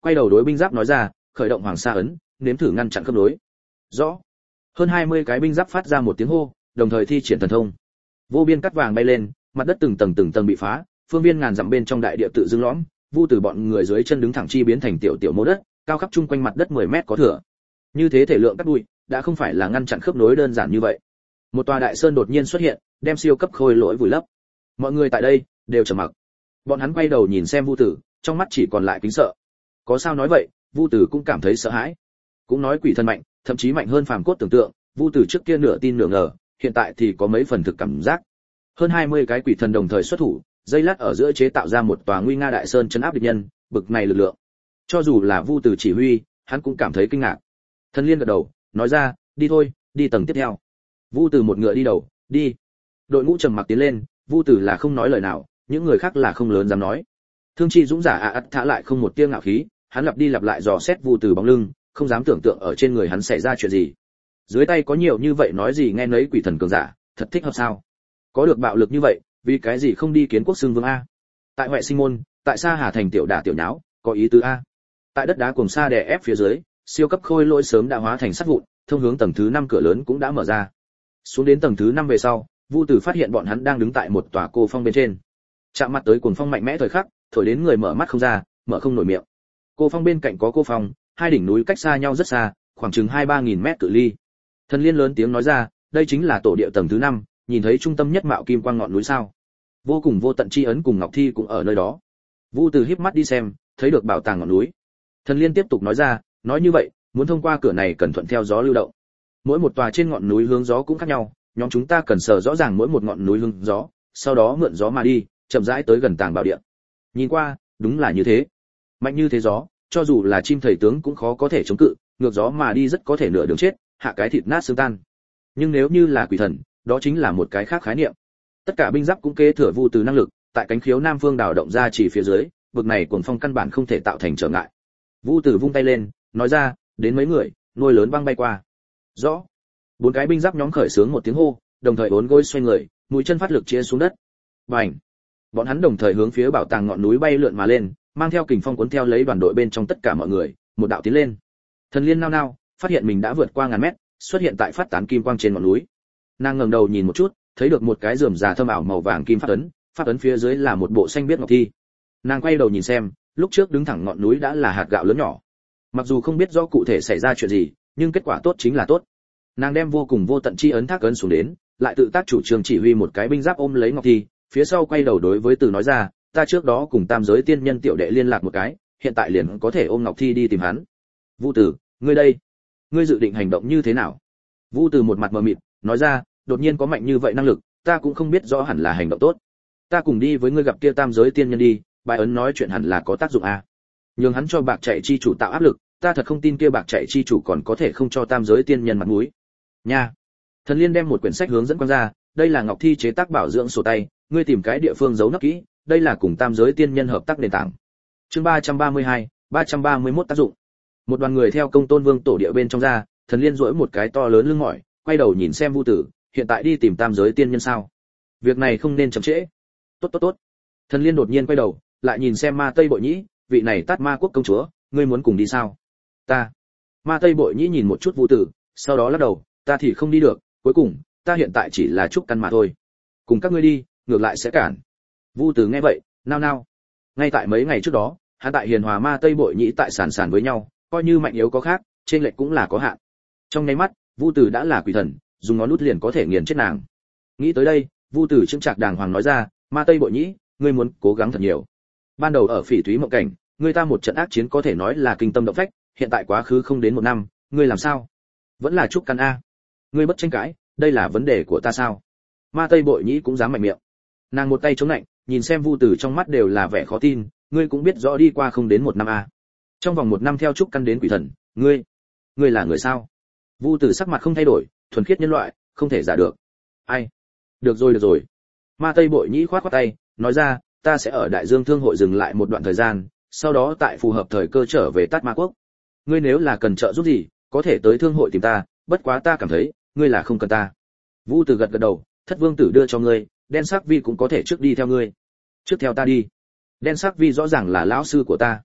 quay đầu đối binh giáp nói ra, khởi động hoàng sa ấn, nếm thử ngăn chặn khớp nối. Rõ. Hơn hai mươi cái binh giáp phát ra một tiếng hô, đồng thời thi triển thần thông. Vô biên cắt vàng bay lên, mặt đất từng tầng từng tầng bị phá, phương viên ngàn dặm bên trong đại địa tự dưng lõm, Vu Tử bọn người dưới chân đứng thẳng chi biến thành tiểu tiểu mô đất, cao khắp chung quanh mặt đất mười mét có thừa. Như thế thể lượng cắt bụi, đã không phải là ngăn chặn khớp nối đơn giản như vậy. Một tòa đại sơn đột nhiên xuất hiện, đem siêu cấp khôi lỗi vùi lấp. Mọi người tại đây đều trầm mặc. Bọn hắn quay đầu nhìn xem Vu Tử, trong mắt chỉ còn lại kính sợ. Có sao nói vậy, Vu Tử cũng cảm thấy sợ hãi. Cũng nói quỷ thần mạnh, thậm chí mạnh hơn phàm cốt tưởng tượng, Vu Tử trước kia nửa tin nửa ngờ, hiện tại thì có mấy phần thực cảm giác. Hơn hai mươi cái quỷ thần đồng thời xuất thủ, dây lát ở giữa chế tạo ra một tòa nguy nga đại sơn trấn áp địch nhân, bực này lực lượng. Cho dù là Vu Tử chỉ huy, hắn cũng cảm thấy kinh ngạc. Thần Liên gật đầu, nói ra, đi thôi, đi tầng tiếp theo. Vu Tử một ngựa đi đầu, đi. Đội ngũ trầm mặc tiến lên, Vu Tử là không nói lời nào, những người khác là không lớn dám nói. Thương Chi dũng giả a ắt thả lại không một tia ngạo khí, hắn lặp đi lặp lại dò xét Vu Tử bóng lưng, không dám tưởng tượng ở trên người hắn xảy ra chuyện gì. Dưới tay có nhiều như vậy nói gì nghe nấy quỷ thần cường giả, thật thích hợp sao? Có được bạo lực như vậy, vì cái gì không đi kiến quốc xưng vương a? Tại Huệ Sinh môn, tại Sa Hà thành tiểu đả tiểu nháo, có ý tứ a. Tại đất đá cuồng sa đè ép phía dưới, siêu cấp khôi lỗi sớm đã hóa thành sắt vụn, thông hướng tầng thứ năm cửa lớn cũng đã mở ra. Xuống đến tầng thứ năm về sau, Vu Tử phát hiện bọn hắn đang đứng tại một tòa cô phong bên trên. Chạm mặt tới cuồng phong mạnh mẽ thời khắc, thổi đến người mở mắt không ra, mở không nổi miệng. Cô phong bên cạnh có cô phong, hai đỉnh núi cách xa nhau rất xa, khoảng chừng hai ba nghìn mét cự ly. Thần Liên lớn tiếng nói ra, đây chính là tổ địa tầng thứ năm, nhìn thấy trung tâm nhất mạo kim quang ngọn núi sao? Vô cùng vô tận chi ấn cùng ngọc thi cũng ở nơi đó. Vu Tử híp mắt đi xem, thấy được bảo tàng ngọn núi. Thần Liên tiếp tục nói ra, nói như vậy, muốn thông qua cửa này cần thuận theo gió lưu động. Mỗi một tòa trên ngọn núi hướng gió cũng khác nhau, nhóm chúng ta cần sở rõ ràng mỗi một ngọn núi hướng gió, sau đó mượn gió mà đi, chậm rãi tới gần tàng bảo địa. Nhìn qua, đúng là như thế. Mạnh như thế gió, cho dù là chim thầy tướng cũng khó có thể chống cự, ngược gió mà đi rất có thể nửa đường chết, hạ cái thịt nát xương tan. Nhưng nếu như là quỷ thần, đó chính là một cái khác khái niệm. Tất cả binh giáp cũng kế thừa Vu Tử năng lực, tại cánh khiếu nam phương đảo động ra chỉ phía dưới, vực này cuồng phong căn bản không thể tạo thành trở ngại. Vu Tử vung tay lên, nói ra, đến mấy người, nuôi lớn băng bay qua. Rõ. Bốn cái binh giáp nhóm khởi sướng một tiếng hô, đồng thời bốn gối xoay người, mũi chân phát lực chia xuống đất. Bành. Bọn hắn đồng thời hướng phía bảo tàng ngọn núi bay lượn mà lên, mang theo kình phong cuốn theo lấy đoàn đội bên trong tất cả mọi người, một đạo tiến lên. Thần Liên nao nao, phát hiện mình đã vượt qua ngàn mét, xuất hiện tại phát tán kim quang trên ngọn núi. Nàng ngẩng đầu nhìn một chút, thấy được một cái rườm rà thâm ảo màu vàng kim pháp ấn, pháp ấn phía dưới là một bộ xanh biếc ngọc thi. Nàng quay đầu nhìn xem, lúc trước đứng thẳng ngọn núi đã là hạt gạo lớn nhỏ. Mặc dù không biết rõ cụ thể xảy ra chuyện gì, nhưng kết quả tốt chính là tốt. Nàng đem vô cùng vô tận chi ấn thác ấn xuống đến, lại tự tác chủ trương chỉ huy một cái binh giáp ôm lấy ngọc thi, phía sau quay đầu đối với Từ nói ra, ta trước đó cùng tam giới tiên nhân tiểu đệ liên lạc một cái, hiện tại liền có thể ôm ngọc thi đi tìm hắn. Vu Tử, ngươi đây, ngươi dự định hành động như thế nào? Vu Tử một mặt mờ mịt, nói ra, đột nhiên có mạnh như vậy năng lực, ta cũng không biết rõ hẳn là hành động tốt. Ta cùng đi với ngươi gặp kia tam giới tiên nhân đi, bài ấn nói chuyện hẳn là có tác dụng à? Nhường hắn cho bạc chạy chi chủ tạo áp lực, ta thật không tin kia bạc chạy chi chủ còn có thể không cho tam giới tiên nhân mặt mũi. Nha. Thần Liên đem một quyển sách hướng dẫn quang ra, đây là ngọc thi chế tác bảo dưỡng sổ tay, ngươi tìm cái địa phương giấu nấp kỹ, đây là cùng tam giới tiên nhân hợp tác nền tảng. Chương ba trăm ba mươi hai, ba trăm ba mươi mốt tác dụng. Một đoàn người theo Công Tôn Vương tổ địa bên trong ra, Thần Liên duỗi một cái to lớn lưng mỏi, quay đầu nhìn xem Vu Tử, hiện tại đi tìm tam giới tiên nhân sao? Việc này không nên chậm trễ. Tốt tốt tốt. Thần Liên đột nhiên quay đầu, lại nhìn xem Ma Tây Bội Nhĩ, vị này Tát Ma quốc công chúa, ngươi muốn cùng đi sao? Ta. Ma Tây Bội Nhĩ nhìn một chút Vu Tử, sau đó lắc đầu, ta thì không đi được, cuối cùng, ta hiện tại chỉ là trúc căn mà thôi. Cùng các ngươi đi, ngược lại sẽ cản. Vu Tử nghe vậy, nao nao. Ngay tại mấy ngày trước đó, hắn tại Hiền Hòa Ma Tây Bội Nhĩ tại sàn sàn với nhau, coi như mạnh yếu có khác, trên lệch cũng là có hạn. Trong nháy mắt, Vu Tử đã là quỷ thần, dùng ngón nút liền có thể nghiền chết nàng. Nghĩ tới đây, Vu Tử chững chạc đàng hoàng nói ra, Ma Tây Bội Nhĩ, ngươi muốn cố gắng thật nhiều. Ban đầu ở Phỉ Thúy Mộng Cảnh, ngươi ta một trận ác chiến có thể nói là kinh tâm động phách, hiện tại quá khứ không đến một năm, ngươi làm sao? Vẫn là trúc căn a. Ngươi bất tranh cãi, đây là vấn đề của ta sao? Ma Tây Bội Nhĩ cũng dám mạnh miệng. Nàng một tay chống lạnh, nhìn xem Vu Tử trong mắt đều là vẻ khó tin, ngươi cũng biết rõ đi qua không đến một năm a. Trong vòng một năm theo trúc căn đến quỷ thần, ngươi, ngươi là người sao? Vu Tử sắc mặt không thay đổi, thuần khiết nhân loại, không thể giả được. Ai? Được rồi được rồi. Ma Tây Bội Nhĩ khoát khoát tay, nói ra, ta sẽ ở Đại Dương Thương hội dừng lại một đoạn thời gian, sau đó tại phù hợp thời cơ trở về Tát Ma quốc. Ngươi nếu là cần trợ giúp gì, có thể tới thương hội tìm ta, bất quá ta cảm thấy, ngươi là không cần ta. Vu Tử gật gật đầu, Thất Vương tử đưa cho ngươi, Đen Sắc Vi cũng có thể trước đi theo ngươi. Trước theo ta đi. Đen Sắc Vi rõ ràng là lão sư của ta.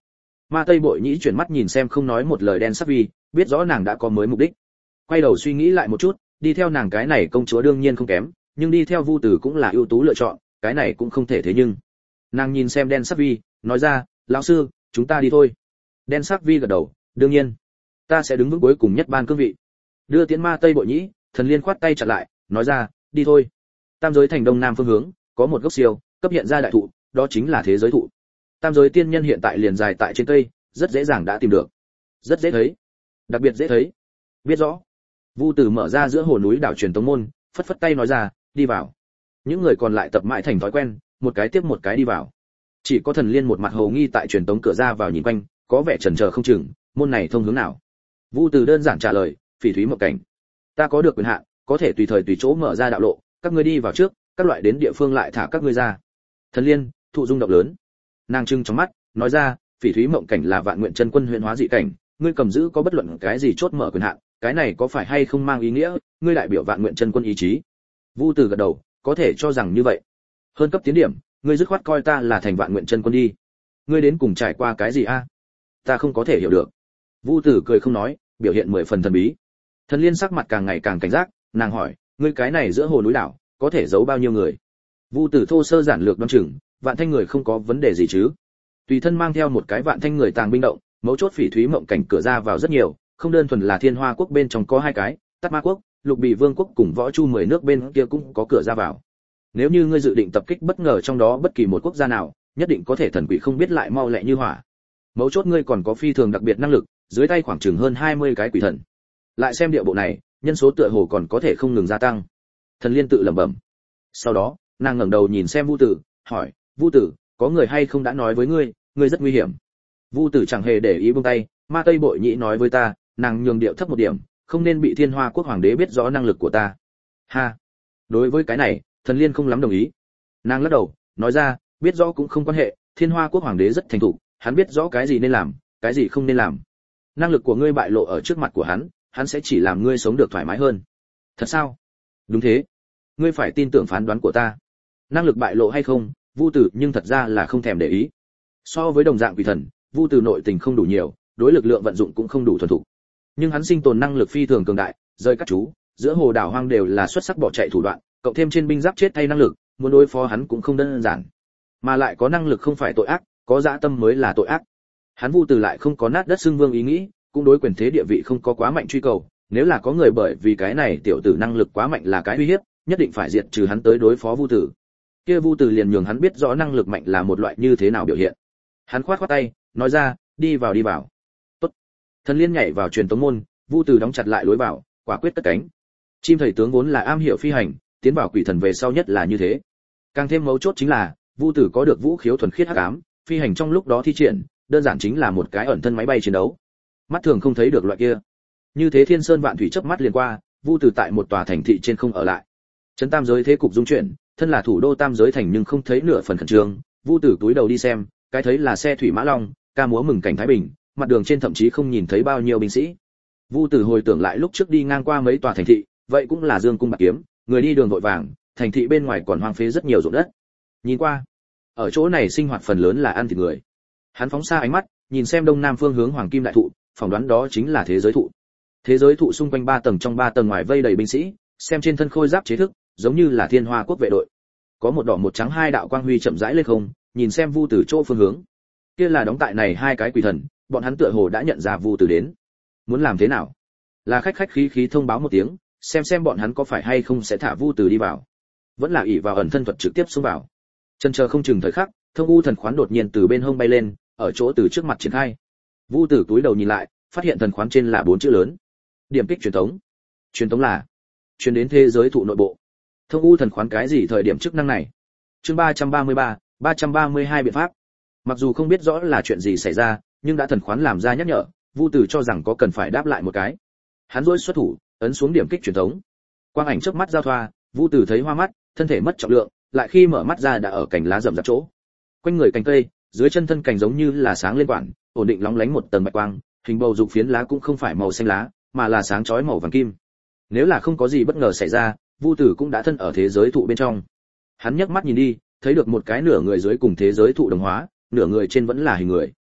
Ma Tây Bội Nhĩ chuyển mắt nhìn xem không nói một lời đen sắc vi, biết rõ nàng đã có mới mục đích. Quay đầu suy nghĩ lại một chút, đi theo nàng cái này công chúa đương nhiên không kém, nhưng đi theo Vu Tử cũng là ưu tú lựa chọn, cái này cũng không thể thế nhưng. Nàng nhìn xem đen sắc vi, nói ra, lão sư, chúng ta đi thôi. Đen sắc vi gật đầu, đương nhiên, ta sẽ đứng vững cuối cùng nhất ban cương vị. Đưa Tiễn Ma Tây Bội Nhĩ, Thần Liên khoát tay chặn lại, nói ra, đi thôi. Tam giới thành đông nam phương hướng, có một gốc siêu cấp hiện ra đại thụ, đó chính là thế giới thụ. Tam giới tiên nhân hiện tại liền dài tại trên cây, rất dễ dàng đã tìm được, rất dễ thấy, đặc biệt dễ thấy. Biết rõ. Vu Tử mở ra giữa hồ núi đảo truyền tống môn, phất phất tay nói ra, đi vào. Những người còn lại tập mãi thành thói quen, một cái tiếp một cái đi vào. Chỉ có Thần Liên một mặt hồ nghi tại truyền tống cửa ra vào nhìn quanh, có vẻ chần chờ không chừng, môn này thông hướng nào? Vu Tử đơn giản trả lời, Phỉ Thúy Mộng Cảnh. Ta có được quyền hạn, có thể tùy thời tùy chỗ mở ra đạo lộ, các ngươi đi vào trước, các loại đến địa phương lại thả các ngươi ra. Thần Liên, thụ dung động lớn. Nàng trưng trong mắt, nói ra, Phỉ Thúy Mộng Cảnh là Vạn Nguyện Chân Quân huyền hóa dị cảnh, ngươi cầm giữ có bất luận cái gì chốt mở quyền hạn, cái này có phải hay không mang ý nghĩa, ngươi đại biểu Vạn Nguyện Chân Quân ý chí? Vu Tử gật đầu, có thể cho rằng như vậy. Hơn cấp tiến điểm, ngươi dứt khoát coi ta là thành Vạn Nguyện Chân Quân đi. Ngươi đến cùng trải qua cái gì a? Ta không có thể hiểu được. Vu Tử cười không nói, biểu hiện mười phần thần bí. Thần Liên sắc mặt càng ngày càng cảnh giác, nàng hỏi, ngươi cái này giữa hồ núi đảo, có thể giấu bao nhiêu người? Vu Tử thô sơ giản lược đoán chừng, Vạn Thanh người không có vấn đề gì chứ? Tùy thân mang theo một cái Vạn Thanh người tàng binh động, mấu chốt Phỉ Thúy Mộng Cảnh cửa ra vào rất nhiều, không đơn thuần là Thiên Hoa quốc bên trong có hai cái, Tát Ma quốc, Lục Bì Vương quốc cùng Võ Chu mười nước bên kia cũng có cửa ra vào. Nếu như ngươi dự định tập kích bất ngờ trong đó bất kỳ một quốc gia nào, nhất định có thể thần quỷ không biết lại mau lẹ như hỏa. Mấu chốt ngươi còn có phi thường đặc biệt năng lực, dưới tay khoảng chừng hơn hai mươi cái quỷ thần. Lại xem địa bộ này, nhân số tựa hồ còn có thể không ngừng gia tăng. Thần Liên tự lẩm bẩm. Sau đó, nàng ngẩng đầu nhìn xem Vu Tử, hỏi, Vu Tử, có người hay không đã nói với ngươi, ngươi rất nguy hiểm? Vu Tử chẳng hề để ý buông tay, Ma Tây Bội Nhĩ nói với ta, nàng nhường điệu thấp một điểm, không nên bị Thiên Hoa quốc hoàng đế biết rõ năng lực của ta. Ha. Đối với cái này, Thần Liên không lắm đồng ý. Nàng lắc đầu, nói ra, biết rõ cũng không quan hệ, Thiên Hoa quốc hoàng đế rất thành thục, hắn biết rõ cái gì nên làm, cái gì không nên làm. Năng lực của ngươi bại lộ ở trước mặt của hắn, hắn sẽ chỉ làm ngươi sống được thoải mái hơn. Thật sao? Đúng thế. Ngươi phải tin tưởng phán đoán của ta. Năng lực bại lộ hay không, Vu Tử nhưng thật ra là không thèm để ý. So với đồng dạng quỷ thần, Vu Tử nội tình không đủ nhiều, đối lực lượng vận dụng cũng không đủ thuần thục. Nhưng hắn sinh tồn năng lực phi thường cường đại, rơi các chú, giữa hồ đảo hoang đều là xuất sắc bỏ chạy thủ đoạn, cộng thêm trên binh giáp chết thay năng lực, muốn đối phó hắn cũng không đơn giản. Mà lại có năng lực không phải tội ác, có dã tâm mới là tội ác. Hắn Vu Tử lại không có nát đất xưng vương ý nghĩ, cũng đối quyền thế địa vị không có quá mạnh truy cầu, nếu là có người bởi vì cái này tiểu tử năng lực quá mạnh là cái uy hiếp, nhất định phải diệt trừ hắn tới đối phó Vu Tử. Kia Vu Tử liền nhường hắn biết rõ năng lực mạnh là một loại như thế nào biểu hiện. Hắn khoát khoát tay, nói ra, đi vào đi vào. Tốt. Thần Liên nhảy vào truyền tống môn, Vu Tử đóng chặt lại lối vào, quả quyết cất cánh. Chim thầy tướng vốn là am hiểu phi hành, tiến vào quỷ thần về sau nhất là như thế. Càng thêm mấu chốt chính là, Vu Tử có được vũ khiếu thuần khiết hắc ám, phi hành trong lúc đó thi triển, đơn giản chính là một cái ẩn thân máy bay chiến đấu. Mắt thường không thấy được loại kia. Như thế thiên sơn vạn thủy chớp mắt liền qua, Vu Tử tại một tòa thành thị trên không ở lại. Trấn Tam giới thế cục dung chuyển, thân là thủ đô Tam giới thành nhưng không thấy nửa phần khẩn trương, Vu Tử túi đầu đi xem, cái thấy là xe thủy mã long, ca múa mừng cảnh thái bình, mặt đường trên thậm chí không nhìn thấy bao nhiêu binh sĩ. Vu Tử hồi tưởng lại lúc trước đi ngang qua mấy tòa thành thị, vậy cũng là dương cung bạc kiếm, người đi đường vội vàng, thành thị bên ngoài còn hoang phế rất nhiều ruộng đất. Nhìn qua, ở chỗ này sinh hoạt phần lớn là ăn thịt người. Hắn phóng xa ánh mắt, nhìn xem đông nam phương hướng hoàng kim đại thụ, phỏng đoán đó chính là thế giới thụ. Thế giới thụ xung quanh ba tầng trong ba tầng ngoài vây đầy binh sĩ, xem trên thân khôi giáp chế thức, giống như là Thiên Hoa quốc vệ đội. Có một đỏ một trắng hai đạo quang huy chậm rãi lên không, nhìn xem Vu Tử chỗ phương hướng. Kia là đóng tại này hai cái quỷ thần, bọn hắn tựa hồ đã nhận ra Vu Tử đến. Muốn làm thế nào? Là khách khách khí khí thông báo một tiếng, xem xem bọn hắn có phải hay không sẽ thả Vu Tử đi vào. Vẫn là ỷ vào ẩn thân thuật trực tiếp xông vào. Chân chờ không chừng thời khắc, thông u thần khoán đột nhiên từ bên hông bay lên, ở chỗ từ trước mặt triển khai. Vu Tử túi đầu nhìn lại, phát hiện thần khoán trên là bốn chữ lớn. Điểm kích truyền tống. Truyền tống là truyền đến thế giới thụ nội bộ. Thông u thần khoán cái gì thời điểm chức năng này? Chương ba trăm ba mươi ba, ba trăm ba mươi hai biện pháp. Mặc dù không biết rõ là chuyện gì xảy ra, nhưng đã thần khoán làm ra nhắc nhở, Vu Tử cho rằng có cần phải đáp lại một cái. Hắn rỗi xuất thủ, ấn xuống điểm kích truyền tống. Quang ảnh trước mắt giao thoa, Vu Tử thấy hoa mắt, thân thể mất trọng lượng, lại khi mở mắt ra đã ở cành lá rậm rạp chỗ. Quanh người cành cây, dưới chân thân cành giống như là sáng lên quản, ổn định lóng lánh một tầng bạch quang, hình bầu dục phiến lá cũng không phải màu xanh lá, mà là sáng chói màu vàng kim. Nếu là không có gì bất ngờ xảy ra, Vu Tử cũng đã thân ở thế giới thụ bên trong. Hắn nhấc mắt nhìn đi, thấy được một cái nửa người dưới cùng thế giới thụ đồng hóa, nửa người trên vẫn là hình người.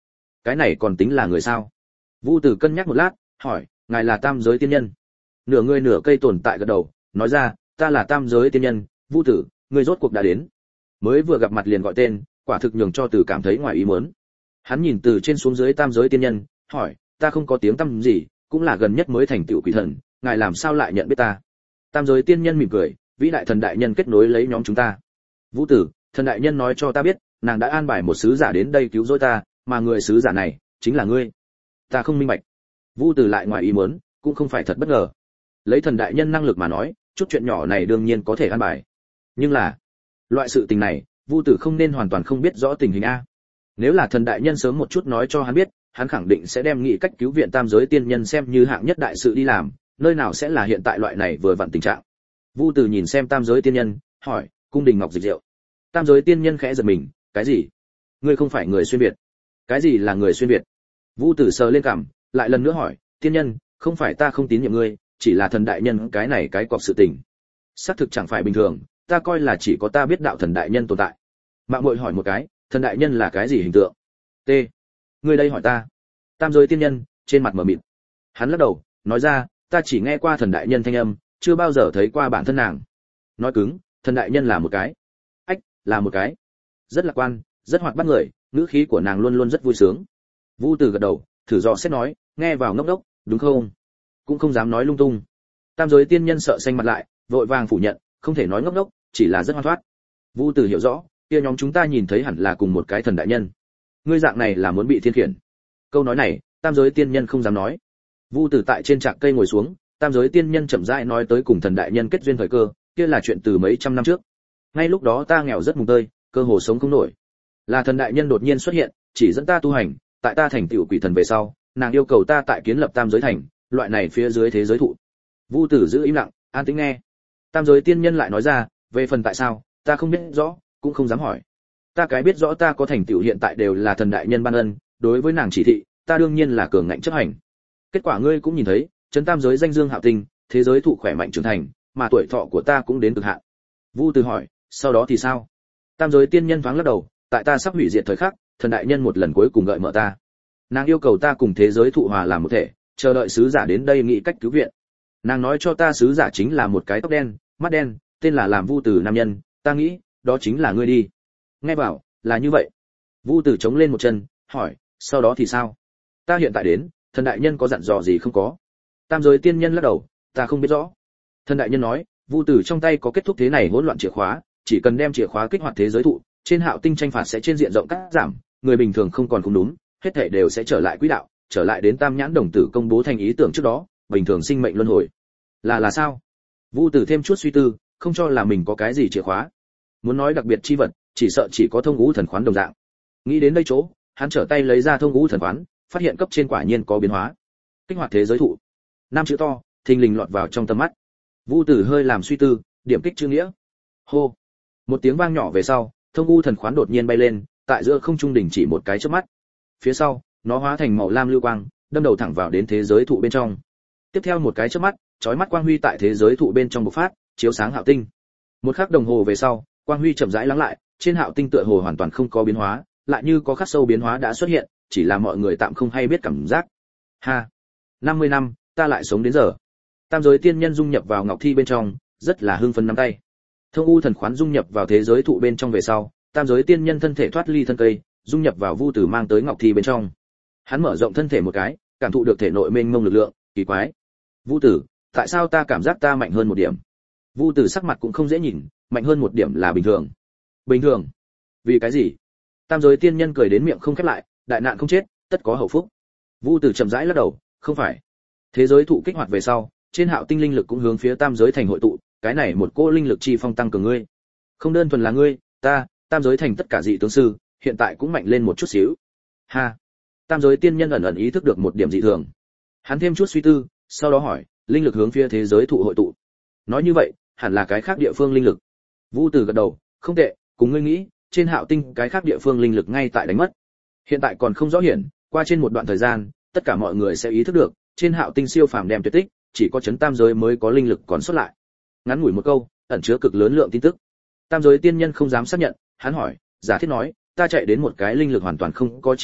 cái này còn tính là người sao? Vu Tử cân nhắc một lát, hỏi, ngài là tam giới tiên nhân? Nửa người nửa cây tồn tại gật đầu, nói ra, ta là tam giới tiên nhân. Vu Tử, ngươi rốt cuộc đã đến. Mới vừa gặp mặt liền gọi tên, quả thực nhường cho Từ cảm thấy ngoài ý muốn. Hắn nhìn từ trên xuống dưới tam giới tiên nhân, hỏi, ta không có tiếng tăm gì, cũng là gần nhất mới thành tựu quỷ thần, ngài làm sao lại nhận biết ta? Tam giới tiên nhân mỉm cười, vĩ đại thần đại nhân kết nối lấy nhóm chúng ta. Vũ Tử, thần đại nhân nói cho ta biết, nàng đã an bài một sứ giả đến đây cứu rỗi ta, mà người sứ giả này chính là ngươi. Ta không minh bạch. Vũ Tử lại ngoài ý muốn, cũng không phải thật bất ngờ. Lấy thần đại nhân năng lực mà nói, chút chuyện nhỏ này đương nhiên có thể an bài. Nhưng là, loại sự tình này, Vũ Tử không nên hoàn toàn không biết rõ tình hình a. Nếu là thần đại nhân sớm một chút nói cho hắn biết, hắn khẳng định sẽ đem nghị cách cứu viện tam giới tiên nhân xem như hạng nhất đại sự đi làm, nơi nào sẽ là hiện tại loại này vừa vặn tình trạng. Vu Từ nhìn xem tam giới tiên nhân, hỏi, cung đình ngọc dịch diệu. Tam giới tiên nhân khẽ giật mình, cái gì? Ngươi không phải người xuyên việt? Cái gì là người xuyên việt? Vu Tử sờ lên cằm, lại lần nữa hỏi, tiên nhân, không phải ta không tín nhiệm ngươi, chỉ là thần đại nhân cái này cái cọc sự tình. Xác thực chẳng phải bình thường, ta coi là chỉ có ta biết đạo thần đại nhân tồn tại. Mạng muội hỏi một cái, thần đại nhân là cái gì hình tượng? T. Ngươi đây hỏi ta. Tam giới tiên nhân trên mặt mờ mịt. Hắn lắc đầu, nói ra, ta chỉ nghe qua thần đại nhân thanh âm, chưa bao giờ thấy qua bản thân nàng. Nói cứng, thần đại nhân là một cái. Ách, là một cái. Rất lạc quan, rất hoạt bát người, ngữ khí của nàng luôn luôn rất vui sướng. Vu Từ gật đầu, thử dò xét nói, nghe vào ngốc đốc, đúng không? Cũng không dám nói lung tung. Tam giới tiên nhân sợ xanh mặt lại, vội vàng phủ nhận, không thể nói ngốc đốc, chỉ là rất hoạt thoát. Vu Từ hiểu rõ, kia nhóm chúng ta nhìn thấy hẳn là cùng một cái thần đại nhân. Ngươi dạng này là muốn bị thiên khiển. Câu nói này, tam giới tiên nhân không dám nói. Vu Tử tại trên trạc cây ngồi xuống, tam giới tiên nhân chậm rãi nói tới cùng thần đại nhân kết duyên thời cơ, kia là chuyện từ mấy trăm năm trước. Ngay lúc đó ta nghèo rất mùng tơi, cơ hồ sống không nổi. Là thần đại nhân đột nhiên xuất hiện, chỉ dẫn ta tu hành, tại ta thành tựu quỷ thần về sau, nàng yêu cầu ta tại kiến lập tam giới thành, loại này phía dưới thế giới thụ. Vu Tử giữ im lặng, an tĩnh nghe. Tam giới tiên nhân lại nói ra, về phần tại sao, ta không biết rõ, cũng không dám hỏi. Ta cái biết rõ ta có thành tựu hiện tại đều là thần đại nhân ban ân, đối với nàng chỉ thị, ta đương nhiên là cường ngạnh chấp hành. Kết quả ngươi cũng nhìn thấy, trấn tam giới danh dương hạo tinh, thế giới thụ khỏe mạnh trưởng thành, mà tuổi thọ của ta cũng đến cực hạn. Vu Từ hỏi, sau đó thì sao? Tam giới tiên nhân thoáng lắc đầu, tại ta sắp hủy diệt thời khắc, thần đại nhân một lần cuối cùng gợi mở ta. Nàng yêu cầu ta cùng thế giới thụ hòa làm một thể, chờ đợi sứ giả đến đây nghĩ cách cứu viện. Nàng nói cho ta sứ giả chính là một cái tóc đen, mắt đen, tên là làm Vu Từ nam nhân, ta nghĩ, đó chính là ngươi đi. Nghe bảo, là như vậy. Vu Từ chống lên một chân, hỏi, sau đó thì sao? Ta hiện tại đến, thần đại nhân có dặn dò gì không có? Tam giới tiên nhân lắc đầu, ta không biết rõ. Thần đại nhân nói, Vu Tử trong tay có kết thúc thế này hỗn loạn chìa khóa, chỉ cần đem chìa khóa kích hoạt thế giới thụ, trên hạo tinh tranh phạt sẽ trên diện rộng cắt giảm, người bình thường không còn cũng đúng, hết thảy đều sẽ trở lại quỹ đạo, trở lại đến tam nhãn đồng tử công bố thành ý tưởng trước đó, bình thường sinh mệnh luân hồi. Là là sao? Vu Tử thêm chút suy tư, không cho là mình có cái gì chìa khóa. Muốn nói đặc biệt chi vật, chỉ sợ chỉ có thông ngũ thần khoán đồng dạng. Nghĩ đến đây chỗ, hắn trở tay lấy ra thông ngũ thần khoán, phát hiện cấp trên quả nhiên có biến hóa. Kích hoạt thế giới thụ. Năm chữ to, thình lình lọt vào trong tầm mắt. Vu Tử hơi làm suy tư, điểm kích chữ nghĩa. Hô. Một tiếng vang nhỏ về sau, thông ngũ thần khoán đột nhiên bay lên, tại giữa không trung đỉnh chỉ một cái chớp mắt. Phía sau, nó hóa thành màu lam lưu quang, đâm đầu thẳng vào đến thế giới thụ bên trong. Tiếp theo một cái chớp mắt, chói mắt quang huy tại thế giới thụ bên trong bộc phát, chiếu sáng hạo tinh. Một khắc đồng hồ về sau, quang huy chậm rãi lắng lại, trên hạo tinh tựa hồ hoàn toàn không có biến hóa, lại như có khắc sâu biến hóa đã xuất hiện, chỉ là mọi người tạm không hay biết cảm giác. Ha, năm mươi năm, ta lại sống đến giờ. Tam giới tiên nhân dung nhập vào ngọc thi bên trong, rất là hưng phấn nắm tay. Thông u thần khoán dung nhập vào thế giới thụ bên trong về sau, tam giới tiên nhân thân thể thoát ly thân cây, dung nhập vào Vu Tử mang tới ngọc thi bên trong. Hắn mở rộng thân thể một cái, cảm thụ được thể nội mênh mông lực lượng, kỳ quái. Vu Tử, tại sao ta cảm giác ta mạnh hơn một điểm? Vu Tử sắc mặt cũng không dễ nhìn, mạnh hơn một điểm là bình thường. Bình thường? Vì cái gì? Tam giới tiên nhân cười đến miệng không khép lại, đại nạn không chết, tất có hậu phúc. Vu Tử chậm rãi lắc đầu, không phải. Thế giới thụ kích hoạt về sau, trên hạo tinh linh lực cũng hướng phía tam giới thành hội tụ, cái này một cô linh lực chi phong tăng cường ngươi. Không đơn thuần là ngươi, ta, tam giới thành tất cả dị tướng sư, hiện tại cũng mạnh lên một chút xíu. Ha. Tam giới tiên nhân ẩn ẩn ý thức được một điểm dị thường. Hắn thêm chút suy tư, sau đó hỏi, linh lực hướng phía thế giới thụ hội tụ. Nói như vậy, hẳn là cái khác địa phương linh lực. Vu Tử gật đầu, không tệ, cùng ngươi nghĩ, trên hạo tinh cái khác địa phương linh lực ngay tại đánh mất. Hiện tại còn không rõ hiển, qua trên một đoạn thời gian, tất cả mọi người sẽ ý thức được, trên hạo tinh siêu phàm đem tuyệt tích, chỉ có chấn tam giới mới có linh lực còn xuất lại. Ngắn ngủi một câu, ẩn chứa cực lớn lượng tin tức. Tam giới tiên nhân không dám xác nhận, hắn hỏi, giả thiết nói, ta chạy đến một cái linh lực hoàn toàn không có chi địa,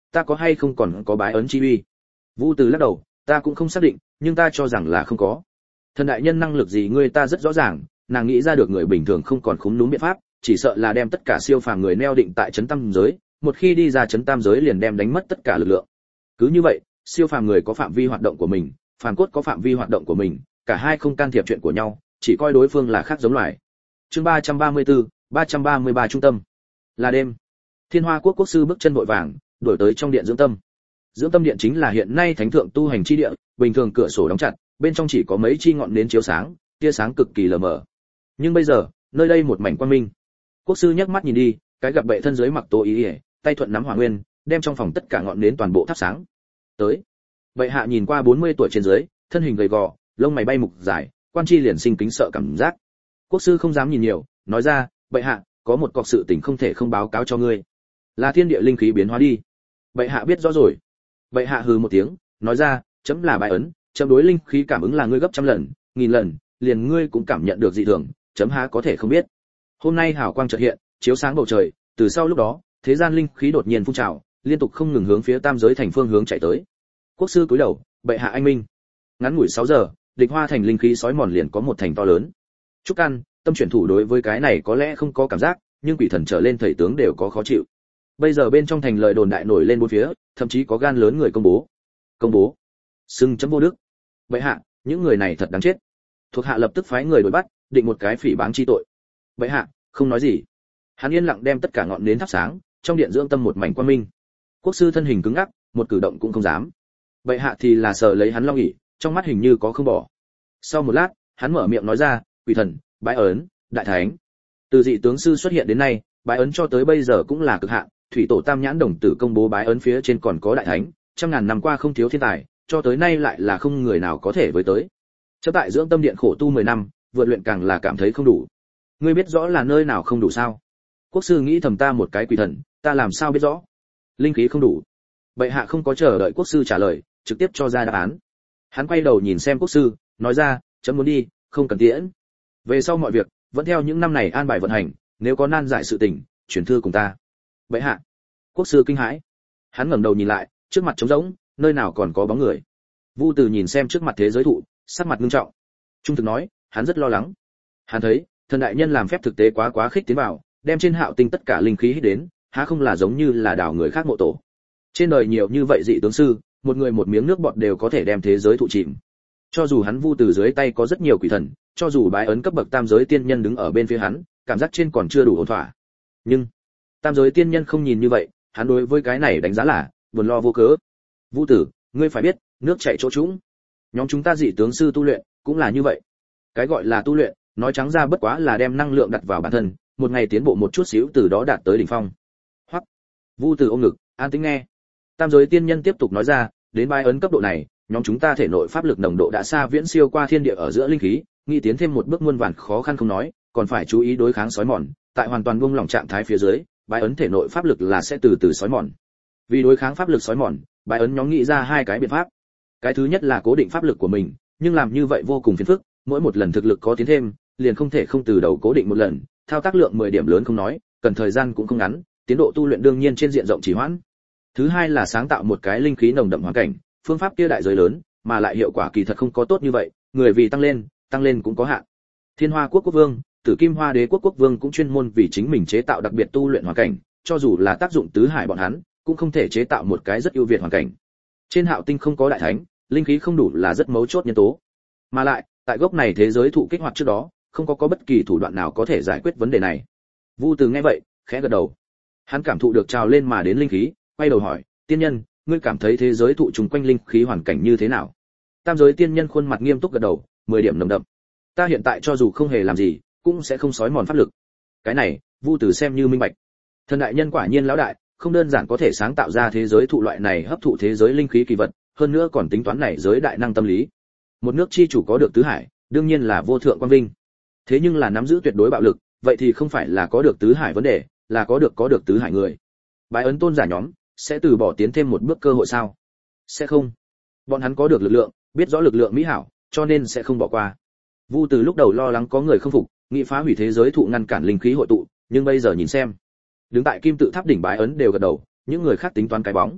ta có hay không còn có bái ấn chi uy? Vu Từ lắc đầu, ta cũng không xác định, nhưng ta cho rằng là không có. Thần đại nhân năng lực gì ngươi ta rất rõ ràng, nàng nghĩ ra được người bình thường không còn khúm núm biện pháp, chỉ sợ là đem tất cả siêu phàm người neo định tại trấn tam giới, một khi đi ra trấn tam giới liền đem đánh mất tất cả lực lượng. Cứ như vậy, siêu phàm người có phạm vi hoạt động của mình, phàm cốt có phạm vi hoạt động của mình, cả hai không can thiệp chuyện của nhau, chỉ coi đối phương là khác giống loài. Chương ba trăm ba mươi tư, ba trăm ba mươi ba trung tâm. Là đêm. Thiên Hoa Quốc quốc sư bước chân vội vàng, đuổi tới trong điện dưỡng tâm. Dưỡng tâm điện chính là hiện nay thánh thượng tu hành chi địa, bình thường cửa sổ đóng chặt, bên trong chỉ có mấy chi ngọn nến chiếu sáng, tia sáng cực kỳ lờ mờ. Nhưng bây giờ, nơi đây một mảnh quang minh. Quốc sư nhấc mắt nhìn đi, cái gặp bệ thân dưới mặc tố ý, ý tay thuận nắm hỏa nguyên, đem trong phòng tất cả ngọn nến toàn bộ thắp sáng. Tới. Bệ hạ nhìn qua bốn mươi tuổi trên dưới, thân hình gầy gò, lông mày bay mục dài, quan chi liền sinh kính sợ cảm giác. Quốc sư không dám nhìn nhiều, nói ra, bệ hạ, có một cọc sự tình không thể không báo cáo cho ngươi. Là thiên địa linh khí biến hóa đi. Bệ hạ biết rõ rồi. Bệ hạ hừ một tiếng, nói ra, chấm là bài ấn, chấm đối linh khí cảm ứng là ngươi gấp trăm lần, nghìn lần, liền ngươi cũng cảm nhận được dị thường, chấm há có thể không biết. Hôm nay hào quang chợt hiện, chiếu sáng bầu trời, từ sau lúc đó, thế gian linh khí đột nhiên phun trào, liên tục không ngừng hướng phía tam giới thành phương hướng chạy tới. Quốc sư cúi đầu, bệ hạ anh minh. Ngắn ngủi sáu giờ, địch hoa thành linh khí sói mòn liền có một thành to lớn. Trúc Căn, tâm chuyển thủ đối với cái này có lẽ không có cảm giác, nhưng quỷ thần trở lên thầy tướng đều có khó chịu. Bây giờ bên trong thành lời đồn đại nổi lên bốn phía, thậm chí có gan lớn người công bố. Công bố. Xưng chấm vô đức. Bệ hạ, những người này thật đáng chết. Thuộc hạ lập tức phái người đuổi bắt, định một cái phỉ báng chi tội. Bệ hạ, không nói gì. Hắn yên lặng đem tất cả ngọn nến thắp sáng, trong điện dưỡng tâm một mảnh quang minh. Quốc sư thân hình cứng ngắc, một cử động cũng không dám. Bệ hạ thì là sờ lấy hắn lo nghỉ, trong mắt hình như có không bỏ. Sau một lát, hắn mở miệng nói ra, quỷ thần, bái ấn, đại thánh. Từ dị tướng sư xuất hiện đến nay, bái ấn cho tới bây giờ cũng là cực hạn, thủy tổ tam nhãn đồng tử công bố bái ấn phía trên còn có đại thánh, trăm ngàn năm qua không thiếu thiên tài, cho tới nay lại là không người nào có thể với tới. Chấp tại dưỡng tâm điện khổ tu mười năm, vượt luyện càng là cảm thấy không đủ. Ngươi biết rõ là nơi nào không đủ sao? Quốc sư nghĩ thầm, ta một cái quỷ thần, ta làm sao biết rõ? Linh khí không đủ. Bệ hạ không có chờ đợi quốc sư trả lời, trực tiếp cho ra đáp án. Hắn quay đầu nhìn xem quốc sư, nói ra, chấm muốn đi, không cần tiễn. Về sau mọi việc, vẫn theo những năm này an bài vận hành, nếu có nan giải sự tình, chuyển thư cùng ta. Bệ hạ. Quốc sư kinh hãi. Hắn ngẩng đầu nhìn lại, trước mặt trống rỗng, nơi nào còn có bóng người. Vu Từ nhìn xem trước mặt thế giới thụ, sắc mặt nghiêm trọng. Trung thực nói, hắn rất lo lắng. Hắn thấy, thần đại nhân làm phép thực tế quá quá khích tiến vào, đem trên Hạo Tinh tất cả linh khí hít đến, há không là giống như là đào người khác mộ tổ. Trên đời nhiều như vậy dị tướng sư, một người một miếng nước bọt đều có thể đem thế giới thụ chìm. Cho dù hắn Vu Từ dưới tay có rất nhiều quỷ thần, cho dù bái ấn cấp bậc tam giới tiên nhân đứng ở bên phía hắn, cảm giác trên còn chưa đủ ổn thỏa. Nhưng tam giới tiên nhân không nhìn như vậy, hắn đối với cái này đánh giá là buồn lo vô cớ. Vu Tử, ngươi phải biết, nước chảy chỗ trũng. Nhóm chúng ta dị tướng sư tu luyện cũng là như vậy. Cái gọi là tu luyện, nói trắng ra bất quá là đem năng lượng đặt vào bản thân, một ngày tiến bộ một chút xíu từ đó đạt tới đỉnh phong. Hoặc Vu Tử ôm ngực, an tĩnh nghe. Tam giới tiên nhân tiếp tục nói ra, đến bái ấn cấp độ này, nhóm chúng ta thể nội pháp lực nồng độ đã xa viễn siêu qua thiên địa ở giữa linh khí, nghĩ tiến thêm một bước muôn vàn khó khăn không nói, còn phải chú ý đối kháng sói mòn, tại hoàn toàn buông lỏng trạng thái phía dưới, bái ấn thể nội pháp lực là sẽ từ từ sói mòn. Vì đối kháng pháp lực sói mòn, bái ấn nhóm nghĩ ra hai cái biện pháp. Cái thứ nhất là cố định pháp lực của mình, nhưng làm như vậy vô cùng phiền phức, mỗi một lần thực lực có tiến thêm, liền không thể không từ đầu cố định một lần, thao tác lượng mười điểm lớn không nói, cần thời gian cũng không ngắn, tiến độ tu luyện đương nhiên trên diện rộng trì hoãn. Thứ hai là sáng tạo một cái linh khí nồng đậm hoàn cảnh, phương pháp kia đại giới lớn, mà lại hiệu quả kỳ thật không có tốt như vậy, người vì tăng lên, tăng lên cũng có hạn. Thiên Hoa Quốc quốc vương, Tử Kim Hoa Đế quốc quốc vương cũng chuyên môn vì chính mình chế tạo đặc biệt tu luyện hoàn cảnh, cho dù là tác dụng tứ hải bọn hắn, cũng không thể chế tạo một cái rất ưu việt hoàn cảnh. Trên Hạo Tinh không có đại thánh, linh khí không đủ là rất mấu chốt nhân tố. Mà lại, tại gốc này thế giới thụ kích hoạt trước đó, không có có bất kỳ thủ đoạn nào có thể giải quyết vấn đề này. Vu Từ nghe vậy, khẽ gật đầu. Hắn cảm thụ được trào lên mà đến linh khí, quay đầu hỏi, tiên nhân, ngươi cảm thấy thế giới thụ trùng quanh linh khí hoàn cảnh như thế nào? Tam giới tiên nhân khuôn mặt nghiêm túc gật đầu, mười điểm nồng đậm. Ta hiện tại cho dù không hề làm gì, cũng sẽ không sói mòn pháp lực. Cái này, Vu Từ xem như minh bạch. Thần đại nhân quả nhiên lão đại, không đơn giản có thể sáng tạo ra thế giới thụ loại này hấp thụ thế giới linh khí kỳ vật, hơn nữa còn tính toán này giới đại năng tâm lý. Một nước chi chủ có được tứ hải, đương nhiên là vô thượng quang vinh. Thế nhưng là nắm giữ tuyệt đối bạo lực, vậy thì không phải là có được tứ hải vấn đề, là có được có được tứ hải người. Bái ấn tôn giả nhóm sẽ từ bỏ tiến thêm một bước cơ hội sao? Sẽ không. Bọn hắn có được lực lượng, biết rõ lực lượng mỹ hảo, cho nên sẽ không bỏ qua. Vu Từ lúc đầu lo lắng có người không phục, nghĩ phá hủy thế giới thụ ngăn cản linh khí hội tụ, nhưng bây giờ nhìn xem, đứng tại kim tự tháp đỉnh bái ấn đều gật đầu, những người khác tính toán cái bóng.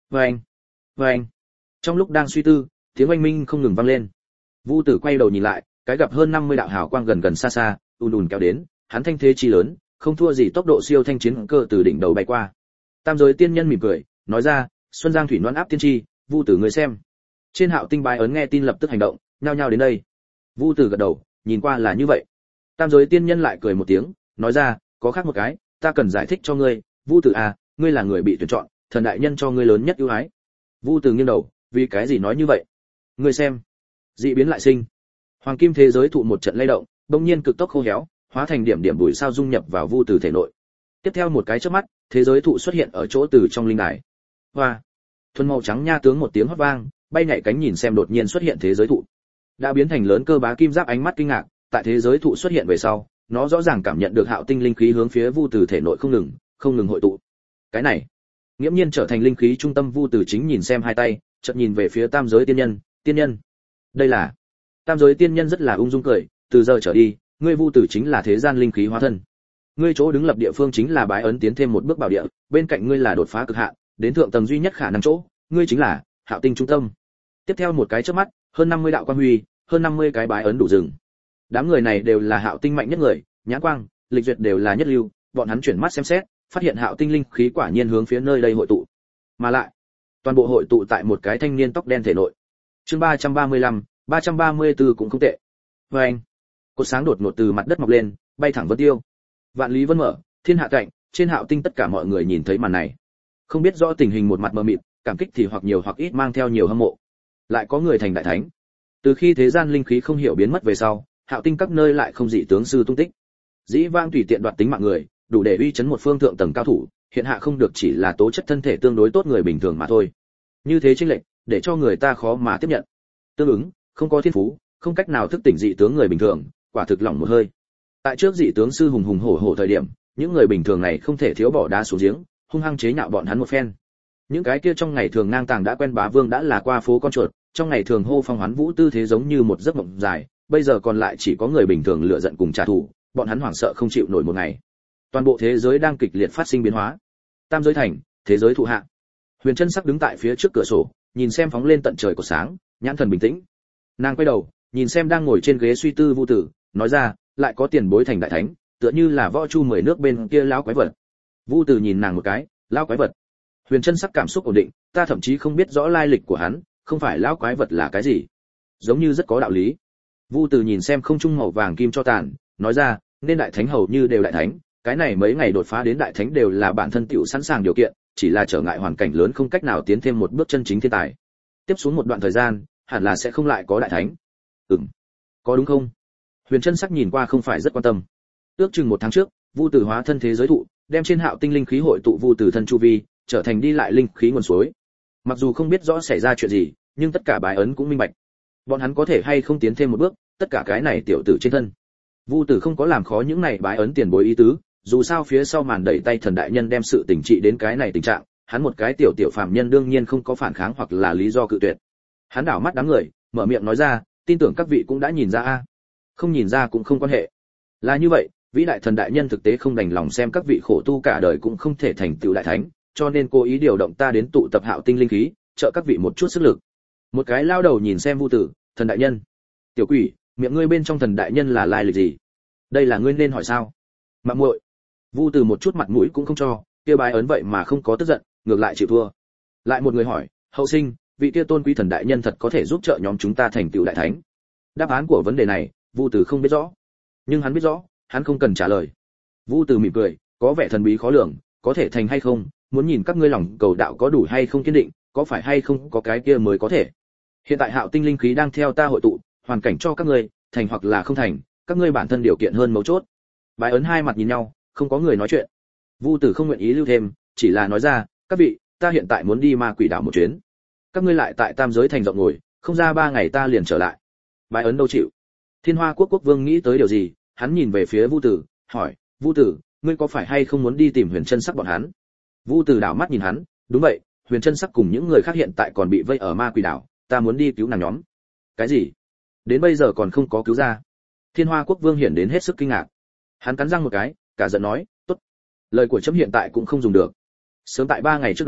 Vâng, vâng. Trong lúc đang suy tư, tiếng oanh minh không ngừng vang lên. Vu Tử quay đầu nhìn lại, cái gặp hơn năm mươi đạo hào quang gần gần xa xa, ùn ùn kéo đến, hắn thanh thế chi lớn, không thua gì tốc độ siêu thanh chiến cơ từ đỉnh đầu bay qua. Tam giới tiên nhân mỉm cười, nói ra, Xuân Giang thủy loan áp tiên tri, Vu Tử người xem. Trên Hạo Tinh bái ấn nghe tin lập tức hành động, nhao nhao đến đây. Vu Tử gật đầu, nhìn qua là như vậy. Tam giới tiên nhân lại cười một tiếng, nói ra, có khác một cái, ta cần giải thích cho ngươi, Vu Tử à, ngươi là người bị tuyển chọn, thần đại nhân cho ngươi lớn nhất ưu ái. Vu Tử nghiêng đầu, vì cái gì nói như vậy? Ngươi xem, dị biến lại sinh. Hoàng kim thế giới thụ một trận lay động, bỗng nhiên cực tốc khô héo, hóa thành điểm điểm bụi sao dung nhập vào Vu Tử thể nội. Tiếp theo một cái chớp mắt, thế giới thụ xuất hiện ở chỗ từ trong linh đài. Hoa, thuần màu trắng nha tướng một tiếng hót vang, bay nhảy cánh nhìn xem đột nhiên xuất hiện thế giới thụ. Đã biến thành lớn cơ bá kim giáp ánh mắt kinh ngạc, tại thế giới thụ xuất hiện về sau, nó rõ ràng cảm nhận được Hạo Tinh linh khí hướng phía Vu Tử thể nội không ngừng, không ngừng hội tụ. Cái này, nghiễm nhiên trở thành linh khí trung tâm. Vu Tử chính nhìn xem hai tay, chợt nhìn về phía Tam giới tiên nhân, tiên nhân, đây là. Tam giới tiên nhân rất là ung dung cười, từ giờ trở đi, ngươi Vu Tử chính là thế gian linh khí hóa thân. Ngươi chỗ đứng lập địa phương chính là bái ấn tiến thêm một bước bảo địa, bên cạnh ngươi là đột phá cực hạn, đến thượng tầng duy nhất khả năng chỗ, ngươi chính là Hạo Tinh trung tâm. Tiếp theo một cái chớp mắt, hơn năm mươi đạo quang huy, hơn năm mươi cái bái ấn đủ rừng. Đám người này đều là Hạo Tinh mạnh nhất người, nhãn quang, lịch duyệt đều là nhất lưu, bọn hắn chuyển mắt xem xét, phát hiện Hạo Tinh linh khí quả nhiên hướng phía nơi đây hội tụ. Mà lại, toàn bộ hội tụ tại một cái thanh niên tóc đen thể nội. Chương ba trăm ba mươi lăm, ba trăm ba mươi tư cũng không tệ. Oeng. Cột sáng đột ngột từ mặt đất mọc lên, bay thẳng vân tiêu. Vạn lý vân mở, thiên hạ cạnh, trên Hạo Tinh tất cả mọi người nhìn thấy màn này. Không biết rõ tình hình một mặt mờ mịt, cảm kích thì hoặc nhiều hoặc ít mang theo nhiều hâm mộ. Lại có người thành đại thánh. Từ khi thế gian linh khí không hiểu biến mất về sau, Hạo Tinh các nơi lại không dị tướng sư tung tích. Dĩ vãng tùy tiện đoạt tính mạng người, đủ để uy chấn một phương thượng tầng cao thủ, hiện hạ không được chỉ là tố chất thân thể tương đối tốt người bình thường mà thôi. Như thế chênh lệch, để cho người ta khó mà tiếp nhận. Tương ứng, không có thiên phú, không cách nào thức tỉnh dị tướng người bình thường, quả thực lỏng một hơi. Tại trước dị tướng sư hùng hùng hổ hổ thời điểm, những người bình thường này không thể thiếu bỏ đá xuống giếng, hung hăng chế nhạo bọn hắn một phen. Những cái kia trong ngày thường ngang tàng đã quen bá vương đã là qua phố con chuột, trong ngày thường hô phong hoán vũ tư thế giống như một giấc mộng dài, bây giờ còn lại chỉ có người bình thường lựa giận cùng trả thù, bọn hắn hoảng sợ không chịu nổi một ngày. Toàn bộ thế giới đang kịch liệt phát sinh biến hóa. Tam giới thành, thế giới thụ hạ. Huyền Chân Sắc đứng tại phía trước cửa sổ, nhìn xem phóng lên tận trời của sáng, nhãn thần bình tĩnh. Nàng quay đầu, nhìn xem đang ngồi trên ghế suy tư Vu Tử, nói ra, lại có tiền bối thành đại thánh, tựa như là võ chu mười nước bên kia lão quái vật. Vu Tử nhìn nàng một cái, lão quái vật. Huyền Chân Sắc cảm xúc ổn định, ta thậm chí không biết rõ lai lịch của hắn, không phải lão quái vật là cái gì. Giống như rất có đạo lý. Vu Tử nhìn xem không trung màu vàng kim cho tàn, nói ra, nên đại thánh hầu như đều đại thánh, cái này mấy ngày đột phá đến đại thánh đều là bản thân tiểu sẵn sàng điều kiện, chỉ là trở ngại hoàn cảnh lớn không cách nào tiến thêm một bước chân chính thiên tài. Tiếp xuống một đoạn thời gian, hẳn là sẽ không lại có đại thánh. Ừm, có đúng không? Huyền Chân Sắc nhìn qua không phải rất quan tâm. Ước chừng một tháng trước, Vu Tử hóa thân thế giới thụ, đem trên Hạo Tinh linh khí hội tụ Vu Tử thân chu vi, trở thành đi lại linh khí nguồn suối. Mặc dù không biết rõ xảy ra chuyện gì, nhưng tất cả bái ấn cũng minh bạch. Bọn hắn có thể hay không tiến thêm một bước, tất cả cái này tiểu tử trên thân. Vu Tử không có làm khó những này bái ấn tiền bối ý tứ, dù sao phía sau màn đẩy tay thần đại nhân đem sự tình trị đến cái này tình trạng, hắn một cái tiểu tiểu phàm nhân đương nhiên không có phản kháng hoặc là lý do cự tuyệt. Hắn đảo mắt đám người, mở miệng nói ra, tin tưởng các vị cũng đã nhìn ra a, không nhìn ra cũng không quan hệ. Là như vậy, vĩ đại thần đại nhân thực tế không đành lòng xem các vị khổ tu cả đời cũng không thể thành tựu đại thánh, cho nên cố ý điều động ta đến tụ tập Hạo Tinh linh khí, trợ các vị một chút sức lực. Một cái lao đầu nhìn xem Vu Tử, thần đại nhân, tiểu quỷ, miệng ngươi bên trong thần đại nhân là lai lịch gì? Đây là ngươi nên hỏi sao? Mạng muội. Vu Tử một chút mặt mũi cũng không cho, kia bái ấn vậy mà không có tức giận, ngược lại chịu thua. Lại một người hỏi, hậu sinh, vị kia tôn quý thần đại nhân thật có thể giúp trợ nhóm chúng ta thành tựu đại thánh? Đáp án của vấn đề này, Vu Tử không biết rõ, nhưng hắn biết rõ, hắn không cần trả lời. Vu Tử mỉm cười, có vẻ thần bí khó lường, có thể thành hay không, muốn nhìn các ngươi lòng cầu đạo có đủ hay không kiên định, có phải hay không có cái kia mới có thể. Hiện tại Hạo Tinh linh khí đang theo ta hội tụ, hoàn cảnh cho các ngươi, thành hoặc là không thành, các ngươi bản thân điều kiện hơn mấu chốt. Bái ấn hai mặt nhìn nhau, không có người nói chuyện. Vu Tử không nguyện ý lưu thêm, chỉ là nói ra, các vị, ta hiện tại muốn đi Ma Quỷ đảo một chuyến. Các ngươi lại tại Tam giới thành rộng ngồi, không ra ba ngày ta liền trở lại. Bái ấn đâu chịu. Thiên Hoa quốc quốc vương nghĩ tới điều gì, hắn nhìn về phía Vu Tử, hỏi, Vu Tử, ngươi có phải hay không muốn đi tìm Huyền Chân Sắc bọn hắn? Vu Tử đảo mắt nhìn hắn, đúng vậy, Huyền Chân Sắc cùng những người khác hiện tại còn bị vây ở Ma Quỷ đảo, ta muốn đi cứu nàng nhóm. Cái gì? Đến bây giờ còn không có cứu ra? Thiên Hoa quốc vương hiển đến hết sức kinh ngạc. Hắn cắn răng một cái, cả giận nói, tốt, lời của chấm hiện tại cũng không dùng được. Sớm tại ba ngày trước đó,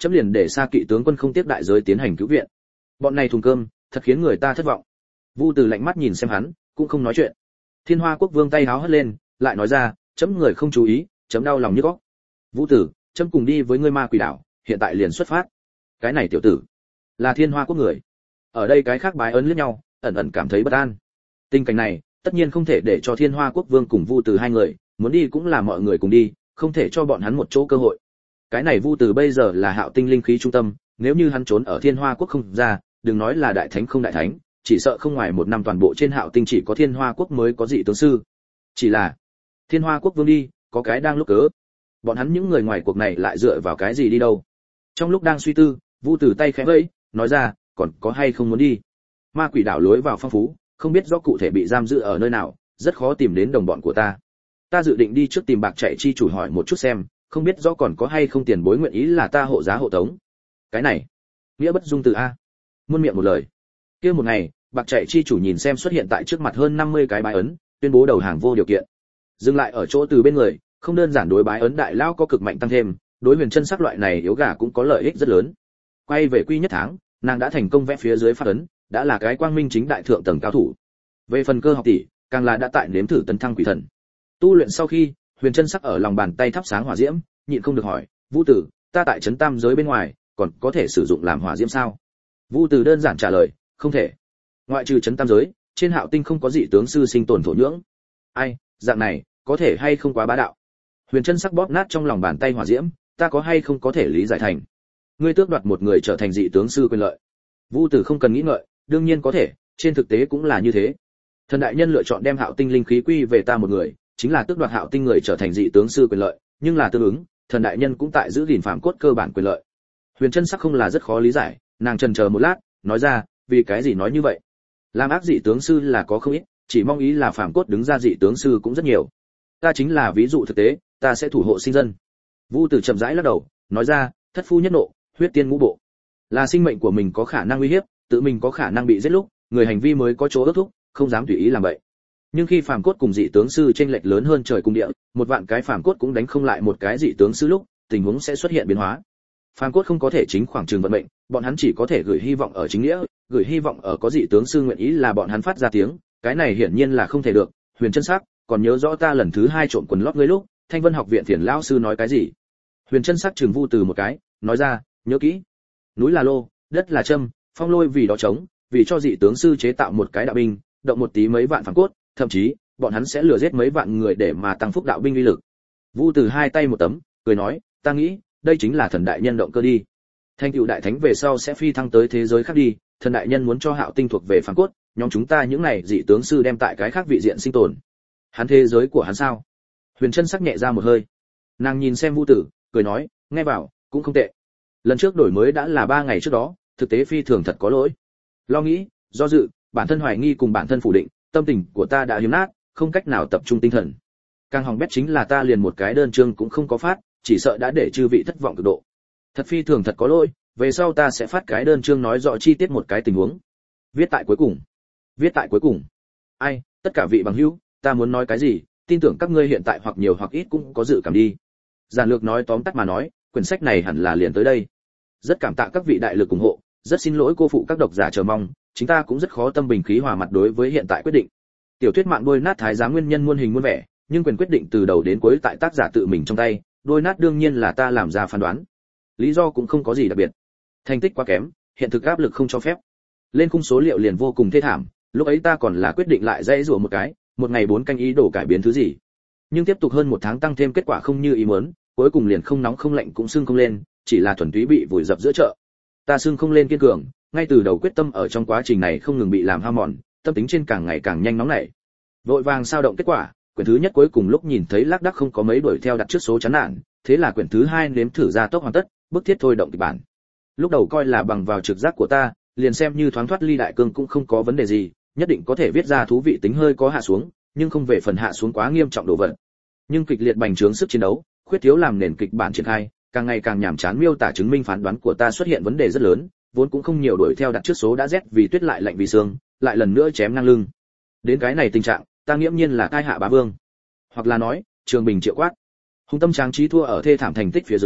chấm liền để Sa Kỵ tướng quân không tiếc đại giới tiến hành cứu viện. Bọn này thùng cơm, thật khiến người ta thất vọng. Vu Từ lạnh mắt nhìn xem hắn, cũng không nói chuyện. Thiên Hoa Quốc Vương tay háo hất lên, lại nói ra, chấm người không chú ý, chấm đau lòng như góc. Vũ Tử, chấm cùng đi với ngươi Ma Quỷ đảo, hiện tại liền xuất phát. Cái này tiểu tử, là Thiên Hoa Quốc người. Ở đây cái khác bái ấn liếc nhau, ẩn ẩn cảm thấy bất an. Tình cảnh này, tất nhiên không thể để cho Thiên Hoa Quốc Vương cùng Vu Từ hai người, muốn đi cũng là mọi người cùng đi, không thể cho bọn hắn một chỗ cơ hội. Cái này Vu Từ bây giờ là Hạo Tinh linh khí trung tâm, nếu như hắn trốn ở Thiên Hoa Quốc không ra, đừng nói là đại thánh không đại thánh, chỉ sợ không ngoài một năm toàn bộ trên Hạo Tinh chỉ có Thiên Hoa Quốc mới có dị tướng sư. Chỉ là Thiên Hoa Quốc Vương đi, có cái đang lúc cớ. Bọn hắn những người ngoài cuộc này lại dựa vào cái gì đi đâu? Trong lúc đang suy tư, Vu Từ tay khẽ vẫy, nói ra, còn có hay không muốn đi? Ma Quỷ đảo lối vào phong phú, không biết rõ cụ thể bị giam giữ ở nơi nào, rất khó tìm đến đồng bọn của ta. Ta dự định đi trước tìm Bạc Chạy chi chủ hỏi một chút xem, không biết rõ còn có hay không tiền bối nguyện ý là ta hộ giá hộ tống. Cái này, nghĩa bất dung từ a. Muôn miệng một lời. Kia một ngày, Bạc Chạy chi chủ nhìn xem xuất hiện tại trước mặt hơn năm mươi cái bái ấn, tuyên bố đầu hàng vô điều kiện. Dừng lại ở chỗ từ bên người, không đơn giản đối bái ấn đại lao có cực mạnh tăng thêm, đối Huyền Chân Sắc loại này yếu gà cũng có lợi ích rất lớn. Quay về quy nhất tháng, nàng đã thành công vẽ phía dưới phát ấn, đã là cái quang minh chính đại thượng tầng cao thủ. Về phần Cơ Học tỷ, càng là đã tại nếm thử tấn thăng quỷ thần. Tu luyện sau khi, Huyền Chân Sắc ở lòng bàn tay thắp sáng hỏa diễm, nhịn không được hỏi, "Vũ Tử, ta tại trấn tam giới bên ngoài, còn có thể sử dụng làm hỏa diễm sao?" Vũ Tử đơn giản trả lời, "Không thể. Ngoại trừ trấn tam giới, trên Hạo Tinh không có dị tướng sư sinh tồn thổ nhưỡng." Ai, dạng này, có thể hay không quá bá đạo? Huyền Chân Sắc bóp nát trong lòng bàn tay hỏa diễm, ta có hay không có thể lý giải thành, ngươi tước đoạt một người trở thành dị tướng sư quyền lợi. Vũ Tử không cần nghĩ ngợi, đương nhiên có thể, trên thực tế cũng là như thế. Thần đại nhân lựa chọn đem Hạo Tinh linh khí quy về ta một người, chính là tước đoạt Hạo Tinh người trở thành dị tướng sư quyền lợi, nhưng là tương ứng, thần đại nhân cũng tại giữ gìn phàm cốt cơ bản quyền lợi. Huyền Chân Sắc không là rất khó lý giải, nàng chần chờ một lát, nói ra, vì cái gì nói như vậy? Làm ác dị tướng sư là có không ít, chỉ mong ý là phàm cốt đứng ra dị tướng sư cũng rất nhiều. Ta chính là ví dụ thực tế, ta sẽ thủ hộ sinh dân. Vu Tử chậm rãi lắc đầu, nói ra, thất phu nhất nộ, huyết tiên ngũ bộ. Là sinh mệnh của mình có khả năng uy hiếp, tự mình có khả năng bị giết lúc, người hành vi mới có chỗ ước thúc, không dám tùy ý làm vậy. Nhưng khi phàm cốt cùng dị tướng sư chênh lệch lớn hơn trời cùng địa, một vạn cái phàm cốt cũng đánh không lại một cái dị tướng sư lúc, tình huống sẽ xuất hiện biến hóa. Phàm cốt không có thể chính khoảng trường vận mệnh, bọn hắn chỉ có thể gửi hy vọng ở chính nghĩa, gửi hy vọng ở có dị tướng sư nguyện ý là bọn hắn phát ra tiếng, cái này hiển nhiên là không thể được. Huyền Chân Sắc, còn nhớ rõ ta lần thứ hai trộm quần lót ngươi lúc, Thanh Vân học viện Thiền lão sư nói cái gì? Huyền Chân Sắc trừng Vu Từ một cái, nói ra, nhớ kỹ. Núi là lô, đất là châm, phong lôi vì đó trống, vì cho dị tướng sư chế tạo một cái đạo binh, động một tí mấy vạn phàm cốt, thậm chí, bọn hắn sẽ lừa giết mấy vạn người để mà tăng phúc đạo binh uy lực. Vu Từ hai tay một tấm, cười nói, ta nghĩ, đây chính là thần đại nhân động cơ đi. Thanh tựu đại thánh về sau sẽ phi thăng tới thế giới khác đi, thần đại nhân muốn cho Hạo Tinh thuộc về phàm cốt, nhóm chúng ta những này dị tướng sư đem tại cái khác vị diện sinh tồn. Hắn thế giới của hắn sao? Huyền Chân Sắc nhẹ ra một hơi. Nàng nhìn xem Vu Tử, cười nói, nghe vào, cũng không tệ. Lần trước đổi mới đã là ba ngày trước đó, thực tế phi thường thật có lỗi. Lo nghĩ, do dự, bản thân hoài nghi cùng bản thân phủ định, tâm tình của ta đã hiếm nát, không cách nào tập trung tinh thần. Càng hỏng bét chính là ta liền một cái đơn chương cũng không có phát, chỉ sợ đã để chư vị thất vọng cực độ. Thật phi thường thật có lỗi, về sau ta sẽ phát cái đơn chương nói rõ chi tiết một cái tình huống. Viết tại cuối cùng. Viết tại cuối cùng. Ai, tất cả vị bằng hữu, ta muốn nói cái gì, tin tưởng các ngươi hiện tại hoặc nhiều hoặc ít cũng có dự cảm đi. Giản lược nói tóm tắt mà nói, quyển sách này hẳn là liền tới đây. Rất cảm tạ các vị đại lực ủng hộ, rất xin lỗi cô phụ các độc giả chờ mong, chúng ta cũng rất khó tâm bình khí hòa mặt đối với hiện tại quyết định. Tiểu thuyết mạng đôi nát thái giá nguyên nhân muôn hình muôn vẻ, nhưng quyền quyết định từ đầu đến cuối tại tác giả tự mình trong tay, đôi nát đương nhiên là ta làm ra phán đoán. Lý do cũng không có gì đặc biệt. Thành tích quá kém, hiện thực áp lực không cho phép. Lên khung số liệu liền vô cùng thê thảm, lúc ấy ta còn là quyết định lại dãy rủa một cái, một ngày bốn canh ý đồ cải biến thứ gì. Nhưng tiếp tục hơn một tháng tăng thêm kết quả không như ý muốn, cuối cùng liền không nóng không lạnh cũng sưng không lên, chỉ là thuần túy bị vùi dập giữa chợ. Ta sưng không lên kiên cường, ngay từ đầu quyết tâm ở trong quá trình này không ngừng bị làm hao mòn, tâm tính trên càng ngày càng nhanh nóng nảy. Vội vàng sao động kết quả, quyển thứ nhất cuối cùng lúc nhìn thấy lác đác không có mấy đuổi theo đặt trước số chán nản, thế là quyển thứ hai nếm thử ra tốc hoàn tất, bức thiết thôi động kịch bản. Lúc đầu coi là bằng vào trực giác của ta, liền xem như thoáng thoát ly đại cương cũng không có vấn đề gì, nhất định có thể viết ra thú vị tính hơi có hạ xuống, nhưng không về phần hạ xuống quá nghiêm trọng đồ vật. Nhưng kịch liệt bành trướng sức chiến đấu, khuyết thiếu làm nền kịch bản triển khai, càng ngày càng nhàm chán miêu tả chứng minh phán đoán của ta xuất hiện vấn đề rất lớn, vốn cũng không nhiều đuổi theo đặt trước số đã rét vì tuyết lại lạnh vì sương, lại lần nữa chém ngang lưng. Đến cái này tình trạng, ta nghiễm nhiên là tai hạ bá vương, hoặc là nói, Trường Bình triệu quát. Hùng tâm tráng trí thua ở thê thảm thành tích phía dưới,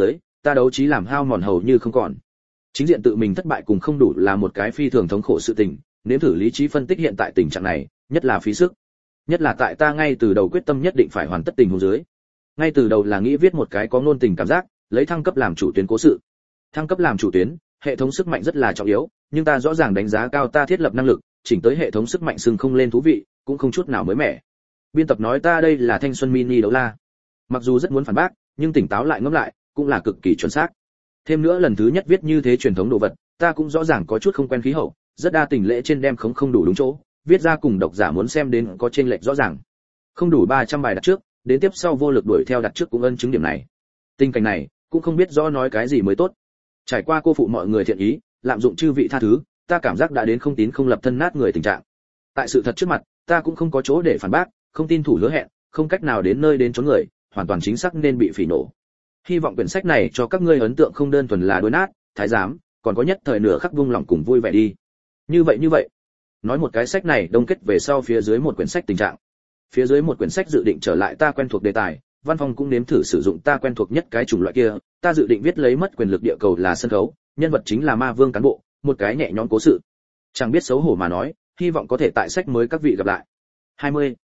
ta đấu trí làm hao mòn hầu như không còn. Chính diện tự mình thất bại cùng không đủ là một cái phi thường thống khổ sự tình, nếm thử lý trí phân tích hiện tại tình trạng này, nhất là phí sức. Nhất là tại ta ngay từ đầu quyết tâm nhất định phải hoàn tất tình huống dưới. Ngay từ đầu là nghĩ viết một cái có ngôn tình cảm giác, lấy thăng cấp làm chủ tuyến cố sự. Thăng cấp làm chủ tuyến, hệ thống sức mạnh rất là trọng yếu, nhưng ta rõ ràng đánh giá cao ta thiết lập năng lực, chỉnh tới hệ thống sức mạnh sừng không lên thú vị, cũng không chút nào mới mẻ. Biên tập nói ta đây là thanh xuân mini đấu la. Mặc dù rất muốn phản bác, nhưng tỉnh táo lại ngẫm lại, cũng là cực kỳ chuẩn xác. Thêm nữa lần thứ nhất viết như thế truyền thống đồ vật, ta cũng rõ ràng có chút không quen khí hậu, rất đa tình lễ trên đem không không đủ đúng chỗ, viết ra cùng độc giả muốn xem đến có chênh lệch rõ ràng. Không đủ ba trăm bài đặt trước, đến tiếp sau vô lực đuổi theo đặt trước cũng ân chứng điểm này. Tình cảnh này, cũng không biết rõ nói cái gì mới tốt. Trải qua cô phụ mọi người thiện ý, lạm dụng chư vị tha thứ, ta cảm giác đã đến không tín không lập thân nát người tình trạng. Tại sự thật trước mặt, ta cũng không có chỗ để phản bác, không tin thủ hứa hẹn, không cách nào đến nơi đến chốn người, hoàn toàn chính xác nên bị phỉ nổ. Hy vọng quyển sách này cho các ngươi ấn tượng không đơn thuần là đối nát, thái giám, còn có nhất thời nửa khắc vung lòng cùng vui vẻ đi. Như vậy như vậy, nói một cái sách này đông kết về sau phía dưới một quyển sách tình trạng. Phía dưới một quyển sách dự định trở lại ta quen thuộc đề tài, Văn Phong cũng nếm thử sử dụng ta quen thuộc nhất cái chủng loại kia, ta dự định viết lấy mất quyền lực địa cầu là sân khấu, nhân vật chính là ma vương cán bộ, một cái nhẹ nhõm cố sự. Chẳng biết xấu hổ mà nói, hy vọng có thể tại sách mới các vị gặp lại. hai mươi